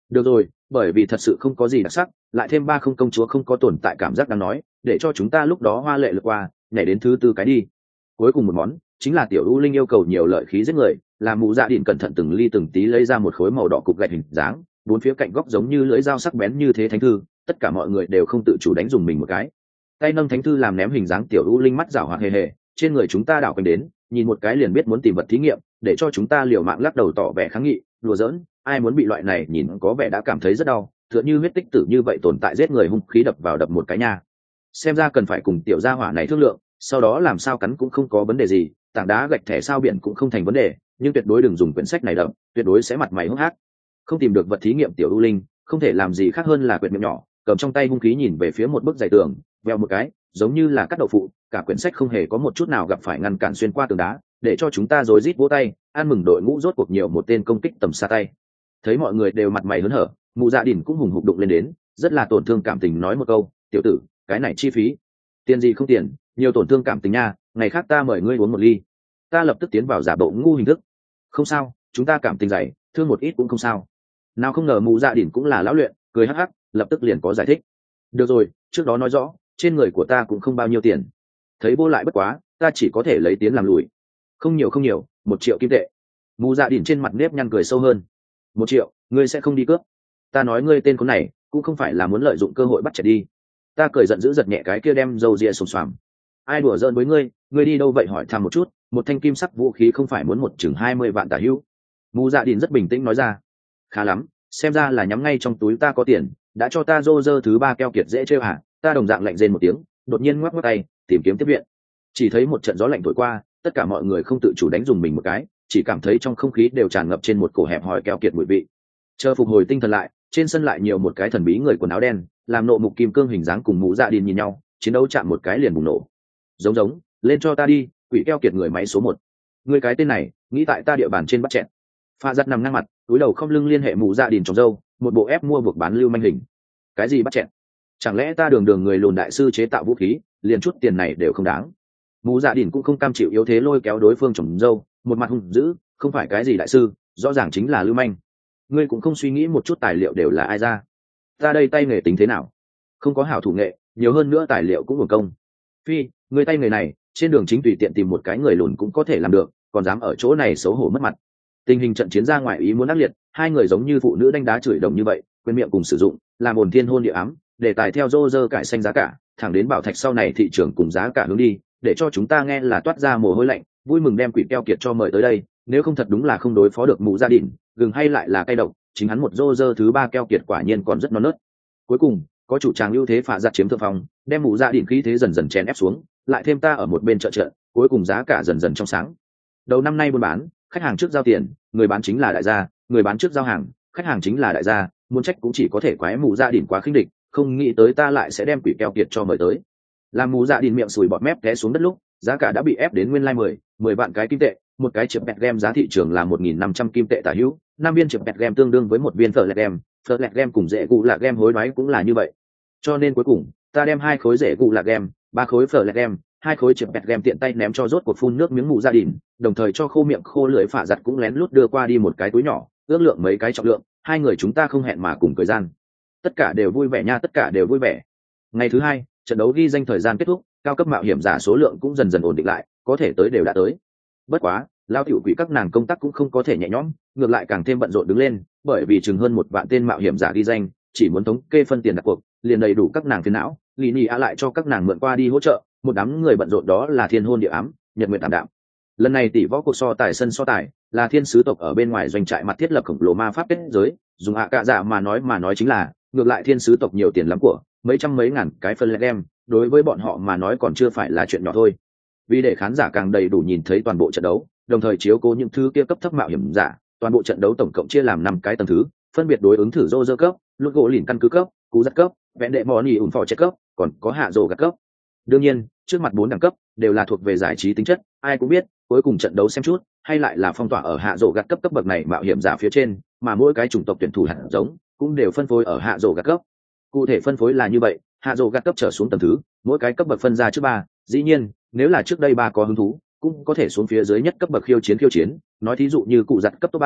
Được rồi, bởi vì thật sự không có gì đặc sắc, lại thêm ba không công chúa không có tồn tại cảm giác đáng nói, để cho chúng ta lúc đó hoa lệ lượt qua, nhảy đến thứ tư cái đi. Cuối cùng một món chính là tiểu u linh yêu cầu nhiều lợi khí giết người, làm mụ dạ đỉnh cẩn thận từng ly từng tí lấy ra một khối màu đỏ cục gạch hình dáng, bốn phía cạnh góc giống như lưỡi dao sắc bén như thế thánh thư, tất cả mọi người đều không tự chủ đánh dùng mình một cái. Tay nâng thánh thư làm ném hình dáng tiểu u linh mắt rảo hoạt hề hề, trên người chúng ta đảo quanh đến, nhìn một cái liền biết muốn tìm vật thí nghiệm, để cho chúng ta liều mạng lắc đầu tỏ vẻ kháng nghị, đùa giỡn, ai muốn bị loại này nhìn có vẻ đã cảm thấy rất đau, tựa như huyết tích tử như vậy tồn tại giết người hung khí đập vào đập một cái nha. Xem ra cần phải cùng tiểu gia hỏa này thương lượng, sau đó làm sao cắn cũng không có vấn đề gì, tảng đá gạch thẻ sao biển cũng không thành vấn đề, nhưng tuyệt đối đừng dùng quyển sách này đập, tuyệt đối sẽ mặt mày hốc hác. Không tìm được vật thí nghiệm tiểu u linh, không thể làm gì khác hơn là quyển miệng nhỏ, cầm trong tay hung khí nhìn về phía một bức dày tường, veo một cái, giống như là cắt đậu phụ, cả quyển sách không hề có một chút nào gặp phải ngăn cản xuyên qua tường đá, để cho chúng ta rối rít vỗ tay, ăn mừng đội ngũ rốt cuộc nhiều một tên công kích tầm xa tay. Thấy mọi người đều mặt mày hớn hở, mụ dạ đỉnh cũng hùng hục đụng lên đến, rất là tổn thương cảm tình nói một câu, tiểu tử, cái này chi phí, tiền gì không tiền, nhiều tổn thương cảm tình nha, ngày khác ta mời ngươi uống một ly. Ta lập tức tiến vào giả bộ ngu hình thức. Không sao, chúng ta cảm tình dày, thương một ít cũng không sao. Nào không ngờ mụ dạ đỉnh cũng là lão luyện, cười hắc hắc, lập tức liền có giải thích. Được rồi, trước đó nói rõ, trên người của ta cũng không bao nhiêu tiền. Thấy vô lại bất quá, ta chỉ có thể lấy tiền làm lùi. Không nhiều không nhiều, một triệu kim tệ. Mụ dạ đỉnh trên mặt nếp nhăn cười sâu hơn. Một triệu, ngươi sẽ không đi cướp? Ta nói ngươi tên con này, cũng không phải là muốn lợi dụng cơ hội bắt trẻ đi. Ta cười giận dữ giật nhẹ cái kia đem râu ria xồm xoàm. Ai đùa giỡn với ngươi, ngươi đi đâu vậy hỏi thăm một chút, một thanh kim sắc vũ khí không phải muốn một chừng hai mươi vạn tả hữu. Mù dạ đình rất bình tĩnh nói ra. Khá lắm, xem ra là nhắm ngay trong túi ta có tiền, đã cho ta rô rơ thứ ba keo kiệt dễ chơi hả? Ta đồng dạng lạnh rên một tiếng, đột nhiên ngoắc ngoắc tay, tìm kiếm tiếp viện. Chỉ thấy một trận gió lạnh thổi qua, tất cả mọi người không tự chủ đánh dùng mình một cái, chỉ cảm thấy trong không khí đều tràn ngập trên một cổ hẹp hòi keo kiệt mùi vị. Chờ phục hồi tinh thần lại, trên sân lại nhiều một cái thần bí người quần áo đen, làm nộ mục kim cương hình dáng cùng mũ dạ điên nhìn nhau, chiến đấu chạm một cái liền bùng nổ. Giống giống, lên cho ta đi, quỷ keo kiệt người máy số một. Người cái tên này, nghĩ tại ta địa bàn trên bắt chẹn. Pha giật nằm ngang mặt, túi đầu không lưng liên hệ mũ dạ điên trong dâu, một bộ ép mua buộc bán lưu manh hình. Cái gì bắt chẹn? Chẳng lẽ ta đường đường người lùn đại sư chế tạo vũ khí, liền chút tiền này đều không đáng? Mũ dạ điên cũng không cam chịu yếu thế lôi kéo đối phương chồng dâu, một mặt hung dữ, không phải cái gì đại sư, rõ ràng chính là lưu manh. Ngươi cũng không suy nghĩ một chút tài liệu đều là ai ra? Ta đây tay nghề tính thế nào? Không có hảo thủ nghệ, nhiều hơn nữa tài liệu cũng uổng công. Phi, người tay nghề này, trên đường chính tùy tiện tìm một cái người lùn cũng có thể làm được, còn dám ở chỗ này xấu hổ mất mặt. Tình hình trận chiến ra ngoài ý muốn ác liệt, hai người giống như phụ nữ đánh đá chửi đồng như vậy, quên miệng cùng sử dụng, làm ồn thiên hôn địa ám, để tài theo rô rơ cải xanh giá cả, thẳng đến bảo thạch sau này thị trường cùng giá cả hướng đi, để cho chúng ta nghe là toát ra mồ hôi lạnh, vui mừng đem quỷ keo kiệt cho mời tới đây, nếu không thật đúng là không đối phó được mụ gia đình, gừng hay lại là cay độc, chính hắn một rô rơ thứ ba keo kiệt quả nhiên còn rất non nớt. Cuối cùng có chủ tràng ưu thế phá giặt chiếm thượng phong, đem mụ gia đình khí thế dần dần chèn ép xuống, lại thêm ta ở một bên trợ trợ, cuối cùng giá cả dần dần trong sáng. Đầu năm nay buôn bán, khách hàng trước giao tiền, người bán chính là đại gia, người bán trước giao hàng, khách hàng chính là đại gia, muốn trách cũng chỉ có thể quái mụ gia đình quá khinh địch, không nghĩ tới ta lại sẽ đem quỷ keo kiệt cho mời tới. Làm mụ gia đình miệng sùi bọt mép té xuống đất lúc, giá cả đã bị ép đến nguyên lai mười, mười vạn cái kim tệ, một cái chip pet game giá thị trường là một nghìn năm trăm kim tệ tả hữu, năm viên chip pet game tương đương với một viên phở lẹt game, phở lẹt game cùng dễ cụ lạc game hối đoái cũng là như vậy. Cho nên cuối cùng, ta đem hai khối dễ cụ lạc game, ba khối phở lẹt game, hai khối chip pet game tiện tay ném cho rốt cuộc phun nước miếng mụ gia đình, đồng thời cho khô miệng khô lưỡi phả giặt cũng lén lút đưa qua đi một cái túi nhỏ, ước lượng mấy cái trọng lượng, hai người chúng ta không hẹn mà cùng thời gian. Tất cả đều vui vẻ nha, tất cả đều vui vẻ. Ngày thứ hai, trận đấu ghi danh thời gian kết thúc, cao cấp mạo hiểm giả số lượng cũng dần dần ổn định lại, có thể tới đều đã tới. Bất quá, lao tiểu quỷ các nàng công tác cũng không có thể nhẹ nhõm, ngược lại càng thêm bận rộn đứng lên, bởi vì chừng hơn một vạn tên mạo hiểm giả ghi danh, chỉ muốn thống kê phân tiền đặt cuộc, liền đầy đủ các nàng phiền não, lì nhì á lại cho các nàng mượn qua đi hỗ trợ, một đám người bận rộn đó là thiên hôn địa ám, nhật nguyện tạm đạm. Lần này tỷ võ cuộc so tài sân so tài, là thiên sứ tộc ở bên ngoài doanh trại mặt thiết lập khổng lồ ma pháp kết giới, dùng ạ cạ dạ mà nói mà nói chính là, ngược lại thiên sứ tộc nhiều tiền lắm của, mấy trăm mấy ngàn cái phân lẻ đem, đối với bọn họ mà nói còn chưa phải là chuyện nhỏ thôi. Vì để khán giả càng đầy đủ nhìn thấy toàn bộ trận đấu, đồng thời chiếu cố những thứ kia cấp thấp mạo hiểm giả, toàn bộ trận đấu tổng cộng chia làm năm cái tầng thứ, phân biệt đối ứng thử rô rơ cấp, lút gỗ lìn căn cứ cấp, cú giật cấp, vẹn đệ mò nỉ ủn phò chết cấp, còn có hạ rồ gạt cấp. Đương nhiên, trước mặt bốn đẳng cấp đều là thuộc về giải trí tính chất, ai cũng biết, cuối cùng trận đấu xem chút, hay lại là phong tỏa ở hạ rồ gạt cấp cấp bậc này mạo hiểm giả phía trên, mà mỗi cái chủng tộc tuyển thủ hạt giống cũng đều phân phối ở hạ rồ gạt cấp. Cụ thể phân phối là như vậy, hạ rồ gạt cấp trở xuống tầng thứ, mỗi cái cấp bậc phân ra trước ba, dĩ nhiên, nếu là trước đây ba có hứng thú, cũng có thể xuống phía dưới nhất cấp bậc khiêu chiến khiêu chiến, nói thí dụ như cụ giặt cấp top ba,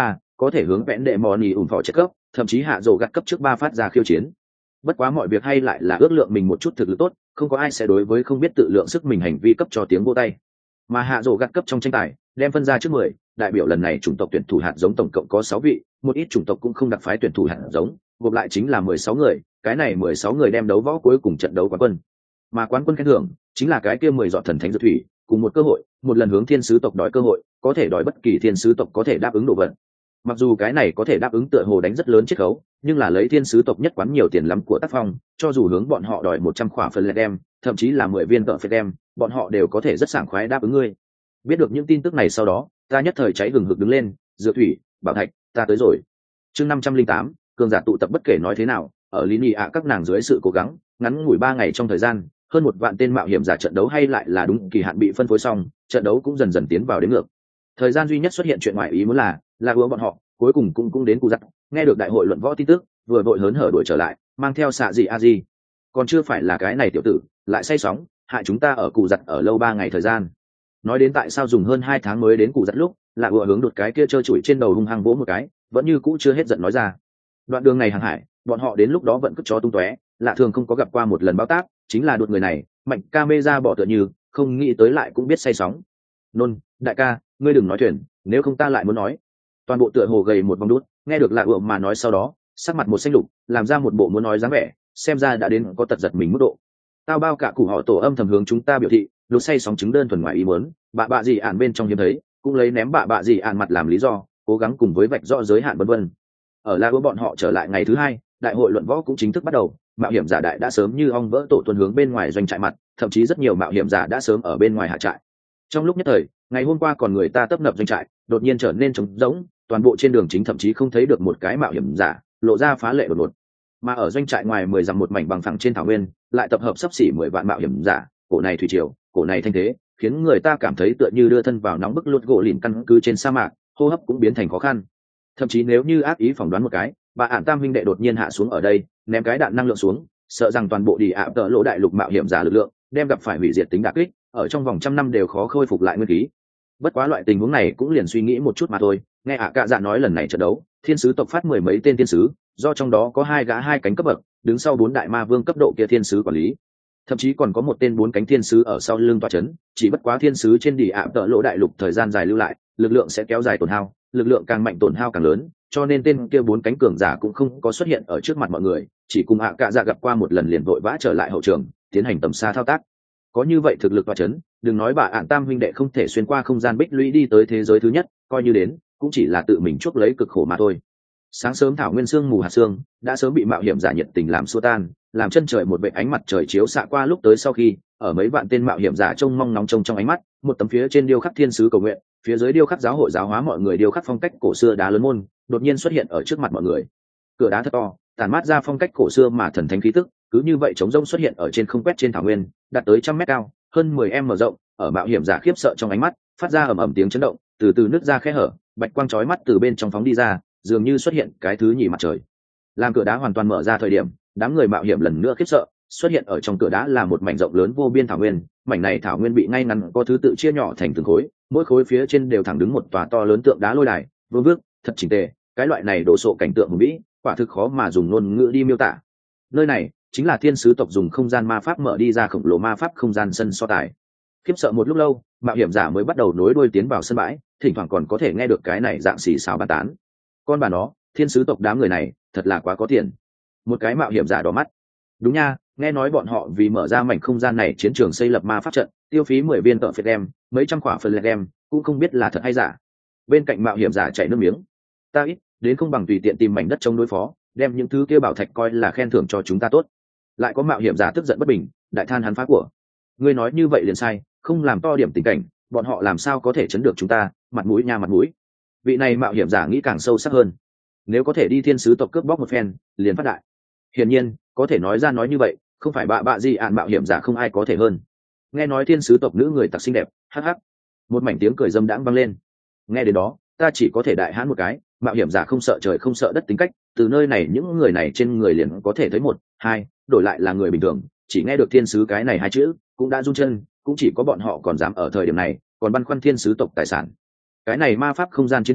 có thể hướng vẽn đệ mò nỉ ủng phò chất cấp, thậm chí hạ rổ gặt cấp trước ba phát ra khiêu chiến. Bất quá mọi việc hay lại là ước lượng mình một chút thực lực tốt, không có ai sẽ đối với không biết tự lượng sức mình hành vi cấp cho tiếng vô tay. Mà hạ rổ gặt cấp trong tranh tài đem phân ra trước mười, đại biểu lần này chủng tộc tuyển thủ hạt giống tổng cộng có sáu vị, một ít chủng tộc cũng không đặc phái tuyển thủ hạt giống, gộp lại chính là mười sáu người, cái này mười sáu người đem đấu võ cuối cùng trận đấu quán quân. Mà quán quân khen thưởng chính là cái kia mười giọt thần thánh dược thủy, cùng một cơ hội, một lần hướng thiên sứ tộc đòi cơ hội, có thể đòi bất kỳ thiên sứ tộc có thể đáp ứng đồ vật. Mặc dù cái này có thể đáp ứng tựa hồ đánh rất lớn chiết khấu, nhưng là lấy thiên sứ tộc nhất quán nhiều tiền lắm của tác phong, cho dù hướng bọn họ đòi một trăm khỏa phần lệ đem, thậm chí là mười viên cỡ phê đem, bọn họ đều có thể rất sảng khoái đáp ứng ngươi. Biết được những tin tức này sau đó, ta nhất thời cháy hừng hực đứng lên, dược thủy, bảo thạch, ta tới rồi. Chương năm trăm linh tám, cường giả tụ tập bất kể nói thế nào, ở lý nhị ạ các nàng dưới sự cố gắng, ngắn ngủi ba ngày trong thời gian, hơn một vạn tên mạo hiểm giả trận đấu hay lại là đúng kỳ hạn bị phân phối xong, trận đấu cũng dần dần tiến vào đến ngược. Thời gian duy nhất xuất hiện chuyện ngoại ý muốn là, là ưa bọn họ cuối cùng cũng cũng đến cụ giặc, nghe được đại hội luận võ tin tức, vừa vội hớn hở đuổi trở lại, mang theo xạ gì a gì. Còn chưa phải là cái này tiểu tử, lại say sóng, hại chúng ta ở cụ giặc ở lâu ba ngày thời gian. Nói đến tại sao dùng hơn hai tháng mới đến cụ giặc lúc, là ưa hướng đột cái kia trơ trụi trên đầu hung hăng vỗ một cái, vẫn như cũ chưa hết giận nói ra. Đoạn đường này hàng hải, bọn họ đến lúc đó vẫn cất chó tung tóe, lạ thường không có gặp qua một lần báo táp, chính là đột người này, mạnh ca mê ra bỏ tựa như, không nghĩ tới lại cũng biết say sóng. Nôn, đại ca, ngươi đừng nói thuyền, nếu không ta lại muốn nói. Toàn bộ tựa hồ gầy một vòng đút, nghe được lạ ựa mà nói sau đó, sắc mặt một xanh lục, làm ra một bộ muốn nói dáng vẻ, xem ra đã đến có tật giật mình mức độ. Tao bao cả củ họ tổ âm thầm hướng chúng ta biểu thị, đột say sóng chứng đơn thuần ngoài ý muốn, bạ bạ gì ản bên trong hiếm thấy, cũng lấy ném bạ bạ gì ản mặt làm lý do, cố gắng cùng với vạch rõ giới hạn vân vân. Ở La Ưa bọn họ trở lại ngày thứ hai, đại hội luận võ cũng chính thức bắt đầu, mạo hiểm giả đại đã sớm như ong vỡ tổ tuần hướng bên ngoài doanh trại mặt, thậm chí rất nhiều mạo hiểm giả đã sớm ở bên ngoài hạ trại. Trong lúc nhất thời, ngày hôm qua còn người ta tấp nập doanh trại, đột nhiên trở nên trống rỗng, toàn bộ trên đường chính thậm chí không thấy được một cái mạo hiểm giả, lộ ra phá lệ đột ngột. Mà ở doanh trại ngoài mười dặm một mảnh bằng phẳng trên thảo nguyên, lại tập hợp sắp xỉ mười vạn mạo hiểm giả, cổ này thủy triều, cổ này thanh thế, khiến người ta cảm thấy tựa như đưa thân vào nóng bức lụt gỗ lìn căn cứ trên sa mạc, hô hấp cũng biến thành khó khăn. Thậm chí nếu như ác ý phỏng đoán một cái, bà ản tam huynh đệ đột nhiên hạ xuống ở đây, ném cái đạn năng lượng xuống, sợ rằng toàn bộ đi ạ tợ lỗ đại lục mạo hiểm giả lực lượng đem gặp phải hủy diệt tính đả kích, ở trong vòng trăm năm đều khó khôi phục lại nguyên khí. Bất quá loại tình huống này cũng liền suy nghĩ một chút mà thôi. Nghe ạ cạ dạ nói lần này trận đấu, thiên sứ tộc phát mười mấy tên thiên sứ, do trong đó có hai gã hai cánh cấp bậc, đứng sau bốn đại ma vương cấp độ kia thiên sứ quản lý, thậm chí còn có một tên bốn cánh thiên sứ ở sau lưng tọa chấn. Chỉ bất quá thiên sứ trên đi ạ tợ lỗ đại lục thời gian dài lưu lại, lực lượng sẽ kéo dài tổn hao, lực lượng càng mạnh tổn hao càng lớn, cho nên tên kia bốn cánh cường giả cũng không có xuất hiện ở trước mặt mọi người, chỉ cùng ạ cạ dạ gặp qua một lần liền vội vã trở lại hậu trường, tiến hành tầm xa thao tác. Có như vậy thực lực tọa chấn, đừng nói bà ạn tam huynh đệ không thể xuyên qua không gian bích lũy đi tới thế giới thứ nhất, coi như đến cũng chỉ là tự mình chuốc lấy cực khổ mà thôi. Sáng sớm thảo nguyên sương mù hạt sương đã sớm bị mạo hiểm giả nhiệt tình làm xua tan, làm chân trời một vệt ánh mặt trời chiếu xạ qua lúc tới sau khi, ở mấy vạn tên mạo hiểm giả trông mong nóng trông trong ánh mắt, một tấm phía trên điêu khắc thiên sứ cầu nguyện, phía dưới điêu khắc giáo hội giáo hóa mọi người điêu khắc phong cách cổ xưa đá lớn môn, đột nhiên xuất hiện ở trước mặt mọi người. Cửa đá thật to, tản mát ra phong cách cổ xưa mà thần thánh khí tức, cứ như vậy trống rông xuất hiện ở trên không quét trên thảo nguyên, đạt tới trăm mét cao, hơn mười em mở rộng, ở mạo hiểm giả khiếp sợ trong ánh mắt, phát ra ầm ầm tiếng chấn động, từ từ nứt ra khe hở, bạch quang chói mắt từ bên trong phóng đi ra, dường như xuất hiện cái thứ nhì mặt trời. Làm cửa đá hoàn toàn mở ra thời điểm, đám người mạo hiểm lần nữa khiếp sợ, xuất hiện ở trong cửa đá là một mảnh rộng lớn vô biên thảo nguyên, mảnh này thảo nguyên bị ngay ngắn có thứ tự chia nhỏ thành từng khối, mỗi khối phía trên đều thẳng đứng một tòa to lớn tượng đá lôi đài, vương vước, thật chỉnh tề, cái loại này đồ sộ cảnh tượng hùng vĩ, quả thực khó mà dùng ngôn ngữ đi miêu tả. Nơi này chính là thiên sứ tộc dùng không gian ma pháp mở đi ra khổng lồ ma pháp không gian sân so tài. Khiếp sợ một lúc lâu, mạo hiểm giả mới bắt đầu nối đuôi tiến vào sân bãi, thỉnh thoảng còn có thể nghe được cái này dạng xì xào bàn tán. Con bà nó, thiên sứ tộc đám người này thật là quá có tiền. Một cái mạo hiểm giả đỏ mắt. Đúng nha, nghe nói bọn họ vì mở ra mảnh không gian này chiến trường xây lập ma pháp trận, tiêu phí mười viên tợ phệt đem, mấy trăm quả phần lẹt đem, cũng không biết là thật hay giả. Bên cạnh mạo hiểm giả chảy nước miếng. Ta ít, đến không bằng tùy tiện tìm mảnh đất chống đối phó, đem những thứ kia bảo thạch coi là khen thưởng cho chúng ta tốt. Lại có mạo hiểm giả tức giận bất bình, đại than hắn phá của. Ngươi nói như vậy liền sai, không làm to điểm tình cảnh, bọn họ làm sao có thể chấn được chúng ta, mặt mũi nha mặt mũi. Vị này mạo hiểm giả nghĩ càng sâu sắc hơn. Nếu có thể đi thiên sứ tộc cướp bóc một phen, liền phát đại. Hiển nhiên, có thể nói ra nói như vậy, không phải bạ bạ gì ạn mạo hiểm giả không ai có thể hơn. Nghe nói thiên sứ tộc nữ người tặc xinh đẹp, hắc hắc. Một mảnh tiếng cười dâm đãng vang lên. Nghe đến đó, ta chỉ có thể đại hãn một cái, mạo hiểm giả không sợ trời không sợ đất tính cách, từ nơi này những người này trên người liền có thể thấy một, hai, đổi lại là người bình thường, chỉ nghe được thiên sứ cái này hai chữ, cũng đã run chân, cũng chỉ có bọn họ còn dám ở thời điểm này, còn băn khoăn thiên sứ tộc tài sản. Cái này ma pháp không gian chiến trường,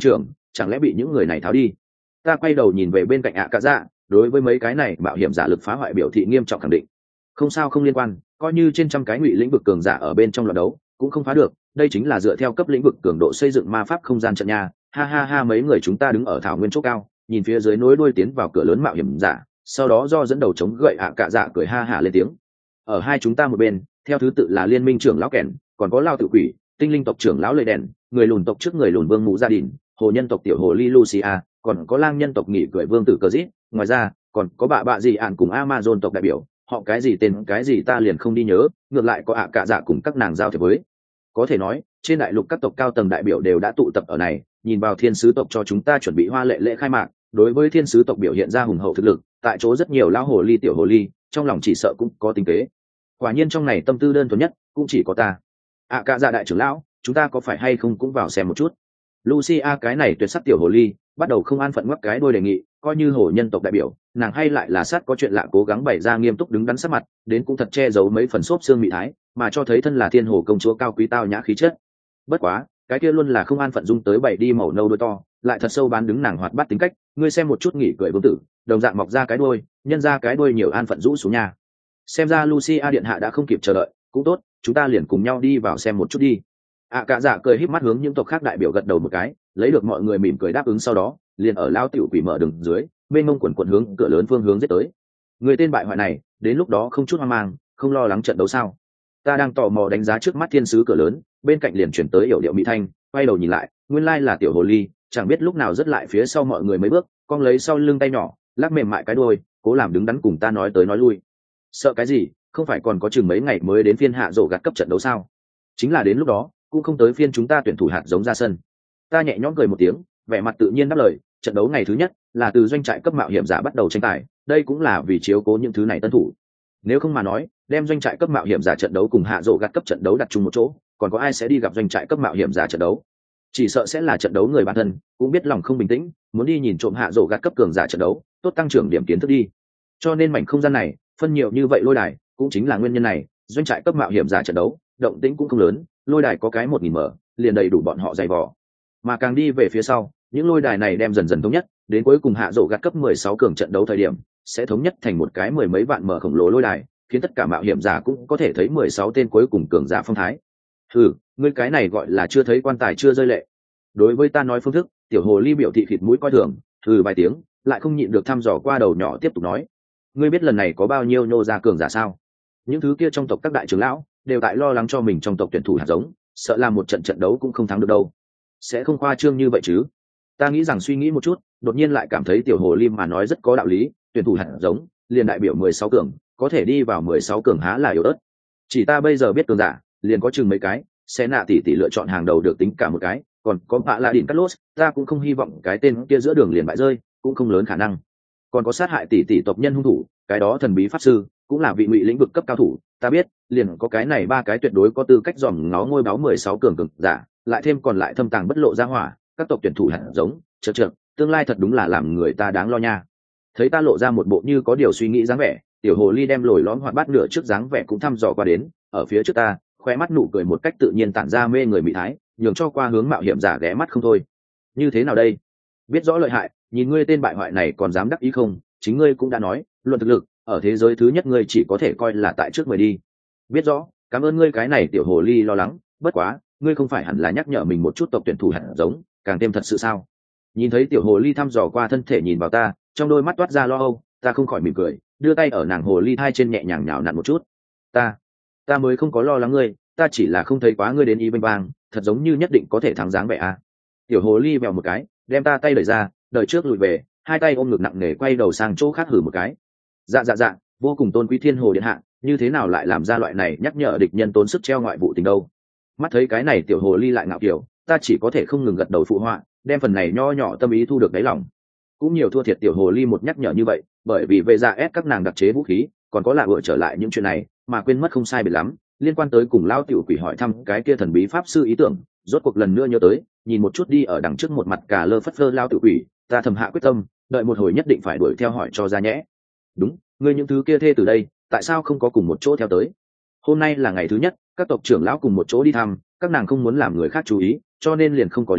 chẳng lẽ bị những người này tháo đi? Ta quay đầu nhìn về bên cạnh ạ cả dạ, đối với mấy cái này mạo hiểm giả lực phá hoại biểu thị nghiêm trọng khẳng định. Không sao, không liên quan, coi như trên trăm cái ngụy lĩnh vực cường giả ở bên trong loạt đấu cũng không phá được, đây chính là dựa theo cấp lĩnh vực cường độ xây dựng ma pháp không gian trận nhà. Ha ha ha, mấy người chúng ta đứng ở thảo nguyên chỗ cao, nhìn phía dưới nối đuôi tiến vào cửa lớn mạo hiểm giả, sau đó do dẫn đầu chống gậy ạ cả dạ cười ha hả lên tiếng. Ở hai chúng ta một bên, theo thứ tự là liên minh trưởng lão kèn, còn có lao tự quỷ, tinh linh tộc trưởng lão lệ đèn, người lùn tộc trước người lùn vương mũ gia đình, hồ nhân tộc tiểu hồ ly Lucia, còn có lang nhân tộc nghỉ cười vương tử cờ dít. Ngoài ra còn có bạ bạ gì ạn cùng Amazon tộc đại biểu, họ cái gì tên cái gì ta liền không đi nhớ, ngược lại có ạ cả dạ cùng các nàng giao thiệp với. Có thể nói trên đại lục các tộc cao tầng đại biểu đều đã tụ tập ở này, nhìn vào thiên sứ tộc cho chúng ta chuẩn bị hoa lệ lễ khai mạc. Đối với thiên sứ tộc biểu hiện ra hùng hậu thực lực, tại chỗ rất nhiều lão hồ ly tiểu hồ ly trong lòng chỉ sợ cũng có tính kế. Quả nhiên trong này tâm tư đơn thuần nhất cũng chỉ có ta. ạ cả dạ đại trưởng lão, chúng ta có phải hay không cũng vào xem một chút? Lucia cái này tuyệt sắc tiểu hồ ly bắt đầu không an phận ngoắc cái đôi đề nghị, coi như hồ nhân tộc đại biểu, nàng hay lại là sát có chuyện lạ cố gắng bày ra nghiêm túc đứng đắn sắc mặt, đến cũng thật che giấu mấy phần xốp xương mị thái, mà cho thấy thân là thiên hồ công chúa cao quý tao nhã khí chất. Bất quá cái kia luôn là không an phận dung tới bảy đi màu nâu đôi to, lại thật sâu bán đứng nàng hoạt bát tính cách. Ngươi xem một chút nghỉ cười vương tử, đồng dạng mọc ra cái đuôi, nhân ra cái đuôi nhiều an phận rũ xuống nhà. Xem ra Lucia điện hạ đã không kịp chờ đợi, cũng tốt, chúng ta liền cùng nhau đi vào xem một chút đi. ạ cả dạ cười híp mắt hướng những tộc khác đại biểu gật đầu một cái, lấy được mọi người mỉm cười đáp ứng, sau đó liền ở lao tiểu quỷ mở đường dưới bên mông quần quần hướng cửa lớn phương hướng giết tới. Người tên bại hoại này đến lúc đó không chút hoang mang, không lo lắng trận đấu sao? Ta đang tò mò đánh giá trước mắt thiên sứ cửa lớn, bên cạnh liền chuyển tới yểu điệu mỹ thanh, quay đầu nhìn lại, nguyên lai là tiểu hồ ly, chẳng biết lúc nào rất lại phía sau mọi người mấy bước, cong lấy sau lưng tay nhỏ lắc mềm mại cái đuôi, cố làm đứng đắn cùng ta nói tới nói lui. Sợ cái gì, không phải còn có chừng mấy ngày mới đến phiên hạ rổ gạt cấp trận đấu sao? Chính là đến lúc đó cũng không tới phiên chúng ta tuyển thủ hạt giống ra sân. Ta nhẹ nhõm cười một tiếng, vẻ mặt tự nhiên đáp lời, trận đấu ngày thứ nhất là từ doanh trại cấp mạo hiểm giả bắt đầu tranh tài, đây cũng là vì chiếu cố những thứ này tân thủ. Nếu không mà nói, đem doanh trại cấp mạo hiểm giả trận đấu cùng hạ rổ gạt cấp trận đấu đặt chung một chỗ, còn có ai sẽ đi gặp doanh trại cấp mạo hiểm giả trận đấu? Chỉ sợ sẽ là trận đấu người bản thân cũng biết lòng không bình tĩnh, muốn đi nhìn trộm hạ rổ gạt cấp cường giả trận đấu, tốt tăng trưởng điểm kiến thức đi. Cho nên mảnh không gian này phân nhiều như vậy lôi đài, cũng chính là nguyên nhân này, doanh trại cấp mạo hiểm giả trận đấu động tĩnh cũng không lớn, lôi đài có cái một nghìn mở liền đầy đủ bọn họ dày vò. Mà càng đi về phía sau, những lôi đài này đem dần dần thống nhất, đến cuối cùng hạ rổ gạt cấp mười sáu cường trận đấu thời điểm sẽ thống nhất thành một cái mười mấy vạn mở khổng lồ lôi đài, khiến tất cả mạo hiểm giả cũng có thể thấy mười sáu tên cuối cùng cường giả phong thái. Ừ, ngươi cái này gọi là chưa thấy quan tài chưa rơi lệ. Đối với ta nói phương thức, tiểu hồ ly biểu thị thịt mũi coi thường, ừ vài tiếng lại không nhịn được thăm dò qua đầu nhỏ tiếp tục nói, ngươi biết lần này có bao nhiêu nô gia cường giả sao? Những thứ kia trong tộc các đại trưởng lão đều tại lo lắng cho mình trong tộc tuyển thủ hạt giống, sợ làm một trận trận đấu cũng không thắng được đâu. Sẽ không khoa trương như vậy chứ? Ta nghĩ rằng suy nghĩ một chút, đột nhiên lại cảm thấy tiểu hồ ly mà nói rất có đạo lý, tuyển thủ hạt giống liền đại biểu mười sáu cường, có thể đi vào mười sáu cường há là yếu ớt. Chỉ ta bây giờ biết cường giả liền có chừng mấy cái, sẽ nạ tỷ tỷ lựa chọn hàng đầu được tính cả một cái, còn có bạ la đỉnh cắt lốt, ta cũng không hy vọng cái tên kia giữa đường liền bại rơi, cũng không lớn khả năng. Còn có sát hại tỷ tỷ tộc nhân hung thủ, cái đó thần bí pháp sư cũng là vị ngụy lĩnh vực cấp cao thủ, ta biết, liền có cái này ba cái tuyệt đối có tư cách dòm ngó ngôi báo mười sáu cường cường giả, lại thêm còn lại thâm tàng bất lộ ra hỏa, các tộc tuyển thủ hạt giống, chợt chợt, tương lai thật đúng là làm người ta đáng lo nha. Thấy ta lộ ra một bộ như có điều suy nghĩ dáng vẻ, tiểu hồ ly đem lồi lõm hoạt bát nửa trước dáng vẻ cũng thăm dò qua đến, ở phía trước ta, khoe mắt nụ cười một cách tự nhiên tản ra mê người mỹ thái, nhường cho qua hướng mạo hiểm giả ghé mắt không thôi. Như thế nào đây? Biết rõ lợi hại, nhìn ngươi tên bại hoại này còn dám đắc ý không? Chính ngươi cũng đã nói, luận thực lực, ở thế giới thứ nhất ngươi chỉ có thể coi là tại trước mười đi. Biết rõ, cảm ơn ngươi cái này tiểu hồ ly lo lắng, bất quá, ngươi không phải hẳn là nhắc nhở mình một chút tộc tuyển thủ hạt giống, càng thêm thật sự sao? Nhìn thấy tiểu hồ ly thăm dò qua thân thể nhìn vào ta, trong đôi mắt toát ra lo âu, ta không khỏi mỉm cười, đưa tay ở nàng hồ ly hai trên nhẹ nhàng nhào nặn một chút. Ta, ta mới không có lo lắng ngươi, ta chỉ là không thấy quá ngươi đến y bênh bang, thật giống như nhất định có thể thắng dáng vẻ à. Tiểu hồ ly vèo một cái, đem ta tay đẩy ra, đợi trước lùi về, hai tay ôm ngực nặng nề quay đầu sang chỗ khác hử một cái. Dạ dạ dạ, vô cùng tôn quý thiên hồ điện hạ, như thế nào lại làm ra loại này nhắc nhở địch nhân tốn sức treo ngoại vụ tình đâu? Mắt thấy cái này tiểu hồ ly lại ngạo kiểu, ta chỉ có thể không ngừng gật đầu phụ họa, đem phần này nho nhỏ tâm ý thu được đáy lòng. Cũng nhiều thua thiệt tiểu hồ ly một nhắc nhở như vậy, bởi vì về ra ép các nàng đặc chế vũ khí, còn có lạ vợ trở lại những chuyện này, mà quên mất không sai biệt lắm, liên quan tới cùng lao tiểu quỷ hỏi thăm cái kia thần bí pháp sư ý tưởng, rốt cuộc lần nữa nhớ tới, nhìn một chút đi ở đằng trước một mặt cả lơ phất phơ lao tiểu quỷ, ta thầm hạ quyết tâm, đợi một hồi nhất định phải đuổi theo hỏi cho ra nhẽ. Đúng, ngươi những thứ kia thê từ đây, tại sao không có cùng một chỗ theo tới? Hôm nay là ngày thứ nhất, các tộc trưởng lão cùng một chỗ đi thăm, các nàng không muốn làm người khác chú ý, cho nên liền không có đến,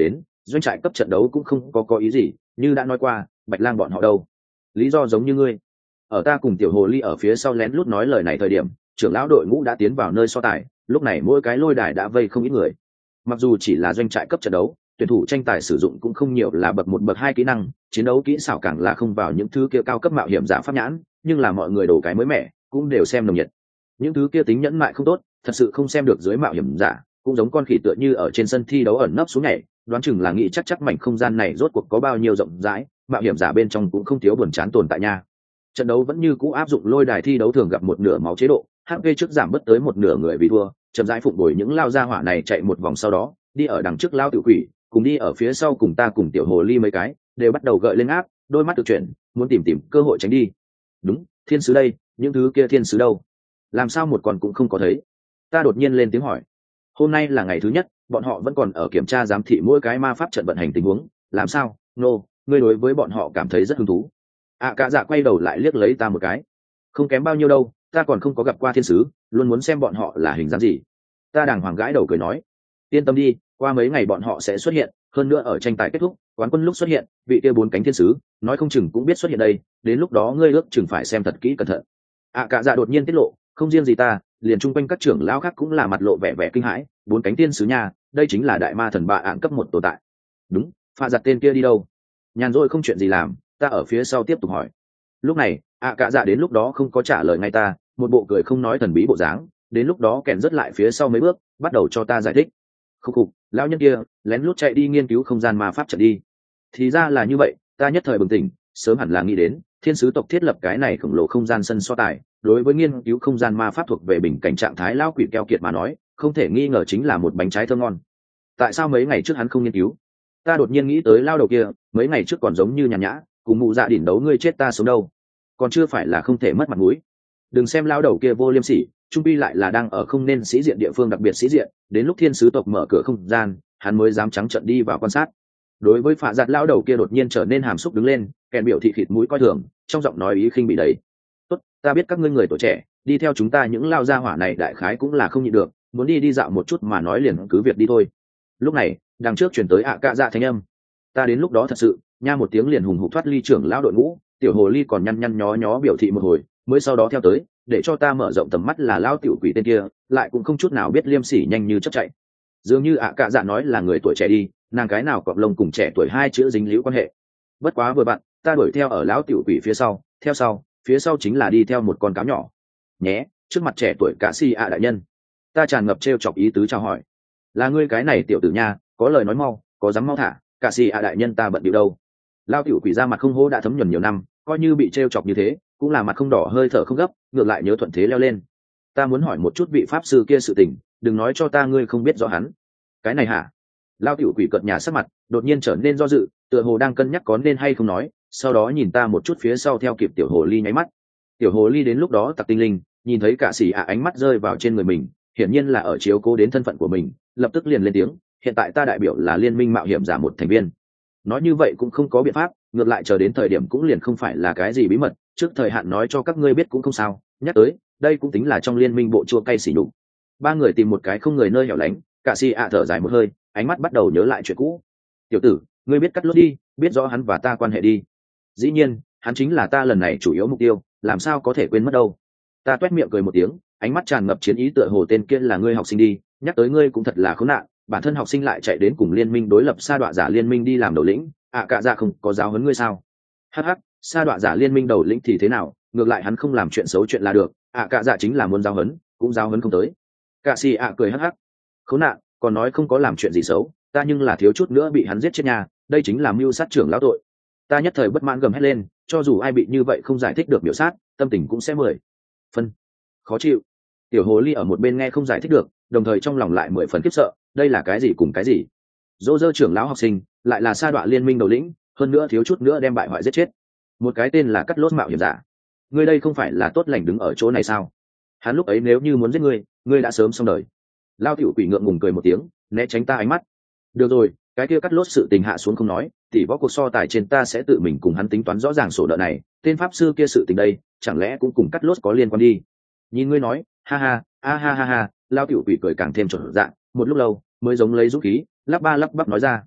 doanh trại cấp trận đấu cũng không có có ý gì, như đã nói qua Bạch Lang bọn họ đâu. Lý do giống như ngươi. Ở ta cùng tiểu hồ ly ở phía sau lén lút nói lời này thời điểm, trưởng lão đội ngũ đã tiến vào nơi so tài, lúc này mỗi cái lôi đài đã vây không ít người. Mặc dù chỉ là doanh trại cấp trận đấu, tuyển thủ tranh tài sử dụng cũng không nhiều, là bậc một bậc hai kỹ năng, chiến đấu kỹ xảo càng là không vào những thứ kia cao cấp mạo hiểm giả pháp nhãn, nhưng là mọi người đổ cái mới mẻ cũng đều xem nồng nhiệt. Những thứ kia tính nhẫn mại không tốt, thật sự không xem được dưới mạo hiểm giả, cũng giống con khỉ tựa như ở trên sân thi đấu ẩn nấp xuống nhảy, đoán chừng là nghĩ chắc chắc mảnh không gian này rốt cuộc có bao nhiêu rộng rãi, mạo hiểm giả bên trong cũng không thiếu buồn chán tồn tại nha. Trận đấu vẫn như cũ áp dụng lôi đài thi đấu thường gặp một nửa máu chế độ, hát pê trước giảm bất tới một nửa người vì thua, chậm rãi phụng bồi những lao gia hỏa này chạy một vòng, sau đó đi ở đằng trước lao tự quỷ, cùng đi ở phía sau cùng ta cùng tiểu hồ ly mấy cái đều bắt đầu gợi lên áp, đôi mắt tự chuyển, muốn tìm tìm cơ hội tránh đi. Đúng, thiên sứ đây, những thứ kia thiên sứ đâu? Làm sao một con cũng không có thấy? Ta đột nhiên lên tiếng hỏi. Hôm nay là ngày thứ nhất, bọn họ vẫn còn ở kiểm tra giám thị mỗi cái ma pháp trận vận hành tình huống. Làm sao? Nô, ngươi đối với bọn họ cảm thấy rất hứng thú. À, cả dạ quay đầu lại liếc lấy ta một cái. Không kém bao nhiêu đâu, ta còn không có gặp qua thiên sứ, luôn muốn xem bọn họ là hình dáng gì. Ta đàng hoàng gãi đầu cười nói, yên tâm đi, qua mấy ngày bọn họ sẽ xuất hiện, hơn nữa ở tranh tài kết thúc, quán quân lúc xuất hiện, vị kia bốn cánh thiên sứ nói không chừng cũng biết xuất hiện đây, đến lúc đó ngươi ước chừng phải xem thật kỹ cẩn thận. À, cả dạ đột nhiên tiết lộ, không riêng gì ta, liền chung quanh các trưởng lão khác cũng là mặt lộ vẻ vẻ kinh hãi, bốn cánh thiên sứ nha, đây chính là đại ma thần bạ ạn cấp một tồn tại. Đúng, pha giặt tên kia đi đâu? Nhàn rỗi không chuyện gì làm, ta ở phía sau tiếp tục hỏi. Lúc này ạ cả dạ đến lúc đó không có trả lời ngay ta, một bộ cười không nói thần bí bộ dáng, đến lúc đó kèn rất lại phía sau mấy bước, bắt đầu cho ta giải thích. Khúc khục, lão nhân kia lén lút chạy đi nghiên cứu không gian ma pháp trận đi. Thì ra là như vậy, ta nhất thời bừng tỉnh, sớm hẳn là nghĩ đến thiên sứ tộc thiết lập cái này khổng lồ không gian sân so tài, đối với nghiên cứu không gian ma pháp thuộc về bình cảnh trạng thái lão quỷ keo kiệt mà nói, không thể nghi ngờ chính là một bánh trái thơm ngon. Tại sao mấy ngày trước hắn không nghiên cứu? Ta đột nhiên nghĩ tới lao đầu kia, mấy ngày trước còn giống như nhàn nhã, cùng mụ dạ đỉnh đấu ngươi chết ta sống đâu, còn chưa phải là không thể mất mặt mũi. Đừng xem lao đầu kia vô liêm sỉ, trung pi lại là đang ở không nên sĩ diện địa phương đặc biệt sĩ diện, đến lúc thiên sứ tộc mở cửa không gian, hắn mới dám trắng trợn đi vào quan sát. Đối với phạ giặt lao đầu kia đột nhiên trở nên hàm xúc đứng lên, kèn biểu thị khịt mũi coi thường, trong giọng nói ý khinh bị đầy. Tốt, ta biết các ngươi người tuổi trẻ, đi theo chúng ta những lao gia hỏa này đại khái cũng là không nhịn được, muốn đi đi dạo một chút mà nói liền cứ việc đi thôi. Lúc này đằng trước chuyển tới ạ cạ dạ thanh âm. Ta đến lúc đó thật sự nha một tiếng liền hùng hục thoát ly trưởng lão đội ngũ, tiểu hồ ly còn nhăn nhăn nhó nhó biểu thị một hồi, mới sau đó theo tới để cho ta mở rộng tầm mắt là lao tiểu quỷ tên kia, lại cũng không chút nào biết liêm sỉ nhanh như chấp chạy. Dường như ạ cạ dạ nói là người tuổi trẻ đi, nàng cái nào cọp lông cùng trẻ tuổi hai chữ dính líu quan hệ. Bất quá vừa bạn, ta đuổi theo ở lão tiểu quỷ phía sau, theo sau phía sau chính là đi theo một con cáo nhỏ. Nhé, trước mặt trẻ tuổi cả si ạ đại nhân. Ta tràn ngập trêu chọc ý tứ chào hỏi. Là ngươi cái này tiểu tử nha, có lời nói mau, có dám mau thả, cả si ạ đại nhân ta bận điệu đâu. Lao tiểu quỷ ra mặt không hố đã thấm nhuần nhiều năm, coi như bị trêu chọc như thế cũng là mặt không đỏ hơi thở không gấp, ngược lại nhớ thuận thế leo lên. Ta muốn hỏi một chút vị pháp sư kia sự tình, đừng nói cho ta ngươi không biết rõ hắn. Cái này hả? Lao tiểu quỷ cợt nhà sắc mặt đột nhiên trở nên do dự, tựa hồ đang cân nhắc có nên hay không nói, sau đó nhìn ta một chút phía sau theo kịp tiểu hồ ly nháy mắt. Tiểu hồ ly đến lúc đó tặc tinh linh, nhìn thấy cả xỉ ạ ánh mắt rơi vào trên người mình, hiển nhiên là ở chiếu cố đến thân phận của mình, lập tức liền lên tiếng, hiện tại ta đại biểu là liên minh mạo hiểm giả một thành viên. Nói như vậy cũng không có biện pháp, ngược lại chờ đến thời điểm cũng liền không phải là cái gì bí mật, trước thời hạn nói cho các ngươi biết cũng không sao. Nhắc tới đây cũng tính là trong liên minh bộ chua cay xỉ nhục. Ba người tìm một cái không người nơi hẻo lánh, cả xỉ ạ thở dài một hơi, ánh mắt bắt đầu nhớ lại chuyện cũ. Tiểu tử, ngươi biết cắt lốt đi, biết rõ hắn và ta quan hệ đi. Dĩ nhiên hắn chính là ta lần này chủ yếu mục tiêu, làm sao có thể quên mất đâu. Ta toét miệng cười một tiếng, ánh mắt tràn ngập chiến ý, tựa hồ tên kia là ngươi học sinh đi, nhắc tới ngươi cũng thật là khốn nạn, bản thân học sinh lại chạy đến cùng liên minh đối lập sa đọa giả liên minh đi làm đầu lĩnh, ạ à, cạ dạ không có giáo huấn ngươi sao? Hắc hắc, sa đọa giả liên minh đầu lĩnh thì thế nào, ngược lại hắn không làm chuyện xấu chuyện là được, ạ à, cạ dạ chính là muốn giáo huấn, cũng giáo huấn không tới. Cạ xì ạ cười hắc hắc, khốn nạn, còn nói không có làm chuyện gì xấu, ta nhưng là thiếu chút nữa bị hắn giết chết nhà, đây chính là mưu sát trưởng lão tội. Ta nhất thời bất mãn gầm hét lên, cho dù ai bị như vậy không giải thích được biểu sát, tâm tình cũng sẽ mười phân khó chịu. Tiểu hồ ly ở một bên nghe không giải thích được, đồng thời trong lòng lại mười phần khiếp sợ, đây là cái gì cùng cái gì? Dỗ dơ trưởng lão học sinh lại là sa đọa liên minh đầu lĩnh, hơn nữa thiếu chút nữa đem bại hoại giết chết một cái tên là cắt lốt mạo hiểm giả. Ngươi đây không phải là tốt lành đứng ở chỗ này sao? Hắn lúc ấy nếu như muốn giết ngươi, ngươi đã sớm xong đời. Lao tiểu quỷ ngượng ngùng cười một tiếng, né tránh ta ánh mắt. Được rồi, cái kia cắt lốt sự tình hạ xuống không nói, tỷ võ cuộc so tài trên ta sẽ tự mình cùng hắn tính toán rõ ràng sổ nợ này, tên pháp sư kia sự tình đây chẳng lẽ cũng cùng cắt lốt có liên quan đi? Nhìn ngươi nói, ha ha, a ha ha ha. Lao tiểu quỷ cười càng thêm trộn dạng, một lúc lâu mới giống lấy dũng khí lắp ba lắp bắp nói ra,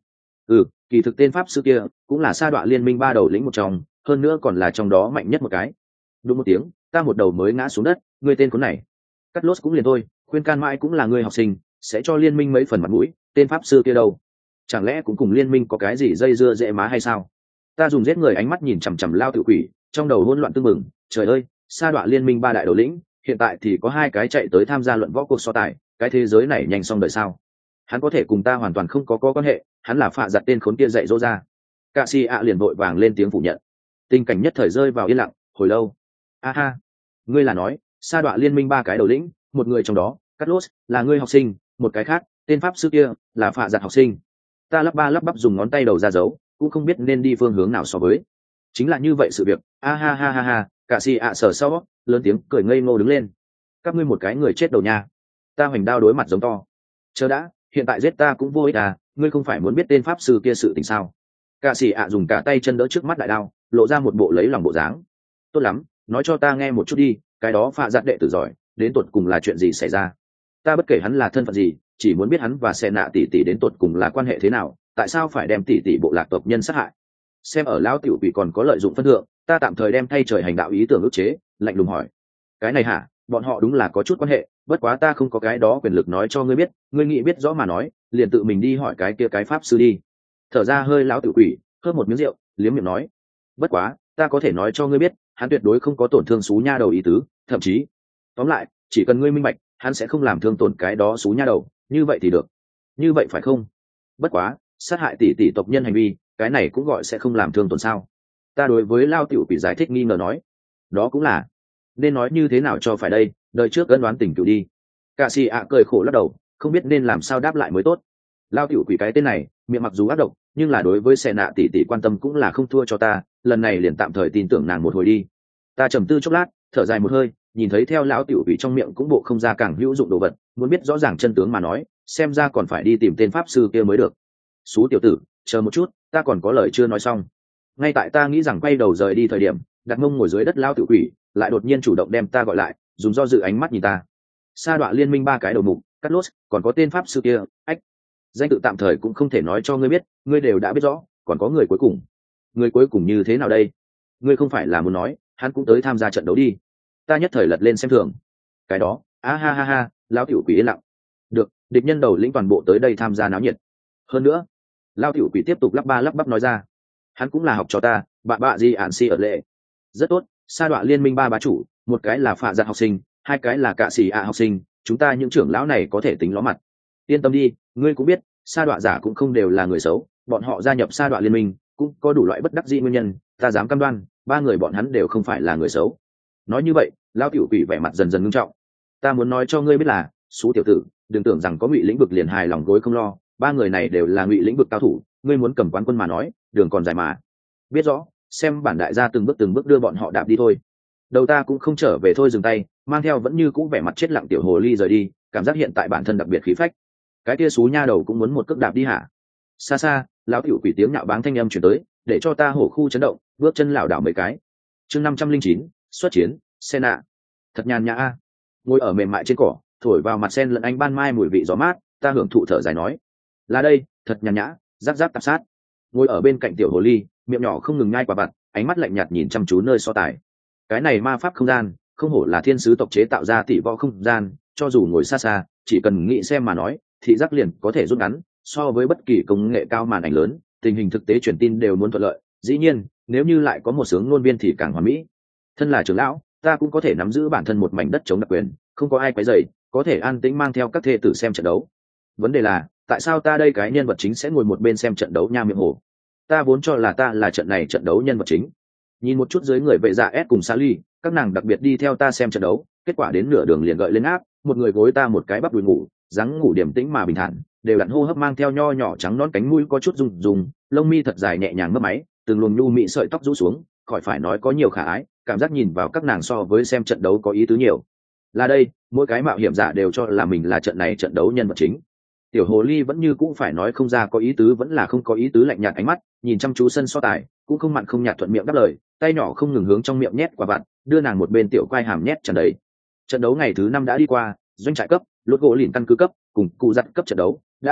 Ừ, kỳ thực tên pháp sư kia cũng là sa đọa liên minh ba đầu lĩnh một trong, hơn nữa còn là trong đó mạnh nhất một cái. Đúng một tiếng, ta một đầu mới ngã xuống đất, ngươi tên khốn này. Cắt lốt cũng liền thôi, khuyên can mãi cũng là ngươi học sinh, sẽ cho liên minh mấy phần mặt mũi, tên pháp sư kia đâu? Chẳng lẽ cũng cùng liên minh có cái gì dây dưa dễ má hay sao? Ta dùng giết người ánh mắt nhìn chằm chằm Lao Tiểu Quỷ, trong đầu hỗn loạn tương mừng, trời ơi, sa đọa liên minh ba đại đầu lĩnh, hiện tại thì có hai cái chạy tới tham gia luận võ cuộc so tài, cái thế giới này nhanh xong đời sao? Hắn có thể cùng ta hoàn toàn không có, có quan hệ, hắn là phạ giặt tên khốn kia dạy dỗ ra. Cạ Si ạ liền vội vàng lên tiếng phủ nhận. Tình cảnh nhất thời rơi vào yên lặng hồi lâu. A ha, ngươi là nói sa đọa liên minh ba cái đầu lĩnh, một người trong đó Cắt Lốt là ngươi học sinh, một cái khác tên pháp sư kia là phạ giặt học sinh. Ta lắp ba lắp bắp dùng ngón tay đầu ra dấu, cũng không biết nên đi phương hướng nào so với. Chính là như vậy sự việc. A ha ha ha ha. Cạ Si ạ sờ sau lớn tiếng cười ngây ngô đứng lên. Các ngươi một cái người chết đầu nha. Ta hoành đao đối mặt giống to. Chờ đã, hiện tại giết ta cũng vô ích à, ngươi không phải muốn biết tên pháp sư kia sự tình sao? Cạ sĩ ạ dùng cả tay chân đỡ trước mắt đại đao, lộ ra một bộ lấy lòng bộ dáng. Tốt lắm, nói cho ta nghe một chút đi, cái đó phạ giặt đệ tử giỏi đến tột cùng là chuyện gì xảy ra? Ta bất kể hắn là thân phận gì, chỉ muốn biết hắn và xe nạ tỷ tỷ đến tột cùng là quan hệ thế nào, tại sao phải đem tỷ tỷ bộ lạc tộc nhân sát hại? Xem ở lão tiểu quỷ còn có lợi dụng phân thượng, ta tạm thời đem thay trời hành đạo ý tưởng ức chế, lạnh lùng hỏi. Cái này hả? Bọn họ đúng là có chút quan hệ, bất quá ta không có cái đó quyền lực nói cho ngươi biết, ngươi nghĩ biết rõ mà nói, liền tự mình đi hỏi cái kia cái pháp sư đi. Thở ra hơi lão tự quỷ, hớp một miếng rượu, liếm miệng nói. Bất quá, ta có thể nói cho ngươi biết, hắn tuyệt đối không có tổn thương xú nha đầu ý tứ, thậm chí, tóm lại, chỉ cần ngươi minh bạch, hắn sẽ không làm thương tổn cái đó xú nha đầu, như vậy thì được. Như vậy phải không? Bất quá, sát hại tỷ tỷ tộc nhân hành vi, cái này cũng gọi sẽ không làm thương tổn sao? Ta đối với lao tiểu quỷ giải thích nghi ngờ nói, đó cũng là, nên nói như thế nào cho phải đây, đời trước ân đoán tình cựu đi. Cạ sĩ ạ cười khổ lắc đầu, không biết nên làm sao đáp lại mới tốt. Lao tiểu quỷ cái tên này miệng mặc dù ác độc, nhưng là đối với xe nạ tỷ tỷ quan tâm cũng là không thua cho ta, lần này liền tạm thời tin tưởng nàng một hồi đi. Ta trầm tư chốc lát, thở dài một hơi, nhìn thấy theo lão tiểu quỷ trong miệng cũng bộ không ra càng hữu dụng đồ vật, muốn biết rõ ràng chân tướng mà nói, xem ra còn phải đi tìm tên pháp sư kia mới được. Xú tiểu tử, chờ một chút, ta còn có lời chưa nói xong. Ngay tại ta nghĩ rằng quay đầu rời đi thời điểm, đặt mông ngồi dưới đất lao tiểu quỷ lại đột nhiên chủ động đem ta gọi lại, dùng do dự ánh mắt nhìn ta. Sa đọa liên minh ba cái đầu mục, Cắt Lốt, còn có tên pháp sư kia, ách, danh tự tạm thời cũng không thể nói cho ngươi biết, ngươi đều đã biết rõ, còn có người cuối cùng. Người cuối cùng như thế nào đây? Ngươi không phải là muốn nói hắn cũng tới tham gia trận đấu đi? Ta nhất thời lật lên xem thường. Cái đó, a ha ha ha, lão tiểu quỷ yên lặng. Được, địch nhân đầu lĩnh toàn bộ tới đây tham gia náo nhiệt. Hơn nữa, lão tiểu quỷ tiếp tục lắp ba lắp bắp nói ra, hắn cũng là học trò ta, bạn bạ gì ản si ở lệ. Rất tốt, sa đọa liên minh ba bá chủ, một cái là phạ giặt học sinh, hai cái là cạ sĩ ạ học sinh, chúng ta những trưởng lão này có thể tính ló mặt. Yên tâm đi, ngươi cũng biết, sa đọa giả cũng không đều là người xấu, bọn họ gia nhập sa đọa liên minh cũng có đủ loại bất đắc dĩ nguyên nhân, ta dám cam đoan, ba người bọn hắn đều không phải là người xấu. Nói như vậy, lão tiểu quỷ vẻ mặt dần dần nghiêm trọng. Ta muốn nói cho ngươi biết là, xú tiểu tử, đừng tưởng rằng có ngụy lĩnh vực liền hài lòng gối không lo, ba người này đều là ngụy lĩnh vực cao thủ, ngươi muốn cầm quán quân mà nói, đường còn dài mà. Biết rõ, xem bản đại gia từng bước từng bước đưa bọn họ đạp đi thôi. Đầu ta cũng không trở về thôi, dừng tay, mang theo vẫn như cũ vẻ mặt chết lặng tiểu hồ ly rời đi, cảm giác hiện tại bản thân đặc biệt khí phách. Cái kia xú nha đầu cũng muốn một cước đạp đi hả? Xa xa, lão tiểu quỷ tiếng nhạo báng thanh âm chuyển tới, để cho ta hổ khu chấn động, bước chân lảo đảo mấy cái. Chương năm trăm linh chín, xuất chiến, xe nạ. Thật nhàn nhã a. Ngồi ở mềm mại trên cỏ, thổi vào mặt sen lẫn ánh ban mai mùi vị gió mát, ta hưởng thụ thở dài nói, là đây, thật nhàn nhã, giáp giáp tạp sát. Ngồi ở bên cạnh tiểu hồ ly, miệng nhỏ không ngừng nhai quả vặt, ánh mắt lạnh nhạt nhìn chăm chú nơi so tài. Cái này ma pháp không gian, không hổ là thiên sứ tộc chế tạo ra tỷ võ không gian, cho dù ngồi xa xa, chỉ cần nghĩ xem mà nói, thị giác liền có thể rút ngắn, so với bất kỳ công nghệ cao màn ảnh lớn, tình hình thực tế truyền tin đều muốn thuận lợi. Dĩ nhiên, nếu như lại có một sướng ngôn viên thì càng hoàn mỹ. Thân là trưởng lão, ta cũng có thể nắm giữ bản thân một mảnh đất chống đặc quyền, không có ai quấy rầy, có thể an tĩnh mang theo các thê tử xem trận đấu. Vấn đề là, tại sao ta đây cái nhân vật chính sẽ ngồi một bên xem trận đấu nha miệng hồ? Ta vốn cho là ta là trận này trận đấu nhân vật chính. Nhìn một chút dưới người vệ dạ S cùng Sally, các nàng đặc biệt đi theo ta xem trận đấu, kết quả đến nửa đường liền gợi lên áp, một người gối ta một cái bắp đùi ngủ, dáng ngủ điềm tĩnh mà bình thản, đều đặn hô hấp mang theo nho nhỏ trắng nón cánh mũi có chút rung rung, lông mi thật dài nhẹ nhàng mấp máy, từng luồng nhu mị sợi tóc rũ xuống, khỏi phải nói có nhiều khả ái, cảm giác nhìn vào các nàng so với xem trận đấu có ý tứ nhiều. Là đây, mỗi cái mạo hiểm giả đều cho là mình là trận này trận đấu nhân vật chính. Tiểu hồ ly vẫn như cũ phải nói không ra có ý tứ vẫn là không có ý tứ, lạnh nhạt ánh mắt nhìn chăm chú sân so tài, cũng không mặn không nhạt thuận miệng đáp lời, tay nhỏ không ngừng hướng trong miệng nhét quả vặt, đưa nàng một bên tiểu quai hàm nhét tràn đầy. Trận đấu ngày thứ năm đã đi qua, doanh trại cấp, lốt gỗ lìn căn cứ cấp cùng cụ giặt cấp trận đấu đã kết thúc,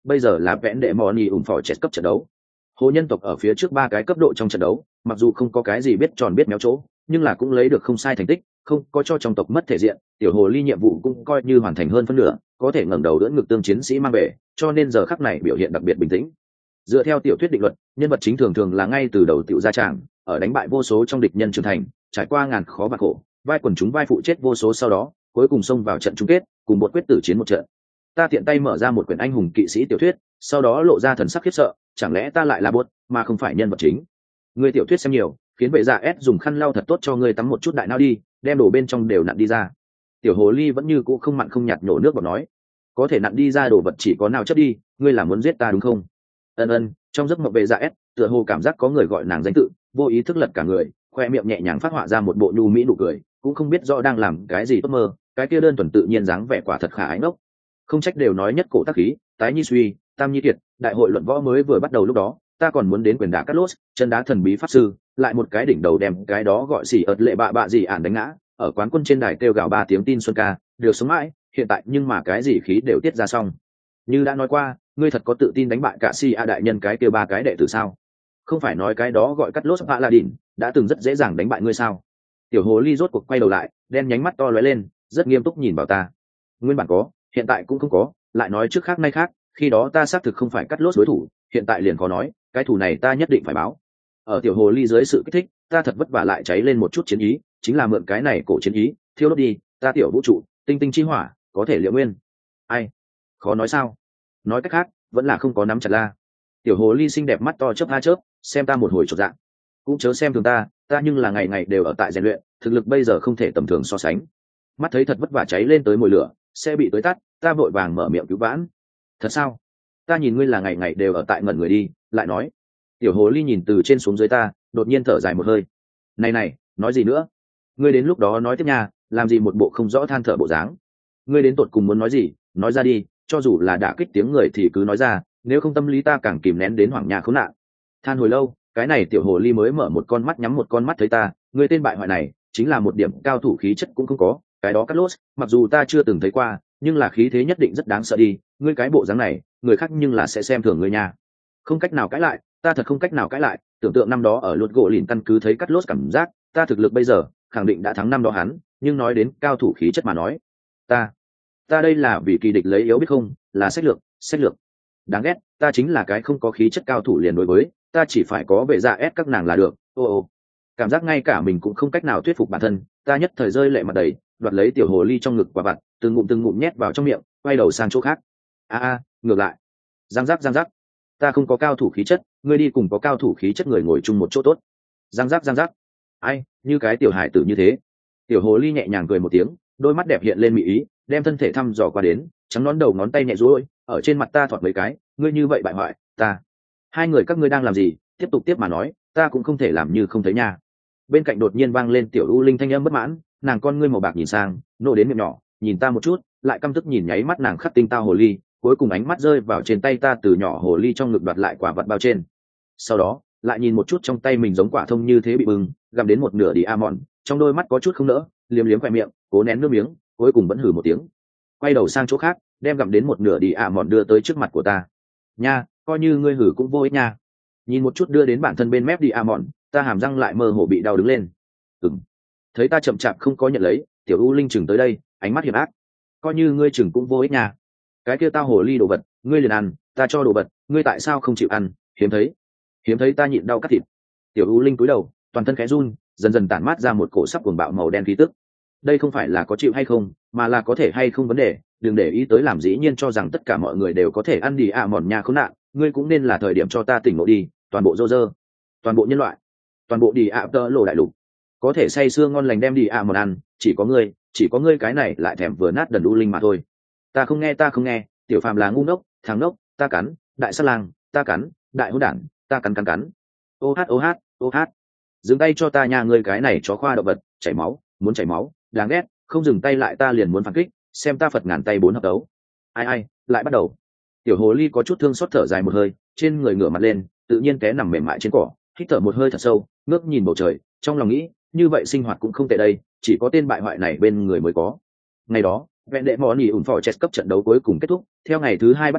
bây giờ là vẽn đệ mò ni ủng phò chết cấp trận đấu. Hồ nhân tộc ở phía trước ba cái cấp độ trong trận đấu, mặc dù không có cái gì biết tròn biết méo chỗ, nhưng là cũng lấy được không sai thành tích, không có cho trong tộc mất thể diện, tiểu hồ ly nhiệm vụ cũng coi như hoàn thành hơn phân nửa, có thể ngẩng đầu đỡ ngực tương chiến sĩ mang về, cho nên giờ khắc này biểu hiện đặc biệt bình tĩnh. Dựa theo tiểu thuyết định luật, nhân vật chính thường thường là ngay từ đầu tiểu ra tràng, ở đánh bại vô số trong địch nhân trưởng thành, trải qua ngàn khó và khổ, vai quần chúng vai phụ chết vô số sau đó, cuối cùng xông vào trận chung kết, cùng một quyết tử chiến một trận. Ta tiện tay mở ra một quyển anh hùng kỵ sĩ tiểu thuyết, sau đó lộ ra thần sắc khiếp sợ, chẳng lẽ ta lại là bốt mà không phải nhân vật chính? Người tiểu thuyết xem nhiều, khiến vệ dạ S dùng khăn lau thật tốt cho ngươi tắm một chút đại não đi, đem đồ bên trong đều nặn đi ra. Tiểu hồ ly vẫn như cũ không mặn không nhạt nhổ nước bọt nói, có thể nặn đi ra đồ vật chỉ có nào chất đi, ngươi là muốn giết ta đúng không? Ân ân, trong giấc mộng vệ dạ S, tựa hồ cảm giác có người gọi nàng danh tự, vô ý thức lật cả người, khoe miệng nhẹ nhàng phát họa ra một bộ nhu mỹ nụ cười, cũng không biết rõ đang làm cái gì tốt mơ, cái kia đơn thuần tự nhiên dáng vẻ quả thật khả ái ngốc. Không trách đều nói nhất cổ tác khí, tái nhi suy, tam nhi kiệt, đại hội luận võ mới vừa bắt đầu lúc đó, ta còn muốn đến quyền đá cắt lốt, chân đá thần bí pháp sư, lại một cái đỉnh đầu đem cái đó gọi xỉ ợt lệ bạ bạ gì ản đánh ngã, ở quán quân trên đài kêu gào ba tiếng tin xuân ca, được sống mãi, hiện tại nhưng mà cái gì khí đều tiết ra xong. Như đã nói qua, ngươi thật có tự tin đánh bại cả si a đại nhân cái kia ba cái đệ tử sao? Không phải nói cái đó gọi cắt lốt Paladin đã từng rất dễ dàng đánh bại ngươi sao? Tiểu hồ ly rốt cuộc quay đầu lại, đen nhánh mắt to lóe lên, rất nghiêm túc nhìn vào ta. Nguyên bản có, hiện tại cũng không có, lại nói trước khác nay khác, khi đó ta xác thực không phải cắt lốt đối thủ, hiện tại liền có nói, cái thủ này ta nhất định phải báo. Ở tiểu hồ ly dưới sự kích thích, ta thật vất vả lại cháy lên một chút chiến ý, chính là mượn cái này cổ chiến ý, thiêu đốt đi, ta tiểu vũ trụ, tinh tinh chi hỏa, có thể liệu nguyên. Ai? Khó nói sao? Nói cách khác, vẫn là không có nắm chặt la. Tiểu hồ ly xinh đẹp mắt to chớp ha chớp, xem ta một hồi chột dạng. Cũng chớ xem thường ta, ta nhưng là ngày ngày đều ở tại rèn luyện, thực lực bây giờ không thể tầm thường so sánh. Mắt thấy thật vất vả cháy lên tới mùi lửa, sẽ bị tới tắt, ta vội vàng mở miệng cứu vãn. Thật sao? Ta nhìn ngươi là ngày ngày đều ở tại ngẩn người đi, lại nói. Tiểu hồ ly nhìn từ trên xuống dưới ta, đột nhiên thở dài một hơi. Này này, nói gì nữa? Ngươi đến lúc đó nói tiếp nha, làm gì một bộ không rõ than thở bộ dáng. Ngươi đến tột cùng muốn nói gì, nói ra đi, cho dù là đả kích tiếng người thì cứ nói ra, nếu không tâm lý ta càng kìm nén đến hoảng nhà khốn nạn. Than hồi lâu, cái này tiểu hồ ly mới mở một con mắt nhắm một con mắt thấy ta, ngươi tên bại hoại này, chính là một điểm cao thủ khí chất cũng không có, cái đó cắt lốt, mặc dù ta chưa từng thấy qua, nhưng là khí thế nhất định rất đáng sợ đi, ngươi cái bộ dáng này, người khác nhưng là sẽ xem thường ngươi nha. Không cách nào cãi lại, ta thật không cách nào cãi lại, tưởng tượng năm đó ở luật gỗ lìn căn cứ thấy cắt lốt cảm giác, ta thực lực bây giờ, khẳng định đã thắng năm đó hắn, nhưng nói đến cao thủ khí chất mà nói, ta, ta đây là vì kỳ địch lấy yếu biết không, là sách lược, sách lược. Đáng ghét, ta chính là cái không có khí chất cao thủ liền đối với, ta chỉ phải có vệ dạ ép các nàng là được, ô ô. Cảm giác ngay cả mình cũng không cách nào thuyết phục bản thân, ta nhất thời rơi lệ mặt đầy, đoạt lấy tiểu hồ ly trong ngực quả vặt, từng ngụm từng ngụm nhét vào trong miệng, quay đầu sang chỗ khác. A a, ngược lại. Giang giác giang giác. Ta không có cao thủ khí chất, ngươi đi cùng có cao thủ khí chất người ngồi chung một chỗ tốt. Giang giác giang giác. Ai, như cái tiểu hải tử như thế. Tiểu hồ ly nhẹ nhàng cười một tiếng, đôi mắt đẹp hiện lên mị ý, đem thân thể thăm dò qua đến, trắng nón đầu ngón tay nhẹ duỗi, ở trên mặt ta thoạt mấy cái, ngươi như vậy bại hoại, ta. Hai người các ngươi đang làm gì? Tiếp tục tiếp mà nói, ta cũng không thể làm như không thấy nha. Bên cạnh đột nhiên vang lên tiểu u linh thanh âm bất mãn, nàng con ngươi màu bạc nhìn sang, nổ đến miệng nhỏ, nhìn ta một chút, lại căm tức nhìn nháy mắt nàng khắc tinh tao hồ ly, cuối cùng ánh mắt rơi vào trên tay ta từ nhỏ hồ ly trong ngực đoạt lại quả vật bao trên. Sau đó, lại nhìn một chút trong tay mình giống quả thông như thế bị bừng, gặm đến một nửa đi a mòn, trong đôi mắt có chút không nỡ, liếm liếm khóe miệng, cố nén nước miếng, cuối cùng vẫn hừ một tiếng. Quay đầu sang chỗ khác, đem gặm đến một nửa đi a mòn đưa tới trước mặt của ta. Nha, coi như ngươi hử cũng vô ích nha. Nhìn một chút đưa đến bản thân bên mép đi a mòn, ta hàm răng lại mơ hồ bị đau đứng lên. Ừm. Thấy ta chậm chạp không có nhận lấy, tiểu u linh chừng tới đây, ánh mắt hiểm ác. Coi như ngươi chừng cũng vô ích nha. Cái kia tao hồ ly đồ vật, ngươi liền ăn, ta cho đồ vật, ngươi tại sao không chịu ăn? Hiếm thấy, hiếm thấy ta nhịn đau cắt thịt. Tiểu u linh cúi đầu, toàn thân khẽ run, dần dần tản mát ra một cổ sắc cuồng bạo màu đen khí tức. Đây không phải là có chịu hay không, mà là có thể hay không vấn đề. Đừng để ý tới làm dĩ nhiên cho rằng tất cả mọi người đều có thể ăn đi à mòn nhà khốn nạn, ngươi cũng nên là thời điểm cho ta tỉnh ngộ đi. Toàn bộ rô rơ, toàn bộ nhân loại, toàn bộ đi ạ tơ lộ đại lục, có thể say sưa ngon lành đem đi ạ mòn ăn, chỉ có ngươi, chỉ có ngươi cái này lại thèm vừa nát đần u linh mà thôi. Ta không nghe, ta không nghe, tiểu phàm là ngu ngốc, thằng ngốc, ta cắn, đại sát lang, ta cắn, đại hỗn đản, ta cắn cắn cắn. Ô hát ô hát ô hát, dừng tay cho ta nha, ngươi cái này chó khoa động vật, chảy máu, muốn chảy máu, đáng ghét, không dừng tay lại ta liền muốn phản kích, xem ta phật ngàn tay bốn hợp đấu. Ai ai, lại bắt đầu. Tiểu hồ ly có chút thương xót thở dài một hơi, trên người ngửa mặt lên, tự nhiên té nằm mềm mại trên cỏ, hít thở một hơi thật sâu, ngước nhìn bầu trời, trong lòng nghĩ, như vậy sinh hoạt cũng không tệ đây, chỉ có tên bại hoại này bên người mới có. Ngày đó, vẹn đệ món nhì ủn phò chết cấp trận đấu cuối cùng kết thúc, theo ngày thứ hai bắt đầu,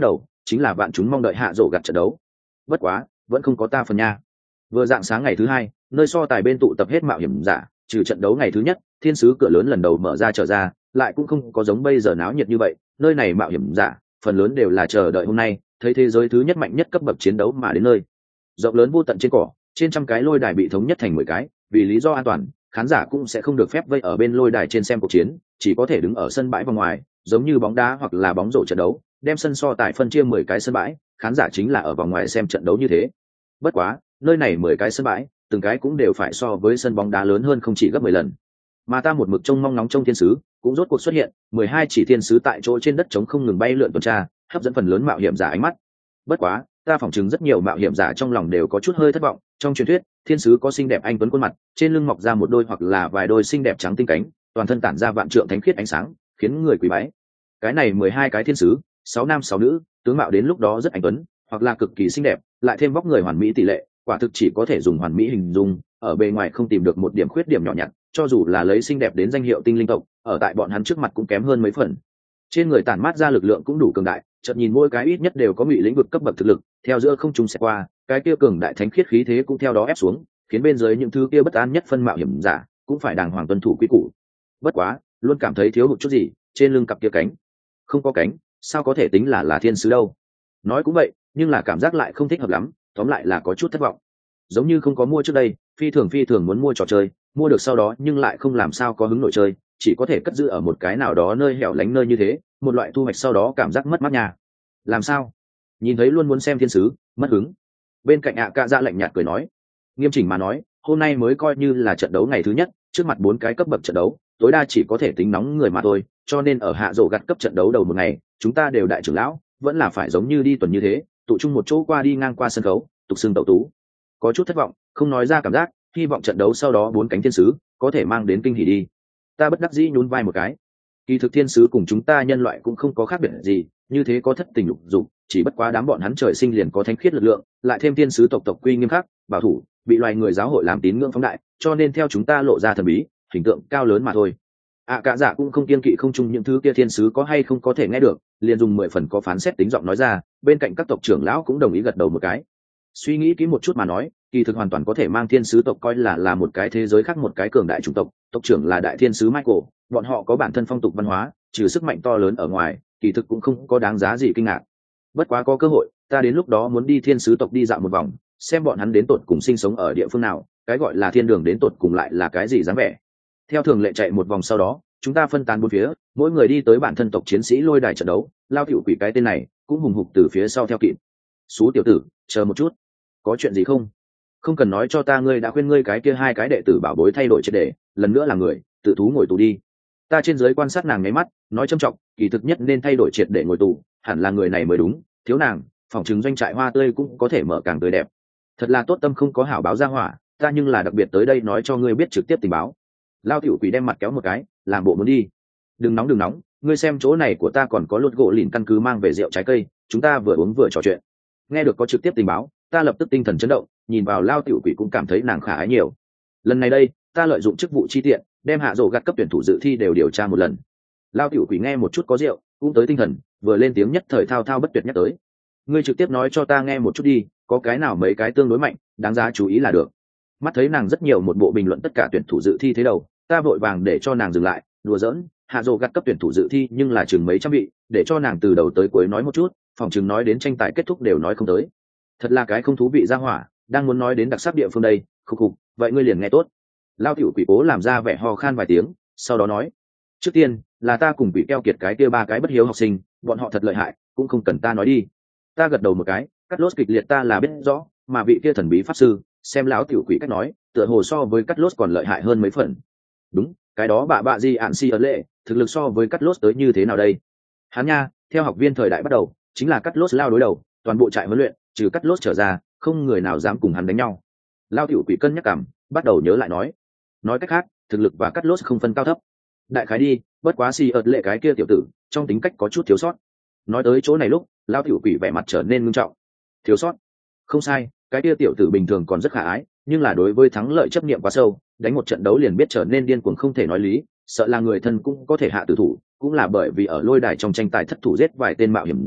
chính là vạn chúng mong đợi hạ rổ gặt trận đấu. Bất quá vẫn không có ta phần nha. Vừa dạng sáng ngày thứ hai, nơi so tài bên tụ tập hết mạo hiểm giả, trừ trận đấu ngày thứ nhất thiên sứ cửa lớn lần đầu mở ra trở ra, lại cũng không có giống bây giờ náo nhiệt như vậy. Nơi này mạo hiểm giả phần lớn đều là chờ đợi hôm nay thấy thế giới thứ nhất mạnh nhất cấp bậc chiến đấu mà đến nơi. Rộng lớn vô tận trên cỏ, trên trăm cái lôi đài bị thống nhất thành mười cái, vì lý do an toàn khán giả cũng sẽ không được phép vây ở bên lôi đài trên xem cuộc chiến, chỉ có thể đứng ở sân bãi vòng ngoài, giống như bóng đá hoặc là bóng rổ trận đấu, đem sân so tài phân chia mười cái sân bãi, khán giả chính là ở vòng ngoài xem trận đấu như thế. Bất quá nơi này mười cái sân bãi từng cái cũng đều phải so với sân bóng đá lớn hơn không chỉ gấp mười lần. Mà ta một mực trông mong nóng trong thiên sứ cũng rốt cuộc xuất hiện, mười hai chỉ thiên sứ tại chỗ trên đất trống không ngừng bay lượn tuần tra, hấp dẫn phần lớn mạo hiểm giả ánh mắt. Bất quá ta phỏng chứng rất nhiều mạo hiểm giả trong lòng đều có chút hơi thất vọng. Trong truyền thuyết thiên sứ có xinh đẹp anh tuấn khuôn mặt, trên lưng mọc ra một đôi hoặc là vài đôi xinh đẹp trắng tinh cánh, toàn thân tản ra vạn trượng thánh khiết ánh sáng, khiến người quý bái. Cái này mười hai cái thiên sứ, sáu nam sáu nữ, tướng mạo đến lúc đó rất anh tuấn, hoặc là cực kỳ xinh đẹp, lại thêm vóc người hoàn mỹ tỷ lệ, quả thực chỉ có thể dùng hoàn mỹ hình dung, ở bề ngoài không tìm được một điểm khuyết điểm nhỏ nhặt, cho dù là lấy xinh đẹp đến danh hiệu tinh linh tộc, ở tại bọn hắn trước mặt cũng kém hơn mấy phần. Trên người tản mát ra lực lượng cũng đủ cường đại, chợt nhìn mỗi cái ít nhất đều có ngụy lĩnh vực cấp bậc thực lực, theo giữa không trung sẽ qua, cái kia cường đại thánh khiết khí thế cũng theo đó ép xuống, khiến bên dưới những thứ kia bất an nhất phân mạo hiểm giả cũng phải đàng hoàng tuân thủ quy củ. Bất quá luôn cảm thấy thiếu hụt chút gì, trên lưng cặp kia cánh không có cánh, sao có thể tính là là thiên sứ đâu. Nói cũng vậy, nhưng là cảm giác lại không thích hợp lắm, tóm lại là có chút thất vọng. Giống như không có mua trước đây, phi thường phi thường muốn mua trò chơi, mua được sau đó nhưng lại không làm sao có hứng nổi chơi, chỉ có thể cất giữ ở một cái nào đó nơi hẻo lánh nơi như thế, một loại thu hoạch sau đó cảm giác mất mát nhà. Làm sao? Nhìn thấy luôn muốn xem thiên sứ, mất hứng. Bên cạnh ạ cạ dạ lạnh nhạt cười nói, nghiêm chỉnh mà nói, hôm nay mới coi như là trận đấu ngày thứ nhất, trước mặt bốn cái cấp bậc trận đấu, tối đa chỉ có thể tính nóng người mà thôi, cho nên ở hạ rổ gặt cấp trận đấu đầu một ngày, chúng ta đều đại trưởng lão, vẫn là phải giống như đi tuần như thế, tụ chung một chỗ qua đi ngang qua sân khấu, tục xưng tẩu tú. Có chút thất vọng, không nói ra cảm giác, hy vọng trận đấu sau đó bốn cánh thiên sứ có thể mang đến kinh hỉ đi. Ta bất đắc dĩ nhún vai một cái. Kỳ thực thiên sứ cùng chúng ta nhân loại cũng không có khác biệt gì, như thế có thất tình lục dục, chỉ bất quá đám bọn hắn trời sinh liền có thánh khiết lực lượng, lại thêm thiên sứ tộc tộc quy nghiêm khắc, bảo thủ, bị loài người giáo hội làm tín ngưỡng phóng đại, cho nên theo chúng ta lộ ra thần bí, hình tượng cao lớn mà thôi. À cả giả cũng không kiên kỵ không chung những thứ kia thiên sứ có hay không có thể nghe được, liền dùng mười phần có phán xét tính giọng nói ra, bên cạnh các tộc trưởng lão cũng đồng ý gật đầu một cái. Suy nghĩ kỹ một chút mà nói, kỳ thực hoàn toàn có thể mang thiên sứ tộc coi là là một cái thế giới khác, một cái cường đại chủng tộc, tộc trưởng là đại thiên sứ Michael, bọn họ có bản thân phong tục văn hóa, trừ sức mạnh to lớn ở ngoài, kỳ thực cũng không có đáng giá gì kinh ngạc. Bất quá có cơ hội, ta đến lúc đó muốn đi thiên sứ tộc đi dạo một vòng, xem bọn hắn đến tột cùng sinh sống ở địa phương nào, cái gọi là thiên đường đến tột cùng lại là cái gì dáng vẻ. Theo thường lệ chạy một vòng sau đó, chúng ta phân tán bốn phía, mỗi người đi tới bản thân tộc chiến sĩ lôi đài trận đấu, lao tiểu quỷ cái tên này cũng hùng hục từ phía sau theo kịp. Sú tiểu tử, chờ một chút, có chuyện gì không? Không cần nói cho ta, ngươi đã khuyên ngươi cái kia hai cái đệ tử bảo bối thay đổi triệt để, lần nữa là người tự thú ngồi tù đi. Ta trên giới quan sát nàng nháy mắt, nói trầm trọng, kỳ thực nhất nên thay đổi triệt để ngồi tù, hẳn là người này mới đúng, thiếu nàng, phòng trừng doanh trại hoa tươi cũng có thể mở càng tươi đẹp. Thật là tốt tâm không có hảo báo ra hỏa, ta nhưng là đặc biệt tới đây nói cho ngươi biết trực tiếp tình báo. Lao tiểu quỷ đem mặt kéo một cái, làm bộ muốn đi. Đừng nóng đừng nóng, ngươi xem chỗ này của ta còn có lột gỗ lìn căn cứ mang về rượu trái cây, chúng ta vừa uống vừa trò chuyện. Nghe được có trực tiếp tình báo, ta lập tức tinh thần chấn động, nhìn vào Lao tiểu quỷ cũng cảm thấy nàng khả ái nhiều. Lần này đây, ta lợi dụng chức vụ chi tiện, đem hạ rổ gặt cấp tuyển thủ dự thi đều điều tra một lần. Lao tiểu quỷ nghe một chút có rượu, cũng tới tinh thần, vừa lên tiếng nhất thời thao thao bất tuyệt nhắc tới. Ngươi trực tiếp nói cho ta nghe một chút đi, có cái nào mấy cái tương đối mạnh, đáng giá chú ý là được. Mắt thấy nàng rất nhiều một bộ bình luận tất cả tuyển thủ dự thi thế đầu, ta vội vàng để cho nàng dừng lại, đùa giỡn, hạ rổ gặt cấp tuyển thủ dự thi nhưng là chừng mấy trăm vị, để cho nàng từ đầu tới cuối nói một chút, phòng chừng nói đến tranh tài kết thúc đều nói không tới. Thật là cái không thú vị ra hỏa, đang muốn nói đến đặc sắc địa phương đây, khục khục, vậy ngươi liền nghe tốt. Lao tiểu quỷ cố làm ra vẻ ho khan vài tiếng, sau đó nói, trước tiên là ta cùng quỷ keo kiệt cái kia ba cái bất hiếu học sinh, bọn họ thật lợi hại, cũng không cần ta nói đi. Ta gật đầu một cái, cắt lốt kịch liệt ta là biết rõ, mà vị kia thần bí pháp sư, xem lão tiểu quỷ cách nói, tựa hồ so với cắt lốt còn lợi hại hơn mấy phần. Đúng, cái đó bà bạ gì ạn si ấn lệ, thực lực so với cắt lốt tới như thế nào đây? Hắn nha, theo học viên thời đại bắt đầu, chính là cắt lốt lao đối đầu, toàn bộ trại huấn luyện, trừ cắt lốt trở ra, không người nào dám cùng hắn đánh nhau. Lao tiểu quỷ cân nhắc cảm, bắt đầu nhớ lại nói, nói cách khác, thực lực và cắt lốt không phân cao thấp. Đại khái đi, bất quá si ớt lệ cái kia tiểu tử, trong tính cách có chút thiếu sót. Nói tới chỗ này lúc, Lao tiểu quỷ vẻ mặt trở nên nghiêm trọng. Thiếu sót? Không sai, cái kia tiểu tử bình thường còn rất khả ái, nhưng là đối với thắng lợi chấp niệm quá sâu, đánh một trận đấu liền biết trở nên điên cuồng không thể nói lý, sợ là người thân cũng có thể hạ tử thủ, cũng là bởi vì ở lôi đài trong tranh tài thất thủ giết vài tên mạo hiểm giả,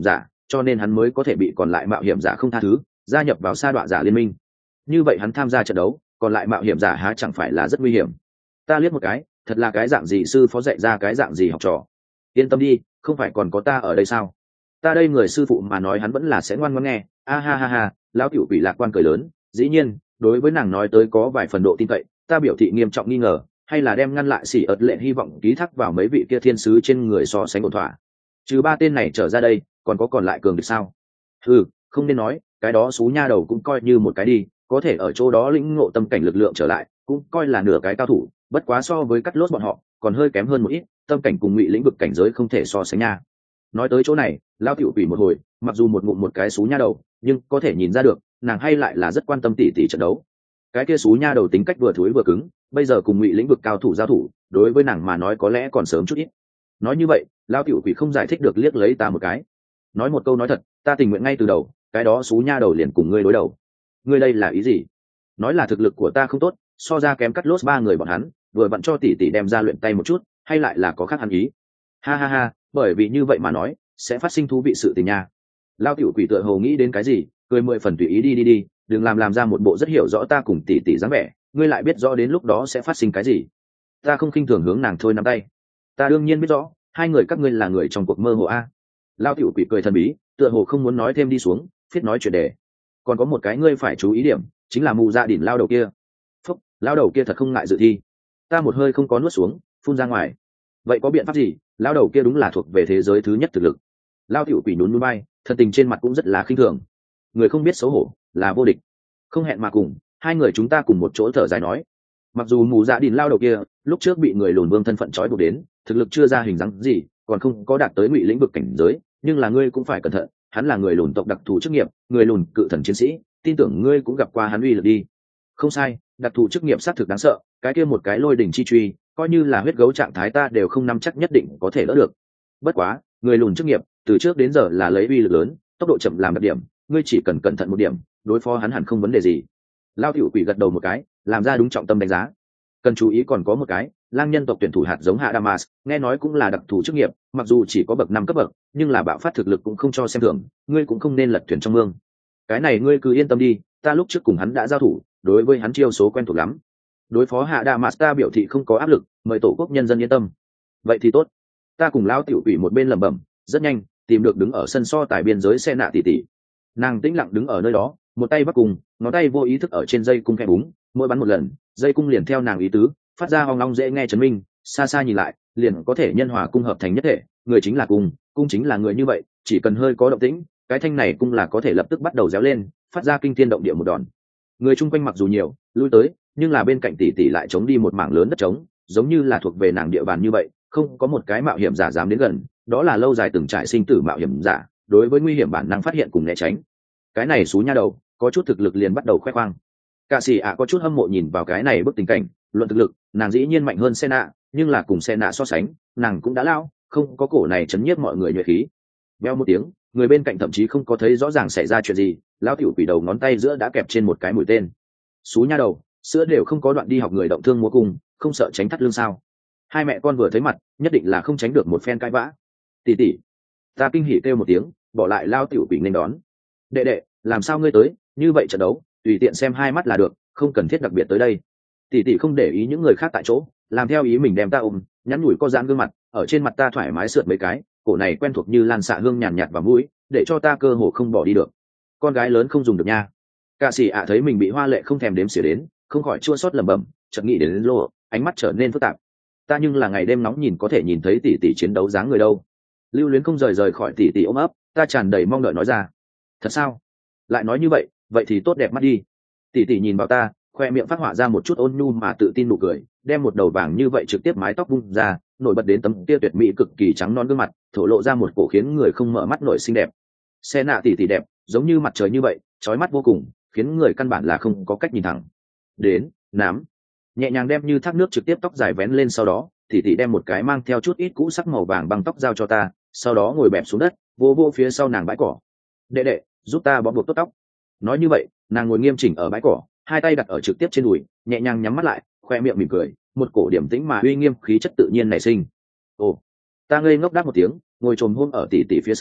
cho nên hắn mới có thể bị còn lại mạo hiểm giả không tha thứ, gia nhập vào sa đọa giả liên minh. Như vậy hắn tham gia trận đấu, còn lại mạo hiểm giả há chẳng phải là rất nguy hiểm. Ta liếc một cái, thật là cái dạng gì sư phó dạy ra cái dạng gì học trò. Yên tâm đi, không phải còn có ta ở đây sao? Ta đây người sư phụ mà nói hắn vẫn là sẽ ngoan ngoãn nghe. A ha ha ha, lão tiểu quỷ lạc quan cười lớn. Dĩ nhiên, đối với nàng nói tới có vài phần độ tin cậy, ta biểu thị nghiêm trọng nghi ngờ, hay là đem ngăn lại xỉ ợt lệ hy vọng ký thác vào mấy vị kia thiên sứ trên người so sánh ổn thỏa. Trừ ba tên này trở ra đây, còn có còn lại cường địch sao? Ừ, không nên nói, cái đó xú nha đầu cũng coi như một cái đi, có thể ở chỗ đó lĩnh ngộ tâm cảnh lực lượng trở lại, cũng coi là nửa cái cao thủ, bất quá so với cắt lốt bọn họ, còn hơi kém hơn một ít, tâm cảnh cùng ngụy lĩnh vực cảnh giới không thể so sánh nha. Nói tới chỗ này, lao tiểu quỷ một hồi, mặc dù một ngụm một cái xú nha đầu, nhưng có thể nhìn ra được, nàng hay lại là rất quan tâm tỉ tỉ trận đấu. Cái kia xú nha đầu tính cách vừa thối vừa cứng, bây giờ cùng ngụy lĩnh vực cao thủ giao thủ, đối với nàng mà nói có lẽ còn sớm chút ít. Nói như vậy, lao tiểu quỷ không giải thích được liếc lấy ta một cái. Nói một câu nói thật, ta tình nguyện ngay từ đầu, cái đó xú nha đầu liền cùng ngươi đối đầu. Ngươi đây là ý gì? Nói là thực lực của ta không tốt, so ra kém cắt lốt ba người bọn hắn, vừa bận cho tỷ tỷ đem ra luyện tay một chút, hay lại là có khác hẳn ý? Ha ha ha, bởi vì như vậy mà nói, sẽ phát sinh thú vị sự tình nha. Lao tiểu quỷ tựa hồ nghĩ đến cái gì, cười mười phần tùy ý đi đi đi, đừng làm làm ra một bộ rất hiểu rõ ta cùng tỷ tỷ dáng vẻ, ngươi lại biết rõ đến lúc đó sẽ phát sinh cái gì. Ta không khinh thường hướng nàng thôi nắm tay. Ta đương nhiên biết rõ, hai người các ngươi là người trong cuộc mơ hồ a. Lao tiểu quỷ cười thần bí, tựa hồ không muốn nói thêm đi xuống, phiết nói chuyện đề. Còn có một cái ngươi phải chú ý điểm, chính là mù dạ đỉnh lao đầu kia. Phúc, lao đầu kia thật không ngại dự thi. Ta một hơi không có nuốt xuống, phun ra ngoài. Vậy có biện pháp gì? Lao đầu kia đúng là thuộc về thế giới thứ nhất thực lực. Lao tiểu quỷ nhún nhún bay, thân tình trên mặt cũng rất là khinh thường. Người không biết xấu hổ là vô địch. Không hẹn mà cùng, hai người chúng ta cùng một chỗ thở dài nói. Mặc dù mù dạ đỉnh lao đầu kia lúc trước bị người lùn vương thân phận trói buộc đến, thực lực chưa ra hình dáng gì, còn không có đạt tới ngụy lĩnh vực cảnh giới, nhưng là ngươi cũng phải cẩn thận, hắn là người lùn tộc đặc thù chức nghiệp, người lùn cự thần chiến sĩ, tin tưởng ngươi cũng gặp qua hắn uy lực đi. Không sai, đặc thù chức nghiệp xác thực đáng sợ, cái kia một cái lôi đỉnh chi truy, coi như là huyết gấu trạng thái ta đều không nắm chắc nhất định có thể đỡ được. Bất quá, người lùn chức nghiệp từ trước đến giờ là lấy uy lực lớn, tốc độ chậm làm đặc điểm, ngươi chỉ cần cẩn thận một điểm, đối phó hắn hẳn không vấn đề gì. Lao tiểu quỷ gật đầu một cái, làm ra đúng trọng tâm đánh giá. Cần chú ý còn có một cái, lang nhân tộc tuyển thủ hạt giống hạ Damas, nghe nói cũng là đặc thù chức nghiệp, mặc dù chỉ có bậc năm cấp bậc, nhưng là bạo phát thực lực cũng không cho xem thường, ngươi cũng không nên lật thuyền trong mương. Cái này ngươi cứ yên tâm đi, ta lúc trước cùng hắn đã giao thủ, đối với hắn chiêu số quen thuộc lắm. Đối phó hạ Damas ta biểu thị không có áp lực, mời tổ quốc nhân dân yên tâm. Vậy thì tốt. Ta cùng lão tiểu quỷ một bên lẩm bẩm, rất nhanh tìm được đứng ở sân so tài biên giới xe nạ tỷ tỷ. Nàng tĩnh lặng đứng ở nơi đó, một tay bắt cùng, ngón tay vô ý thức ở trên dây cung khẽ búng, mỗi bắn một lần, dây cung liền theo nàng ý tứ phát ra hoang long dễ nghe chấn minh, xa xa nhìn lại liền có thể nhân hòa cung hợp thành nhất thể, người chính là cung, cung chính là người, như vậy chỉ cần hơi có động tĩnh, cái thanh này cung là có thể lập tức bắt đầu réo lên, phát ra kinh thiên động địa một đòn. Người chung quanh mặc dù nhiều lui tới, nhưng là bên cạnh tỷ tỷ lại chống đi một mảng lớn đất trống, giống như là thuộc về nàng địa bàn như vậy, không có một cái mạo hiểm giả dám đến gần, đó là lâu dài từng trải sinh tử mạo hiểm giả, đối với nguy hiểm bản năng phát hiện cùng né tránh. Cái này xú nha đầu có chút thực lực liền bắt đầu khoe khoang. Cả xì ạ có chút hâm mộ nhìn vào cái này bức tình cảnh, luận thực lực nàng dĩ nhiên mạnh hơn xe nạ, nhưng là cùng xe nạ so sánh nàng cũng đã lao, không có cổ này chấn nhiếp mọi người nhuệ khí. Veo một tiếng, người bên cạnh thậm chí không có thấy rõ ràng xảy ra chuyện gì, lao tiểu quỷ đầu ngón tay giữa đã kẹp trên một cái mũi tên. Xú nha đầu, sữa đều không có đoạn đi học người động thương múa cung, không sợ tránh thắt lưng sao? Hai mẹ con vừa thấy mặt nhất định là không tránh được một phen cãi vã. Tỷ tỷ, ta kinh hỉ kêu một tiếng, bỏ lại lao tiểu quỷ nên đón. Đệ đệ, làm sao ngươi tới? Như vậy trận đấu tùy tiện xem hai mắt là được, không cần thiết đặc biệt tới đây. Tỷ tỷ không để ý những người khác tại chỗ, làm theo ý mình đem ta ôm, nhắn nhủi co giãn gương mặt, ở trên mặt ta thoải mái sượt mấy cái, cổ này quen thuộc như lan xạ hương nhàn nhạt vào mũi, để cho ta cơ hồ không bỏ đi được. Con gái lớn không dùng được nha. Cả sĩ ạ thấy mình bị hoa lệ không thèm đếm xỉa đến, không khỏi chua xót lẩm bẩm, chợt nghĩ đến lô, ánh mắt trở nên phức tạp. Ta nhưng là ngày đêm nóng nhìn có thể nhìn thấy tỷ tỷ chiến đấu dáng người đâu. Lưu Luyến không rời rời khỏi tỷ tỷ ôm ấp, ta tràn đầy mong đợi nói ra. Thật sao? Lại nói như vậy, vậy thì tốt đẹp mắt đi. Tỷ tỷ nhìn vào ta, khoe miệng phát họa ra một chút ôn nhu mà tự tin nụ cười, đem một đầu vàng như vậy trực tiếp mái tóc vung ra, nổi bật đến tấm kia tuyệt mỹ cực kỳ trắng non gương mặt, thổ lộ ra một cổ khiến người không mở mắt nổi xinh đẹp. Xe nạ tỷ tỷ đẹp, giống như mặt trời như vậy, chói mắt vô cùng, khiến người căn bản là không có cách nhìn thẳng. Đến, nám, nhẹ nhàng đem như thác nước trực tiếp tóc dài vén lên, sau đó tỷ tỷ đem một cái mang theo chút ít cũ sắc màu vàng băng tóc giao cho ta, sau đó ngồi bẹp xuống đất, vô vô phía sau nàng bãi cỏ. Đệ đệ, giúp ta bó buộc tốt tóc. Nói như vậy, nàng ngồi nghiêm chỉnh ở bãi cỏ, hai tay đặt ở trực tiếp trên đùi, nhẹ nhàng nhắm mắt lại, khoe miệng mỉm cười, một cổ điểm tĩnh mà uy nghiêm khí chất tự nhiên nảy sinh. Ồ, ta ngây ngốc đáp một tiếng, ngồi trồm hôm ở tỷ tỷ phía sau,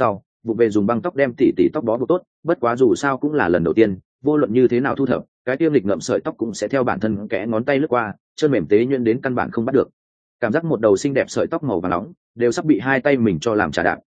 vụ về dùng băng tóc đem tỉ tỉ tóc bó buộc tốt, bất quá dù sao cũng là lần đầu tiên, vô luận như thế nào thu thập, cái tiêm lịch ngậm sợi tóc cũng sẽ theo bản thân kẽ ngón tay lướt qua, chân mềm tế nhuyễn đến căn bản không bắt được. Cảm giác một đầu xinh đẹp sợi tóc màu vàng nóng đều sắp bị hai tay mình cho làm trà đạp,